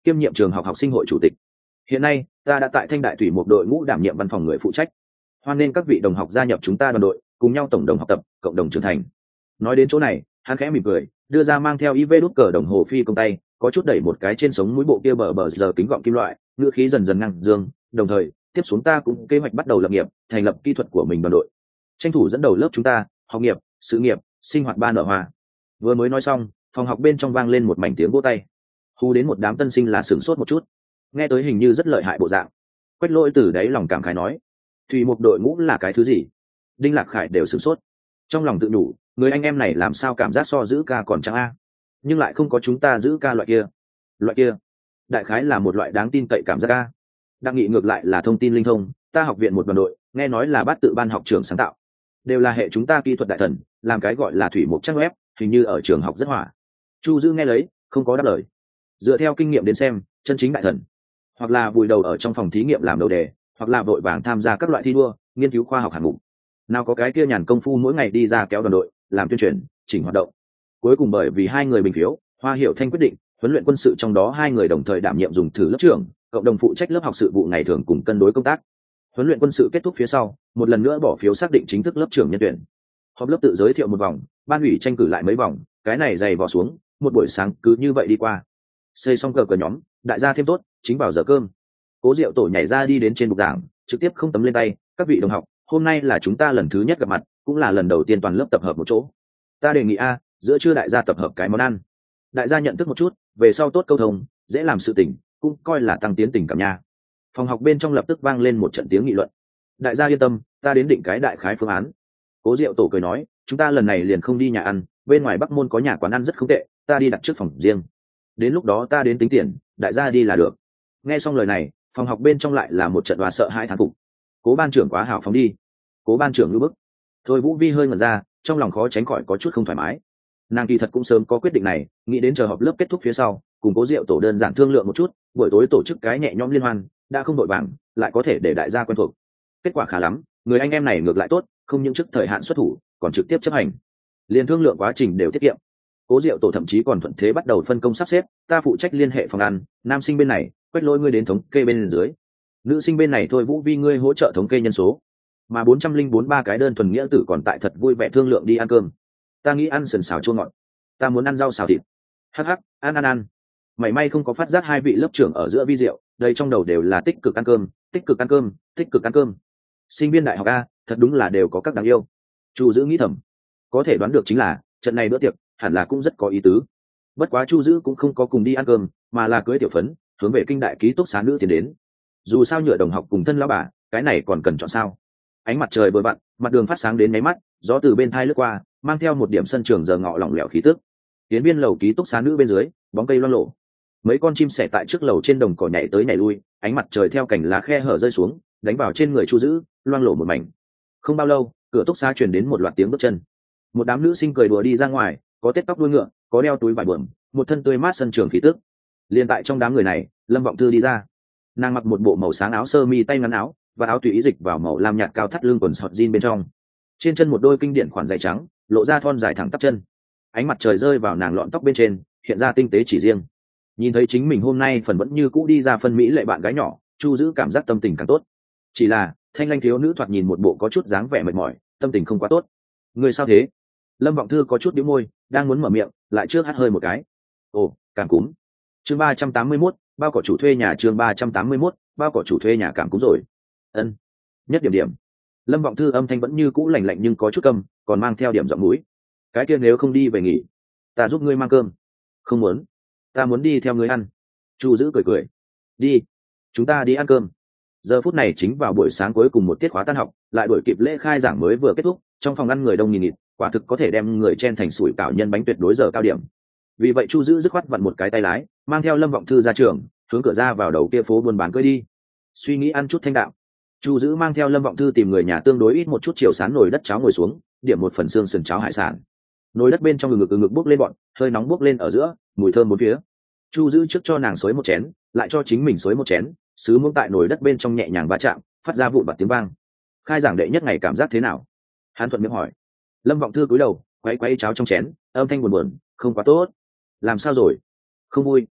kiêm nhiệm trường học học sinh hội chủ tịch. Hiện nay ta đã tại Thanh Đại Thủy một đội ngũ đảm nhiệm văn phòng người phụ trách, hoan nên các vị đồng học gia nhập chúng ta đoàn đội, cùng nhau tổng đồng học tập, cộng đồng trưởng thành. Nói đến chỗ này, hắn khẽ mỉm cười, đưa ra mang theo IV đút cờ đồng hồ phi công tay, có chút đẩy một cái trên sống mũi bộ kia bờ giờ kính gọng kim loại, ngữ khí dần dần ngang dương. Đồng thời, tiếp xuống ta cũng kế hoạch bắt đầu lập nghiệp, thành lập kỹ thuật của mình đoàn đội, tranh thủ dẫn đầu lớp chúng ta, học nghiệp, sự nghiệp, sinh hoạt ba nở hoa. Vừa mới nói xong, phòng học bên trong vang lên một mảnh tiếng vỗ tay, hù đến một đám tân sinh là sửng sốt một chút, nghe tới hình như rất lợi hại bộ dạng. Quách Lỗi từ đáy lòng cảm khái nói, thủy một đội ngũ là cái thứ gì? Đinh Lạc Khải đều sửng sốt, trong lòng tự nhủ, người anh em này làm sao cảm giác so giữ ca còn chẳng a, nhưng lại không có chúng ta giữ ca loại kia, đại khái là một loại đáng tin cậy cảm giác ca. Đặng Nghị ngược lại là thông tin linh thông, ta học viện một đoàn đội, nghe nói là Bát Tự ban học trưởng sáng tạo, đều là hệ chúng ta kỹ thuật đại thần, làm cái gọi là thủy mục trang web, hình như ở trường học rất hỏa. Chu Dư nghe lấy, không có đáp lời. Dựa theo kinh nghiệm đến xem, chân chính đại thần, hoặc là vùi đầu ở trong phòng thí nghiệm làm đầu đề, hoặc là vội vàng tham gia các loại thi đua, nghiên cứu khoa học hạng mục. Nào có cái kia nhàn công phu mỗi ngày đi ra kéo đoàn đội, làm tuyên truyền, chỉnh hoạt động. Cuối cùng bởi vì hai người bình phiếu, Hoa Hiểu Thanh quyết định, huấn luyện quân sự trong đó hai người đồng thời đảm nhiệm dùng thử lớp trưởng, cộng đồng phụ trách lớp học sự vụ ngày thường cùng cân đối công tác. Huấn luyện quân sự kết thúc phía sau, một lần nữa bỏ phiếu xác định chính thức lớp trưởng nhân tuyển. Họp lớp tự giới thiệu một vòng, ban ủy tranh cử lại mấy vòng, cái này dày vò xuống, một buổi sáng cứ như vậy đi qua. Xây xong cờ nhóm, đại gia thêm tốt, chính vào giờ cơm. Cố Diệu Tổ nhảy ra đi đến trên bục giảng, trực tiếp không tấm lên tay, các vị đồng học, hôm nay là chúng ta lần thứ nhất gặp mặt, cũng là lần đầu tiên toàn lớp tập hợp một chỗ. Ta đề nghị giữa trưa đại gia tập hợp cái món ăn. Đại gia nhận thức một chút, về sau tốt câu thông, dễ làm sự tình, cũng coi là tăng tiến tình cảm nha. Phòng học bên trong lập tức vang lên một trận tiếng nghị luận. Đại gia yên tâm, ta đến định cái đại khái phương án. Cố Diệu Tổ cười nói, chúng ta lần này liền không đi nhà ăn, bên ngoài Bắc Môn có nhà quán ăn rất không tệ, ta đi đặt trước phòng riêng. Đến lúc đó ta đến tính tiền, đại gia đi là được. Nghe xong lời này, phòng học bên trong lại là một trận đoá sợ hãi thán phục. Cố ban trưởng quá hào phóng đi. Cố ban trưởng ngư bức. Thôi Vũ Vi hơi ngẩn ra, trong lòng khó tránh khỏi có chút không thoải mái. Nàng kỳ thật cũng sớm có quyết định này, nghĩ đến chờ họp lớp kết thúc phía sau, cùng Cố Diệu Tổ đơn giản thương lượng một chút, buổi tối tổ chức cái nhẹ nhõm liên hoan, đã không đội vàng, lại có thể để đại gia quen thuộc. Kết quả khá lắm, người anh em này ngược lại tốt, không những trước thời hạn xuất thủ, còn trực tiếp chấp hành. Liên thương lượng quá trình đều tiết kiệm. Cố Diệu Tổ thậm chí còn thuận thế bắt đầu phân công sắp xếp, ta phụ trách liên hệ phòng ăn, nam sinh bên này, Quách Lỗi ngươi đến thống kê bên dưới, nữ sinh bên này thôi Vũ Vi ngươi hỗ trợ thống kê nhân số, mà 404 cái đơn thuần nghĩa tử còn tại thật vui vẻ thương lượng đi ăn cơm. Ta nghĩ ăn sườn xào chua ngọt, ta muốn ăn rau xào thịt. Hắc hắc, ăn. Mảy may không có phát giác hai vị lớp trưởng ở giữa vi diệu, đây trong đầu đều là tích cực ăn cơm, tích cực ăn cơm, tích cực ăn cơm. Sinh viên đại học thật đúng là đều có các đáng yêu. Chu Dữ nghĩ thầm, có thể đoán được chính là trận này bữa tiệc hẳn là cũng rất có ý tứ. Bất quá Chu Dữ cũng không có cùng đi ăn cơm, mà là cưới Tiểu Phấn hướng về kinh đại ký túc xá nữ tiến đến. Dù sao nhựa đồng học cùng thân lão bà, cái này còn cần chọn sao? Ánh mặt trời vừa vặn, mặt đường phát sáng đến mấy mắt, gió từ bên thai lướt qua, mang theo một điểm sân trường giờ ngọ lỏng lẻo khí tức. Tiến viên lầu ký túc xá nữ bên dưới, bóng cây loang lổ. Mấy con chim sẻ tại trước lầu trên đồng cỏ nhảy tới nhảy lui, ánh mặt trời theo cành lá khe hở rơi xuống, đánh vào trên người Chu Dữ, loang lổ một mảnh. Không bao lâu, cửa túc xá truyền đến một loạt tiếng bước chân. Một đám nữ sinh cười đùa đi ra ngoài, có tết tóc đuôi ngựa, có đeo túi vải bờm, một thân tươi mát sân trường khí tức. Liên tại trong đám người này, Lâm Vọng Thư đi ra. Nàng mặc một bộ màu sáng áo sơ mi tay ngắn áo, và áo tùy ý dịch vào màu lam nhạt cao thắt lưng quần sọt jean bên trong. Trên chân một đôi kinh điển khoản giày trắng, lộ ra thon dài thẳng tắp chân. Ánh mặt trời rơi vào nàng lọn tóc bên trên, hiện ra tinh tế chỉ riêng. Nhìn thấy chính mình hôm nay phần vẫn như cũ đi ra phân mỹ lệ bạn gái nhỏ, Chu Dữ cảm giác tâm tình càng tốt. Chỉ là thanh lanh thiếu nữ thoạt nhìn một bộ có chút dáng vẻ mệt mỏi, tâm tình không quá tốt. Người sao thế? Lâm Vọng Thư có chút bĩu môi, đang muốn mở miệng, lại trước hắt hơi một cái. Ồ, cảm cúm. Chương 381, bao cỏ chủ thuê nhà. Chương 381, bao cỏ chủ thuê nhà cảm cúm rồi. Ân. Nhất điểm. Lâm Vọng Thư âm thanh vẫn như cũ lạnh lạnh nhưng có chút căm, còn mang theo điểm giọng mũi. Cái kia nếu không đi về nghỉ, ta giúp ngươi mang cơm. Không muốn, ta muốn đi theo ngươi ăn. Chu Dữ cười. Đi, chúng ta đi ăn cơm. Giờ phút này chính vào buổi sáng cuối cùng một tiết khóa tan học, lại đuổi kịp lễ khai giảng mới vừa kết thúc, trong phòng ăn người đông nghìn nghịt, quả thực có thể đem người chen thành sủi cảo nhân bánh tuyệt đối giờ cao điểm. Vì vậy Chu Dữ dứt khoát vặn một cái tay lái, mang theo Lâm Vọng Thư ra trường, hướng cửa ra vào đầu kia phố buôn bán cưỡi đi. Suy nghĩ ăn chút thanh đạm, Chu Dữ mang theo Lâm Vọng Thư tìm người nhà tương đối ít một chút chiều sán nồi đất cháo ngồi xuống, điểm một phần xương sườn cháo hải sản. Nồi đất bên trong ngực bốc lên bọn, hơi nóng bốc lên ở giữa, mùi thơm bốn phía. Chu Dữ trước cho nàng xối một chén, lại cho chính mình xối một chén, sứ muỗng tại nồi đất bên trong nhẹ nhàng va chạm, phát ra vụn vặt tiếng vang. Khai giảng đệ nhất ngày cảm giác thế nào? Hắn thuận miệng hỏi. Lâm Vọng Thư cúi đầu, quay cháo trong chén, âm thanh buồn, không quá tốt. Làm sao rồi? Không vui.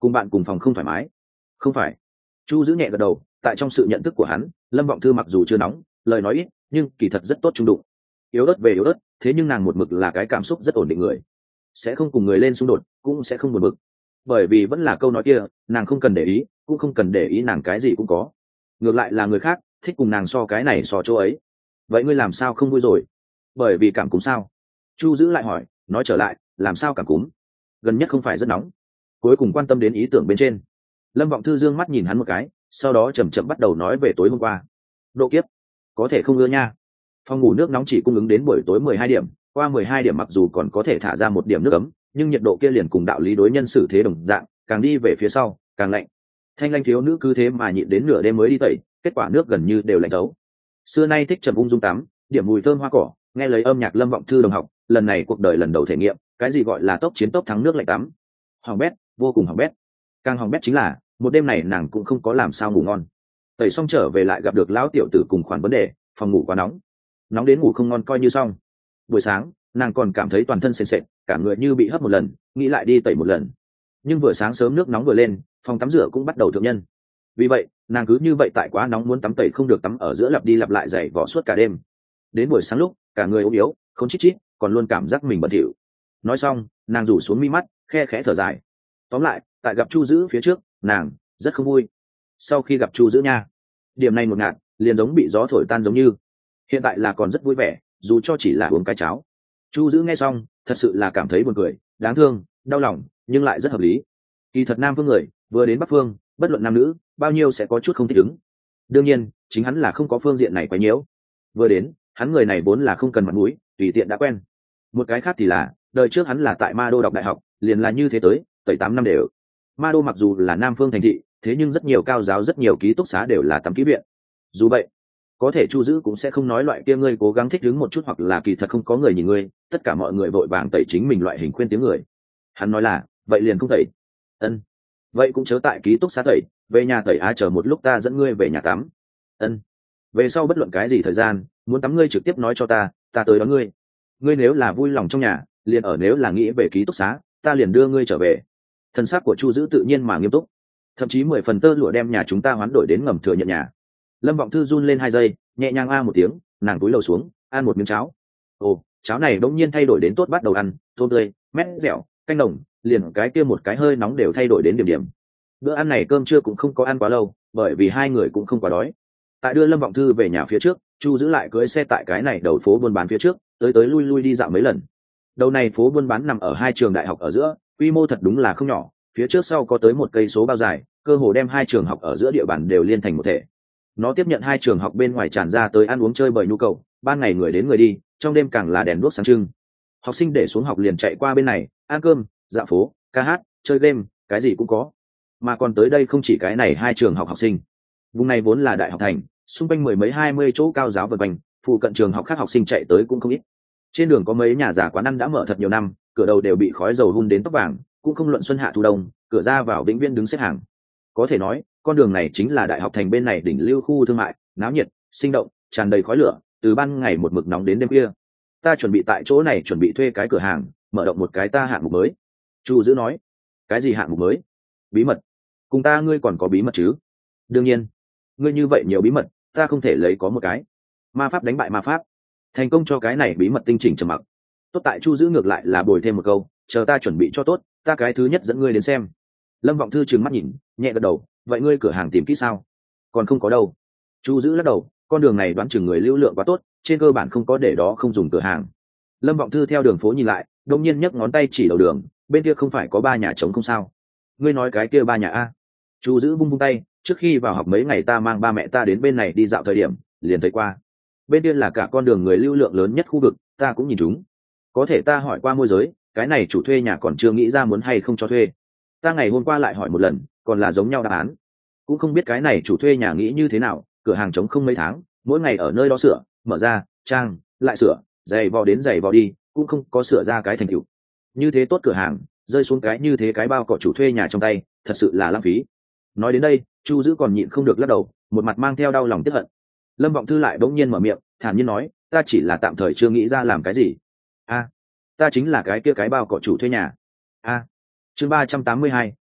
cùng bạn cùng phòng không thoải mái. Không phải. Chu giữ nhẹ gật đầu, tại trong sự nhận thức của hắn, Lâm Vọng Thư mặc dù chưa nóng, lời nói ít, nhưng kỳ thật rất tốt trung đụng. Yếu ớt về yếu ớt, thế nhưng nàng một mực là cái cảm xúc rất ổn định người, sẽ không cùng người lên xung đột, cũng sẽ không buồn bực. Bởi vì vẫn là câu nói kia, nàng không cần để ý, cũng không cần để ý nàng cái gì cũng có. Ngược lại là người khác thích cùng nàng so cái này so chỗ ấy. Vậy ngươi làm sao không vui rồi? Bởi vì cảm cúm sao? Chu giữ lại hỏi, nói trở lại, làm sao cảm cúm? Gần nhất không phải rất nóng. Cuối cùng quan tâm đến ý tưởng bên trên. Lâm Vọng Thư dương mắt nhìn hắn một cái, sau đó chậm chậm bắt đầu nói về tối hôm qua. Độ kiếp, có thể không ưa nha. Phòng ngủ nước nóng chỉ cung ứng đến buổi tối 12 điểm, qua 12 điểm mặc dù còn có thể thả ra một điểm nước ấm, nhưng nhiệt độ kia liền cùng đạo lý đối nhân xử thế đồng dạng, càng đi về phía sau, càng lạnh. Thanh Lanh thiếu nữ cứ thế mà nhịn đến nửa đêm mới đi tẩy, kết quả nước gần như đều lạnh thấu. Xưa nay thích trầm ung dung tắm, điểm mùi thơm hoa cỏ, nghe lấy âm nhạc Lâm Vọng Thư đồng học, lần này cuộc đời lần đầu thể nghiệm, cái gì gọi là tốc chiến tốc thắng nước lạnh tắm. Hỏng bét, vô cùng hỏng bét. Càng hỏng bét chính là, một đêm này nàng cũng không có làm sao ngủ ngon. Tẩy xong trở về lại gặp được lão tiểu tử cùng khoản vấn đề, phòng ngủ quá nóng. Nóng đến ngủ không ngon coi như xong. Buổi sáng, nàng còn cảm thấy toàn thân sền sệt, cả người như bị hấp một lần, nghĩ lại đi tẩy một lần. Nhưng vừa sáng sớm nước nóng vừa lên, phòng tắm rửa cũng bắt đầu thượng nhân. Vì vậy, nàng cứ như vậy tại quá nóng muốn tắm tẩy không được tắm ở giữa lặp đi lặp lại giày vò suốt cả đêm. Đến buổi sáng lúc, cả người ốm yếu, không chít chít, còn luôn cảm giác mình bẩn thỉu. Nói xong, nàng rủ xuống mi mắt, khe khẽ thở dài. Tóm lại, tại gặp Chu Dữ phía trước, nàng rất không vui. Sau khi gặp Chu Dữ nha, điểm này ngột ngạt, liền giống bị gió thổi tan giống như. Hiện tại là còn rất vui vẻ, dù cho chỉ là uống cái cháo. Chu Dữ nghe xong, thật sự là cảm thấy buồn cười, đáng thương, đau lòng, nhưng lại rất hợp lý. Kỳ thật Nam Phương người, vừa đến Bắc Phương, bất luận nam nữ, bao nhiêu sẽ có chút không thích ứng. Đương nhiên, chính hắn là không có phương diện này quá nhiễu. Vừa đến, hắn người này vốn là không cần mặt mũi, tùy tiện đã quen. Một cái khác thì là, đời trước hắn là tại Ma Đô đọc đại học, liền là như thế tới, tẩy 8 năm đều. Ma Đô mặc dù là Nam Phương thành thị, thế nhưng rất nhiều cao giáo rất nhiều ký túc xá đều là tắm kỹ viện. Dù vậy, có thể Chu Dữ cũng sẽ không nói loại kia ngươi cố gắng thích ứng một chút hoặc là kỳ thật không có người nhìn ngươi, tất cả mọi người vội vàng tẩy chính mình loại hình khuyên tiếng người. Hắn nói là, vậy liền không tẩy. Ân, vậy cũng chớ tại ký túc xá tẩy, về nhà tẩy chờ một lúc ta dẫn ngươi về nhà tắm. Ân, về sau bất luận cái gì thời gian, muốn tắm ngươi trực tiếp nói cho ta tới đón ngươi. Ngươi nếu là vui lòng trong nhà, liền ở, nếu là nghĩ về ký túc xá, ta liền đưa ngươi trở về. Thân xác của Chu Dữ tự nhiên mà nghiêm túc, thậm chí 10 phần tơ lụa đem nhà chúng ta hoán đổi đến ngầm thừa nhận nhà. Lâm Vọng Thư run lên 2 giây, nhẹ nhàng a một tiếng, nàng cúi đầu xuống, ăn một miếng cháo. Ồ, cháo này đống nhiên thay đổi đến tốt, bắt đầu ăn, tôm tươi, mét dẻo, canh đồng, liền cái kia một cái hơi nóng đều thay đổi đến điểm điểm. Bữa ăn này cơm trưa cũng không có ăn quá lâu, bởi vì hai người cũng không quá đói. Tại đưa Lâm Vọng Thư về nhà phía trước, Chu Giữ lại cưỡi xe tại cái này đầu phố buôn bán phía trước, tới lui lui đi dạo mấy lần. Đầu này phố buôn bán nằm ở hai trường đại học ở giữa, quy mô thật đúng là không nhỏ, phía trước sau có tới 1 cây số bao dài, cơ hồ đem hai trường học ở giữa địa bàn đều liên thành một thể. Nó tiếp nhận hai trường học bên ngoài tràn ra tới ăn uống chơi bời nhu cầu, ban ngày người đến người đi, trong đêm càng là đèn đuốc sáng trưng. Học sinh để xuống học liền chạy qua bên này, ăn cơm, dạo phố, ca hát, chơi game, cái gì cũng có. Mà còn tới đây không chỉ cái này hai trường học học sinh. Vùng này vốn là đại học thành, xung quanh 10 mấy 20 chỗ cao giáo vần quanh, phụ cận trường học khác học sinh chạy tới cũng không ít. Trên đường có mấy nhà giả quán ăn đã mở thật nhiều năm, cửa đầu đều bị khói dầu hun đến tóc vàng, cũng không luận xuân hạ thu đông, cửa ra vào vĩnh viễn đứng xếp hàng. Có thể nói, con đường này chính là đại học thành bên này đỉnh lưu khu thương mại, náo nhiệt, sinh động, tràn đầy khói lửa, từ ban ngày một mực nóng đến đêm khuya. Ta chuẩn bị tại chỗ này chuẩn bị thuê cái cửa hàng, mở rộng một cái ta hạng mục mới. Chu Dữ nói. Cái gì hạng mục mới? Bí mật. Cùng ta ngươi còn có bí mật chứ? Đương nhiên. Ngươi như vậy nhiều bí mật, ta không thể lấy có một cái. Ma pháp đánh bại ma pháp, thành công cho cái này bí mật tinh chỉnh trầm mặc. Tốt tại Chu Dữ ngược lại là bồi thêm một câu, chờ ta chuẩn bị cho tốt, ta cái thứ nhất dẫn ngươi đến xem. Lâm Vọng Thư trừng mắt nhìn, nhẹ gật đầu, vậy ngươi cửa hàng tìm kỹ sao? Còn không có đâu. Chu Dữ lắc đầu, con đường này đoán chừng người lưu lượng quá tốt, trên cơ bản không có để đó không dùng cửa hàng. Lâm Vọng Thư theo đường phố nhìn lại, đột nhiên nhấc ngón tay chỉ đầu đường, bên kia không phải có 3 nhà trống không sao? Ngươi nói cái kia 3 nhà a? Chu Dữ vung tay, trước khi vào học mấy ngày ta mang ba mẹ ta đến bên này đi dạo thời điểm, liền thấy qua. Bên kia là cả con đường người lưu lượng lớn nhất khu vực, ta cũng nhìn chúng. Có thể ta hỏi qua môi giới, cái này chủ thuê nhà còn chưa nghĩ ra muốn hay không cho thuê. Ta ngày hôm qua lại hỏi một lần, còn là giống nhau đáp án. Cũng không biết cái này chủ thuê nhà nghĩ như thế nào, cửa hàng trống không mấy tháng, mỗi ngày ở nơi đó sửa, mở ra, trang, lại sửa, giày vò đến giày vò đi, cũng không có sửa ra cái thành tựu. Như thế tốt cửa hàng, rơi xuống cái như thế cái bao cỏ chủ thuê nhà trong tay, thật sự là lãng phí. Nói đến đây, Chu Dữ còn nhịn không được lắc đầu, một mặt mang theo đau lòng tiếc hận. Lâm Vọng Thư lại bỗng nhiên mở miệng, thản nhiên nói, ta chỉ là tạm thời chưa nghĩ ra làm cái gì. A, ta chính là cái kia cái bao cỏ chủ thuê nhà. A. Chương 382,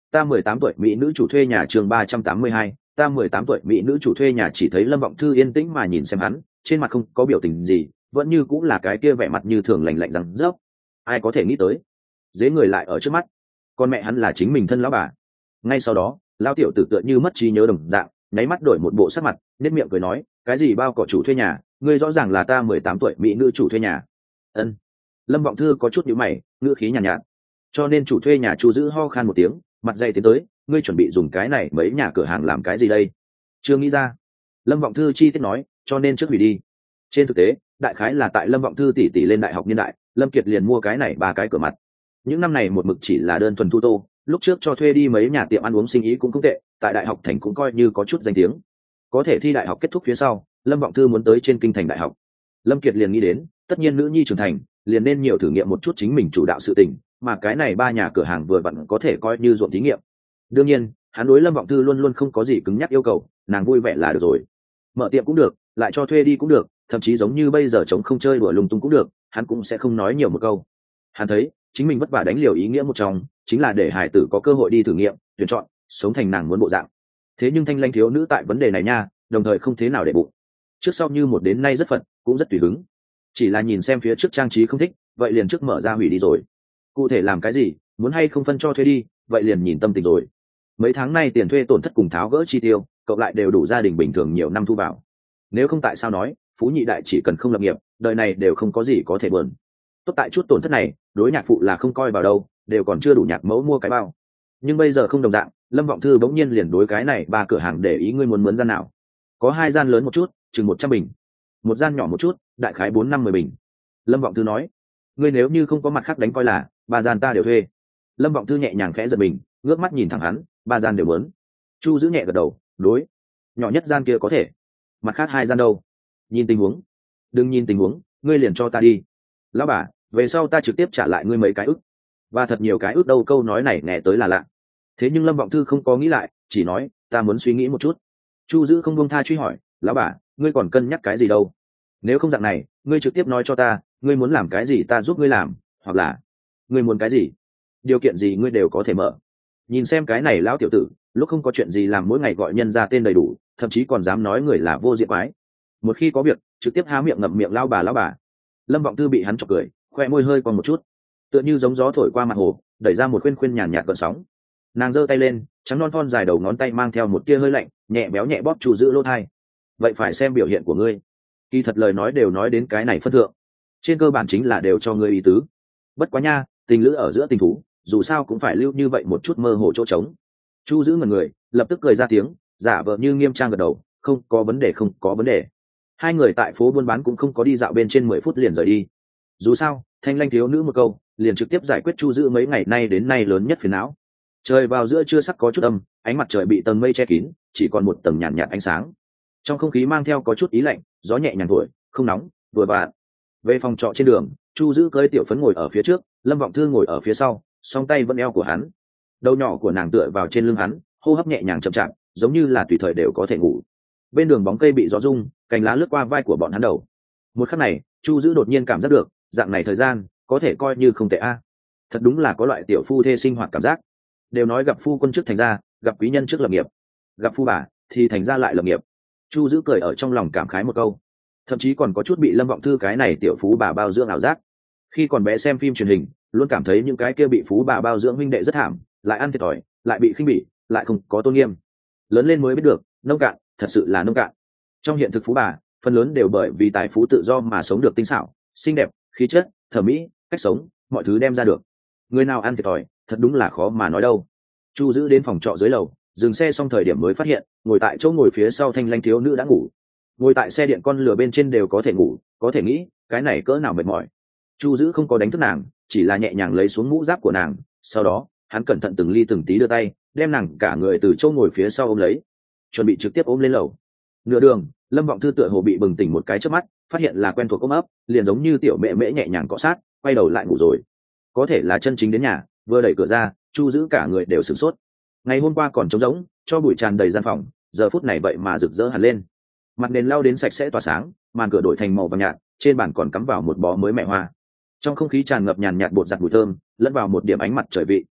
Ta 18 tuổi mỹ nữ chủ thuê nhà chương 382, ta 18 tuổi mỹ nữ chủ thuê nhà. Chỉ thấy Lâm Vọng Thư yên tĩnh mà nhìn xem hắn, trên mặt không có biểu tình gì, vẫn như cũng là cái kia vẻ mặt như thường lạnh lạnh rằng rớp. Ai có thể nghĩ tới, dế người lại ở trước mắt, con mẹ hắn là chính mình thân lão bà. Ngay sau đó, lão tiểu tử tựa như mất trí nhớ đồng dạng, nháy mắt đổi một bộ sắc mặt, nét miệng cười nói, cái gì bao cỏ chủ thuê nhà, ngươi rõ ràng là ta 18 tuổi mỹ nữ chủ thuê nhà. Ân. Lâm Vọng Thư có chút nhíu mày, ngữ khí nhàn nhạt. Cho nên chủ thuê nhà Chu Dữ ho khan một tiếng, mặt dày tiến tới, ngươi chuẩn bị dùng cái này mấy nhà cửa hàng làm cái gì đây? Chưa nghĩ ra. Lâm Vọng Thư chi tiết nói, cho nên trước hủy đi. Trên thực tế, đại khái là tại Lâm Vọng Thư tỷ lên đại học niên đại, Lâm Kiệt liền mua cái này ba cái cửa mặt. Những năm này một mực chỉ là đơn thuần thu tô, lúc trước cho thuê đi mấy nhà tiệm ăn uống sinh ý cũng không tệ, tại đại học thành cũng coi như có chút danh tiếng. Có thể thi đại học kết thúc phía sau, Lâm Vọng Thư muốn tới trên kinh thành đại học. Lâm Kiệt liền nghĩ đến, tất nhiên nữ nhi trưởng thành, liền nên nhiều thử nghiệm một chút chính mình chủ đạo sự tình, mà cái này ba nhà cửa hàng vừa vặn có thể coi như ruộng thí nghiệm. Đương nhiên, hắn đối Lâm Vọng Thư luôn luôn không có gì cứng nhắc yêu cầu, nàng vui vẻ là được rồi. Mở tiệm cũng được, lại cho thuê đi cũng được, thậm chí giống như bây giờ chống không chơi đùa lung tung cũng được, hắn cũng sẽ không nói nhiều một câu. Hắn thấy, chính mình vất vả đánh liều ý nghĩa một trong, chính là để hải tử có cơ hội đi thử nghiệm, tuyển chọn, sống thành nàng muốn bộ dạng. Thế nhưng thanh lãnh thiếu nữ tại vấn đề này nha, đồng thời không thế nào để bụng. Trước sau như một đến nay rất phận, cũng rất tùy hứng. Chỉ là nhìn xem phía trước trang trí không thích, vậy liền trước mở ra hủy đi rồi. Cụ thể làm cái gì, muốn hay không phân cho thuê đi, vậy liền nhìn tâm tình rồi. Mấy tháng nay tiền thuê tổn thất cùng tháo gỡ chi tiêu, cộng lại đều đủ gia đình bình thường nhiều năm thu vào. Nếu không tại sao nói, phú nhị đại chỉ cần không lập nghiệp, đời này đều không có gì có thể bờn. Tốt tại chút tổn thất này, đối nhạc phụ là không coi vào đâu, đều còn chưa đủ nhạc mẫu mua cái bao. Nhưng bây giờ không đồng dạng, Lâm Vọng Thư bỗng nhiên liền đối cái này ba cửa hàng để ý, ngươi muốn mướn gian nào? Có hai gian lớn một chút, chừng 100 bình. Một gian nhỏ một chút, đại khái 4-5-10 bình. Lâm Vọng Thư nói, ngươi nếu như không có mặt khác đánh coi là, ba gian ta đều thuê. Lâm Vọng Thư nhẹ nhàng khẽ giật mình, ngước mắt nhìn thẳng hắn, ba gian đều muốn. Chu Giữ nhẹ gật đầu, đối. Nhỏ nhất gian kia có thể. Mặt khác hai gian đâu? Nhìn tình huống. Đừng nhìn tình huống, ngươi liền cho ta đi. Lão bà, về sau ta trực tiếp trả lại ngươi mấy cái ức. Và thật nhiều cái ức đâu, câu nói này nghe tới là lạ. Thế nhưng Lâm Vọng Thư không có nghĩ lại, chỉ nói, ta muốn suy nghĩ một chút. Chu Giữ không buông tha truy hỏi, lão bà, ngươi còn cân nhắc cái gì đâu? Nếu không dạng này, ngươi trực tiếp nói cho ta, ngươi muốn làm cái gì ta giúp ngươi làm, hoặc là ngươi muốn cái gì, điều kiện gì ngươi đều có thể mở. Nhìn xem cái này lão tiểu tử, lúc không có chuyện gì làm mỗi ngày gọi nhân ra tên đầy đủ, thậm chí còn dám nói người là vô diện quái. Một khi có việc, trực tiếp há miệng ngậm miệng lão bà. Lâm Vọng Thư bị hắn chọc cười, khoe môi hơi còn một chút, tựa như giống gió thổi qua mặt hồ, đẩy ra một khuyên nhàn nhạt gợn sóng. Nàng giơ tay lên, trắng non thon dài đầu ngón tay mang theo một tia hơi lạnh, nhẹ béo nhẹ bóp Chu Giữ lỗ tai. Vậy phải xem biểu hiện của ngươi. Kỳ thật lời nói đều nói đến cái này phân thượng, trên cơ bản chính là đều cho ngươi ý tứ. Bất quá nha, tình lữ ở giữa tình thú, dù sao cũng phải lưu như vậy một chút mơ hồ chỗ trống. Chu Giữ ngẩn người, lập tức cười ra tiếng, giả vờ như nghiêm trang gật đầu, không có vấn đề không có vấn đề. Hai người tại phố buôn bán cũng không có đi dạo bên trên 10 phút liền rời đi. Dù sao, thanh lanh thiếu nữ một câu, liền trực tiếp giải quyết Chu Giữ mấy ngày nay đến nay lớn nhất phiền não. Trời vào giữa trưa sắc có chút âm, ánh mặt trời bị tầng mây che kín, chỉ còn một tầng nhàn nhạt ánh sáng. Trong không khí mang theo có chút ý lạnh, gió nhẹ nhàng thổi, không nóng, vừa vặn. Về phòng trọ trên đường, Chu Giữ cưỡi tiểu phấn ngồi ở phía trước, Lâm Vọng Thư ngồi ở phía sau, song tay vẫn eo của hắn. Đầu nhỏ của nàng tựa vào trên lưng hắn, hô hấp nhẹ nhàng chậm chạp, giống như là tùy thời đều có thể ngủ. Bên đường bóng cây bị gió rung, cành lá lướt qua vai của bọn hắn đầu. Một khắc này, Chu Giữ đột nhiên cảm giác được, dạng này thời gian, có thể coi như không tệ a. Thật đúng là có loại tiểu phu thê sinh hoạt cảm giác. Đều nói gặp phu quân trước thành gia, gặp quý nhân trước lập nghiệp, gặp phu bà thì thành gia lại lập nghiệp. Chu Giữ cười ở trong lòng cảm khái một câu, thậm chí còn có chút bị Lâm Vọng Thư cái này tiểu phú bà bao dưỡng ảo giác. Khi còn bé xem phim truyền hình, luôn cảm thấy những cái kia bị phú bà bao dưỡng huynh đệ rất thảm, lại ăn thiệt thòi, lại bị khinh bỉ, lại không có tôn nghiêm. Lớn lên mới biết được, nông cạn, thật sự là nông cạn. Trong hiện thực phú bà, phần lớn đều bởi vì tài phú tự do mà sống được tinh xảo, xinh đẹp, khí chất, thẩm mỹ, cách sống, mọi thứ đem ra được. Người nào ăn thiệt thòi, thật đúng là khó mà nói đâu. Chu Giữ đến phòng trọ dưới lầu, dừng xe xong thời điểm mới phát hiện, ngồi tại chỗ ngồi phía sau thanh lanh thiếu nữ đã ngủ. Ngồi tại xe điện con lửa bên trên đều có thể ngủ, có thể nghĩ cái này cỡ nào mệt mỏi. Chu Giữ không có đánh thức nàng, chỉ là nhẹ nhàng lấy xuống mũ giáp của nàng, sau đó hắn cẩn thận từng ly từng tí đưa tay, đem nàng cả người từ chỗ ngồi phía sau ôm lấy, chuẩn bị trực tiếp ôm lên lầu. Nửa đường, Lâm Vọng Thư tựa hồ bị bừng tỉnh một cái chớp mắt, phát hiện là quen thuộc ôm ấp, liền giống như tiểu mẹ mễ nhẹ nhàng cọ sát, quay đầu lại ngủ rồi. Có thể là chân chính đến nhà, vừa đẩy cửa ra, Chu Giữ cả người đều sửng sốt. Ngày hôm qua còn trống rỗng, cho bụi tràn đầy gian phòng, giờ phút này vậy mà rực rỡ hẳn lên. Mặt nền lau đến sạch sẽ tỏa sáng, màn cửa đổi thành màu vàng nhạt, trên bàn còn cắm vào một bó mới mẹ hoa. Trong không khí tràn ngập nhàn nhạt bột giặt mùi thơm, lẫn vào một điểm ánh mặt trời vị.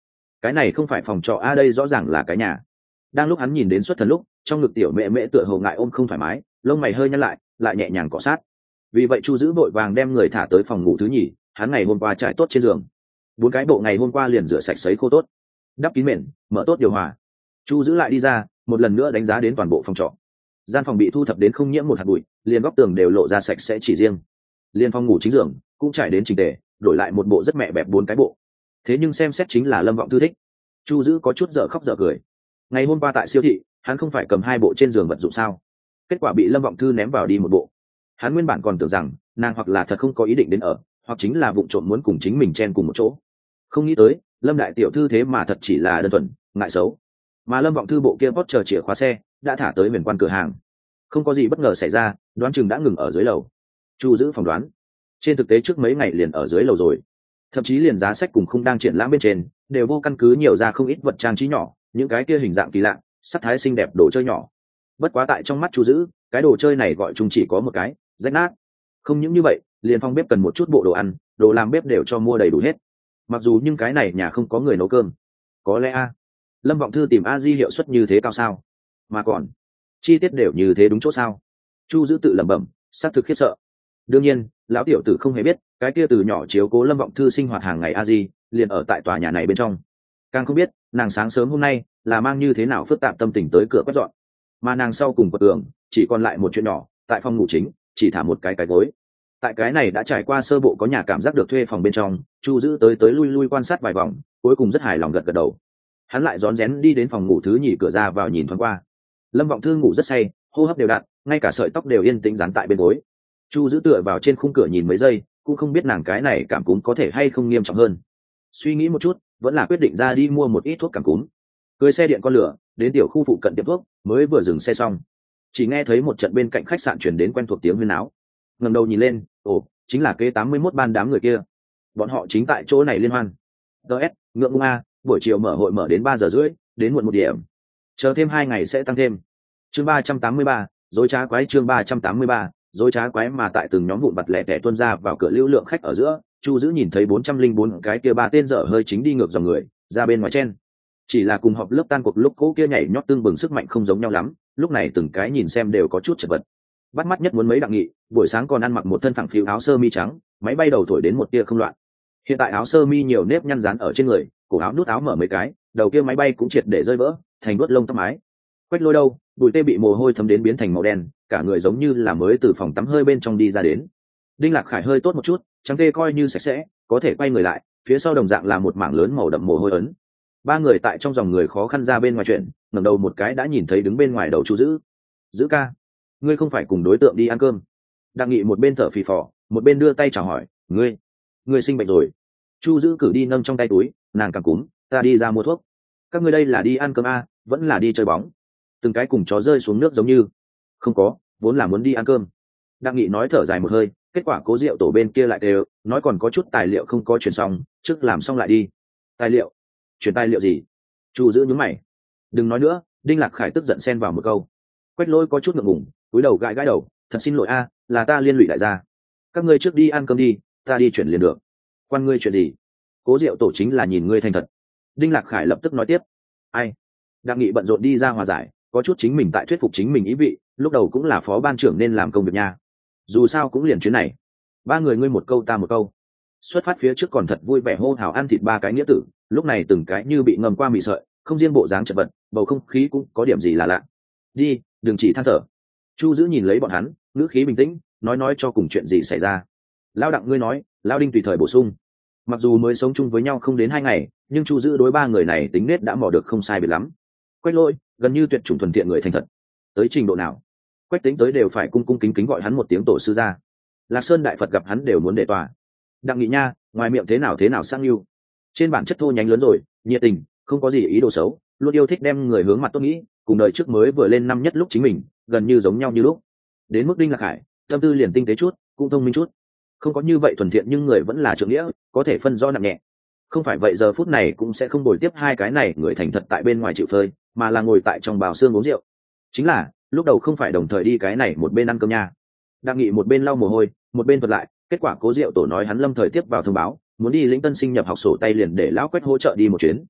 cái này không phải phòng trọ a, đây rõ ràng là cái nhà. Đang lúc hắn nhìn đến xuất thần lúc, trong ngực tiểu mẹ mẹ tựa hồ ngại ôm không thoải mái, lông mày hơi nhăn lại nhẹ nhàng cọ sát. Vì vậy Chu Dữ vội vàng đem người thả tới phòng ngủ thứ nhì, hắn ngày hôm qua trải tốt trên giường, 4 cái bộ ngày hôm qua liền rửa sạch sấy khô tốt, đắp kín mền, mở tốt điều hòa. Chu Dữ lại đi ra, một lần nữa đánh giá đến toàn bộ phòng trọ. Gian phòng bị thu thập đến không nhiễm một hạt bụi, liền góc tường đều lộ ra sạch sẽ chỉ riêng. Liên phòng ngủ chính giường cũng trải đến chỉnh tề, đổi lại một bộ rất mẹ bẹp 4 cái bộ. Thế nhưng xem xét chính là Lâm Vọng Thư thích. Chu Dữ có chút dở khóc dở cười. Ngày hôm qua tại siêu thị, hắn không phải cầm 2 bộ trên giường vật dụng sao? Kết quả bị Lâm Vọng Thư ném vào đi một bộ. Hắn nguyên bản còn tưởng rằng nàng hoặc là thật không có ý định đến ở, hoặc chính là vụng trộm muốn cùng chính mình chen cùng một chỗ. Không nghĩ tới Lâm đại tiểu thư thế mà thật chỉ là đơn thuần ngại xấu. Mà Lâm Vọng Thư bộ kia bót chờ chìa khóa xe đã thả tới Huyền Quan cửa hàng. Không có gì bất ngờ xảy ra, đoán chừng đã ngừng ở dưới lầu. Chu Dữ phỏng đoán, trên thực tế trước mấy ngày liền ở dưới lầu rồi. Thậm chí liền giá sách cùng không đang triển lãm bên trên đều vô căn cứ nhiều ra không ít vật trang trí nhỏ, những cái kia hình dạng kỳ lạ, sắc thái xinh đẹp đồ chơi nhỏ. Bất quá tại trong mắt Chu Dữ, cái đồ chơi này gọi chung chỉ có một cái, rách nát. Không những như vậy, liền phòng bếp cần một chút bộ đồ ăn, đồ làm bếp đều cho mua đầy đủ hết. Mặc dù nhưng cái này nhà không có người nấu cơm. Có lẽ Lâm Vọng Thư tìm a di hiệu suất như thế cao sao? Mà còn chi tiết đều như thế đúng chỗ sao? Chu Dữ tự lẩm bẩm, xác thực khiếp sợ. Đương nhiên lão tiểu tử không hề biết, cái kia từ nhỏ chiếu cố Lâm Vọng Thư sinh hoạt hàng ngày a di liền ở tại tòa nhà này bên trong. Càng không biết nàng sáng sớm hôm nay là mang như thế nào phức tạp tâm tình tới cửa quét dọn. Mà nàng sau cùng của tường chỉ còn lại một chuyện nhỏ, tại phòng ngủ chính chỉ thả một cái gối. Tại cái này đã trải qua sơ bộ có nhà cảm giác được thuê phòng bên trong, Chu Dữ tới lui lui quan sát vài vòng, cuối cùng rất hài lòng gật gật đầu. Hắn lại rón rén đi đến phòng ngủ thứ nhì cửa ra vào nhìn thoáng qua. Lâm Vọng Thư ngủ rất say, hô hấp đều đặn, ngay cả sợi tóc đều yên tĩnh dán tại bên gối. Chu Dữ tựa vào trên khung cửa nhìn mấy giây, cũng không biết nàng cái này cảm cúm có thể hay không nghiêm trọng hơn. Suy nghĩ một chút, vẫn là quyết định ra đi mua một ít thuốc cảm cúm. Cưới xe điện con lửa đến tiểu khu phụ cận tiệm thuốc, mới vừa dừng xe xong, chỉ nghe thấy một trận bên cạnh khách sạn truyền đến quen thuộc tiếng huyên náo. Ngẩng đầu nhìn lên, ồ, chính là kế 81 ban đám người kia. Bọn họ chính tại chỗ này liên hoan. DS, ngượng ngùng a, buổi chiều mở hội mở đến 3:30, đến muộn 1 điểm. Chờ thêm 2 ngày sẽ tăng thêm. Chương 383, dối trá quái. Chương 383, dối trá quái. Mà tại từng nhóm vụn vặt lẻ tẻ tuôn ra vào cửa lưu lượng khách ở giữa, Chu Dữ nhìn thấy 404 cái kia 3 tên dở hơi chính đi ngược dòng người ra bên ngoài chen. Chỉ là cùng họp lớp tan cuộc lúc cố kia nhảy nhót tương bừng sức mạnh không giống nhau lắm, lúc này từng cái nhìn xem đều có chút chật vật. Bắt mắt nhất muốn mấy Đặng Nghị, buổi sáng còn ăn mặc một thân phẳng phiu áo sơ mi trắng, máy bay đầu thổi đến một tia không loạn. Hiện tại áo sơ mi nhiều nếp nhăn dán ở trên người, cổ áo nút áo mở mấy cái, đầu kia máy bay cũng triệt để rơi vỡ thành vớt lông tóc mái. Quách Lôi đâu, bụi tê bị mồ hôi thấm đến biến thành màu đen, cả người giống như là mới từ phòng tắm hơi bên trong đi ra đến. Đinh Lạc Khải hơi tốt một chút, trắng tê coi như sạch sẽ, có thể quay người lại, phía sau đồng dạng là một mảng lớn màu đậm mồ hôi ấn. 3 người tại trong dòng người khó khăn ra bên ngoài chuyện, ngẩng đầu một cái đã nhìn thấy đứng bên ngoài đầu Chu Dữ. Dữ ca, ngươi không phải cùng đối tượng đi ăn cơm? Đặng Nghị một bên thở phì phò, một bên đưa tay chào hỏi. Ngươi sinh bệnh rồi? Chu Dữ cử đi nâng trong tay túi, nàng cảm cúm, ta đi ra mua thuốc. Các ngươi đây là đi ăn cơm a, vẫn là đi chơi bóng? Từng cái cùng chó rơi xuống nước giống như. Không có, vốn là muốn đi ăn cơm. Đặng Nghị nói thở dài một hơi, kết quả Cố Diệu tổ bên kia lại đều nói còn có chút tài liệu không có chuyển xong, trước làm xong lại đi. Tài liệu? Chuyển tài liệu gì? Chu Dữ nhướng mày. Đừng nói nữa, Đinh Lạc Khải tức giận xen vào một câu. Quách Lôi có chút ngượng ngùng, cúi đầu gãi gãi đầu, thật xin lỗi a, là ta liên lụy đại gia. Các ngươi trước đi ăn cơm đi, ta đi chuyển liền được. Quan ngươi chuyện gì? Cố Diệu tổ chính là nhìn ngươi thành thật. Đinh Lạc Khải lập tức nói tiếp. Ai? Đặng Nghị bận rộn đi ra hòa giải, có chút chính mình tại thuyết phục chính mình ý vị, lúc đầu cũng là phó ban trưởng nên làm công việc nha. Dù sao cũng liền chuyến này. 3 người ngươi một câu ta một câu. Xuất phát phía trước còn thật vui vẻ hô hào ăn thịt 3 cái nghĩa tử, lúc này từng cái như bị ngầm qua mì sợi, không riêng bộ dáng chật vật, bầu không khí cũng có điểm gì là lạ. Đi, đừng chỉ than thở. Chu Dữ nhìn lấy bọn hắn, ngữ khí bình tĩnh, nói cho cùng chuyện gì xảy ra. Lão Đặng ngươi nói, lão Đinh tùy thời bổ sung. Mặc dù mới sống chung với nhau không đến 2 ngày, nhưng Chu Dữ đối 3 người này tính nết đã mò được không sai biệt lắm. Quách Lôi gần như tuyệt chủng thuần thiện người thành thật. Tới trình độ nào? Quách Tính tới đều phải cung cung kính kính gọi hắn một tiếng tổ sư gia. Lạc Sơn đại Phật gặp hắn đều muốn để tòa. Đặng Nghị nha, ngoài miệng thế nào sang lưu, trên bản chất thô nhánh lớn rồi, nhiệt tình, không có gì ý đồ xấu, luôn yêu thích đem người hướng mặt tốt nghĩ, cùng đời trước mới vừa lên năm nhất lúc chính mình, gần như giống nhau như lúc. Đến mức Đinh Lạc Hải, tâm tư liền tinh tế chút, cũng thông minh chút. Không có như vậy thuần thiện nhưng người vẫn là trượng nghĩa, có thể phân rõ nặng nhẹ. Không phải vậy giờ phút này cũng sẽ không bồi tiếp 2 cái này người thành thật tại bên ngoài chịu phơi, mà là ngồi tại trong bào xương uống rượu. Chính là, lúc đầu không phải đồng thời đi cái này một bên ăn cơm nha. Đặng Nghị một bên lau mồ hôi, một bên thuật lại, kết quả Cố Diệu tổ nói hắn lâm thời tiếp vào thông báo, muốn đi lĩnh tân sinh nhập học sổ tay liền để lão Quách hỗ trợ đi một chuyến.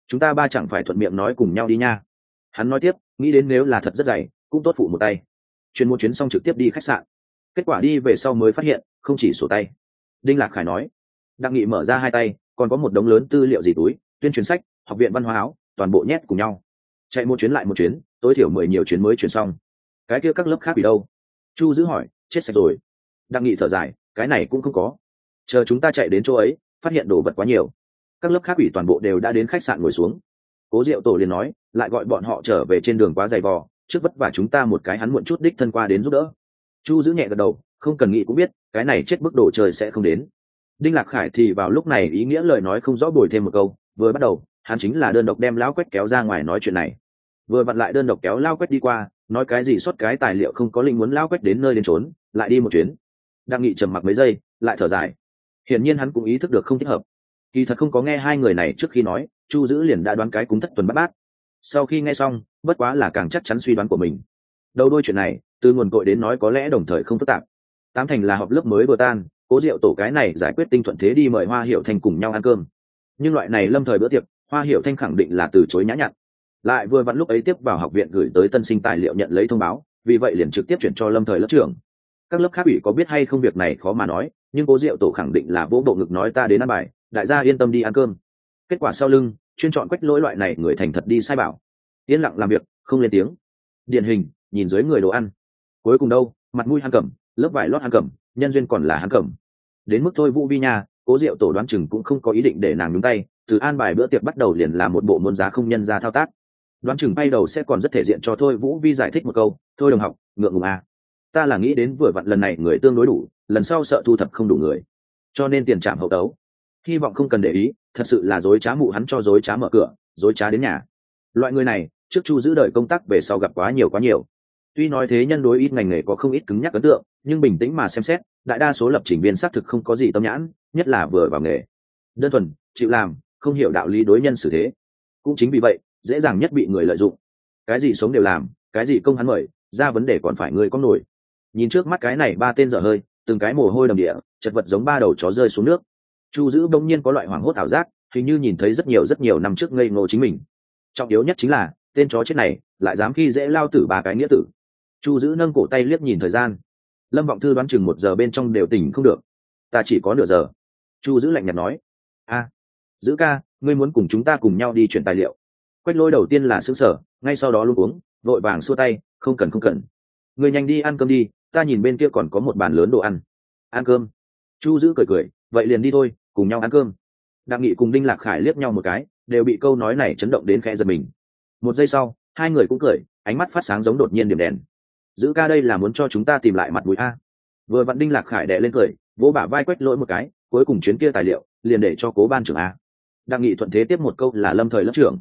chúng ta ba chẳng phải thuận miệng nói cùng nhau đi nha. Hắn nói tiếp, nghĩ đến nếu là thật rất dày cũng tốt phụ một tay. Chuyên một chuyến xong trực tiếp đi khách sạn, kết quả đi về sau mới phát hiện không chỉ sổ tay. Đinh Lạc Khải nói. Đặng Nghị mở ra hai tay, còn có một đống lớn tư liệu gì túi, tuyên truyền sách, học viện văn hóa áo, toàn bộ nhét cùng nhau. Chạy một chuyến lại một chuyến, tối thiểu 10 nhiều chuyến mới chuyển xong. Cái kia các lớp khác bị đâu? Chu Dữ hỏi. Chết sạch rồi. Đặng Nghị thở dài, cái này cũng không có. Chờ chúng ta chạy đến chỗ ấy, phát hiện đồ vật quá nhiều. Các lớp khác ủy toàn bộ đều đã đến khách sạn ngồi xuống. Cố Diệu Tổ liền nói, lại gọi bọn họ trở về trên đường quá dày vò, trước vất vả chúng ta một cái hắn muộn chút đích thân qua đến giúp đỡ. Chu Dữ nhẹ gật đầu, không cần nghĩ cũng biết, cái này chết bức đồ trời sẽ không đến. Đinh Lạc Khải thì vào lúc này ý nghĩa lời nói không rõ bồi thêm một câu, vừa bắt đầu, hắn chính là đơn độc đem lão Quách kéo ra ngoài nói chuyện này. Vừa vặn lại đơn độc kéo lão Quách đi qua, nói cái gì xuất cái tài liệu không có linh muốn lão Quách đến nơi đến trốn, lại đi một chuyến. Đang Nghị trầm mặc mấy giây, lại thở dài. Hiển nhiên hắn cũng ý thức được không thích hợp. Kỳ thật không có nghe hai người này trước khi nói, Chu Dữ liền đã đoán cái cúng thất tuần bát bát. Sau khi nghe xong, bất quá là càng chắc chắn suy đoán của mình. Đầu đuôi chuyện này, từ nguồn cội đến nói có lẽ đồng thời không phức tạp. Tám thành là họp lớp mới vừa tan, Cố Diệu Tổ cái này giải quyết tinh thuận thế đi mời Hoa Hiểu Thanh cùng nhau ăn cơm. Nhưng loại này lâm thời bữa tiệc, Hoa Hiểu Thanh khẳng định là từ chối nhã nhặn. Lại vừa vặn lúc ấy tiếp vào học viện gửi tới tân sinh tài liệu nhận lấy thông báo, vì vậy liền trực tiếp chuyển cho lâm thời lớp trưởng. Các lớp khác ủy có biết hay không việc này khó mà nói, nhưng Cố Diệu Tổ khẳng định là vỗ bộ ngực nói ta đến ăn bài, đại gia yên tâm đi ăn cơm. Kết quả sau lưng, chuyên chọn Quách Lỗi loại này người thành thật đi sai bảo, yên lặng làm việc, không lên tiếng. Điển hình, nhìn dưới người đồ ăn. Cuối cùng đâu, mặt mũi hắn cầm, lớp vải lót hắn cầm, nhân duyên còn là hắn cầm. Đến mức thôi Vũ Vi nha, Cố Diệu Tổ đoán chừng cũng không có ý định để nàng nhúng tay, từ an bài bữa tiệc bắt đầu liền là một bộ muôn giá không nhân ra thao tác. Đoán chừng bay đầu sẽ còn rất thể diện cho thôi Vũ Vi giải thích một câu, thôi đồng học, ngượng ngùng à. Ta là nghĩ đến vừa vặn lần này người tương đối đủ, lần sau sợ thu thập không đủ người, cho nên tiền trảm hậu tấu. Hy vọng không cần để ý, thật sự là dối trá mụ hắn cho dối trá mở cửa, dối trá đến nhà. Loại người này, trước Chu Giữ đợi công tác về sau gặp quá nhiều. Tuy nói thế nhân đối ít ngành nghề có không ít cứng nhắc ấn tượng, nhưng bình tĩnh mà xem xét, đại đa số lập trình viên xác thực không có gì tâm nhãn, nhất là vừa vào nghề. Đơn thuần, chịu làm, không hiểu đạo lý đối nhân xử thế. Cũng chính vì vậy, dễ dàng nhất bị người lợi dụng. Cái gì sống đều làm, cái gì công hắn mời, ra vấn đề còn phải người có nổi. Nhìn trước mắt cái này ba tên dở hơi, từng cái mồ hôi đầm địa, chật vật giống ba đầu chó rơi xuống nước. Chu Giữ bỗng nhiên có loại hoảng hốt ảo giác, hình như nhìn thấy rất nhiều năm trước ngây ngô chính mình. Trọng yếu nhất chính là, tên chó chết này lại dám khi dễ lao tử ba cái nghĩa tử. Chu Giữ nâng cổ tay liếc nhìn thời gian. Lâm Vọng Thư đoán chừng 1 giờ bên trong đều tỉnh không được. Ta chỉ có nửa giờ. Chu Giữ lạnh nhạt nói. A, Giữ ca, ngươi muốn cùng chúng ta cùng nhau đi chuyển tài liệu. Quách Lỗi đầu tiên là sững sờ, ngay sau đó luống cuống, vội vàng xua tay, không cần. Ngươi nhanh đi ăn cơm đi, ta nhìn bên kia còn có một bàn lớn đồ ăn. Ăn cơm? Chu Giữ cười, vậy liền đi thôi, cùng nhau ăn cơm. Đặng Nghị cùng Đinh Lạc Khải liếc nhau một cái, đều bị câu nói này chấn động đến khẽ giật mình. Một giây sau, hai người cũng cười, ánh mắt phát sáng giống đột nhiên điểm đèn. Giữ ca đây là muốn cho chúng ta tìm lại mặt mũi a. Vừa vặn Đinh Lạc Khải đè lên cười, vỗ bả vai Quách Lỗi một cái, cuối cùng chuyến kia tài liệu liền để cho Cố ban trưởng a. Đặng Nghị thuận thế tiếp một câu là lâm thời lớp trưởng.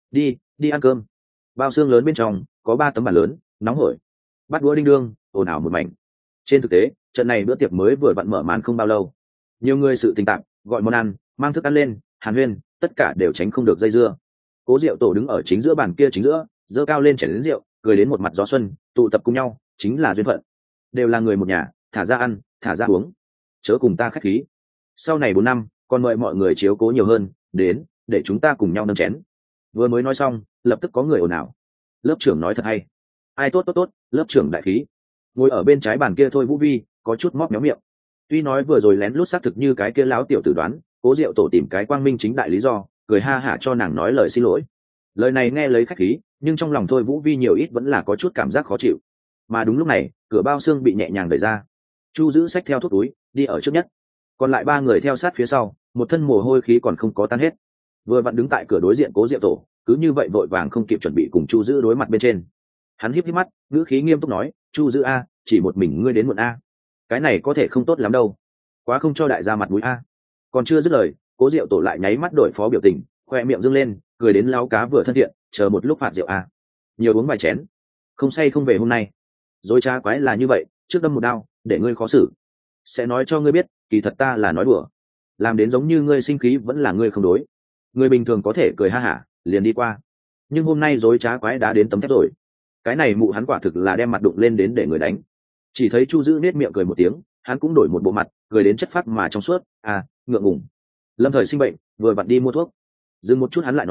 Đi ăn cơm. Bao xương lớn bên trong có 3 tấm bàn lớn, nóng hổi, bắt đũa đinh đương, ồn ào một mảnh. Trên thực tế, trận này bữa tiệc mới vừa vặn mở màn không bao lâu, nhiều người sự tình tạm, gọi món ăn, mang thức ăn lên, hàn huyên, tất cả đều tránh không được dây dưa. Cố Diệu Tổ đứng ở chính giữa bàn kia chính giữa, giơ cao lên chén lớn rượu, cười đến một mặt gió xuân, tụ tập cùng nhau, chính là duyên phận. Đều là người một nhà, thả ra ăn, thả ra uống, chớ cùng ta khách khí. Sau này 4 năm, còn mời mọi người chiếu cố nhiều hơn, đến, để chúng ta cùng nhau nâng chén. Vừa mới nói xong, lập tức có người ồn ào. Lớp trưởng nói thật hay. Ai tốt, lớp trưởng đại khí. Ngồi ở bên trái bàn kia thôi Vũ Vi, có chút móc méo miệng. Tuy nói vừa rồi lén lút xác thực như cái kia láo tiểu tử đoán, Cố Diệu Tổ tìm cái quang minh chính đại lý do, cười ha hả cho nàng nói lời xin lỗi. Lời này nghe lấy khách khí, nhưng trong lòng thôi Vũ Vi nhiều ít vẫn là có chút cảm giác khó chịu. Mà đúng lúc này, cửa bao xương bị nhẹ nhàng đẩy ra. Chu Giữ xách theo thuốc túi, đi ở trước nhất. Còn lại 3 người theo sát phía sau, một thân mồ hôi khí còn không có tan hết. Vừa vặn đứng tại cửa đối diện Cố Diệu Tổ, cứ như vậy vội vàng không kịp chuẩn bị cùng Chu Giữ đối mặt bên trên. Hắn híp mắt, ngữ khí nghiêm túc nói, Chu Giữ a, chỉ một mình ngươi đến muộn a. Cái này có thể không tốt lắm đâu, quá không cho đại gia mặt mũi a. Còn chưa dứt lời, Cố Diệu Tổ lại nháy mắt đổi phó biểu tình, khoe miệng dương lên, cười đến láo cá vừa thân thiện, chờ một lúc phạt rượu a. Nhiều uống vài chén, không say không về hôm nay. Dối trá quái là như vậy, trước đâm một đao, để ngươi khó xử. Sẽ nói cho ngươi biết, kỳ thật ta là nói đùa. Làm đến giống như ngươi sinh khí vẫn là ngươi không đối. Người bình thường có thể cười ha hả, liền đi qua. Nhưng hôm nay dối trá quái đã đến tấm thép rồi. Cái này mụ hắn quả thực là đem mặt đụng lên đến để người đánh. Chỉ thấy Chu Giữ nết miệng cười một tiếng, hắn cũng đổi một bộ mặt, cười đến chất phác mà trong suốt, à, ngượng ngùng. Lâm thời sinh bệnh, vừa vặn đi mua thuốc. Dừng một chút hắn lại nói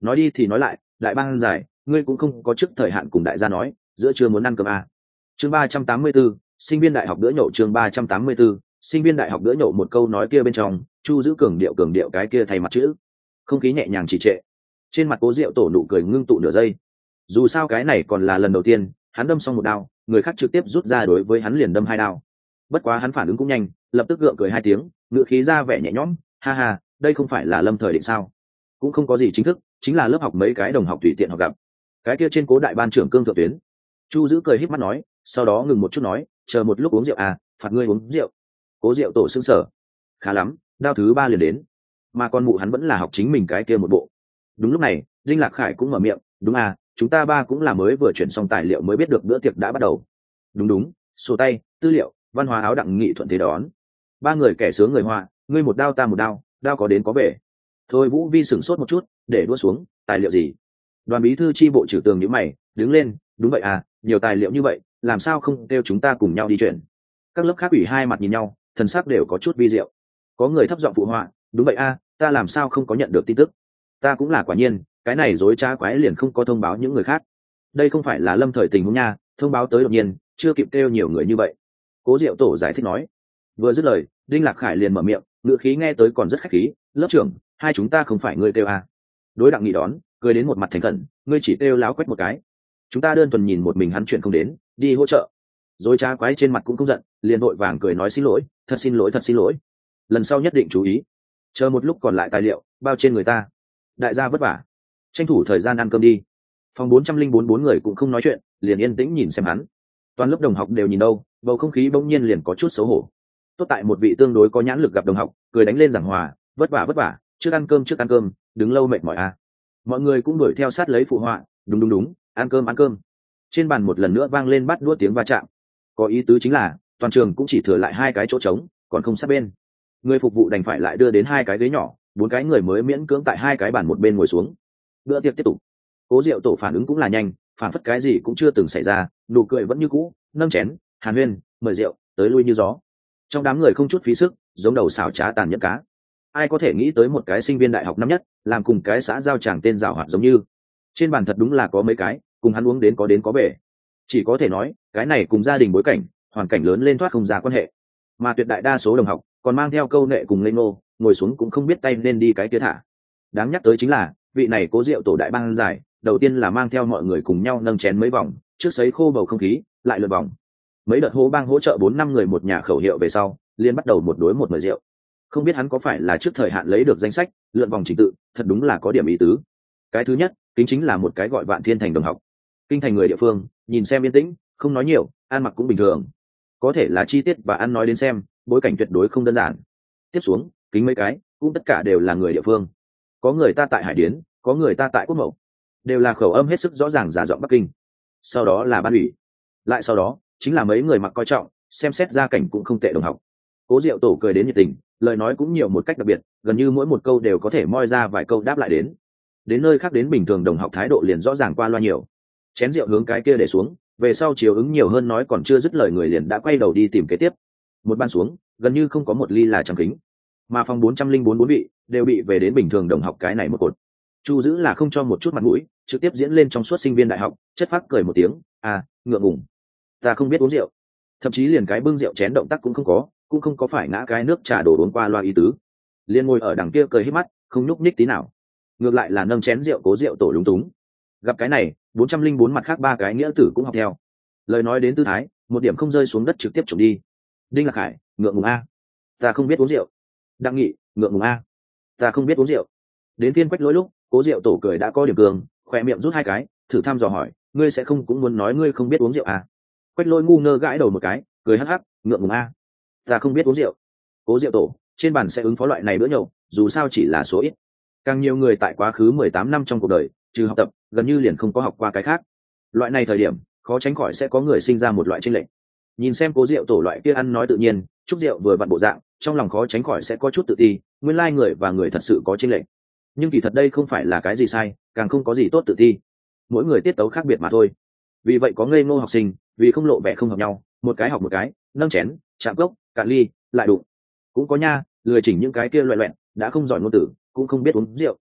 nói đi thì nói lại, đại ban giải, ngươi cũng không có trước thời hạn cùng đại gia nói giữa trưa muốn ăn cơm à. Chương 384, sinh viên đại học bữa nhậu. Chương 384, sinh viên đại học bữa nhậu. Một câu nói kia bên trong Chu giữ cường điệu cái kia thay mặt chữ. Không khí nhẹ nhàng trì trệ, trên mặt Cố Diệu Tổ nụ cười ngưng tụ nửa giây. Dù sao cái này còn là lần đầu tiên hắn đâm xong một đao, người khác trực tiếp rút ra đối với hắn liền đâm hai đao. Bất quá hắn phản ứng cũng nhanh, lập tức gượng cười hai tiếng, ngựa khí ra vẻ nhẹ nhõm, ha ha, đây không phải là Lâm Thời Định sao? Cũng không có gì chính thức, chính là lớp học mấy cái đồng học tùy tiện học gặp. Cái kia trên Cố đại ban trưởng Cương Thượng Tuyến. Chu giữ cười híp mắt nói, sau đó ngừng một chút nói, chờ một lúc uống rượu à, phạt ngươi uống rượu. Cố Diệu Tổ sững sờ, khá lắm, đao thứ ba liền đến, mà con mụ hắn vẫn là học chính mình cái kia một bộ. Đúng lúc này Linh Lạc Khải cũng mở miệng, đúng à, chúng ta ba cũng là mới vừa chuyển xong tài liệu mới biết được bữa tiệc đã bắt đầu. Đúng, sổ tay, tư liệu, văn hóa áo đặng nghị thuận thế đón. Ba người kẻ sướng người họa, ngươi một đao ta một đao, đao có đến có về. Thôi Vũ Vi sửng sốt một chút, để đua xuống, tài liệu gì? Đoàn bí thư chi bộ trưởng Tường nhíu mày, đứng lên, đúng vậy à, nhiều tài liệu như vậy, làm sao không kêu chúng ta cùng nhau đi chuyển? Các lớp khác ủy hai mặt nhìn nhau, thần sắc đều có chút vi diệu. Có người thấp giọng phụ họa, đúng vậy à, ta làm sao không có nhận được tin tức? Ta cũng là quả nhiên, cái này dối trá quái liền không có thông báo những người khác. Đây không phải là Lâm Thời tình huống nha, thông báo tới đột nhiên, chưa kịp kêu nhiều người như vậy. Cố Diệu Tổ giải thích nói. Vừa dứt lời Đinh Lạc Khải liền mở miệng, ngữ khí nghe tới còn rất khách khí, lớp trưởng, hai chúng ta không phải ngươi kêu à? Đối Đặng Nghị đón, cười đến một mặt thành khẩn, ngươi chỉ kêu láo quét một cái, chúng ta đơn thuần nhìn một mình hắn chuyện không đến, đi hỗ trợ. Dối trá quái trên mặt cũng không giận, liền vội vàng cười nói xin lỗi, thật xin lỗi, lần sau nhất định chú ý, chờ một lúc còn lại tài liệu bao trên người ta. Đại gia vất vả, tranh thủ thời gian ăn cơm đi. Phòng 404 bốn người cũng không nói chuyện, liền yên tĩnh nhìn xem hắn. Toàn lớp đồng học đều nhìn đâu, bầu không khí bỗng nhiên liền có chút xấu hổ. Tốt tại một vị tương đối có nhãn lực gặp đồng học, cười đánh lên giảng hòa, vất vả, trước ăn cơm, đứng lâu mệt mỏi à. Mọi người cũng đuổi theo sát lấy phụ họa, đúng, ăn cơm. Trên bàn một lần nữa vang lên bát đũa tiếng va chạm. Có ý tứ chính là toàn trường cũng chỉ thừa lại hai cái chỗ trống, còn không sát bên. Người phục vụ đành phải lại đưa đến hai cái ghế nhỏ, bốn cái người mới miễn cưỡng tại hai cái bàn một bên ngồi xuống. Bữa tiệc tiếp tục. Cố Diệu Tổ phản ứng cũng là nhanh, phản phất cái gì cũng chưa từng xảy ra, nụ cười vẫn như cũ, nâng chén, hàn huyên, mời rượu, tới lui như gió. Trong đám người không chút phí sức, giống đầu xảo trá tàn nhẫn cá. Ai có thể nghĩ tới một cái sinh viên đại học năm nhất làm cùng cái xã giao chàng tên giảo hoạt giống như. Trên bàn thật đúng là có mấy cái cùng hắn uống đến có về. Chỉ có thể nói cái này cùng gia đình bối cảnh hoàn cảnh lớn lên thoát không ra quan hệ, mà tuyệt đại đa số đồng học còn mang theo câu nệ cùng lên ngô, ngồi xuống cũng không biết tay nên đi cái kia thả. Đáng nhắc tới chính là vị này Cố Diệu Tổ đại ban giải đầu tiên là mang theo mọi người cùng nhau nâng chén mấy vòng, trước sấy khô bầu không khí, lại lượt vòng. Mấy đợt hô bang hỗ trợ 4-5 người một nhà khẩu hiệu về sau, liên bắt đầu một đối một mời rượu. Không biết hắn có phải là trước thời hạn lấy được danh sách, lượn vòng trình tự, thật đúng là có điểm ý tứ. Cái thứ nhất, kính chính là một cái gọi Vạn Thiên Thành đồng học. Kinh thành người địa phương, nhìn xem yên tĩnh, không nói nhiều, ăn mặc cũng bình thường. Có thể là chi tiết và ăn nói đến xem, bối cảnh tuyệt đối không đơn giản. Tiếp xuống, kính mấy cái, cũng tất cả đều là người địa phương. Có người ta tại Hải Điến, có người ta tại Quốc Mậu, đều là khẩu âm hết sức rõ ràng giả giọng Bắc Kinh. Sau đó là ban ủy, lại sau đó chính là mấy người mặc coi trọng, xem xét gia cảnh cũng không tệ đồng học. Cố Diệu Tổ cười đến nhiệt tình, lời nói cũng nhiều một cách đặc biệt, gần như mỗi một câu đều có thể moi ra vài câu đáp lại đến nơi khác đến bình thường đồng học thái độ liền rõ ràng qua loa nhiều. Chén rượu hướng cái kia để xuống, về sau chiều ứng nhiều hơn nói còn chưa dứt lời người liền đã quay đầu đi tìm kế tiếp. Một ban xuống, gần như không có một ly là trắng kính, mà phòng 404 bốn vị đều bị về đến bình thường đồng học cái này một cột. Chu giữ là không cho một chút mặt mũi, trực tiếp diễn lên trong suốt sinh viên đại học, chất phác cười một tiếng, à, ngượng ngùng, ta không biết uống rượu. Thậm chí liền cái bưng rượu chén động tác cũng không có phải ngã cái nước trà đổ uống qua loa ý tứ. Liên ngồi ở đằng kia cười híp mắt, không nhúc nhích tí nào, ngược lại là nâng chén rượu Cố Diệu Tổ lúng túng. Gặp cái này 404 mặt khác ba cái nghĩa tử cũng học theo, lời nói đến tư thái một điểm không rơi xuống đất trực tiếp trộm đi. Đinh Lạc Hải, ngượng ngùng a, ta không biết uống rượu. Đặng Nghị, ngượng ngùng a, ta không biết uống rượu. Đến phiên Quách Lỗi lúc, Cố Diệu Tổ cười đã có điểm cường, khỏe miệng rút hai cái, thử thăm dò hỏi, ngươi sẽ không cũng muốn nói ngươi không biết uống rượu à? Quách Lỗi ngu ngơ gãi đầu một cái, cười hắc hắc, ngượng ngùng a, ta không biết uống rượu. Cố Diệu Tổ, trên bàn sẽ ứng phó loại này bữa nhậu, dù sao chỉ là số ít. Càng nhiều người tại quá khứ 18 năm trong cuộc đời, trừ học tập, gần như liền không có học qua cái khác. Loại này thời điểm, khó tránh khỏi sẽ có người sinh ra một loại chênh lệch. Nhìn xem Cố Diệu Tổ loại kia ăn nói tự nhiên, chúc rượu vừa vặn bộ dạng, trong lòng khó tránh khỏi sẽ có chút tự ti, nguyên lai người và người thật sự có chênh lệch. Nhưng kỳ thật đây không phải là cái gì sai, càng không có gì tốt tự ti. Mỗi người tiết tấu khác biệt mà thôi. Vì vậy có ngây ngô học sinh, vì không lộ vẻ không hợp nhau, một cái học một cái, nâng chén, chạm cốc, cạn ly, lại đụng. Cũng có nha, lười chỉnh những cái kia loẹt loẹt, đã không giỏi ngôn tử, cũng không biết uống rượu.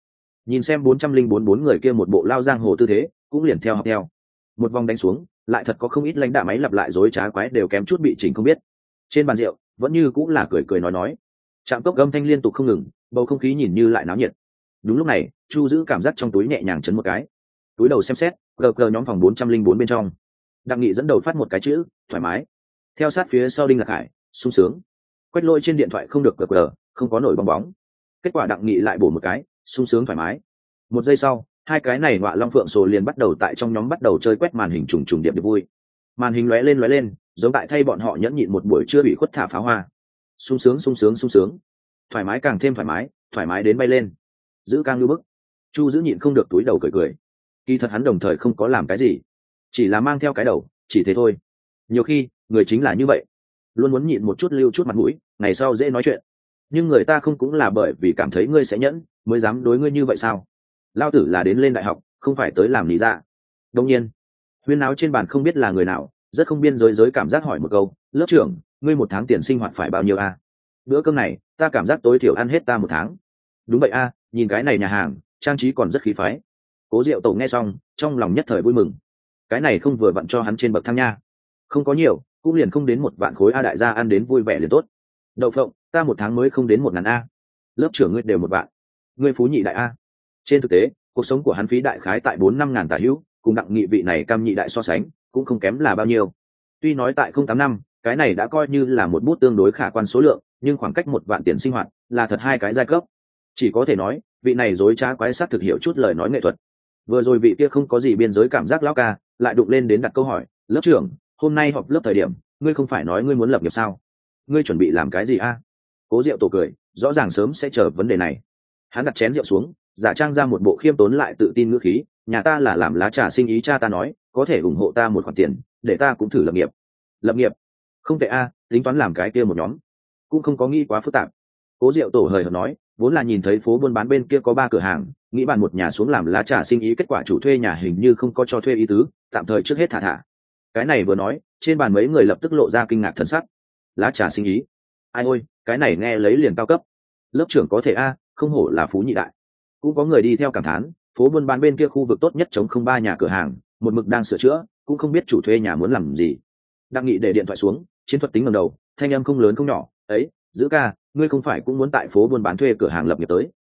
nhìn xem 404 người kia một bộ lao giang hồ tư thế cũng liền theo học theo. Một vòng đánh xuống lại thật có không ít lãnh đạo máy lặp lại dối trá quái đều kém chút bị chỉnh không biết. Trên bàn rượu vẫn như cũng là cười cười nói. Trạm cốc gâm thanh liên tục không ngừng, bầu không khí nhìn như lại náo nhiệt. Đúng lúc này Chu giữ cảm giác trong túi nhẹ nhàng chấn một cái, túi đầu xem xét gờ nhóm phòng 404 bên trong. Đặng Nghị dẫn đầu phát một cái chữ thoải mái, theo sát phía sau Đinh Lạc Hải sung sướng. Quét lôi trên điện thoại không được gờ không có nổi bong bóng. Kết quả Đặng Nghị lại bổ một cái sung sướng thoải mái. Một giây sau hai cái này ngọa long phượng sồ liền bắt đầu tại trong nhóm bắt đầu chơi quét màn hình trùng điệp vui. Màn hình lóe lên giống tại thay bọn họ nhẫn nhịn một buổi chưa bị khuất thả pháo hoa. Sung sướng, thoải mái càng thêm thoải mái đến bay lên. Giữ càng lưu bức. Chu giữ nhịn không được túi đầu cười. Kỳ thật hắn đồng thời không có làm cái gì, chỉ là mang theo cái đầu, chỉ thế thôi. Nhiều khi người chính là như vậy, luôn muốn nhịn một chút lưu chút mặt mũi, ngày sau dễ nói chuyện. Nhưng người ta không cũng là bởi vì cảm thấy ngươi sẽ nhẫn mới dám đối ngươi như vậy sao? Lao tử là đến lên đại học, không phải tới làm lý dạ. Đông nhiên huyên náo trên bàn không biết là người nào rất không biên giới cảm giác hỏi một câu, lớp trưởng, ngươi một tháng tiền sinh hoạt phải bao nhiêu a? Bữa cơm này ta cảm giác tối thiểu ăn hết ta một tháng. Đúng vậy a, nhìn cái này nhà hàng trang trí còn rất khí phái. Cố Diệu Tổ nghe xong trong lòng nhất thời vui mừng. Cái này không vừa vặn cho hắn trên bậc thang nha. Không có nhiều cũng liền không đến 1 vạn khối a, đại gia ăn đến vui vẻ liền tốt. Đậu phộng, ta một tháng mới không đến 1.000 a. Lớp trưởng ngươi đều 1 vạn, ngươi phú nhị đại a. Trên thực tế cuộc sống của hắn phí đại khái tại 4-5 ngàn tả hữu, cùng Đặng Nghị vị này cam nhị đại so sánh cũng không kém là bao nhiêu. Tuy nói tại 08 năm cái này đã coi như là một bút tương đối khả quan số lượng, nhưng khoảng cách 1 vạn tiền sinh hoạt là thật hai cái giai cấp. Chỉ có thể nói vị này dối trá quái sát thực hiểu chút lời nói nghệ thuật. Vừa rồi vị kia không có gì biên giới cảm giác lão ca lại đụng lên đến đặt câu hỏi, lớp trưởng, hôm nay họp lớp thời điểm ngươi không phải nói ngươi muốn lập nghiệp sao? Ngươi chuẩn bị làm cái gì a? Cố Diệu Tổ cười, rõ ràng sớm sẽ chờ vấn đề này. Hắn đặt chén rượu xuống, giả trang ra một bộ khiêm tốn lại tự tin ngữ khí, nhà ta là làm lá trà sinh ý, cha ta nói có thể ủng hộ ta một khoản tiền để ta cũng thử lập nghiệp. Lập nghiệp không tệ a, tính toán làm cái kia một nhóm cũng không có nghĩ quá phức tạp. Cố Diệu Tổ hời hợt nói, vốn là nhìn thấy phố buôn bán bên kia có 3 cửa hàng, nghĩ bàn một nhà xuống làm lá trà sinh ý, kết quả chủ thuê nhà hình như không có cho thuê ý tứ, tạm thời trước hết thả. Cái này vừa nói trên bàn mấy người lập tức lộ ra kinh ngạc thần sắc. Lá trà sinh ý? Ai ôi, cái này nghe lấy liền cao cấp. Lớp trưởng có thể a, không hổ là phú nhị đại. Cũng có người đi theo cảm thán, phố buôn bán bên kia khu vực tốt nhất chống không 3 nhà cửa hàng, một mực đang sửa chữa, cũng không biết chủ thuê nhà muốn làm gì. Đặng Nghị để điện thoại xuống, chiến thuật tính ngẩng đầu, thanh âm không lớn không nhỏ, ấy, Giữ ca, ngươi không phải cũng muốn tại phố buôn bán thuê cửa hàng lập nghiệp tới?